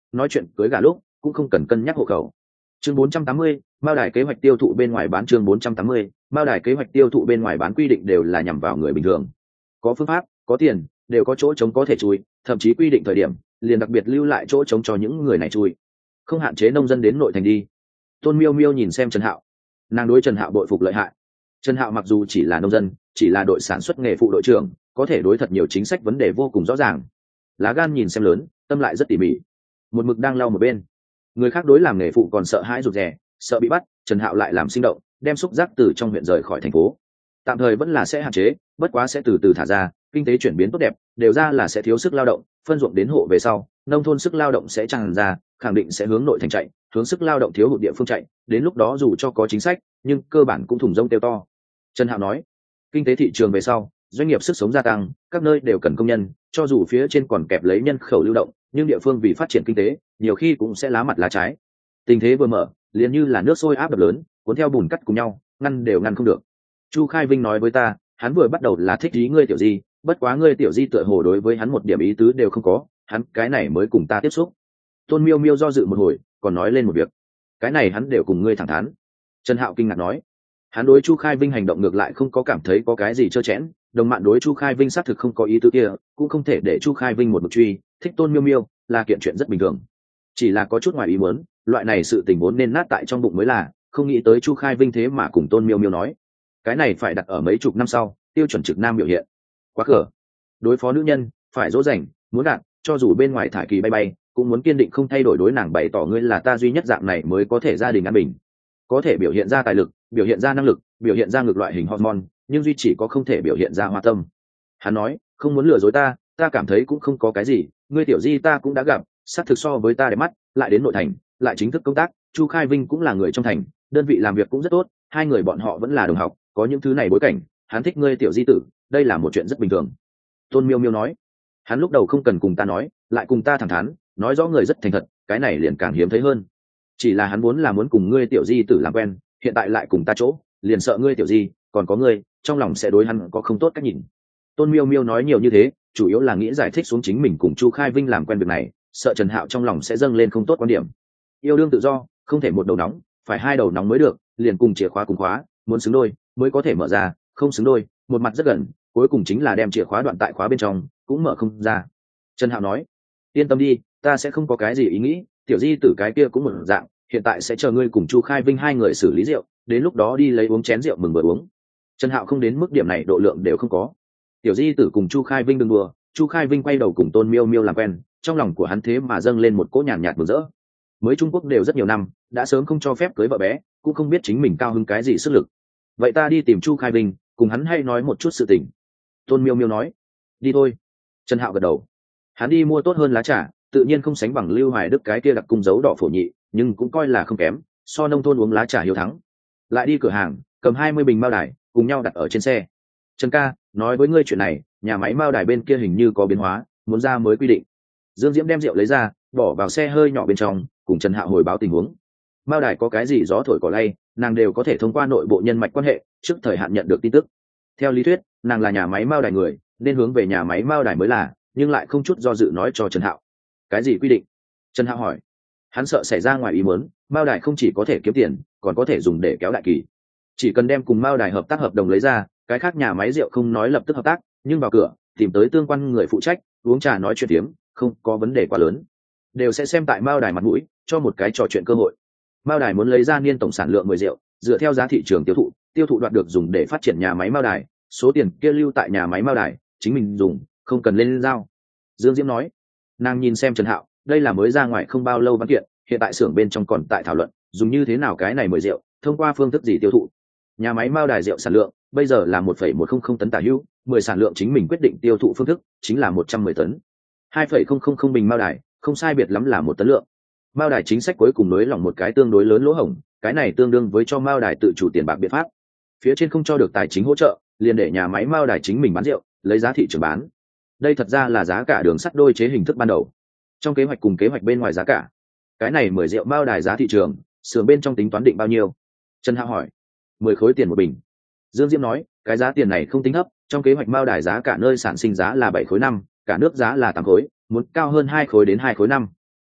nói chuyện cưới gả lúc cũng không cần cân nhắc hộ khẩu. Chương bốn trăm tám mươi, Mao Đài kế hoạch tiêu thụ bên ngoài bán. Chương bốn trăm tám mươi, Mao Đài kế hoạch tiêu thụ bên ngoài bán quy định đều là nhằm vào người bình thường. Có phương pháp, có tiền, đều có chỗ trống có thể chui, thậm chí quy định thời điểm, liền đặc biệt lưu lại chỗ trống cho những người này chui. Không hạn chế nông dân đến nội thành đi. Tôn Miêu Miêu nhìn xem Trần Hạo, nàng đối Trần Hạo bội phục lợi hại. Trần Hạo mặc dù chỉ là nông dân, chỉ là đội sản xuất nghề phụ đội trưởng, có thể đối thật nhiều chính sách vấn đề vô cùng rõ ràng. Lá gan nhìn xem lớn, tâm lại rất tỉ mỉ. Một mực đang lau một bên, người khác đối làm nghề phụ còn sợ hãi rụt rè, sợ bị bắt, Trần Hạo lại làm sinh động, đem xúc giác từ trong huyện rời khỏi thành phố. Tạm thời vẫn là sẽ hạn chế, bất quá sẽ từ từ thả ra, kinh tế chuyển biến tốt đẹp, đều ra là sẽ thiếu sức lao động, phân ruộng đến hộ về sau, nông thôn sức lao động sẽ tràn ra, khẳng định sẽ hướng nội thành chạy, hướng sức lao động thiếu hụt địa phương chạy, đến lúc đó dù cho có chính sách, nhưng cơ bản cũng thủng rông tiêu to. Trần Hạo nói, kinh tế thị trường về sau, doanh nghiệp sức sống gia tăng, các nơi đều cần công nhân, cho dù phía trên còn kẹp lấy nhân khẩu lưu động, nhưng địa phương vì phát triển kinh tế, nhiều khi cũng sẽ lá mặt lá trái. Tình thế vừa mở, liền như là nước sôi áp đập lớn, cuốn theo bùn cắt cùng nhau, ngăn đều ngăn không được. Chu Khai Vinh nói với ta, hắn vừa bắt đầu là thích ý ngươi tiểu di, bất quá ngươi tiểu di tựa hồ đối với hắn một điểm ý tứ đều không có, hắn cái này mới cùng ta tiếp xúc. Tôn Miêu Miêu do dự một hồi, còn nói lên một việc, cái này hắn đều cùng ngươi thẳng thắn. Trần Hạo kinh ngạc nói, hắn đối Chu Khai Vinh hành động ngược lại không có cảm thấy có cái gì trơ trẽn, đồng mạn đối Chu Khai Vinh xác thực không có ý tứ kia, cũng không thể để Chu Khai Vinh một mực truy, thích Tôn Miêu Miêu là kiện chuyện rất bình thường. Chỉ là có chút ngoài ý muốn, loại này sự tình vốn nên nát tại trong bụng mới là, không nghĩ tới Chu Khai Vinh thế mà cùng Tôn Miêu Miêu nói, cái này phải đặt ở mấy chục năm sau, tiêu chuẩn trực nam biểu hiện. Quá cỡ. Đối phó nữ nhân, phải dỗ dành, muốn đạt, cho dù bên ngoài thải kỳ bay bay, cũng muốn kiên định không thay đổi đối nàng bày tỏ ngươi là ta duy nhất dạng này mới có thể gia đình an bình. Có thể biểu hiện ra tài lực, biểu hiện ra năng lực, biểu hiện ra ngược loại hình hormone, nhưng duy chỉ có không thể biểu hiện ra hoa tâm. Hắn nói, không muốn lừa dối ta, ta cảm thấy cũng không có cái gì, ngươi tiểu di ta cũng đã gặp, xác thực so với ta đẹp mắt, lại đến nội thành, lại chính thức công tác, Chu Khai Vinh cũng là người trong thành, đơn vị làm việc cũng rất tốt, hai người bọn họ vẫn là đồng học, có những thứ này bối cảnh, hắn thích ngươi tiểu di tử, đây là một chuyện rất bình thường. Tôn Miêu Miêu nói, hắn lúc đầu không cần cùng ta nói, lại cùng ta thẳng thắn, nói rõ người rất thành thật, cái này liền càng hiếm thấy hơn. Chỉ là hắn muốn là muốn cùng ngươi tiểu di tử làm quen, hiện tại lại cùng ta chỗ, liền sợ ngươi tiểu di, còn có ngươi, trong lòng sẽ đối hắn có không tốt cách nhìn. Tôn Miêu Miêu nói nhiều như thế, chủ yếu là nghĩ giải thích xuống chính mình cùng Chu Khai Vinh làm quen việc này, sợ Trần Hạo trong lòng sẽ dâng lên không tốt quan điểm. Yêu đương tự do, không thể một đầu nóng, phải hai đầu nóng mới được, liền cùng chìa khóa cùng khóa, muốn xứng đôi mới có thể mở ra, không xứng đôi, một mặt rất gần, cuối cùng chính là đem chìa khóa đoạn tại khóa bên trong, cũng mở không ra. Trần Hạo nói, yên tâm đi, ta sẽ không có cái gì ý nghĩ, tiểu di tử cái kia cũng một dạng, hiện tại sẽ chờ ngươi cùng Chu Khai Vinh hai người xử lý rượu, đến lúc đó đi lấy uống chén rượu mừng bữa uống. Trần Hạo không đến mức điểm này độ lượng đều không có. Tiểu di tử cùng Chu Khai Vinh đừng đùa, Chu Khai Vinh quay đầu cùng Tôn Miêu Miêu làm quen, trong lòng của hắn thế mà dâng lên một cỗ nhàn nhạt mừng rỡ. Mới Trung Quốc đều rất nhiều năm, đã sớm không cho phép cưới vợ bé, cũng không biết chính mình cao hứng cái gì sức lực. Vậy ta đi tìm Chu Khai Vinh, cùng hắn hay nói một chút sự tình. Tôn Miêu Miêu nói, đi thôi. Trần Hạo gật đầu. Hắn đi mua tốt hơn lá trà, tự nhiên không sánh bằng Lưu Hoài Đức cái kia đặc cung dấu đỏ phổ nhị, nhưng cũng coi là không kém, so nông thôn uống lá trà hiếu thắng. Lại đi cửa hàng, cầm hai mươi bình Mao Đài, cùng nhau đặt ở trên xe. Trần ca, nói với ngươi chuyện này, nhà máy Mao Đài bên kia hình như có biến hóa, muốn ra mới quy định. Dương Diễm đem rượu lấy ra, bỏ vào xe hơi nhỏ bên trong, cùng Trần Hạo hồi báo tình huống. Mao Đài có cái gì gió thổi cỏ lay, nàng đều có thể thông qua nội bộ nhân mạch quan hệ, trước thời hạn nhận được tin tức. Theo lý thuyết, nàng là nhà máy Mao Đài người, nên hướng về nhà máy Mao Đài mới là, nhưng lại không chút do dự nói cho Trần Hạo. Cái gì quy định? Trần Hạo hỏi. Hắn sợ xảy ra ngoài ý muốn, Mao Đài không chỉ có thể kiếm tiền, còn có thể dùng để kéo đại kỳ. Chỉ cần đem cùng Mao Đài hợp tác hợp đồng lấy ra, cái khác nhà máy rượu không nói lập tức hợp tác, nhưng vào cửa tìm tới tương quan người phụ trách, uống trà nói chuyện tiếm, không có vấn đề quá lớn, đều sẽ xem tại Mao Đài mặt mũi, cho một cái trò chuyện cơ hội. Mao Đài muốn lấy ra niên tổng sản lượng mười rượu, dựa theo giá thị trường tiêu thụ, tiêu thụ đoạt được dùng để phát triển nhà máy Mao Đài, số tiền kia lưu tại nhà máy Mao Đài, chính mình dùng, không cần lên giao. Dương Diễm nói. Nàng nhìn xem Trần Hạo, đây là mới ra ngoài không bao lâu văn kiện, hiện tại xưởng bên trong còn tại thảo luận, dùng như thế nào cái này mười rượu, thông qua phương thức gì tiêu thụ. Nhà máy Mao Đài rượu sản lượng bây giờ là một phẩy một không không tấn tả hữu, mười sản lượng chính mình quyết định tiêu thụ phương thức chính là một trăm mười tấn. hai phẩy không không không bình Mao Đài, không sai biệt lắm là một tấn lượng. Mao Đài chính sách cuối cùng nới lỏng một cái tương đối lớn lỗ hổng, cái này tương đương với cho Mao Đài tự chủ tiền bạc biện pháp. Phía trên không cho được tài chính hỗ trợ, liền để nhà máy Mao Đài chính mình bán rượu, lấy giá thị trường bán. Đây thật ra là giá cả đường sắt đôi chế hình thức ban đầu. Trong kế hoạch cùng kế hoạch bên ngoài giá cả, cái này mười rượu Mao Đài giá thị trường, xưởng bên trong tính toán định bao nhiêu? Trần Hạo hỏi. Mười khối tiền một bình. Dương Diễm nói, cái giá tiền này không tính thấp, trong kế hoạch Mao Đài giá cả nơi sản sinh giá là bảy khối năm, cả nước giá là tám khối, muốn cao hơn hai khối đến hai khối năm.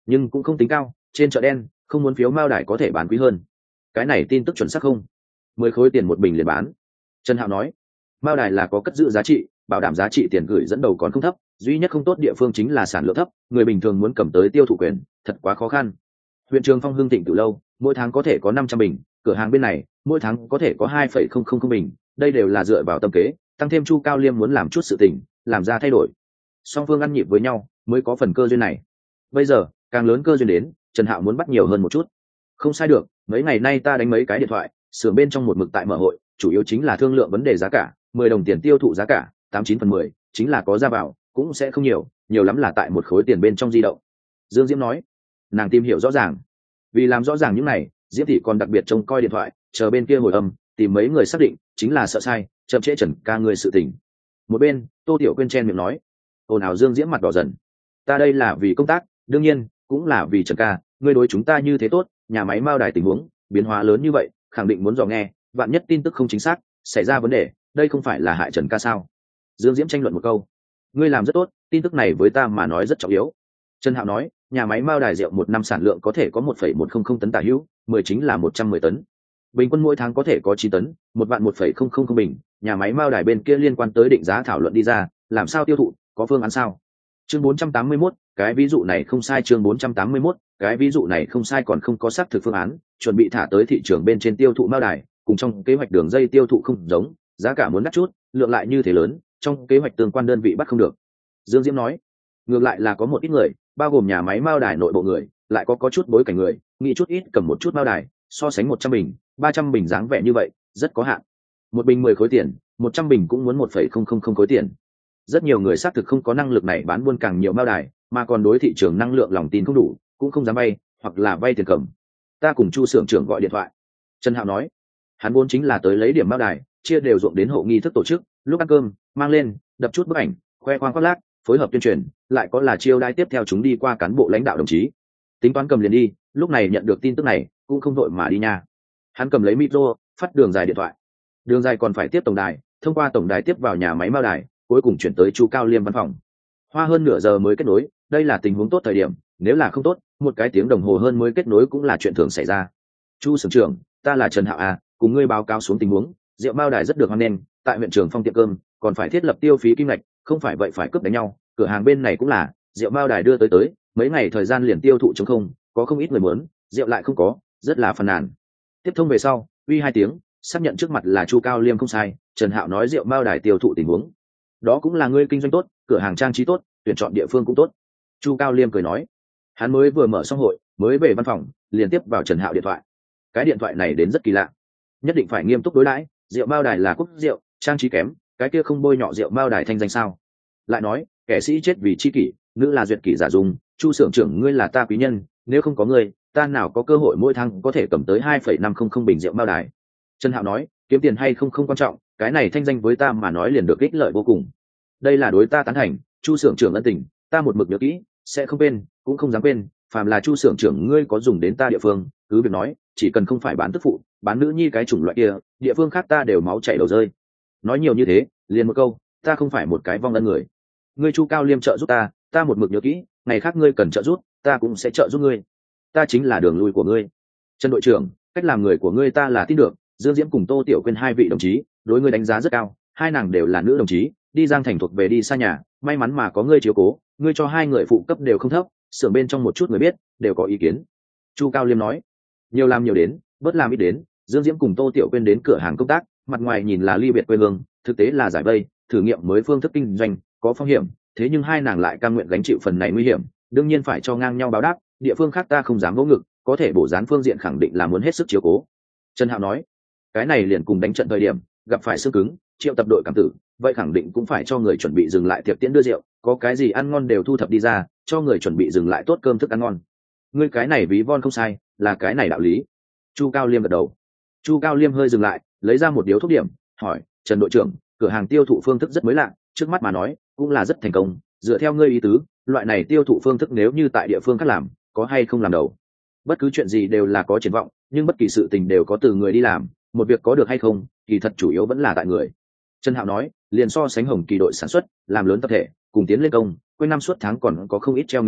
nhưng cũng không tính cao, trên chợ đen không muốn phiếu mao đài có thể bán quý hơn. Cái này tin tức chuẩn xác không? Mười khối tiền một bình liền bán. Trần Hạo nói, mao đài là có cất giữ giá trị, bảo đảm giá trị tiền gửi dẫn đầu còn không thấp, duy nhất không tốt địa phương chính là sản lượng thấp, người bình thường muốn cầm tới tiêu thụ quyền thật quá khó khăn. Huyện Trường Phong hưng thịnh từ lâu, mỗi tháng có thể có năm trăm bình, cửa hàng bên này mỗi tháng có thể có hai phẩy không không không bình, đây đều là dựa vào tâm kế, tăng thêm Chu Cao Liêm muốn làm chút sự tình, làm ra thay đổi. Song phương ăn nhịp với nhau, mới có phần cơ duyên này. Bây giờ, càng lớn cơ duyên đến, Trần Hạo muốn bắt nhiều hơn một chút. Không sai được, mấy ngày nay ta đánh mấy cái điện thoại, xưởng bên trong một mực tại mở hội, chủ yếu chính là thương lượng vấn đề giá cả, mười đồng tiền tiêu thụ giá cả, tám chín phần mười, chính là có ra vào, cũng sẽ không nhiều, nhiều lắm là tại một khối tiền bên trong di động. Dương Diễm nói, nàng tìm hiểu rõ ràng. Vì làm rõ ràng những này, Diễm thị còn đặc biệt trông coi điện thoại, chờ bên kia hồi âm, tìm mấy người xác định, chính là sợ sai, chậm trễ Trần ca người sự tình. Một bên, Tô Tiểu Quyên chen miệng nói, ồn ào. Dương Diễm mặt đỏ dần, ta đây là vì công tác, đương nhiên cũng là vì Trần ca, ngươi đối chúng ta như thế tốt, nhà máy mao đài tình huống biến hóa lớn như vậy, khẳng định muốn dò nghe, vạn nhất tin tức không chính xác, xảy ra vấn đề, đây không phải là hại Trần ca sao? Dương Diễm tranh luận một câu, ngươi làm rất tốt, tin tức này với ta mà nói rất trọng yếu. Trần Hạo nói, nhà máy mao đài rượu một năm sản lượng có thể có một phẩy một không không tấn tả hữu, mười chính là một trăm mười tấn, bình quân mỗi tháng có thể có chín tấn, một vạn một phẩy không không không bình. Nhà máy mao đài bên kia liên quan tới định giá thảo luận đi ra, làm sao tiêu thụ, có phương án sao? Chương bốn trăm tám mươi mốt, cái ví dụ này không sai. Chương bốn trăm tám mươi mốt, cái ví dụ này không sai, còn không có xác thực phương án, chuẩn bị thả tới thị trường bên trên tiêu thụ mao đài, cùng trong kế hoạch đường dây tiêu thụ không giống, giá cả muốn đắt chút, lượng lại như thế lớn, trong kế hoạch tương quan đơn vị bắt không được. Dương Diễm nói, ngược lại là có một ít người, bao gồm nhà máy mao đài nội bộ người, lại có có chút bối cảnh người, nghĩ chút ít cầm một chút mao đài, so sánh một trăm bình, ba trăm bình dáng vẻ như vậy, rất có hạn. Một bình mười khối tiền, một trăm bình cũng muốn một phẩy không không không khối tiền. Rất nhiều người xác thực không có năng lực này bán buôn càng nhiều mao đài, mà còn đối thị trường năng lượng lòng tin không đủ, cũng không dám vay, hoặc là vay tiền cầm. Ta cùng Chu xưởng trưởng gọi điện thoại. Trần Hạo nói, hắn vốn chính là tới lấy điểm mao đài, chia đều ruộng đến hộ nghi thức tổ chức, lúc ăn cơm, mang lên, đập chút bức ảnh, khoe khoang khoác lác, phối hợp tuyên truyền, lại có là chiêu đãi tiếp theo chúng đi qua cán bộ lãnh đạo đồng chí. Tính toán cầm liền đi, lúc này nhận được tin tức này, cũng không vội mà đi nha. Hắn cầm lấy micro, phát đường dài điện thoại. Đường dài còn phải tiếp tổng đài, thông qua tổng đài tiếp vào nhà máy mao đài, cuối cùng chuyển tới Chu Cao Liêm văn phòng. Hoa hơn nửa giờ mới kết nối, đây là tình huống tốt thời điểm, nếu là không tốt, một cái tiếng đồng hồ hơn mới kết nối cũng là chuyện thường xảy ra. Chu xưởng trưởng, ta là Trần Hạo à, cùng ngươi báo cáo xuống tình huống, rượu mao đài rất được hoan nghênh, tại huyện Trường Phong tiệm cơm, còn phải thiết lập tiêu phí kim ngạch, không phải vậy phải cướp đánh nhau, cửa hàng bên này cũng là, rượu mao đài đưa tới tới, mấy ngày thời gian liền tiêu thụ trống không, có không ít người muốn, rượu lại không có, rất là phàn nàn. Tiếp thông về sau, uy hai tiếng, xác nhận trước mặt là Chu Cao Liêm không sai, Trần Hạo nói rượu mao đài tiêu thụ tình huống. Đó cũng là ngươi kinh doanh tốt, cửa hàng trang trí tốt, tuyển chọn địa phương cũng tốt. Chu Cao Liêm cười nói, hắn mới vừa mở xong hội, mới về văn phòng, liền tiếp vào Trần Hạo điện thoại. Cái điện thoại này đến rất kỳ lạ, nhất định phải nghiêm túc đối đãi, rượu mao đài là quốc rượu, trang trí kém, cái kia không bôi nhọ rượu mao đài thanh danh sao? Lại nói, kẻ sĩ chết vì chi kỷ, nữ là duyệt kỷ giả dùng, Chu xưởng trưởng ngươi là ta quý nhân, nếu không có ngươi, ta nào có cơ hội mỗi tháng có thể cầm tới hai phẩy năm không không bình rượu mao đài. Trần Hạo nói, kiếm tiền hay không không quan trọng, cái này thanh danh với ta mà nói liền được ích lợi vô cùng. Đây là đối ta tán thành, Chu xưởng trưởng ân tình, ta một mực nhớ kỹ, sẽ không quên, cũng không dám quên, phàm là Chu xưởng trưởng ngươi có dùng đến ta địa phương, cứ việc nói, chỉ cần không phải bán tức phụ, bán nữ nhi cái chủng loại kia, địa phương khác ta đều máu chảy đầu rơi. Nói nhiều như thế, liền một câu, ta không phải một cái vong ân người. Ngươi Chu Cao Liêm trợ giúp ta, ta một mực nhớ kỹ, ngày khác ngươi cần trợ giúp, ta cũng sẽ trợ giúp ngươi. Ta chính là đường lui của ngươi. Trần đội trưởng, cách làm người của ngươi ta là tin được. Dương Diễm cùng Tô Tiểu Quyên hai vị đồng chí, đối ngươi đánh giá rất cao, hai nàng đều là nữ đồng chí, đi Giang Thành thuộc về đi xa nhà, may mắn mà có ngươi chiếu cố, ngươi cho hai người phụ cấp đều không thấp, xưởng bên trong một chút người biết, đều có ý kiến. Chu Cao Liêm nói, nhiều làm nhiều đến, bớt làm ít đến. Dương Diễm cùng Tô Tiểu Quyên đến cửa hàng công tác, mặt ngoài nhìn là ly biệt quê hương, thực tế là giải vây, thử nghiệm mới phương thức kinh doanh, có phong hiểm, thế nhưng hai nàng lại cam nguyện gánh chịu phần này nguy hiểm, đương nhiên phải cho ngang nhau báo đáp. Địa phương khác ta không dám vỗ ngực, có thể bổ dán phương diện khẳng định là muốn hết sức chiếu cố. Trần Hạo nói, cái này liền cùng đánh trận thời điểm gặp phải xương cứng, triệu tập đội cảm tử, vậy khẳng định cũng phải cho người chuẩn bị dừng lại tiệc tiễn đưa rượu, có cái gì ăn ngon đều thu thập đi ra, cho người chuẩn bị dừng lại tốt cơm thức ăn ngon. Ngươi cái này ví von không sai, là cái này đạo lý. Chu Cao Liêm gật đầu. Chu Cao Liêm hơi dừng lại, lấy ra một điếu thuốc điểm, hỏi, Trần đội trưởng, cửa hàng tiêu thụ phương thức rất mới lạ, trước mắt mà nói cũng là rất thành công, dựa theo ngươi ý tứ, loại này tiêu thụ phương thức nếu như tại địa phương khác làm, có hay không làm đầu? Bất cứ chuyện gì đều là có triển vọng, nhưng bất kỳ sự tình đều có từ người đi làm, một việc có được hay không, kỳ thật chủ yếu vẫn là tại người. Trần Hạo nói, liền so sánh Hồng Kỳ đội sản xuất, làm lớn tập thể, cùng tiến lên công, quanh năm suốt tháng còn có không ít treo ngược hộ,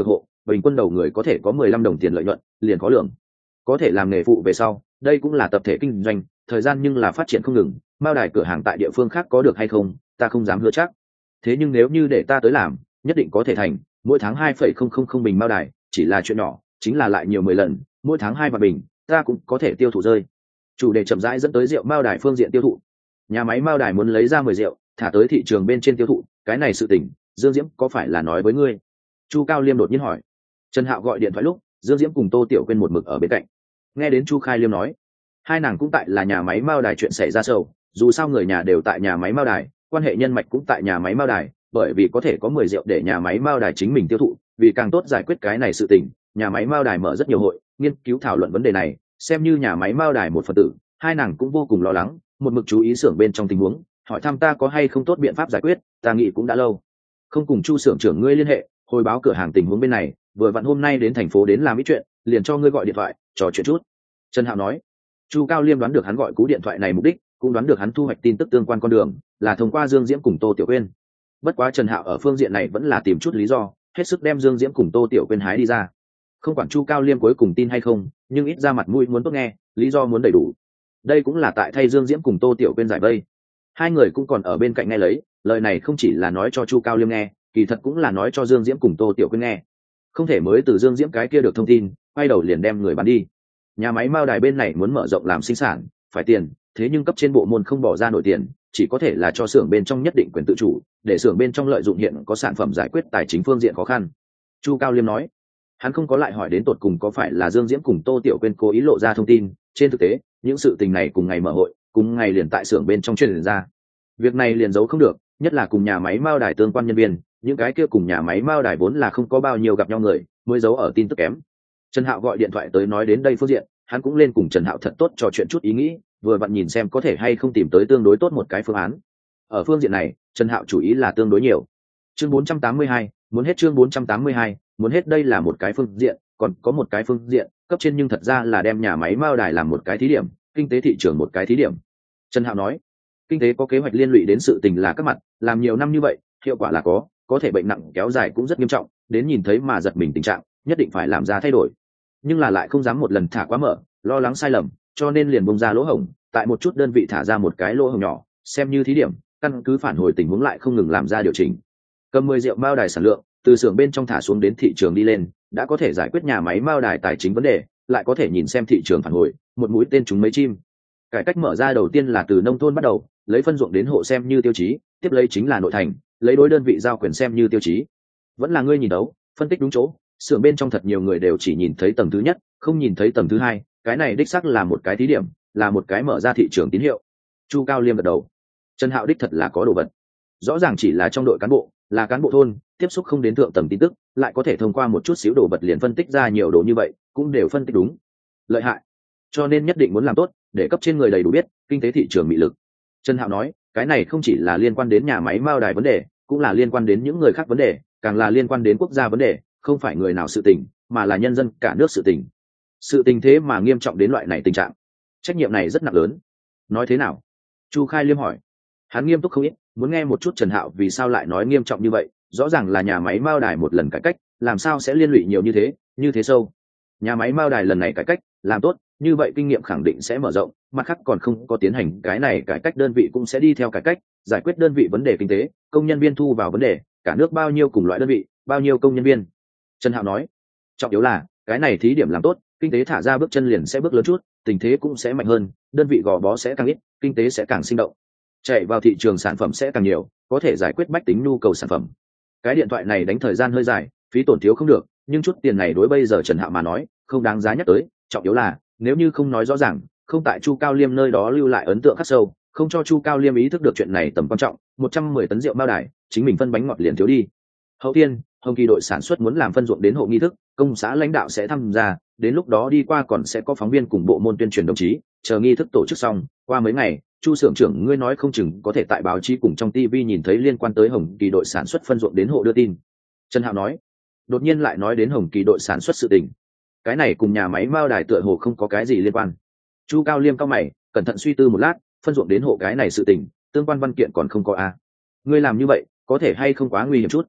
bình quân đầu người có thể có mười lăm đồng tiền lợi nhuận, liền có lượng. Có thể làm nghề phụ về sau, đây cũng là tập thể kinh doanh, thời gian nhưng là phát triển không ngừng, mao đài cửa hàng tại địa phương khác có được hay không, ta không dám hứa chắc. Thế nhưng nếu như để ta tới làm, nhất định có thể thành, mỗi tháng hai phẩy không không không bình mao đài, chỉ là chuyện nhỏ, chính là lại nhiều mười lần, mỗi tháng hai vạn bình, ta cũng có thể tiêu thụ rơi. Chủ đề chậm rãi dẫn tới rượu mao đài phương diện tiêu thụ. Nhà máy mao đài muốn lấy ra mười rượu, thả tới thị trường bên trên tiêu thụ, cái này sự tình, Dương Diễm có phải là nói với ngươi? Chu Cao Liêm đột nhiên hỏi. Trần Hạo gọi điện thoại lúc, Dương Diễm cùng Tô Tiểu Quyên một mực ở bên cạnh. Nghe đến Chu Khai Liêm nói, hai nàng cũng tại là nhà máy mao đài chuyện xảy ra sâu, dù sao người nhà đều tại nhà máy mao đài, quan hệ nhân mạch cũng tại nhà máy mao đài, bởi vì có thể có mười rượu để nhà máy mao đài chính mình tiêu thụ, vì càng tốt giải quyết cái này sự tình, nhà máy mao đài mở rất nhiều hội, nghiên cứu thảo luận vấn đề này, xem như nhà máy mao đài một phần tử, hai nàng cũng vô cùng lo lắng, một mực chú ý xưởng bên trong tình huống, hỏi thăm ta có hay không tốt biện pháp giải quyết, ta nghĩ cũng đã lâu không cùng Chu xưởng trưởng ngươi liên hệ, hồi báo cửa hàng tình huống bên này, vừa vặn hôm nay đến thành phố đến làm ít chuyện, liền cho ngươi gọi điện thoại trò chuyện chút. Trần Hạo nói. Chu Cao Liêm đoán được hắn gọi cú điện thoại này mục đích, cũng đoán được hắn thu hoạch tin tức tương quan con đường là thông qua Dương Diễm cùng Tô Tiểu Quyên. Bất quá Trần Hạo ở phương diện này vẫn là tìm chút lý do, hết sức đem Dương Diễm cùng Tô Tiểu Quyên hái đi ra. Không quản Chu Cao Liêm cuối cùng tin hay không, nhưng ít ra mặt mũi muốn tốt nghe, lý do muốn đầy đủ. Đây cũng là tại thay Dương Diễm cùng Tô Tiểu Quyên giải vây. Hai người cũng còn ở bên cạnh nghe lấy, lời này không chỉ là nói cho Chu Cao Liêm nghe, kỳ thật cũng là nói cho Dương Diễm cùng Tô Tiểu Quyên nghe. Không thể mới từ Dương Diễm cái kia được thông tin, quay đầu liền đem người bán đi. Nhà máy mao đài bên này muốn mở rộng làm sinh sản, phải tiền, thế nhưng cấp trên bộ môn không bỏ ra nổi tiền, chỉ có thể là cho xưởng bên trong nhất định quyền tự chủ, để xưởng bên trong lợi dụng hiện có sản phẩm giải quyết tài chính phương diện khó khăn. Chu Cao Liêm nói. Hắn không có lại hỏi đến tột cùng có phải là Dương Diễm cùng Tô Tiểu Quyên cố ý lộ ra thông tin, trên thực tế, những sự tình này cùng ngày mở hội, cùng ngày liền tại xưởng bên trong truyền ra. Việc này liền giấu không được, nhất là cùng nhà máy mao đài tương quan nhân viên, những cái kia cùng nhà máy mao đài vốn là không có bao nhiêu gặp nhau người, mới giấu ở tin tức kém. Trần Hạo gọi điện thoại tới nói đến đây phương diện, hắn cũng lên cùng Trần Hạo thật tốt trò chuyện chút ý nghĩ, vừa vặn nhìn xem có thể hay không tìm tới tương đối tốt một cái phương án. Ở phương diện này, Trần Hạo chủ ý là tương đối nhiều. Chương bốn trăm tám mươi hai, muốn hết chương bốn trăm tám mươi hai, muốn hết đây là một cái phương diện, còn có một cái phương diện, cấp trên nhưng thật ra là đem nhà máy mao đài làm một cái thí điểm, kinh tế thị trường một cái thí điểm. Trần Hạo nói, kinh tế có kế hoạch liên lụy đến sự tình là các mặt, làm nhiều năm như vậy, hiệu quả là có, có thể bệnh nặng kéo dài cũng rất nghiêm trọng, đến nhìn thấy mà giật mình tình trạng, nhất định phải làm ra thay đổi. Nhưng là lại không dám một lần thả quá mở, lo lắng sai lầm, cho nên liền bung ra lỗ hổng, tại một chút đơn vị thả ra một cái lỗ hổng nhỏ, xem như thí điểm, căn cứ phản hồi tình huống lại không ngừng làm ra điều chỉnh. Cầm mười rượu mao đài sản lượng, từ xưởng bên trong thả xuống đến thị trường đi lên, đã có thể giải quyết nhà máy mao đài tài chính vấn đề, lại có thể nhìn xem thị trường phản hồi, một mũi tên trúng mấy chim. Cải cách mở ra đầu tiên là từ nông thôn bắt đầu, lấy phân ruộng đến hộ xem như tiêu chí, tiếp lấy chính là nội thành, lấy đối đơn vị giao quyền xem như tiêu chí. Vẫn là ngươi nhìn đấu, phân tích đúng chỗ, xưởng bên trong thật nhiều người đều chỉ nhìn thấy tầng thứ nhất, không nhìn thấy tầng thứ hai, cái này đích xác là một cái thí điểm, là một cái mở ra thị trường tín hiệu. Chu Cao Liêm gật đầu. Trần Hạo đích thật là có đồ vật. Rõ ràng chỉ là trong đội cán bộ, là cán bộ thôn, tiếp xúc không đến thượng tầng tin tức, lại có thể thông qua một chút xíu đồ vật liền phân tích ra nhiều đồ như vậy, cũng đều phân tích đúng. Lợi hại. Cho nên nhất định muốn làm tốt, để cấp trên người đầy đủ biết kinh tế thị trường mị lực. Trần Hạo nói, cái này không chỉ là liên quan đến nhà máy mao đài vấn đề, cũng là liên quan đến những người khác vấn đề, càng là liên quan đến quốc gia vấn đề, không phải người nào sự tình, mà là nhân dân cả nước sự tình. Sự tình thế mà nghiêm trọng đến loại này tình trạng, trách nhiệm này rất nặng lớn. Nói thế nào? Chu Khai Liêm hỏi. Hắn nghiêm túc không ít, muốn nghe một chút Trần Hạo vì sao lại nói nghiêm trọng như vậy, rõ ràng là nhà máy mao đài một lần cải cách, làm sao sẽ liên lụy nhiều như thế, như thế sâu. Nhà máy mao đài lần này cải cách, làm tốt, như vậy kinh nghiệm khẳng định sẽ mở rộng, mặt khác còn không có tiến hành cái này cải cách đơn vị cũng sẽ đi theo cải cách, giải quyết đơn vị vấn đề kinh tế, công nhân viên thu vào vấn đề, cả nước bao nhiêu cùng loại đơn vị, bao nhiêu công nhân viên. Trần Hạo nói, trọng yếu là cái này thí điểm làm tốt, kinh tế thả ra bước chân liền sẽ bước lớn chút, tình thế cũng sẽ mạnh hơn, đơn vị gò bó sẽ càng ít, kinh tế sẽ càng sinh động, chạy vào thị trường sản phẩm sẽ càng nhiều, có thể giải quyết bách tính nhu cầu sản phẩm. Cái điện thoại này đánh thời gian hơi dài, phí tổn thiếu không được, nhưng chút tiền này đối bây giờ Trần Hạo mà nói không đáng giá nhắc tới, trọng yếu là nếu như không nói rõ ràng, không tại Chu Cao Liêm nơi đó lưu lại ấn tượng khắc sâu, không cho Chu Cao Liêm ý thức được chuyện này tầm quan trọng, một trăm mười tấn rượu mao đài, chính mình phân bánh ngọt liền thiếu đi. Hậu tiên, Hồng Kỳ đội sản xuất muốn làm phân ruộng đến hộ nghi thức, công xã lãnh đạo sẽ tham gia, đến lúc đó đi qua còn sẽ có phóng viên cùng bộ môn tuyên truyền đồng chí, chờ nghi thức tổ chức xong, qua mấy ngày, Chu xưởng trưởng ngươi nói không chừng có thể tại báo chí cùng trong ti vi nhìn thấy liên quan tới Hồng Kỳ đội sản xuất phân ruộng đến hộ đưa tin. Trần Hạo nói, đột nhiên lại nói đến Hồng Kỳ đội sản xuất sự tình. Cái này cùng nhà máy mao đài tựa hồ không có cái gì liên quan. Chu Cao Liêm cao mày, cẩn thận suy tư một lát, phân ruộng đến hộ cái này sự tình, tương quan văn kiện còn không có a. Ngươi làm như vậy, có thể hay không quá nguy hiểm chút.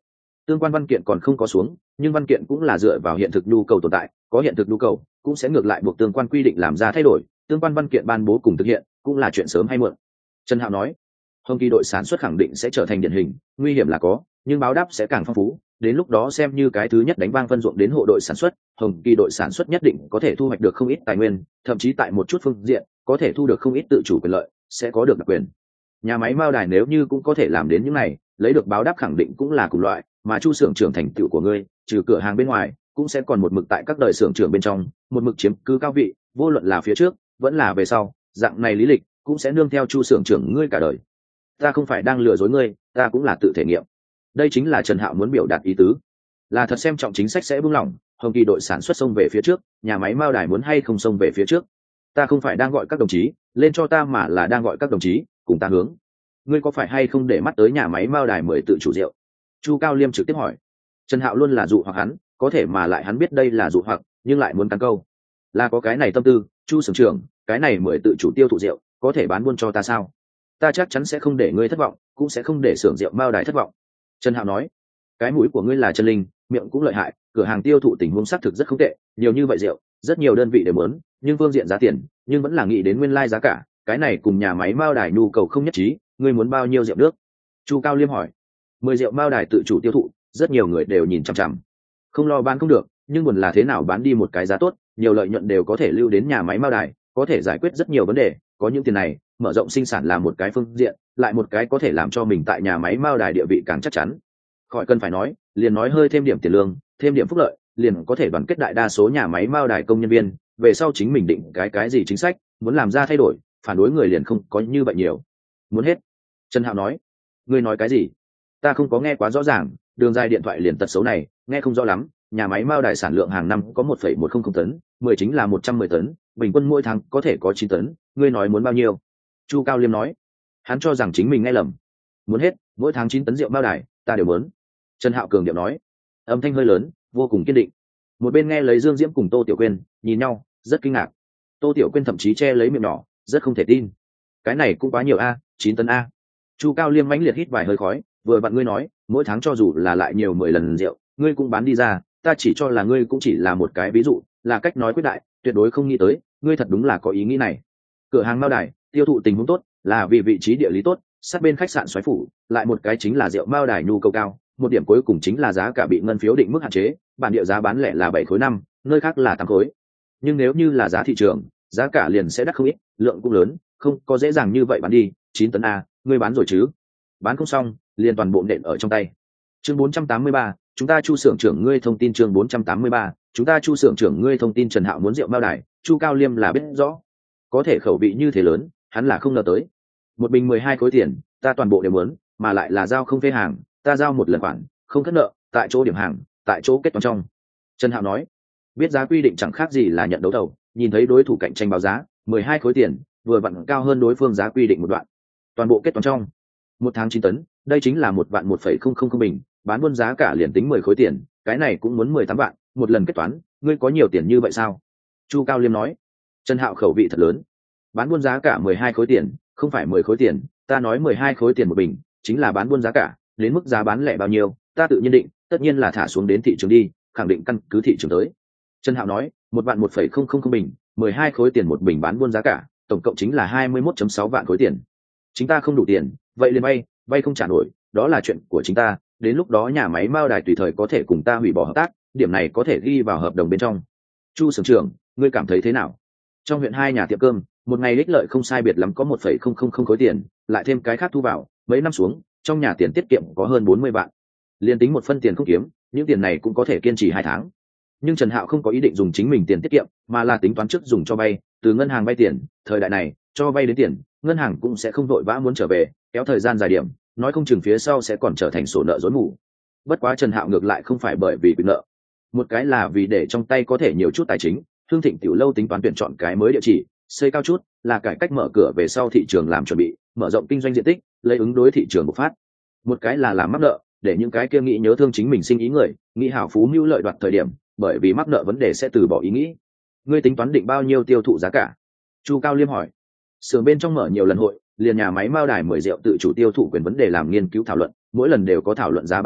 tương quan văn kiện còn không có xuống, nhưng văn kiện cũng là dựa vào hiện thực nhu cầu tồn tại, có hiện thực nhu cầu cũng sẽ ngược lại buộc tương quan quy định làm ra thay đổi, tương quan văn kiện ban bố cùng thực hiện cũng là chuyện sớm hay muộn. Trần Hạo nói, hồng kỳ đội sản xuất khẳng định sẽ trở thành điển hình, nguy hiểm là có, nhưng báo đáp sẽ càng phong phú, đến lúc đó xem như cái thứ nhất đánh vang phân ruộng đến hộ đội sản xuất, hồng kỳ đội sản xuất nhất định có thể thu hoạch được không ít tài nguyên, thậm chí tại một chút phương diện có thể thu được không ít tự chủ quyền lợi, sẽ có được đặc quyền. Nhà máy Mao Đài nếu như cũng có thể làm đến những này, lấy được báo đáp khẳng định cũng là cùng loại, mà Chu xưởng trưởng thành tựu của ngươi, trừ cửa hàng bên ngoài, cũng sẽ còn một mực tại các đời xưởng trưởng bên trong, một mực chiếm cứ cao vị, vô luận là phía trước, vẫn là về sau, dạng này lý lịch cũng sẽ nương theo Chu xưởng trưởng ngươi cả đời. Ta không phải đang lừa dối ngươi, ta cũng là tự thể nghiệm. Đây chính là Trần Hạo muốn biểu đạt ý tứ, là thật xem trọng chính sách sẽ buông lỏng, hồng kỳ đội sản xuất xông về phía trước, nhà máy Mao Đài muốn hay không xông về phía trước. Ta không phải đang gọi các đồng chí lên cho ta, mà là đang gọi các đồng chí cùng ta hướng. Ngươi có phải hay không để mắt tới nhà máy Mao Đài mười tự chủ rượu? Chu Cao Liêm trực tiếp hỏi. Trần Hạo luôn là dụ hoặc hắn, có thể mà lại hắn biết đây là dụ hoặc, nhưng lại muốn cắn câu. Là có cái này tâm tư, Chu xưởng trưởng, cái này mười tự chủ tiêu thụ rượu, có thể bán buôn cho ta sao? Ta chắc chắn sẽ không để ngươi thất vọng, cũng sẽ không để xưởng rượu Mao Đài thất vọng. Trần Hạo nói, cái mũi của ngươi là chân linh, miệng cũng lợi hại, cửa hàng tiêu thụ tình huống xác thực rất không tệ, nhiều như vậy rượu, rất nhiều đơn vị đều muốn, nhưng phương diện giá tiền, nhưng vẫn là nghĩ đến nguyên lai giá cả, cái này cùng nhà máy Mao Đài nhu cầu không nhất trí, ngươi muốn bao nhiêu rượu nước? Chu Cao Liêm hỏi. Mười rượu Mao Đài tự chủ tiêu thụ, rất nhiều người đều nhìn chằm chằm. Không lo bán không được, nhưng buồn là thế nào bán đi một cái giá tốt, nhiều lợi nhuận đều có thể lưu đến nhà máy Mao Đài, có thể giải quyết rất nhiều vấn đề, có những tiền này, mở rộng sinh sản là một cái phương diện, lại một cái có thể làm cho mình tại nhà máy Mao Đài địa vị càng chắc chắn. Khỏi cần phải nói, liền nói hơi thêm điểm tiền lương, thêm điểm phúc lợi, liền có thể đoàn kết đại đa số nhà máy Mao Đài công nhân viên, về sau chính mình định cái cái gì chính sách, muốn làm ra thay đổi, phản đối người liền không có như vậy nhiều. Muốn hết. Trần Hạo nói. Ngươi nói cái gì? Ta không có nghe quá rõ ràng, đường dài điện thoại liền tật xấu này, nghe không rõ lắm. Nhà máy Mao Đài sản lượng hàng năm có một phẩy một không không tấn, mười chính là một trăm mười tấn, bình quân mỗi tháng có thể có chín tấn, ngươi nói muốn bao nhiêu? Chu Cao Liêm nói. Hắn cho rằng chính mình nghe lầm. Muốn hết, mỗi tháng chín tấn rượu Mao Đài, ta đều muốn. Trần Hạo cường điệu nói, âm thanh hơi lớn, vô cùng kiên định. Một bên nghe lấy Dương Diễm cùng Tô Tiểu Quyên nhìn nhau, rất kinh ngạc. Tô Tiểu Quyên thậm chí che lấy miệng nhỏ, rất không thể tin. Cái này cũng quá nhiều a, chín tấn a. Chu Cao Liêm mãnh liệt hít vài hơi khói, vừa vặn ngươi nói, mỗi tháng cho dù là lại nhiều mười lần rượu, ngươi cũng bán đi ra, ta chỉ cho là ngươi cũng chỉ là một cái ví dụ, là cách nói quyết đại, tuyệt đối không nghĩ tới, ngươi thật đúng là có ý nghĩ này. Cửa hàng Mao Đài, tiêu thụ tình huống tốt, là vì vị trí địa lý tốt, sát bên khách sạn xoáy phủ, lại một cái chính là rượu Mao Đài nhu cầu cao, một điểm cuối cùng chính là giá cả bị ngân phiếu định mức hạn chế, bản địa giá bán lẻ là bảy khối năm, nơi khác là tám khối. Nhưng nếu như là giá thị trường, giá cả liền sẽ đắt không ít, lượng cũng lớn, không có dễ dàng như vậy bán đi. Chín tấn a, ngươi bán rồi chứ? Bán không xong, liền toàn bộ nện ở trong tay. Chương bốn trăm tám mươi ba, chúng ta Chu xưởng trưởng ngươi thông tin. Chương bốn trăm tám mươi ba, chúng ta Chu xưởng trưởng ngươi thông tin. Trần Hạo muốn rượu Mao Đài, Chu Cao Liêm là biết rõ, có thể khẩu vị như thế lớn, hắn là không ngờ tới. Một bình mười hai khối tiền, ta toàn bộ đều muốn, mà lại là giao không phê hàng, ta giao một lần khoản, không thất nợ, tại chỗ điểm hàng, tại chỗ kết toán trong. Trần Hạo nói, biết giá quy định chẳng khác gì là nhận đấu thầu, nhìn thấy đối thủ cạnh tranh báo giá, mười hai khối tiền, vừa vặn cao hơn đối phương giá quy định một đoạn. Toàn bộ kết toán trong. Một tháng chín tấn, đây chính là một vạn một phẩy không không không bình, bán buôn giá cả liền tính mười khối tiền, cái này cũng muốn mười tám vạn, một lần kết toán, ngươi có nhiều tiền như vậy sao? Chu Cao Liêm nói. Trần Hạo khẩu vị thật lớn. Bán buôn giá cả mười hai khối tiền, không phải mười khối tiền, ta nói mười hai khối tiền một bình, chính là bán buôn giá cả, đến mức giá bán lẻ bao nhiêu, ta tự nhiên định, tất nhiên là thả xuống đến thị trường đi, khẳng định căn cứ thị trường tới. Trần Hạo nói, một vạn một phẩy không không không bình, mười hai khối tiền một bình bán buôn giá cả, tổng cộng chính là hai mươi mốt phẩy sáu vạn khối tiền. Chính ta không đủ tiền, vậy liền vay, vay không trả nổi, đó là chuyện của chính ta, đến lúc đó nhà máy Mao Đài tùy thời có thể cùng ta hủy bỏ hợp tác, điểm này có thể ghi vào hợp đồng bên trong. Chu xưởng trưởng, ngươi cảm thấy thế nào? Trong huyện hai nhà tiệm cơm, một ngày ích lợi không sai biệt lắm có một phẩy không không không khối tiền, lại thêm cái khác thu vào, mấy năm xuống, trong nhà tiền tiết kiệm có hơn bốn mươi vạn. Liên tính một phân tiền không kiếm, những tiền này cũng có thể kiên trì hai tháng. Nhưng Trần Hạo không có ý định dùng chính mình tiền tiết kiệm, mà là tính toán trước dùng cho vay, từ ngân hàng vay tiền, thời đại này, cho vay đến tiền, ngân hàng cũng sẽ không vội vã muốn trở về, kéo thời gian dài điểm, nói không chừng phía sau sẽ còn trở thành sổ nợ rối mù. Bất quá Trần Hạo ngược lại không phải bởi vì quyền nợ, một cái là vì để trong tay có thể nhiều chút tài chính, Hương Thịnh Tiểu Lâu tính toán tuyển chọn cái mới địa chỉ, xây cao chút, là cải cách mở cửa về sau thị trường làm chuẩn bị, mở rộng kinh doanh diện tích, lấy ứng đối thị trường bộc phát. Một cái là làm mắc nợ, để những cái kia nghĩ nhớ thương chính mình sinh ý người, nghĩ hảo phú mưu lợi đoạt thời điểm, bởi vì mắc nợ vấn đề sẽ từ bỏ ý nghĩ. Ngươi tính toán định bao nhiêu tiêu thụ giá cả? Chu Cao Liêm hỏi. Sưởng bên trong mở nhiều lần hội, liền nhà máy Mao Đài mười rượu tự chủ tiêu thụ quyền vấn đề làm nghiên cứu thảo luận, mỗi lần đều có thảo luận giá bán lẻ,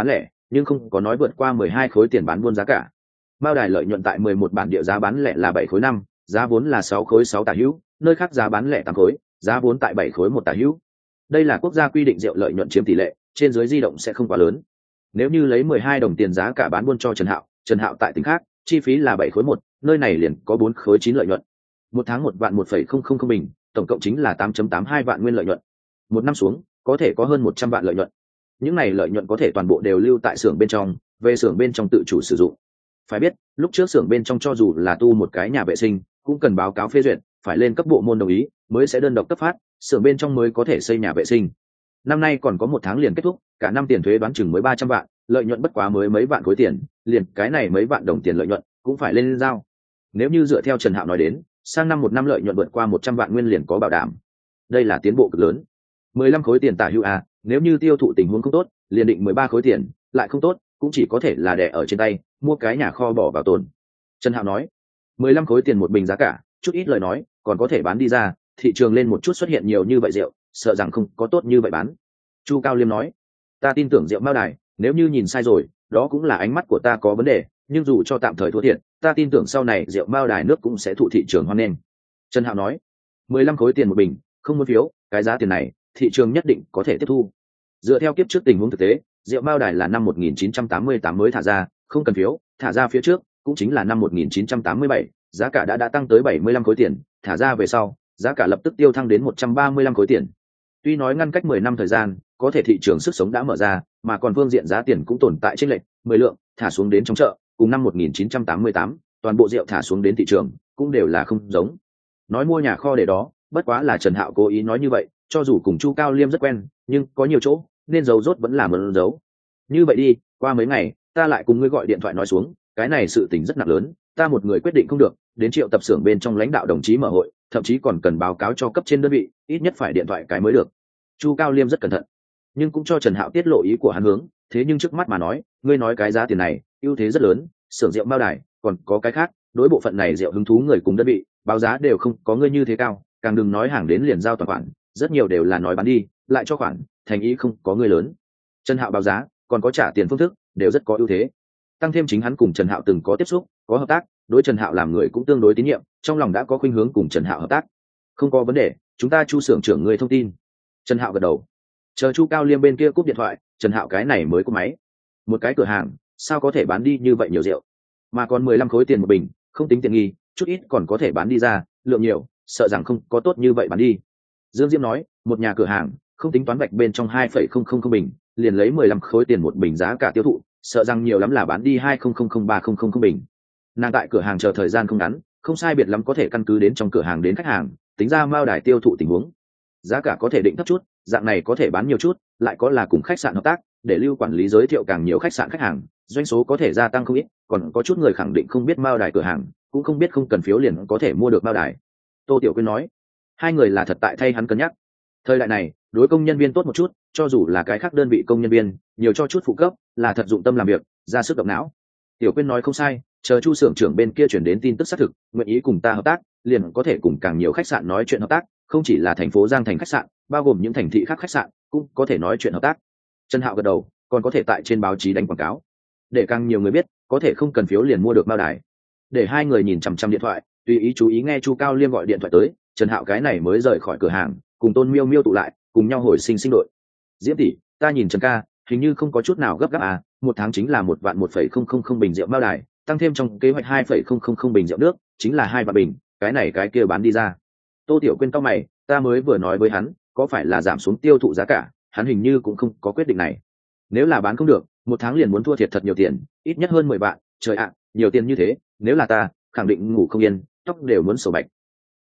nhưng không có nói vượt qua mười hai khối tiền bán buôn giá cả. Mao đài lợi nhuận tại mười một bản địa giá bán lẻ là bảy khối năm, giá vốn là sáu khối sáu tả hữu, nơi khác giá bán lẻ tám khối, giá vốn tại bảy khối một tả hữu. Đây là quốc gia quy định rượu lợi nhuận chiếm tỷ lệ, trên dưới di động sẽ không quá lớn. Nếu như lấy mười hai đồng tiền giá cả bán buôn cho Trần Hạo, Trần Hạo tại tỉnh khác, chi phí là bảy khối một, nơi này liền có bốn khối chín lợi nhuận. Một tháng một vạn một phẩy không không không bình, tổng cộng chính là tám phẩy tám hai vạn nguyên lợi nhuận. Một năm xuống, có thể có hơn một trăm vạn lợi nhuận. Những này lợi nhuận có thể toàn bộ đều lưu tại xưởng bên trong, về xưởng bên trong tự chủ sử dụng. Phải biết, lúc trước xưởng bên trong cho dù là tu một cái nhà vệ sinh, cũng cần báo cáo phê duyệt, phải lên cấp bộ môn đồng ý, mới sẽ đơn độc cấp phát, xưởng bên trong mới có thể xây nhà vệ sinh. Năm nay còn có một tháng liền kết thúc, cả năm tiền thuế đoán chừng mới ba trăm vạn, lợi nhuận bất quá mới mấy vạn khối tiền, liền cái này mấy vạn đồng tiền lợi nhuận cũng phải lên giao. Nếu như dựa theo Trần Hạo nói đến, sang năm một năm lợi nhuận vượt qua một trăm vạn nguyên liền có bảo đảm. Đây là tiến bộ cực lớn. mười lăm khối tiền tả hữu à, nếu như tiêu thụ tình huống không tốt, liền định mười ba khối tiền, lại không tốt, cũng chỉ có thể là đè ở trên tay, mua cái nhà kho bỏ vào tồn. Trần Hạo nói, mười lăm khối tiền một bình giá cả, chút ít lời nói, còn có thể bán đi ra, thị trường lên một chút xuất hiện nhiều như vậy rượu, sợ rằng không có tốt như vậy bán. Chu Cao Liêm nói, ta tin tưởng rượu Mao Đài, nếu như nhìn sai rồi, đó cũng là ánh mắt của ta có vấn đề, nhưng dù cho tạm thời thua thiệt, ta tin tưởng sau này rượu Mao Đài nước cũng sẽ thụ thị trường hoan nghênh. Trần Hạo nói, mười lăm khối tiền một bình, không muốn phiếu, cái giá tiền này, thị trường nhất định có thể tiếp thu. Dựa theo kiếp trước tình huống thực tế, rượu Mao Đài là năm một nghìn chín trăm tám mươi tám mới thả ra, không cần phiếu, thả ra phía trước, cũng chính là năm một nghìn chín trăm tám mươi bảy, giá cả đã đã tăng tới bảy mươi lăm khối tiền, thả ra về sau, giá cả lập tức tiêu thăng đến một trăm ba mươi lăm khối tiền. Tuy nói ngăn cách mười năm thời gian, có thể thị trường sức sống đã mở ra, mà còn phương diện giá tiền cũng tồn tại chênh lệch, mười lượng thả xuống đến trong chợ, cùng năm một nghìn chín trăm tám mươi tám, toàn bộ rượu thả xuống đến thị trường, cũng đều là không giống. Nói mua nhà kho để đó, bất quá là Trần Hạo cố ý nói như vậy, cho dù cùng Chu Cao Liêm rất quen, nhưng có nhiều chỗ, nên giấu rốt vẫn là mờ giấu. Như vậy đi, qua mấy ngày, ta lại cùng ngươi gọi điện thoại nói xuống, cái này sự tình rất nặng lớn, ta một người quyết định không được, đến triệu tập xưởng bên trong lãnh đạo đồng chí mở hội, thậm chí còn cần báo cáo cho cấp trên đơn vị, ít nhất phải điện thoại cái mới được. Chu Cao Liêm rất cẩn thận, nhưng cũng cho Trần Hạo tiết lộ ý của hắn hướng, thế nhưng trước mắt mà nói, ngươi nói cái giá tiền này, ưu thế rất lớn, xưởng rượu Mao Đài, còn có cái khác, đối bộ phận này rượu hứng thú người cùng đơn vị, báo giá đều không có ngươi như thế cao, càng đừng nói hàng đến liền giao toàn khoản, rất nhiều đều là nói bán đi, lại cho khoản, thành ý không có ngươi lớn. Trần Hạo báo giá, còn có trả tiền phương thức, đều rất có ưu thế. Tăng thêm chính hắn cùng Trần Hạo từng có tiếp xúc, có hợp tác, đối Trần Hạo làm người cũng tương đối tín nhiệm, trong lòng đã có khuynh hướng cùng Trần Hạo hợp tác. Không có vấn đề, chúng ta Chu xưởng trưởng người thông tin. Trần Hạo gật đầu. Chờ Chu Cao Liêm bên kia cúp điện thoại, Trần Hạo cái này mới có máy. Một cái cửa hàng, sao có thể bán đi như vậy nhiều rượu, mà còn mười lăm khối tiền một bình, không tính tiện nghi, chút ít còn có thể bán đi ra, lượng nhiều, sợ rằng không có tốt như vậy bán đi. Dương Diễm nói, một nhà cửa hàng, không tính toán vạch bên trong hai phẩy không không không bình, liền lấy mười lăm khối tiền một bình giá cả tiêu thụ, sợ rằng nhiều lắm là bán đi hai không không không ba không không không bình. Nàng tại cửa hàng chờ thời gian không ngắn, không sai biệt lắm có thể căn cứ đến trong cửa hàng đến khách hàng, tính ra Mao Đài tiêu thụ tình huống. Giá cả có thể định thấp chút, dạng này có thể bán nhiều chút, lại có là cùng khách sạn hợp tác, để lưu quản lý giới thiệu càng nhiều khách sạn khách hàng, doanh số có thể gia tăng không ít, còn có chút người khẳng định không biết Mao Đài cửa hàng, cũng không biết không cần phiếu liền có thể mua được Mao Đài. Tô Tiểu Quyên nói, hai người là thật tại thay hắn cân nhắc. Thời đại này, đối công nhân viên tốt một chút, cho dù là cái khác đơn vị công nhân viên, nhiều cho chút phụ cấp, là thật dụng tâm làm việc, ra sức động não. Tiểu Quyên nói không sai, chờ Chu xưởng trưởng bên kia chuyển đến tin tức xác thực, nguyện ý cùng ta hợp tác, liền có thể cùng càng nhiều khách sạn nói chuyện hợp tác, không chỉ là thành phố Giang Thành khách sạn, bao gồm những thành thị khác khách sạn, cũng có thể nói chuyện hợp tác. Trần Hạo gật đầu, còn có thể tại trên báo chí đánh quảng cáo, để càng nhiều người biết, có thể không cần phiếu liền mua được Mao Đài. Để hai người nhìn chằm chằm điện thoại, tùy ý chú ý nghe Chu Cao Liêm gọi điện thoại tới, Trần Hạo cái này mới rời khỏi cửa hàng, cùng Tôn Miêu Miêu tụ lại, cùng nhau hồi sinh sinh đội. Diễm tỷ, ta nhìn Trần ca, hình như không có chút nào gấp gáp à, một tháng chính là một vạn một phẩy không không không bình rượu Mao Đài, tăng thêm trong kế hoạch hai phẩy không không không bình rượu nước, chính là hai vạn bình, cái này cái kia bán đi ra. Tô Tiểu Quyên cau mày, ta mới vừa nói với hắn, có phải là giảm xuống tiêu thụ giá cả, hắn hình như cũng không có quyết định này. Nếu là bán không được, một tháng liền muốn thua thiệt thật nhiều tiền, ít nhất hơn mười vạn, trời ạ, nhiều tiền như thế, nếu là ta, khẳng định ngủ không yên, tóc đều muốn sổ bạch.